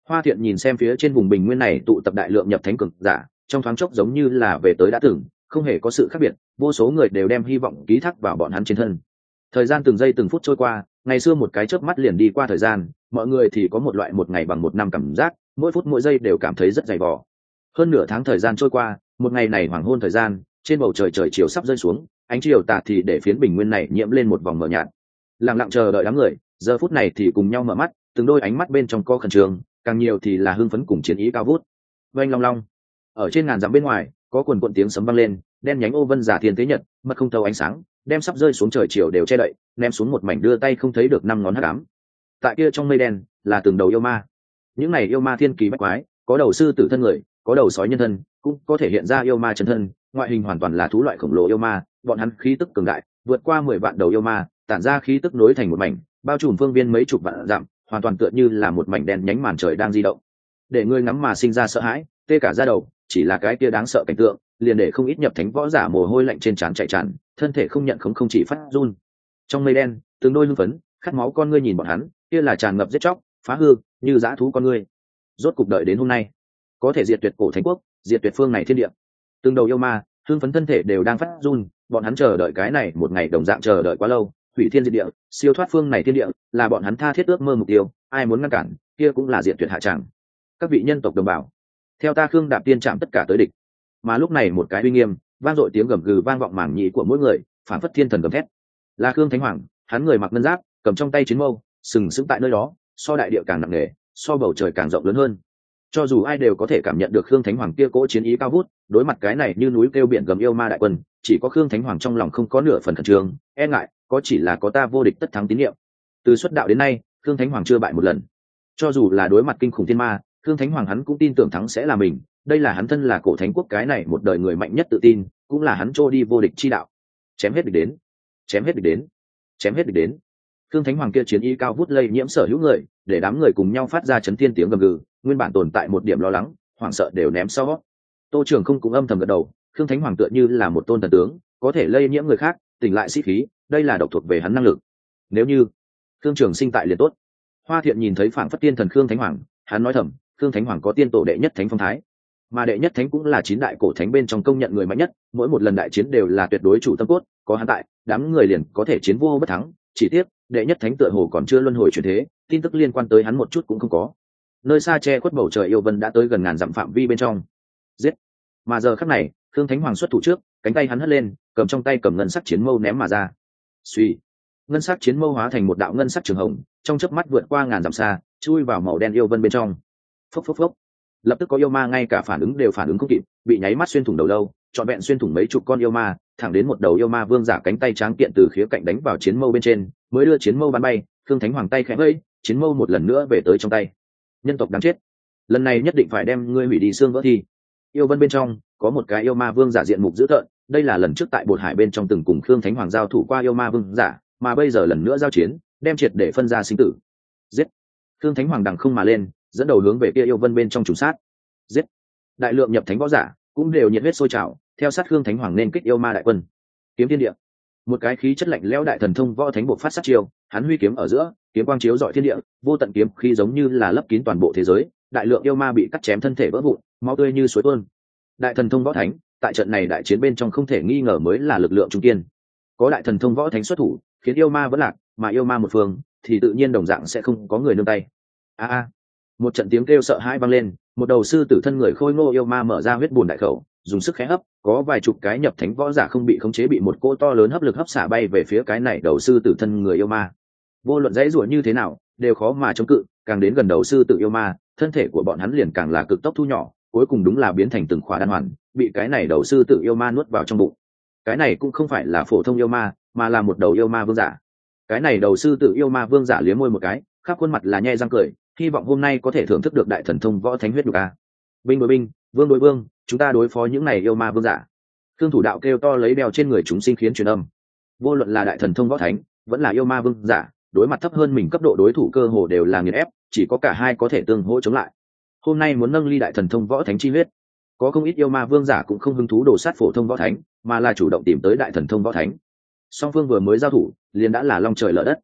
Hoa Thiện nhìn xem phía trên vùng bình nguyên này tụ tập đại lượng nhập thánh cường giả, trong thoáng chốc giống như là về tới đã từng, không hề có sự khác biệt, vô số người đều đem hy vọng ký thác vào bọn hắn trên thân. Thời gian từng giây từng phút trôi qua, ngày xưa một cái chớp mắt liền đi qua thời gian, mọi người thì có một loại một ngày bằng một năm cảm giác, mỗi phút mỗi giây đều cảm thấy rất dày vò. Hơn nửa tháng thời gian trôi qua, một ngày này hoàng hôn thời gian, trên bầu trời trời chiều sắp rơi xuống, ánh chiều tà thì để phiến bình nguyên này nhiễm lên một vòng mờ nhạt. Lặng lặng chờ đợi đám người, giờ phút này thì cùng nhau mở mắt, từng đôi ánh mắt bên trong co khẩn trương, càng nhiều thì là hưng phấn cùng chiến ý cao vút. Vang long long, ở trên ngàn dặm bên ngoài, có quần quần tiếng sấm vang lên, đen nhánh ô vân giả thiên tế nhật, mất không thấu ánh sáng, đem sắp rơi xuống trời chiều đều che đậy, ném xuống một mảnh đưa tay không thấy được năm ngón hắc ám. Tại kia trong mây đen là từng đầu yêu ma. Những này yêu ma thiên kỳ bách quái, có đầu sư tử thân người, có đầu sói nhân thân, cũng có thể hiện ra yêu ma chân thân, ngoại hình hoàn toàn là thú loại khổng lồ yêu ma, bọn hắn khí tức cường đại, vượt qua mười vạn đầu yêu ma, tản ra khí tức nối thành một mảnh, bao trùm phương viên mấy chục vạn dặm, hoàn toàn tựa như là một mảnh đen nhánh màn trời đang di động. Để ngươi ngắm mà sinh ra sợ hãi, tê cả da đầu, chỉ là cái kia đáng sợ cảnh tượng, liền để không ít nhập thánh võ giả mồ hôi lạnh trên trán chạy tràn, thân thể không nhận không không chỉ phát run. Trong mây đen, từng đôi hưng phấn, khát máu con ngươi nhìn bọn hắn, kia là tràn ngập giết chóc, phá hư, như dã thú con ngươi. Rốt cục đợi đến hôm nay, có thể diệt tuyệt cổ thánh quốc, diệt tuyệt phương này thiên địa. Từng đầu yêu ma, hưng phấn thân thể đều đang phát run, bọn hắn chờ đợi cái này một ngày đồng dạng chờ đợi quá lâu, hủy thiên diệt địa, siêu thoát phương này thiên địa, là bọn hắn tha thiết ước mơ mục tiêu, ai muốn ngăn cản, kia cũng là diệt tuyệt hạ tràng. Các vị nhân tộc đồng bào, theo ta Khương Đạp Tiên chạm tất cả tới địch. Mà lúc này một cái uy nghiêm, vang dội tiếng gầm gừ vang vọng mảng nhĩ của mỗi người, phản phất thiên thần gầm thét. Là Khương Thánh Hoàng, hắn người mặc ngân giáp, cầm trong tay chiến mâu, sừng sững tại nơi đó, so đại địa càng nặng nề, so bầu trời càng rộng lớn hơn. Cho dù ai đều có thể cảm nhận được Khương Thánh Hoàng kia cỗ chiến ý cao vút, đối mặt cái này như núi kêu biển gầm yêu ma đại quân, chỉ có Khương Thánh Hoàng trong lòng không có nửa phần khẩn trương, e ngại, có chỉ là có ta vô địch tất thắng tín niệm. Từ xuất đạo đến nay, Khương Thánh Hoàng chưa bại một lần. Cho dù là đối mặt kinh khủng thiên ma, Khương Thánh Hoàng hắn cũng tin tưởng thắng sẽ là mình, đây là hắn thân là cổ thánh quốc cái này một đời người mạnh nhất tự tin, cũng là hắn trô đi vô địch chi đạo. Chém hết địch đến, chém hết địch đến, chém hết địch đến. Khương Thánh Hoàng kia chiến ý cao vút lây nhiễm sở hữu người, để đám người cùng nhau phát ra chấn thiên tiếng gầm gừ, nguyên bản tồn tại một điểm lo lắng, hoảng sợ đều ném sau. Tô Trường Không cũng âm thầm gật đầu, Khương Thánh Hoàng tựa như là một tôn thần tướng, có thể lây nhiễm người khác, tỉnh lại sĩ khí, đây là độc thuộc về hắn năng lực. Nếu như Khương Trường Sinh tại liền tốt. Hoa Thiện nhìn thấy phảng phất tiên thần Khương Thánh Hoàng, hắn nói thầm, Khương Thánh Hoàng có tiên tổ đệ nhất thánh phong thái, mà đệ nhất thánh cũng là chín đại cổ thánh bên trong công nhận người mạnh nhất, mỗi một lần đại chiến đều là tuyệt đối chủ tâm cốt, có hắn tại, đám người liền có thể chiến vô bất thắng. Chỉ tiếc, đệ nhất thánh tựa hồ còn chưa luân hồi chuyển thế, tin tức liên quan tới hắn một chút cũng không có. Nơi xa che khuất bầu trời yêu vân đã tới gần ngàn dặm phạm vi bên trong. Giết! Mà giờ khắc này, Khương Thánh Hoàng xuất thủ trước, cánh tay hắn hất lên, cầm trong tay cầm ngân sắc chiến mâu ném mà ra. Suy! Ngân sắc chiến mâu hóa thành một đạo ngân sắc trường hồng, trong chớp mắt vượt qua ngàn dặm xa, chui vào màu đen yêu vân bên trong. Phốc phốc phốc! Lập tức có yêu ma ngay cả phản ứng đều phản ứng không kịp, bị nháy mắt xuyên thủng đầu lâu, trọn vẹn xuyên thủng mấy chục con yêu ma, thẳng đến một đầu yêu ma vương giả cánh tay tráng kiện từ khía cạnh đánh vào chiến mâu bên trên, mới đưa chiến mâu bắn bay. Khương Thánh Hoàng tay khẽ vẫy, chiến mâu một lần nữa về tới trong tay. Nhân tộc đáng chết, lần này nhất định phải đem ngươi hủy đi xương vỡ thi. Yêu vân bên trong có một cái yêu ma vương giả diện mục dữ tợn, đây là lần trước tại Bột Hải bên trong từng cùng Khương Thánh Hoàng giao thủ qua yêu ma vương giả, mà bây giờ lần nữa giao chiến, đem triệt để phân ra sinh tử. Giết! Khương Thánh Hoàng đằng không mà lên, dẫn đầu hướng về kia yêu vân bên trong trùng sát. Giết! Đại lượng nhập thánh võ giả cũng đều nhiệt huyết sôi trào, theo sát Khương Thánh Hoàng nên kích yêu ma đại quân. Kiếm thiên địa, một cái khí chất lạnh lẽo đại thần thông võ thánh buộc phát sát chiêu, hắn huy kiếm ở giữa, kiếm quang chiếu rọi thiên địa, vô tận kiếm khí giống như là lấp kín toàn bộ thế giới, đại lượng yêu ma bị cắt chém thân thể vỡ vụn, máu tươi như suối tuôn. Đại thần thông võ thánh, tại trận này đại chiến bên trong không thể nghi ngờ mới là lực lượng trung kiên. Có đại thần thông võ thánh xuất thủ, khiến yêu ma vẫn lạc, mà yêu ma một phương thì tự nhiên đồng dạng sẽ không có người nương tay. A a, một trận tiếng kêu sợ hãi vang lên, một đầu sư tử thân người khôi ngô yêu ma mở ra huyết bùn đại khẩu, dùng sức khẽ hấp, có vài chục cái nhập thánh võ giả không bị khống chế bị một cỗ to lớn hấp lực hấp xả bay về phía cái này đầu sư tử thân người yêu ma. Vô luận dãy rủa như thế nào, đều khó mà chống cự, càng đến gần đầu sư tử yêu ma, thân thể của bọn hắn liền càng là cực tốc thu nhỏ, cuối cùng đúng là biến thành từng khỏa đan hoàn, bị cái này đầu sư tử yêu ma nuốt vào trong bụng. Cái này cũng không phải là phổ thông yêu ma, mà là một đầu yêu ma vương giả. Cái này đầu sư tử yêu ma vương giả liếm môi một cái, khắp khuôn mặt là nhe răng cười, hy vọng hôm nay có thể thưởng thức được đại thần thông võ thánh huyết nhục a. Binh đối binh, vương đối vương, chúng ta đối phó những này yêu ma vương giả. Khương thủ đạo kêu to lấy đeo trên người chúng sinh khiến truyền âm. Vô luận là đại thần thông võ thánh, vẫn là yêu ma vương giả, đối mặt thấp hơn mình cấp độ đối thủ cơ hồ đều là nghiền ép, chỉ có cả hai có thể tương hỗ chống lại. Hôm nay muốn nâng ly đại thần thông võ thánh chi huyết, có không ít yêu ma vương giả cũng không hứng thú đổ sát phổ thông võ thánh, mà là chủ động tìm tới đại thần thông võ thánh. Song phương vừa mới giao thủ, liền đã là long trời lở đất.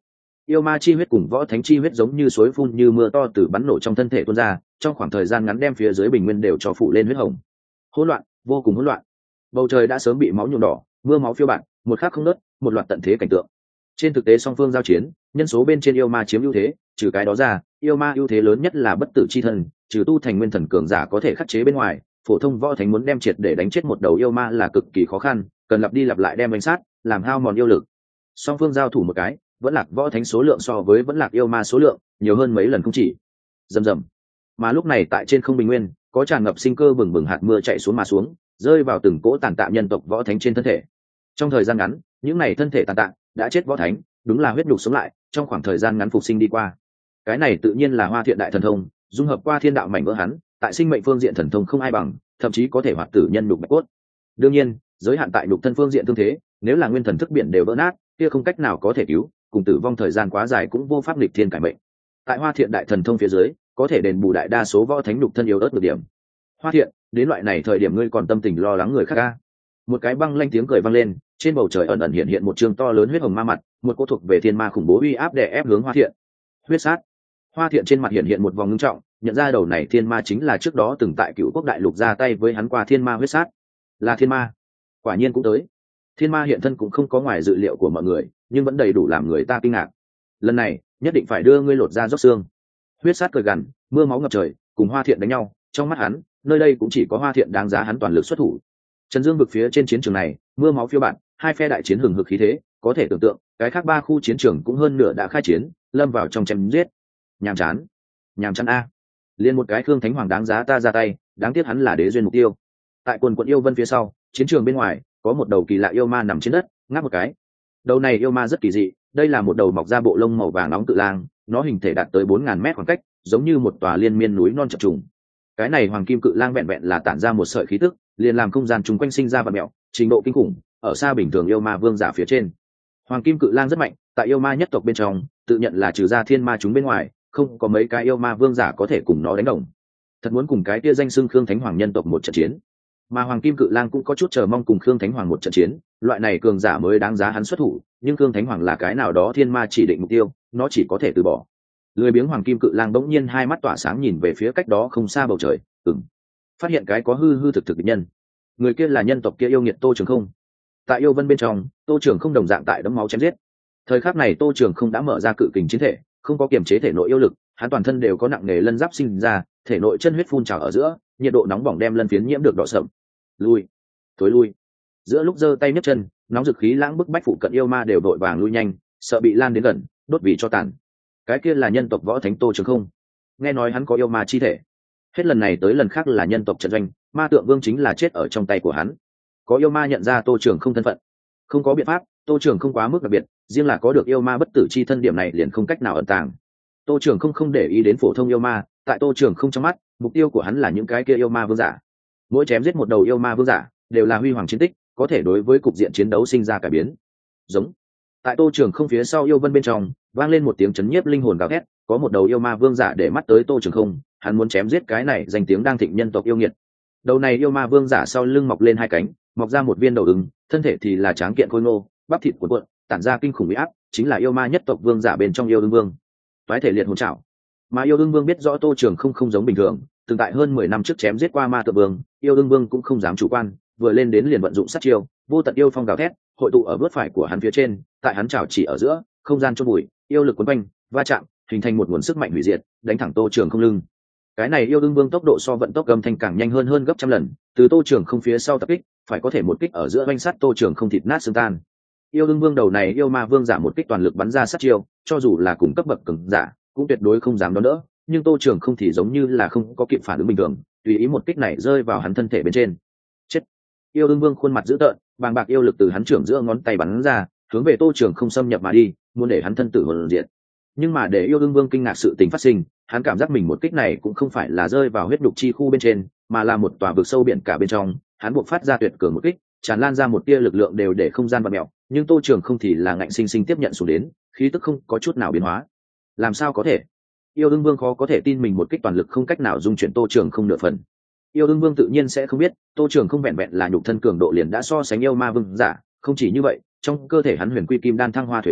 Yêu ma chi huyết cùng võ thánh chi huyết giống như suối phun như mưa to từ bắn nổ trong thân thể tuôn ra, trong khoảng thời gian ngắn đem phía dưới bình nguyên đều cho phủ lên huyết hồng. Hỗn loạn, vô cùng hỗn loạn. Bầu trời đã sớm bị máu nhuộm đỏ, mưa máu phiêu bạt, một khắc không ngớt, một loạt tận thế cảnh tượng. Trên thực tế song phương giao chiến, nhân số bên trên yêu ma chiếm ưu thế, trừ cái đó ra, yêu ma ưu thế lớn nhất là bất tử chi thân, trừ tu thành nguyên thần cường giả có thể khắc chế bên ngoài, phổ thông võ thánh muốn đem triệt để đánh chết một đầu yêu ma là cực kỳ khó khăn, cần lặp đi lặp lại đem đánh sát, làm hao mòn yêu lực. Song phương giao thủ một cái, vẫn lạc võ thánh số lượng so với vẫn lạc yêu ma số lượng nhiều hơn mấy lần không chỉ. Rầm rầm. Mà lúc này tại trên không bình nguyên, có tràn ngập sinh cơ bừng bừng hạt mưa chạy xuống mà xuống, rơi vào từng cỗ tàn tạ nhân tộc võ thánh trên thân thể. Trong thời gian ngắn, những này thân thể tàn tạ đã chết võ thánh, đúng là huyết nhục sống lại, trong khoảng thời gian ngắn phục sinh đi qua. Cái này tự nhiên là Hoa Thiện đại thần thông, dung hợp qua thiên đạo mảnh vỡ hắn, tại sinh mệnh phương diện thần thông không ai bằng, thậm chí có thể hoạt tử nhân nhục bạch cốt. Đương nhiên, giới hạn tại nhục thân phương diện tương thế, nếu là nguyên thần thức biển đều vỡ nát, kia không cách nào có thể cứu, cùng tử vong thời gian quá dài cũng vô pháp nghịch thiên cải mệnh. Tại Hoa Thiện đại thần thông phía dưới, có thể đền bù đại đa số võ thánh nhục thân yếu ớt được điểm. Hoa Thiện, đến loại này thời điểm ngươi còn tâm tình lo lắng người khác a? Một cái băng lanh tiếng cười vang lên, trên bầu trời ẩn ẩn hiện hiện một trường to lớn huyết hồng ma mặt, một cỗ thuộc về thiên ma khủng bố uy áp đè ép hướng Hoa Thiện. Huyết sát. Hoa Thiện trên mặt hiện hiện một vòng ngưng trọng, nhận ra đầu này thiên ma chính là trước đó từng tại Cựu Quốc đại lục ra tay với hắn qua thiên ma huyết sát. Là thiên ma. Quả nhiên cũng tới. Thiên ma hiện thân cũng không có ngoài dự liệu của mọi người, nhưng vẫn đầy đủ làm người ta kinh ngạc. Lần này, nhất định phải đưa ngươi lột ra róc xương. Huyết sát cười gằn, mưa máu ngập trời, cùng Hoa Thiện đánh nhau, trong mắt hắn, nơi đây cũng chỉ có Hoa Thiện đáng giá hắn toàn lực xuất thủ. Trần Dương vực phía trên chiến trường này, mưa máu phiêu bạt, hai phe đại chiến hừng hực khí thế, có thể tưởng tượng, cái khác ba khu chiến trường cũng hơn nửa đã khai chiến, lâm vào trong chém giết. Nhàm chán, nhàm chán a. Liên một cái Khương Thánh Hoàng đáng giá ta ra tay, đáng tiếc hắn là đế duyên mục tiêu. Tại quần quận yêu vân phía sau, chiến trường bên ngoài, có một đầu kỳ lạ yêu ma nằm trên đất, ngáp một cái. Đầu này yêu ma rất kỳ dị, đây là một đầu mọc ra bộ lông màu vàng nóng cự lang, nó hình thể đạt tới bốn ngàn mét khoảng cách, giống như một tòa liên miên núi non chập trùng. Cái này hoàng kim cự lang vẹn vẹn là tản ra một sợi khí tức, liền làm không gian chung quanh sinh ra vặn mèo, trình độ kinh khủng, ở xa bình thường yêu ma vương giả phía trên. Hoàng kim cự lang rất mạnh, tại yêu ma nhất tộc bên trong, tự nhận là trừ ra thiên ma chúng bên ngoài, không có mấy cái yêu ma vương giả có thể cùng nó đánh đồng. Thật muốn cùng cái kia danh xưng Khương Thánh Hoàng nhân tộc một trận chiến. Mà hoàng kim cự lang cũng có chút chờ mong cùng Khương Thánh Hoàng một trận chiến, loại này cường giả mới đáng giá hắn xuất thủ, nhưng Khương Thánh Hoàng là cái nào đó thiên ma chỉ định mục tiêu, nó chỉ có thể từ bỏ. Lười biếng hoàng kim cự lang bỗng nhiên hai mắt tỏa sáng nhìn về phía cách đó không xa bầu trời, ừm, phát hiện cái có hư hư thực thực địch nhân. Người kia là nhân tộc kia yêu nghiệt Tô Trường Không. Tại yêu vân bên trong, Tô Trường Không đồng dạng tại đấm máu chém giết. Thời khắc này Tô Trường Không đã mở ra cự kình chiến thể, không có kiềm chế thể nội yêu lực, hắn toàn thân đều có nặng nề lân giáp sinh ra, thể nội chân huyết phun trào ở giữa, nhiệt độ nóng bỏng đem lân phiến nhiễm được đỏ sậm. Lui, tối lui. Giữa lúc giơ tay nhấc chân, nóng dực khí lãng bức bách phụ cận yêu ma đều đội vàng lui nhanh, sợ bị lan đến gần, đốt vì cho tàn. Cái kia là nhân tộc võ thánh Tô Trường Không. Nghe nói hắn có yêu ma chi thể. Hết lần này tới lần khác là nhân tộc trận doanh, ma tượng vương chính là chết ở trong tay của hắn. Có yêu ma nhận ra Tô Trường Không thân phận. Không có biện pháp, Tô Trường Không quá mức đặc biệt, riêng là có được yêu ma bất tử chi thân điểm này liền không cách nào ẩn tàng. Tô Trường Không không để ý đến phổ thông yêu ma, tại Tô Trường Không trong mắt, mục tiêu của hắn là những cái kia yêu ma vương giả. Mỗi chém giết một đầu yêu ma vương giả, đều là huy hoàng chiến tích, có thể đối với cục diện chiến đấu sinh ra cải biến. Giống. Tại Tô Trường Không phía sau yêu vân bên trong, vang lên một tiếng chấn nhiếp linh hồn gào thét, có một đầu yêu ma vương giả để mắt tới Tô Trường Không, hắn muốn chém giết cái này danh tiếng đang thịnh nhân tộc yêu nghiệt. Đầu này yêu ma vương giả sau lưng mọc lên hai cánh, mọc ra một viên đầu ứng, thân thể thì là tráng kiện khôi ngô, bắp thịt cuộn cuộn, tản ra kinh khủng uy áp, chính là yêu ma nhất tộc vương giả bên trong yêu ương vương. Toái thể liệt hồn trảo. Mà yêu ương vương biết rõ Tô Trường Không không giống bình thường, từng tại hơn mười năm trước chém giết qua ma tượng vương, yêu ương vương cũng không dám chủ quan, vừa lên đến liền vận dụng sát chiêu, vô tận yêu phong gào thét, hội tụ ở vớt phải của hắn phía trên, tại hắn chảo chỉ ở giữa, không gian chôn bụi, yêu lực cuốn quanh, va chạm, hình thành một nguồn sức mạnh hủy diệt, đánh thẳng Tô Trường Không lưng. Cái này yêu ương vương tốc độ so vận tốc gầm thanh càng nhanh hơn hơn gấp trăm lần, từ Tô Trường Không phía sau tập kích, phải có thể một kích ở giữa vành sát Tô Trường Không thịt nát xương tan. Yêu ương vương đầu này yêu ma vương giả một kích toàn lực bắn ra sát chiêu, cho dù là cùng cấp bậc cường giả, cũng tuyệt đối không dám đón đỡ, nhưng Tô Trường Không thì giống như là không có kịp phản ứng bình thường, tùy ý một kích này rơi vào hắn thân thể bên trên. Chết. Yêu ương vương khuôn mặt dữ tợn, bàng bạc yêu lực từ hắn trưởng giữa ngón tay bắn ra, hướng về Tô Trường Không xâm nhập mà đi, muốn để hắn thân tử hồn diệt. Nhưng mà để yêu ương vương kinh ngạc sự tình phát sinh, hắn cảm giác mình một kích này cũng không phải là rơi vào huyết đục chi khu bên trên, mà là một tòa vực sâu biển cả bên trong, hắn buộc phát ra tuyệt cường một kích, tràn lan ra một tia lực lượng đều để không gian vặn mèo, nhưng Tô Trường Không thì là ngạnh sinh sinh tiếp nhận xuống đến, khí tức không có chút nào biến hóa. Làm sao có thể? Yêu ương vương khó có thể tin mình một kích toàn lực không cách nào dung chuyển Tô Trường Không nửa phần. Yêu ương vương tự nhiên sẽ không biết, Tô Trường Không vẹn vẹn là nhục thân cường độ liền đã so sánh yêu ma vương giả, không chỉ như vậy, trong cơ thể hắn huyền quy kim đan thăng hoa thủy biến,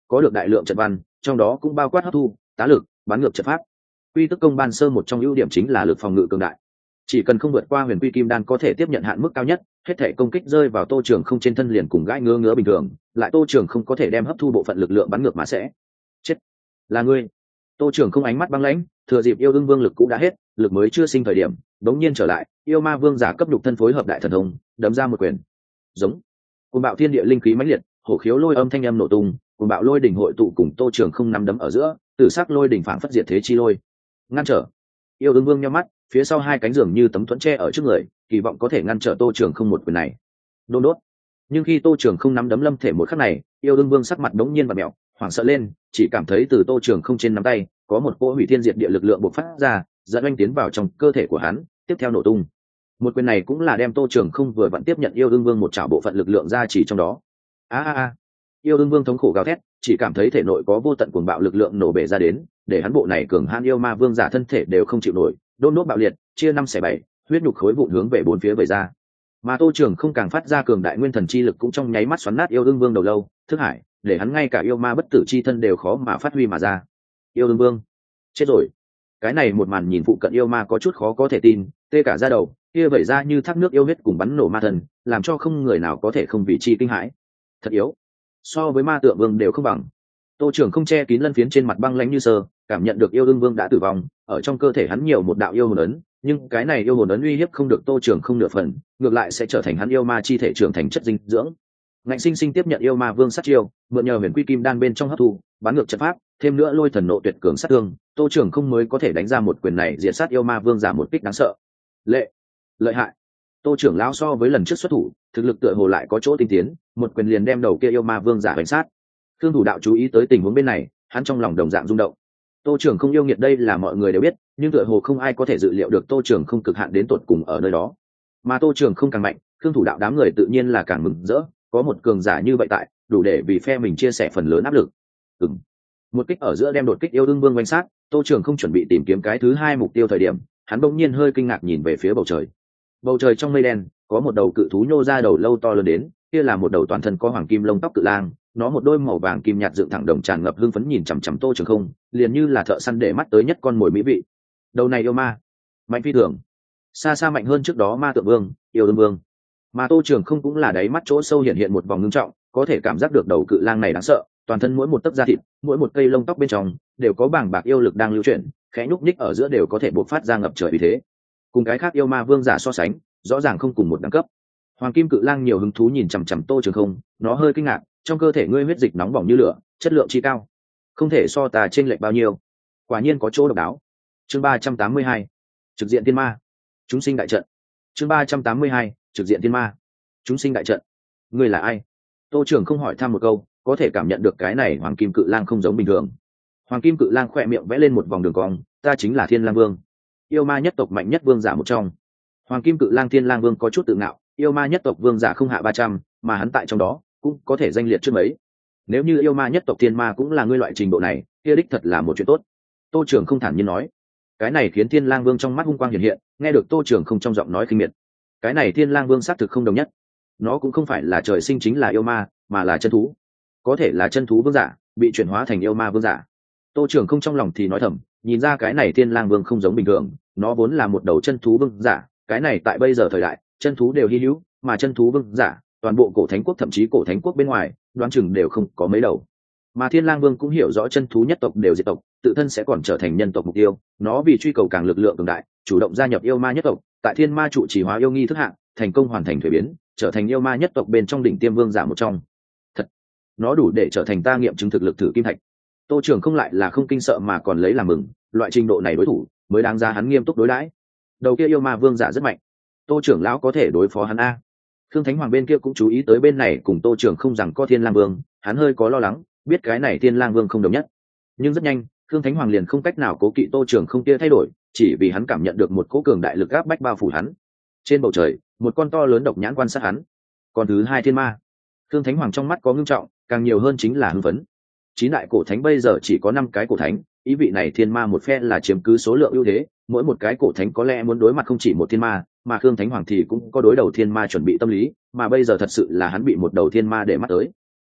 có được đại lượng trận văn, trong đó cũng bao quát hấp thu, tá lực, bán ngược trận pháp. Quy tức công ban sơ một trong ưu điểm chính là lực phòng ngự cường đại, chỉ cần không vượt qua huyền quy kim đan có thể tiếp nhận hạn mức cao nhất, hết thể công kích rơi vào Tô Trường Không trên thân liền cùng gãi ngứa ngứa bình thường, lại Tô Trường Không có thể đem hấp thu bộ phận lực lượng bắn ngược mà sẽ chết. Là ngươi. Tô Trường Không ánh mắt băng lãnh, thừa dịp yêu ưng vương lực cũ đã hết, lực mới chưa sinh thời điểm, đống nhiên trở lại, yêu ma vương giả cấp nhục thân phối hợp đại thần thông, đấm ra một quyền. Giống. Cuồng bạo thiên địa linh khí mãnh liệt, hổ khiếu lôi âm thanh âm nổ tung, cuồng bạo lôi đỉnh hội tụ cùng Tô Trường Không nắm đấm ở giữa, tử sắc lôi đỉnh phảng phất diệt thế chi lôi. Ngăn trở. Yêu ưng vương nhắm mắt, phía sau hai cánh giường như tấm thuẫn tre ở trước người, kỳ vọng có thể ngăn trở Tô Trường Không một quyền này. Đôn đốt. Nhưng khi Tô Trường Không nắm đấm lâm thể một khắc này, yêu ưng vương sắc mặt đống nhiên và mèo, hoảng sợ lên, chỉ cảm thấy từ Tô Trường Không trên nắm tay có một cỗ hủy thiên diệt địa lực lượng bộc phát ra, dẫn oanh tiến vào trong cơ thể của hắn, tiếp theo nổ tung. Một quyền này cũng là đem Tô Trường Không vừa vặn tiếp nhận yêu ưng vương một trảo bộ phận lực lượng ra chỉ trong đó. A a a. Yêu ưng vương thống khổ gào thét, chỉ cảm thấy thể nội có vô tận cuồng bạo lực lượng nổ bể ra đến, để hắn bộ này cường hãn yêu ma vương giả thân thể đều không chịu nổi, đôn đốt bạo liệt, chia năm xẻ bảy, huyết nhục khối vụn hướng về bốn phía vẩy ra. Mà Tô Trường Không càng phát ra cường đại nguyên thần chi lực cũng trong nháy mắt xoắn nát yêu ưng vương đầu lâu, thức hải, để hắn ngay cả yêu ma bất tử chi thân đều khó mà phát huy mà ra. Yêu ưng vương chết rồi. Cái này một màn nhìn phụ cận yêu ma có chút khó có thể tin, tê cả da đầu, kia vẩy ra như thác nước yêu huyết cùng bắn nổ ma thần, làm cho không người nào có thể không vì chi kinh hãi. Thật yếu, so với ma tượng vương đều không bằng. Tô Trường Không che kín lân phiến trên mặt băng lãnh như sơ, cảm nhận được yêu ưng vương đã tử vong, ở trong cơ thể hắn nhiều một đạo yêu hồn ấn, nhưng cái này yêu hồn ấn uy hiếp không được Tô Trường Không nửa phần, ngược lại sẽ trở thành hắn yêu ma chi thể trưởng thành chất dinh dưỡng. Ngạnh sinh sinh tiếp nhận yêu ma vương sát chiêu, mượn nhờ huyền quy kim đan bên trong hấp thu, bán ngược trận pháp, thêm nữa lôi thần nộ tuyệt cường sát thương, Tô Trường Không mới có thể đánh ra một quyền này diệt sát yêu ma vương giả một kích đáng sợ. Lệ, lợi hại. Tô trưởng lão so với lần trước xuất thủ, thực lực tựa hồ lại có chỗ tinh tiến, một quyền liền đem đầu kia yêu ma vương giả đánh sát. Thương thủ đạo chú ý tới tình huống bên này, hắn trong lòng đồng dạng rung động. Tô Trường Không yêu nghiệt đây là mọi người đều biết, nhưng tựa hồ không ai có thể dự liệu được Tô Trường Không cực hạn đến tột cùng ở nơi đó. Mà Tô Trường Không càng mạnh, thương thủ đạo đám người tự nhiên là càng mừng rỡ, có một cường giả như vậy tại, đủ để vì phe mình chia sẻ phần lớn áp lực. Ừm. Một kích ở giữa đem đột kích yêu đương vương quanh sát, Tô Trường Không chuẩn bị tìm kiếm cái thứ hai mục tiêu thời điểm, hắn bỗng nhiên hơi kinh ngạc nhìn về phía bầu trời. Bầu trời trong mây đen, có một đầu cự thú nhô ra đầu lâu to lớn đến, kia là một đầu toàn thân có hoàng kim lông tóc cự lang, nó một đôi màu vàng kim nhạt dựng thẳng đồng tràn ngập hưng phấn nhìn chằm chằm Tô Trường Không, liền như là thợ săn để mắt tới nhất con mồi mỹ vị. Đầu này yêu ma, mạnh phi thường, xa xa mạnh hơn trước đó ma tượng vương, yêu đương vương. Mà Tô Trường Không cũng là đáy mắt chỗ sâu hiện hiện một vòng ngưng trọng, có thể cảm giác được đầu cự lang này đáng sợ, toàn thân mỗi một tấc da thịt, mỗi một cây lông tóc bên trong đều có bảng bạc yêu lực đang lưu chuyển, khẽ nhúc nhích ở giữa đều có thể bộc phát ra ngập trời uy thế. Cùng cái khác yêu ma vương giả so sánh, rõ ràng không cùng một đẳng cấp. Hoàng kim cự lang nhiều hứng thú nhìn chằm chằm Tô Trường Không, nó hơi kinh ngạc, trong cơ thể ngươi huyết dịch nóng bỏng như lửa, chất lượng chi cao, không thể so tà trên lệch bao nhiêu, quả nhiên có chỗ độc đáo. Chương ba trăm tám mươi hai, trực diện tiên ma, chúng sinh đại trận. Chương ba trăm tám mươi hai, trực diện tiên ma, chúng sinh đại trận. Ngươi là ai? Tô Trường Không hỏi thăm một câu, có thể cảm nhận được cái này hoàng kim cự lang không giống bình thường. Hoàng kim cự lang khỏe miệng vẽ lên một vòng đường cong, ta chính là Thiên Lang Vương, yêu ma nhất tộc mạnh nhất vương giả một trong. Hoàng kim cự lang Thiên Lang Vương có chút tự ngạo, yêu ma nhất tộc vương giả không hạ ba trăm, mà hắn tại trong đó cũng có thể danh liệt trước mấy. Nếu như yêu ma nhất tộc thiên ma cũng là ngươi loại trình độ này, kia đích thật là một chuyện tốt. Tô Trường Không thản nhiên nói. Cái này khiến Thiên Lang Vương trong mắt hung quang hiện hiện, nghe được Tô Trường Không trong giọng nói khinh miệt. Cái này Thiên Lang Vương xác thực không đồng nhất, nó cũng không phải là trời sinh chính là yêu ma, mà là chân thú, có thể là chân thú vương giả bị chuyển hóa thành yêu ma vương giả. Tô Trường Không trong lòng thì nói thầm, nhìn ra cái này Thiên Lang Vương không giống bình thường, nó vốn là một đầu chân thú vương giả, cái này tại bây giờ thời đại, chân thú đều hi hữu, mà chân thú vương giả, toàn bộ cổ thánh quốc thậm chí cổ thánh quốc bên ngoài, đoán chừng đều không có mấy đầu. Mà Thiên Lang Vương cũng hiểu rõ chân thú nhất tộc đều diệt tộc, tự thân sẽ còn trở thành nhân tộc mục tiêu, nó vì truy cầu càng lực lượng cường đại, chủ động gia nhập yêu ma nhất tộc, tại Thiên Ma trụ trì hóa yêu nghi thức hạng, thành công hoàn thành thuế biến, trở thành yêu ma nhất tộc bên trong đỉnh tiêm vương giả một trong. Thật, nó đủ để trở thành ta nghiệm chứng thực lực thử kim thạch. Tô Trường Không lại là không kinh sợ mà còn lấy làm mừng, loại trình độ này đối thủ mới đáng ra hắn nghiêm túc đối đãi. Đầu kia yêu ma vương giả rất mạnh, Tô trưởng lão có thể đối phó hắn a. Khương Thánh Hoàng bên kia cũng chú ý tới bên này cùng Tô Trường Không rằng có Thiên Lang Vương, hắn hơi có lo lắng, biết cái này Thiên Lang Vương không đồng nhất. Nhưng rất nhanh, Khương Thánh Hoàng liền không cách nào cố kỵ Tô Trường Không kia thay đổi, chỉ vì hắn cảm nhận được một cỗ cường đại lực áp bách bao phủ hắn. Trên bầu trời, một con to lớn độc nhãn quan sát hắn. Con thứ hai thiên ma. Khương Thánh Hoàng trong mắt có ngưng trọng, càng nhiều hơn chính là hưng phấn. Chín đại cổ thánh bây giờ chỉ có năm cái cổ thánh, ý vị này thiên ma một phe là chiếm cứ số lượng ưu thế, mỗi một cái cổ thánh có lẽ muốn đối mặt không chỉ một thiên ma, mà Khương Thánh Hoàng thì cũng có đối đầu thiên ma chuẩn bị tâm lý, mà bây giờ thật sự là hắn bị một đầu thiên ma để mắt tới.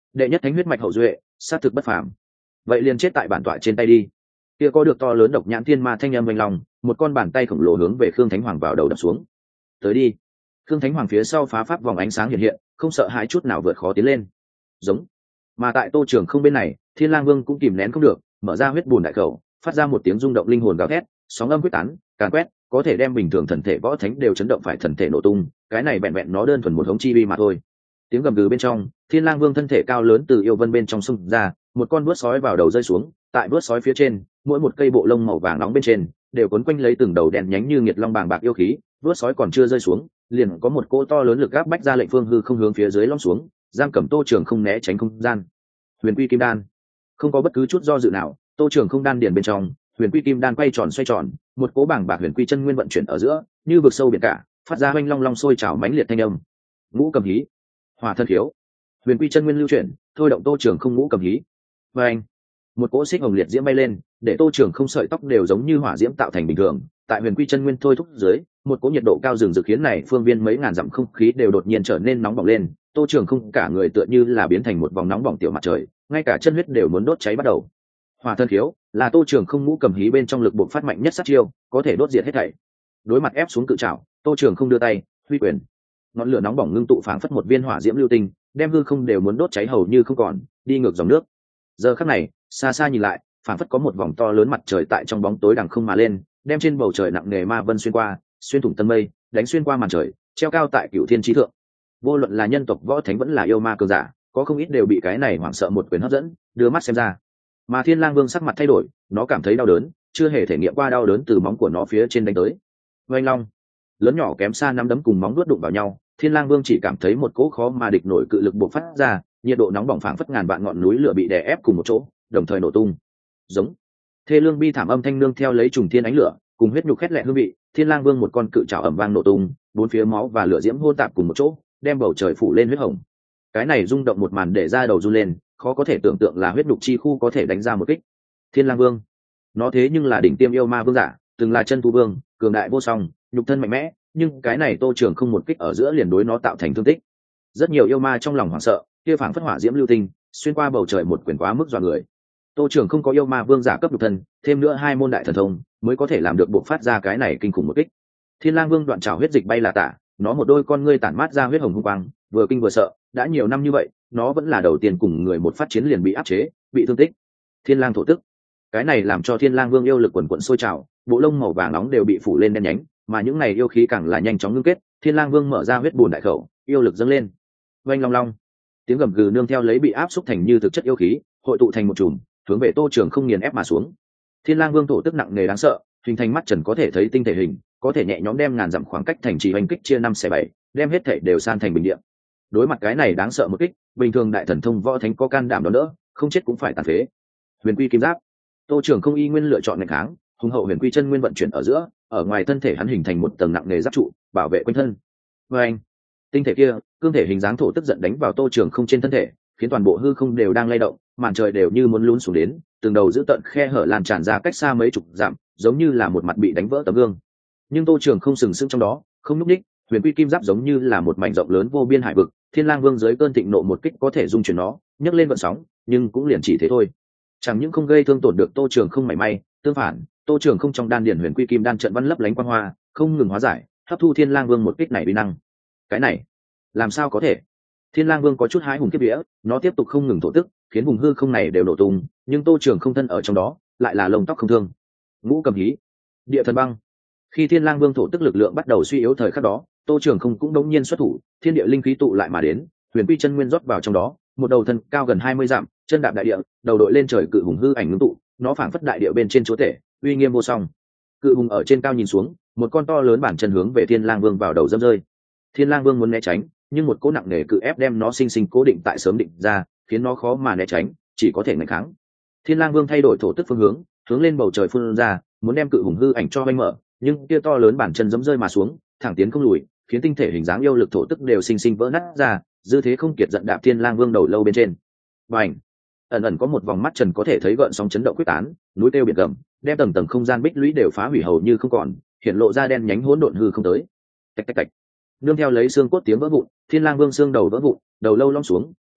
đệ nhất thánh huyết mạch hậu duệ, sát thực bất phàm. Vậy liền chết tại bản tọa trên tay đi. Kia có được to lớn độc nhãn thiên ma thanh âm vang lòng, một con bàn tay khổng lồ hướng về Khương Thánh Hoàng vào đầu đập xuống. Tới đi. Khương Thánh Hoàng phía sau phá pháp vòng ánh sáng hiện hiện, không sợ hãi chút nào vượt khó tiến lên. Giống. Mà tại Tô Trường không bên này, Thiên Lang Vương cũng kìm nén không được, mở ra huyết bùn đại khẩu, phát ra một tiếng rung động linh hồn gào thét, sóng âm quyết tán, càn quét, có thể đem bình thường thần thể võ thánh đều chấn động phải thần thể nổ tung, cái này vẹn vẹn nó đơn thuần một hống chi vi mà thôi. Tiếng gầm gừ bên trong, Thiên Lang Vương thân thể cao lớn từ yêu vân bên trong xung ra, một con vuốt sói vào đầu rơi xuống, tại vuốt sói phía trên, mỗi một cây bộ lông màu vàng nóng bên trên đều quấn quanh lấy từng đầu đèn nhánh như nghiệt long bàng bạc yêu khí, vuốt sói còn chưa rơi xuống, liền có một cỗ to lớn lực áp bách ra lệnh phương hư không hướng phía dưới lõm xuống, giam cầm Tô Trường không né tránh không gian. Huyền Quy Kim Đan, không có bất cứ chút do dự nào, Tô Trường không đan điền bên trong, Huyền Quy Kim Đan quay tròn xoay tròn, một cỗ bàng bạc Huyền Quy chân nguyên vận chuyển ở giữa, như vực sâu biển cả, phát ra oanh long long sôi trào mãnh liệt thanh âm. Ngũ cầm hí, hỏa thân khiếu, Huyền Quy chân nguyên lưu chuyển, thôi động Tô Trường không ngũ cầm hí. Và anh, một cỗ xích hồng liệt diễm bay lên, để Tô Trường không sợi tóc đều giống như hỏa diễm tạo thành bình thường, tại Huyền Quy chân nguyên thôi thúc dưới, một cỗ nhiệt độ cao rừng rực khiến này phương viên mấy ngàn dặm không khí đều đột nhiên trở nên nóng bỏng lên. Tô Trường không cả người tựa như là biến thành một vòng nóng bỏng tiểu mặt trời, ngay cả chân huyết đều muốn đốt cháy bắt đầu. Hỏa thân khiếu là Tô Trường không ngũ cầm hí bên trong lực bộc phát mạnh nhất sát chiêu, có thể đốt diệt hết thảy. Đối mặt ép xuống cự trảo, Tô Trường không đưa tay, huy quyền. Ngọn lửa nóng bỏng ngưng tụ phảng phất một viên hỏa diễm lưu tinh, đem hư không đều muốn đốt cháy hầu như không còn, đi ngược dòng nước. Giờ khắc này, xa xa nhìn lại, phảng phất có một vòng to lớn mặt trời tại trong bóng tối đằng không mà lên, đem trên bầu trời nặng nề ma vân xuyên qua, xuyên thủng tân mây, đánh xuyên qua màn trời, treo cao tại cửu thiên chí thượng. Vô luận là nhân tộc võ thánh vẫn là yêu ma cường giả, có không ít đều bị cái này hoảng sợ một quyền hấp dẫn, đưa mắt xem ra. Mà Thiên Lang Vương sắc mặt thay đổi, nó cảm thấy đau đớn, chưa hề thể nghiệm qua đau đớn từ móng của nó phía trên đánh tới. Oanh long, lớn nhỏ kém xa năm đấm cùng móng vuốt đụng vào nhau, Thiên Lang Vương chỉ cảm thấy một cỗ khó mà địch nổi cự lực bộc phát ra, nhiệt độ nóng bỏng phảng phất ngàn vạn ngọn núi lửa bị đè ép cùng một chỗ, đồng thời nổ tung. Giống. Thê lương bi thảm âm thanh nương theo lấy trùng thiên ánh lửa, cùng huyết nhục khét lẹ hương vị, Thiên Lang Vương một con cự trảo ầm vang nổ tung, bốn phía máu và lửa diễm hỗn tạp cùng một chỗ, đem bầu trời phủ lên huyết hồng. Cái này rung động một màn để ra đầu run lên, khó có thể tưởng tượng là huyết nhục chi khu có thể đánh ra một kích. Thiên Lang Vương, nó thế nhưng là đỉnh tiêm yêu ma vương giả, từng là chân thú vương, cường đại vô song, nhục thân mạnh mẽ, nhưng cái này Tô Trường không một kích ở giữa liền đối nó tạo thành thương tích. Rất nhiều yêu ma trong lòng hoảng sợ, kia phảng phất hỏa diễm lưu tinh, xuyên qua bầu trời một quyền quá mức dọa người. Tô Trường không có yêu ma vương giả cấp nhục thân, thêm nữa hai môn đại thần thông, mới có thể làm được bộc phát ra cái này kinh khủng một kích. Thiên Lang Vương đoạn trảo huyết dịch bay là tả, nó một đôi con ngươi tản mát ra huyết hồng hung quang, vừa kinh vừa sợ, đã nhiều năm như vậy, nó vẫn là đầu tiên cùng người một phát chiến liền bị áp chế, bị thương tích. Thiên Lang thổ tức, cái này làm cho Thiên Lang Vương yêu lực quần quần sôi trào, bộ lông màu vàng nóng đều bị phủ lên đen nhánh, mà những này yêu khí càng là nhanh chóng ngưng kết. Thiên Lang Vương mở ra huyết bùn đại khẩu, yêu lực dâng lên. Oanh long long, tiếng gầm gừ nương theo lấy bị áp xúc thành như thực chất yêu khí, hội tụ thành một chùm, hướng về Tô Trường không nghiền ép mà xuống. Thiên Lang Vương thổ tức nặng nề đáng sợ, hình thành mắt trần có thể thấy tinh thể hình, có thể nhẹ nhõm đem ngàn dặm khoảng cách thành trì hành kích chia năm xẻ bảy, đem hết thể đều san thành bình địa. Đối mặt cái này đáng sợ một kích, bình thường đại thần thông võ thánh có can đảm đón đỡ, không chết cũng phải tàn phế. Huyền Quy Kim Giáp, Tô Trường không y nguyên lựa chọn nghịch kháng, hùng hậu Huyền Quy chân nguyên vận chuyển ở giữa, ở ngoài thân thể hắn hình thành một tầng nặng nề giáp trụ, bảo vệ quanh thân. Và anh, tinh thể kia, cương thể hình dáng thổ tức giận đánh vào Tô Trường không trên thân thể, khiến toàn bộ hư không đều đang lay động, màn trời đều như muốn lún xuống đến, từng đầu giữ tận khe hở lan tràn ra cách xa mấy chục dặm, giống như là một mặt bị đánh vỡ tấm gương. Nhưng Tô Trường không sừng sững trong đó, không nhúc nhích. Huyền Quy Kim Giáp giống như là một mảnh rộng lớn vô biên hải vực, Thiên Lang Vương dưới cơn thịnh nộ một kích có thể dung chuyển nó, nhấc lên vận sóng, nhưng cũng liền chỉ thế thôi. Chẳng những không gây thương tổn được Tô Trường không mảy may, tương phản, Tô Trường không trong đan điển Huyền Quy Kim đan trận văn lấp lánh quang hoa, không ngừng hóa giải, hấp thu Thiên Lang Vương một kích này uy năng. Cái này, làm sao có thể? Thiên Lang Vương có chút hái hùng kiếp vía, nó tiếp tục không ngừng thổ tức, khiến vùng hư không này đều nổ tung, nhưng Tô Trường không thân ở trong đó, lại là lông tóc không thương. Ngũ cầm hí, địa thần băng. Khi Thiên Lang Vương thổ tức lực lượng bắt đầu suy yếu thời khắc đó, Tô Trường không cũng đống nhiên xuất thủ, thiên địa linh khí tụ lại mà đến, Huyền Quy chân nguyên rót vào trong đó, một đầu thân cao gần hai mươi dặm, chân đạp đại địa, đầu đội lên trời cự hùng hư ảnh ngưng tụ, nó phảng phất đại địa bên trên chúa tể, uy nghiêm vô song. Cự hùng ở trên cao nhìn xuống, một con to lớn bản chân hướng về Thiên Lang Vương vào đầu dâm rơi. Thiên Lang Vương muốn né tránh, nhưng một cỗ nặng nề cự ép đem nó sinh sinh cố định tại sớm định ra, khiến nó khó mà né tránh, chỉ có thể nghịch kháng. Thiên Lang Vương thay đổi thổ tức phương hướng, hướng lên bầu trời phun ra, muốn đem cự hùng hư ảnh cho vanh mở, nhưng kia to lớn bản chân giẫm rơi mà xuống, thẳng tiến không lùi, khiến tinh thể hình dáng yêu lực thổ tức đều sinh sinh vỡ nát ra, dư thế không kiệt giận đạp Thiên Lang Vương đầu lâu bên trên. Bành! Ẩn ẩn có một vòng mắt trần có thể thấy gợn sóng chấn động quyết tán, núi tiêu biển gầm, đem tầng tầng không gian bích lũy đều phá hủy hầu như không còn, hiện lộ ra đen nhánh hỗn độn hư không tới. Tạch tạch tạch. Nương theo lấy xương cốt tiếng vỡ vụn, Thiên Lang Vương xương đầu vỡ vụn, đầu lâu lõm xuống,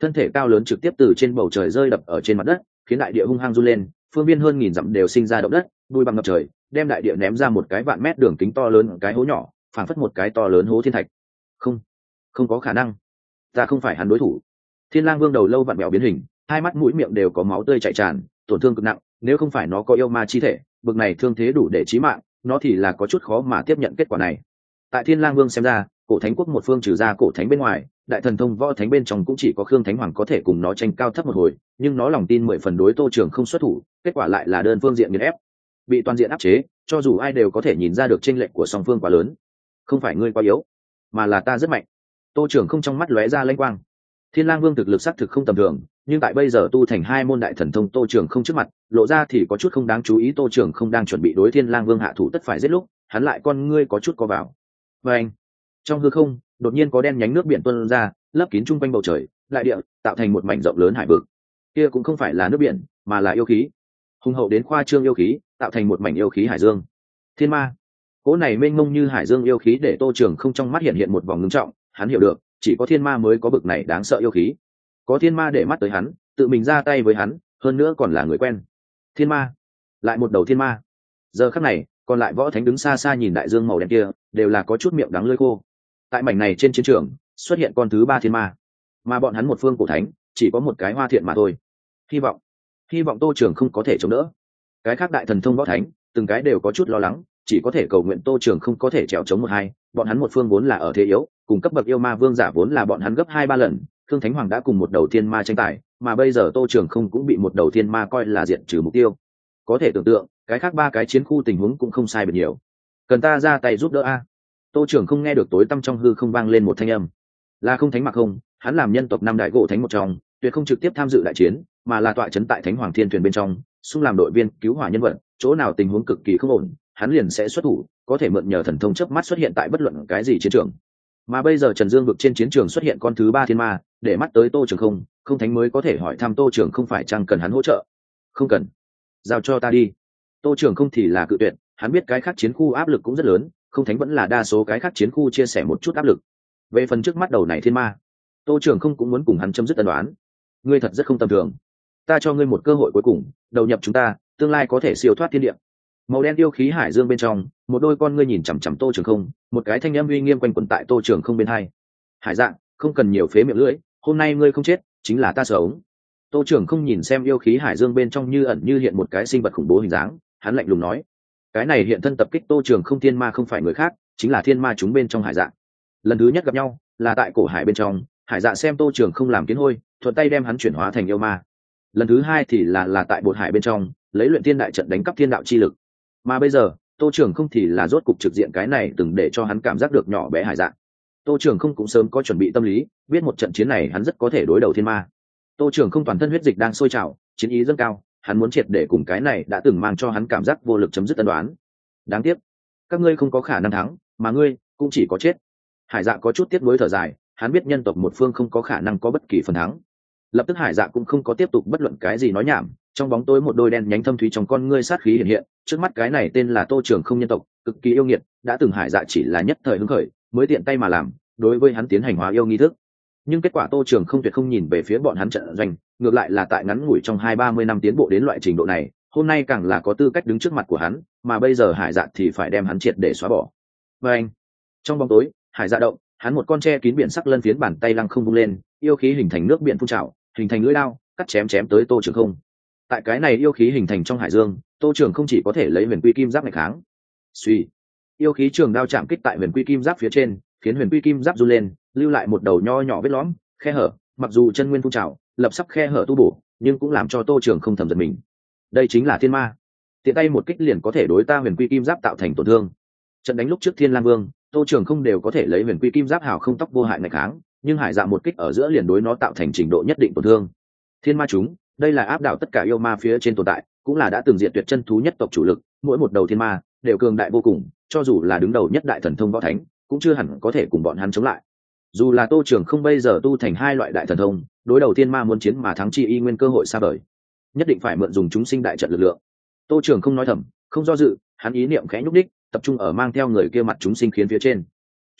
thân thể cao lớn trực tiếp từ trên bầu trời rơi đập ở trên mặt đất, khiến đại địa hung hăng run lên, phương viên hơn nghìn dặm đều sinh ra động đất, bụi bặm ngập trời, đem đại địa ném ra một cái vạn mét đường kính to lớn cái hố nhỏ, phảng phất một cái to lớn hố thiên thạch. Không, không có khả năng, ta không phải hắn đối thủ. Thiên Lang Vương đầu lâu vặn vẹo biến hình, hai mắt mũi miệng đều có máu tươi chảy tràn, tổn thương cực nặng, nếu không phải nó có yêu ma chi thể, bực này thương thế đủ để chí mạng, nó thì là có chút khó mà tiếp nhận kết quả này. Tại Thiên Lang Vương xem ra, cổ thánh quốc một phương trừ ra cổ thánh bên ngoài, đại thần thông võ thánh bên trong cũng chỉ có Khương Thánh Hoàng có thể cùng nó tranh cao thấp một hồi, nhưng nó lòng tin mười phần đối Tô Trường không xuất thủ, kết quả lại là đơn phương diện nghiền ép, bị toàn diện áp chế, cho dù ai đều có thể nhìn ra được chênh lệch của song phương quá lớn. Không phải ngươi quá yếu, mà là ta rất mạnh. Tô Trường không trong mắt lóe ra lanh quang. Thiên Lang Vương thực lực xác thực không tầm thường, nhưng tại bây giờ tu thành hai môn đại thần thông Tô Trường không trước mặt, lộ ra thì có chút không đáng chú ý. Tô Trường không đang chuẩn bị đối Thiên Lang Vương hạ thủ tất phải giết lúc, hắn lại con ngươi có chút co vào. Và anh, trong hư không, đột nhiên có đen nhánh nước biển tuôn ra, lấp kín trung quanh bầu trời, đại địa, tạo thành một mảnh rộng lớn hải vực. Kia cũng không phải là nước biển, mà là yêu khí. Hùng hậu đến khoa trương yêu khí, tạo thành một mảnh yêu khí hải dương. Thiên ma. Cỗ này mênh mông như hải dương yêu khí để Tô Trường không trong mắt hiện hiện một vòng ngưng trọng, hắn hiểu được, chỉ có thiên ma mới có bực này đáng sợ yêu khí. Có thiên ma để mắt tới hắn, tự mình ra tay với hắn, hơn nữa còn là người quen. Thiên ma, lại một đầu thiên ma. Giờ khắc này, còn lại võ thánh đứng xa xa nhìn đại dương màu đen kia, đều là có chút miệng đắng lưỡi khô. Tại mảnh này trên chiến trường, xuất hiện con thứ ba thiên ma, mà bọn hắn một phương cổ thánh, chỉ có một cái hoa thiện mà thôi. Hy vọng, hy vọng Tô Trường không có thể chống đỡ. Cái khác đại thần thông võ thánh, từng cái đều có chút lo lắng, chỉ có thể cầu nguyện Tô Trường không có thể trèo chống một hai. Bọn hắn một phương vốn là ở thế yếu, cùng cấp bậc yêu ma vương giả vốn là bọn hắn gấp hai ba lần. Khương Thánh Hoàng đã cùng một đầu thiên ma tranh tài, mà bây giờ Tô Trường không cũng bị một đầu thiên ma coi là diện trừ mục tiêu. Có thể tưởng tượng, cái khác ba cái chiến khu tình huống cũng không sai biệt nhiều. Cần ta ra tay giúp đỡ a? Tô Trường không nghe được tối tăm trong hư không vang lên một thanh âm. Là không Thánh Mặc không, hắn làm nhân tộc năm đại gỗ thánh một trong, tuyệt không trực tiếp tham dự đại chiến, mà là tọa trấn tại Thánh Hoàng Thiên Thuyền bên trong, xung làm đội viên cứu hỏa nhân vật, chỗ nào tình huống cực kỳ không ổn, hắn liền sẽ xuất thủ, có thể mượn nhờ thần thông chớp mắt xuất hiện tại bất luận cái gì chiến trường. Mà bây giờ Trần Dương vực trên chiến trường xuất hiện con thứ ba thiên ma, để mắt tới Tô Trường không, không Thánh mới có thể hỏi thăm Tô Trường không phải chăng cần hắn hỗ trợ. Không cần, giao cho ta đi. Tô Trường không thì là cự tuyệt, hắn biết cái khác chiến khu áp lực cũng rất lớn, không Thánh vẫn là đa số cái khác chiến khu chia sẻ một chút áp lực. Về phần trước mắt đầu này thiên ma, Tô Trường không cũng muốn cùng hắn chấm dứt ân đoán. Ngươi thật rất không tầm thường, ta cho ngươi một cơ hội cuối cùng, đầu nhập chúng ta, tương lai có thể siêu thoát thiên địa. Màu đen yêu khí hải dương bên trong, một đôi con ngươi nhìn chằm chằm Tô Trường không, một cái thanh âm uy nghiêm quanh quẩn tại Tô Trường không bên hai. Hải Dạng, không cần nhiều phế miệng lưỡi, hôm nay ngươi không chết, chính là ta sống. Tô Trường không nhìn xem yêu khí hải dương bên trong như ẩn như hiện một cái sinh vật khủng bố hình dáng, hắn lạnh lùng nói: cái này hiện thân tập kích Tô Trường không thiên ma không phải người khác, chính là thiên ma chúng bên trong Hải Dạng. Lần thứ nhất gặp nhau là tại cổ hải bên trong, Hải Dạ xem Tô Trường không làm kiến hôi, thuận tay đem hắn chuyển hóa thành yêu ma. Lần thứ hai thì là là tại bột hải bên trong, lấy luyện thiên đại trận đánh cắp thiên đạo chi lực. Mà bây giờ Tô Trường không thì là rốt cục trực diện cái này từng để cho hắn cảm giác được nhỏ bé Hải Dạ. Tô Trường không cũng sớm có chuẩn bị tâm lý, biết một trận chiến này hắn rất có thể đối đầu thiên ma. Tô Trường không toàn thân huyết dịch đang sôi trào, chiến ý dâng cao, hắn muốn triệt để cùng cái này đã từng mang cho hắn cảm giác vô lực chấm dứt ân đoán. Đáng tiếc, các ngươi không có khả năng thắng, mà ngươi cũng chỉ có chết. Hải Dạ có chút tiếc nuối thở dài, hắn biết nhân tộc một phương không có khả năng có bất kỳ phần thắng. Lập tức Hải Dạ cũng không có tiếp tục bất luận cái gì nói nhảm, trong bóng tối một đôi đen nhánh thâm thúy trong con ngươi sát khí hiện hiện, trước mắt cái này tên là Tô Trường không nhân tộc, cực kỳ yêu nghiệt, đã từng Hải Dạ chỉ là nhất thời hứng khởi, mới tiện tay mà làm, đối với hắn tiến hành hóa yêu nghi thức. Nhưng kết quả Tô Trường không tuyệt không nhìn về phía bọn hắn trận doanh, ngược lại là tại ngắn ngủi trong hai ba mươi năm tiến bộ đến loại trình độ này, hôm nay càng là có tư cách đứng trước mặt của hắn, mà bây giờ Hải Dạ thì phải đem hắn triệt để xóa bỏ. Và anh, trong bóng tối, Hải Dạ động, hắn một con tre kín biển sắc lân phiến bàn tay lăng không vung lên, yêu khí hình thành nước biển phun trào, hình thành lưỡi lao, cắt chém chém tới Tô Trường không. Tại cái này yêu khí hình thành trong hải dương, Tô Trường không chỉ có thể lấy huyền quy kim giáp này kháng. Suy, yêu khí trường đao chạm kích tại huyền quy kim giáp phía trên, khiến huyền quy kim giáp run lên, lưu lại một đầu nho nhỏ vết lõm, khe hở. Mặc dù chân nguyên phun trào, lập sắp khe hở tu bổ, nhưng cũng làm cho Tô Trường không thầm giật mình. Đây chính là thiên ma, tiện tay một kích liền có thể đối ta huyền quy kim giáp tạo thành tổn thương. Trận đánh lúc trước Thiên Lang Vương, Tô Trường không đều có thể lấy huyền quy kim giáp hào không tóc vô hại này kháng, nhưng Hải Dạ một kích ở giữa liền đối nó tạo thành trình độ nhất định tổn thương. Thiên ma chúng, đây là áp đảo tất cả yêu ma phía trên tồn tại, cũng là đã từng diệt tuyệt chân thú nhất tộc chủ lực, mỗi một đầu thiên ma đều cường đại vô cùng, cho dù là đứng đầu nhất đại thần thông võ thánh, cũng chưa hẳn có thể cùng bọn hắn chống lại. Dù là Tô Trường không bây giờ tu thành hai loại đại thần thông, đối đầu thiên ma muốn chiến mà thắng chi y nguyên cơ hội xa vời, nhất định phải mượn dùng chúng sinh đại trận lực lượng. Tô Trường không nói thầm, không do dự, hắn ý niệm khẽ nhúc đích, tập trung ở mang theo người kia mặt chúng sinh khiến phía trên.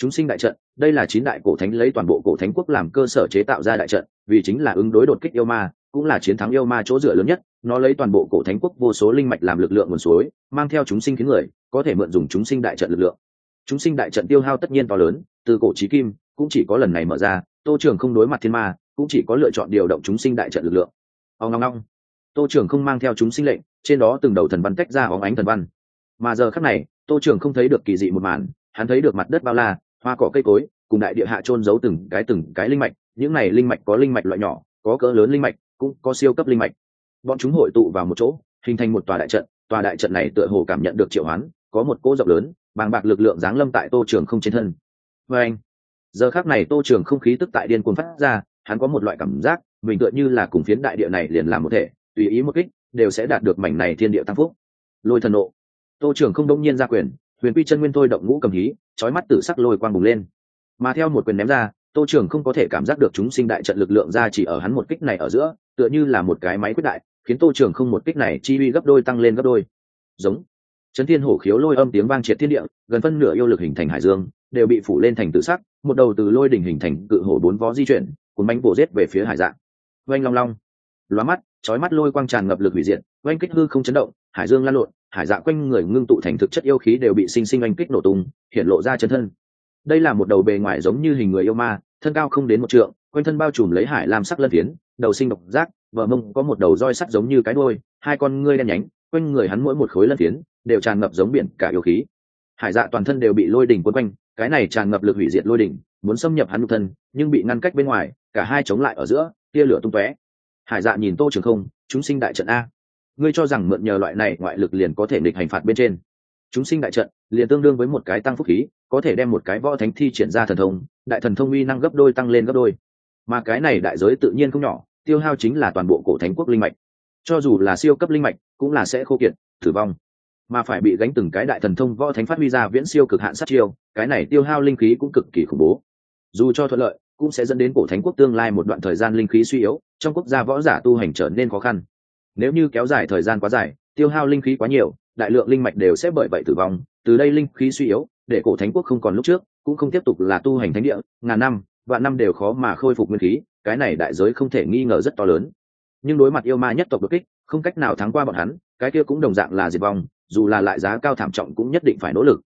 Chúng sinh đại trận, đây là chín đại cổ thánh lấy toàn bộ cổ thánh quốc làm cơ sở chế tạo ra đại trận, vì chính là ứng đối đột kích yêu ma, cũng là chiến thắng yêu ma chỗ dựa lớn nhất. Nó lấy toàn bộ cổ thánh quốc vô số linh mạch làm lực lượng nguồn suối, mang theo chúng sinh khiến người có thể mượn dùng chúng sinh đại trận lực lượng. Chúng sinh đại trận tiêu hao tất nhiên to lớn, từ cổ chí kim cũng chỉ có lần này mở ra, Tô Trường không đối mặt thiên ma, cũng chỉ có lựa chọn điều động chúng sinh đại trận lực lượng. Ông long long, Tô Trường không mang theo chúng sinh lệnh, trên đó từng đầu thần văn tách ra óng ánh thần văn. Mà giờ khắc này, Tô Trường không thấy được kỳ dị một màn, hắn thấy được mặt đất bao la, hoa cỏ cây cối, cùng đại địa hạ chôn giấu từng cái từng cái linh mạch, những này linh mạch có linh mạch loại nhỏ, có cỡ lớn linh mạch, cũng có siêu cấp linh mạch. Bọn chúng hội tụ vào một chỗ, hình thành một tòa đại trận, tòa đại trận này tựa hồ cảm nhận được triệu hoán, có một cỗ rộng lớn, bàng bạc lực lượng giáng lâm tại Tô Trường không trên thân. Và anh, giờ khắc này Tô Trường không khí tức tại điên cuồng phát ra, hắn có một loại cảm giác, mình tựa như là cùng phiến đại địa này liền làm một thể, tùy ý một kích, đều sẽ đạt được mảnh này thiên địa tăng phúc. Lôi thần nộ. Tô Trường không đông nhiên ra quyền, huyền quy chân nguyên thôi động ngũ cầm hí, chói mắt tử sắc lôi quang bùng lên. Mà theo một quyền ném ra, Tô Trường không có thể cảm giác được chúng sinh đại trận lực lượng ra chỉ ở hắn một kích này ở giữa, tựa như là một cái máy quyết đại, khiến Tô Trường không một kích này chi uy gấp đôi tăng lên gấp đôi. Giống. Chấn thiên hổ khiếu lôi âm tiếng vang triệt thiên địa, gần phân nửa yêu lực hình thành hải dương, đều bị phủ lên thành tự sắc, một đầu từ lôi đỉnh hình thành cự hổ bốn vó di chuyển, cuốn bánh bổ giết về phía hải dạ. Oanh long long. Lóa mắt, chói mắt lôi quang tràn ngập lực hủy diệt, oanh kích hư không chấn động, hải dương lan lộn, hải dạ quanh người ngưng tụ thành thực chất yêu khí đều bị sinh sinh oanh kích nổ tung, hiện lộ ra chân thân. Đây là một đầu bề ngoài giống như hình người yêu ma, thân cao không đến một trượng, quanh thân bao trùm lấy hải lam sắc lân phiến, đầu sinh độc giác, vợ mông có một đầu roi sắt giống như cái đuôi, hai con ngươi đen nhánh, quanh người hắn mỗi một khối lân phiến đều tràn ngập giống biển cả yêu khí. Hải dạ toàn thân đều bị lôi đỉnh quấn quanh, cái này tràn ngập lực hủy diệt lôi đỉnh, muốn xâm nhập hắn nhục thân, nhưng bị ngăn cách bên ngoài, cả hai chống lại ở giữa, tia lửa tung tóe. Hải dạ nhìn Tô Trường không, chúng sinh đại trận a, ngươi cho rằng mượn nhờ loại này ngoại lực liền có thể nghịch hành phạt bên trên? Chúng sinh đại trận liền tương đương với một cái tăng phúc khí, có thể đem một cái võ thánh thi triển ra thần thông, đại thần thông uy năng gấp đôi tăng lên gấp đôi. Mà cái này đại giới tự nhiên không nhỏ, tiêu hao chính là toàn bộ cổ thánh quốc linh mạch. Cho dù là siêu cấp linh mạch, cũng là sẽ khô kiệt, tử vong. Mà phải bị gánh từng cái đại thần thông võ thánh phát huy ra viễn siêu cực hạn sát chiêu, cái này tiêu hao linh khí cũng cực kỳ khủng bố. Dù cho thuận lợi, cũng sẽ dẫn đến cổ thánh quốc tương lai một đoạn thời gian linh khí suy yếu, trong quốc gia võ giả tu hành trở nên khó khăn. Nếu như kéo dài thời gian quá dài, tiêu hao linh khí quá nhiều, đại lượng linh mạch đều sẽ bởi vậy tử vong, từ đây linh khí suy yếu, để cổ thánh quốc không còn lúc trước, cũng không tiếp tục là tu hành thánh địa, ngàn năm, vạn năm đều khó mà khôi phục nguyên khí, cái này đại giới không thể nghi ngờ rất to lớn. Nhưng đối mặt yêu ma nhất tộc đột kích, không cách nào thắng qua bọn hắn, cái kia cũng đồng dạng là diệt vong, dù là lại giá cao thảm trọng cũng nhất định phải nỗ lực.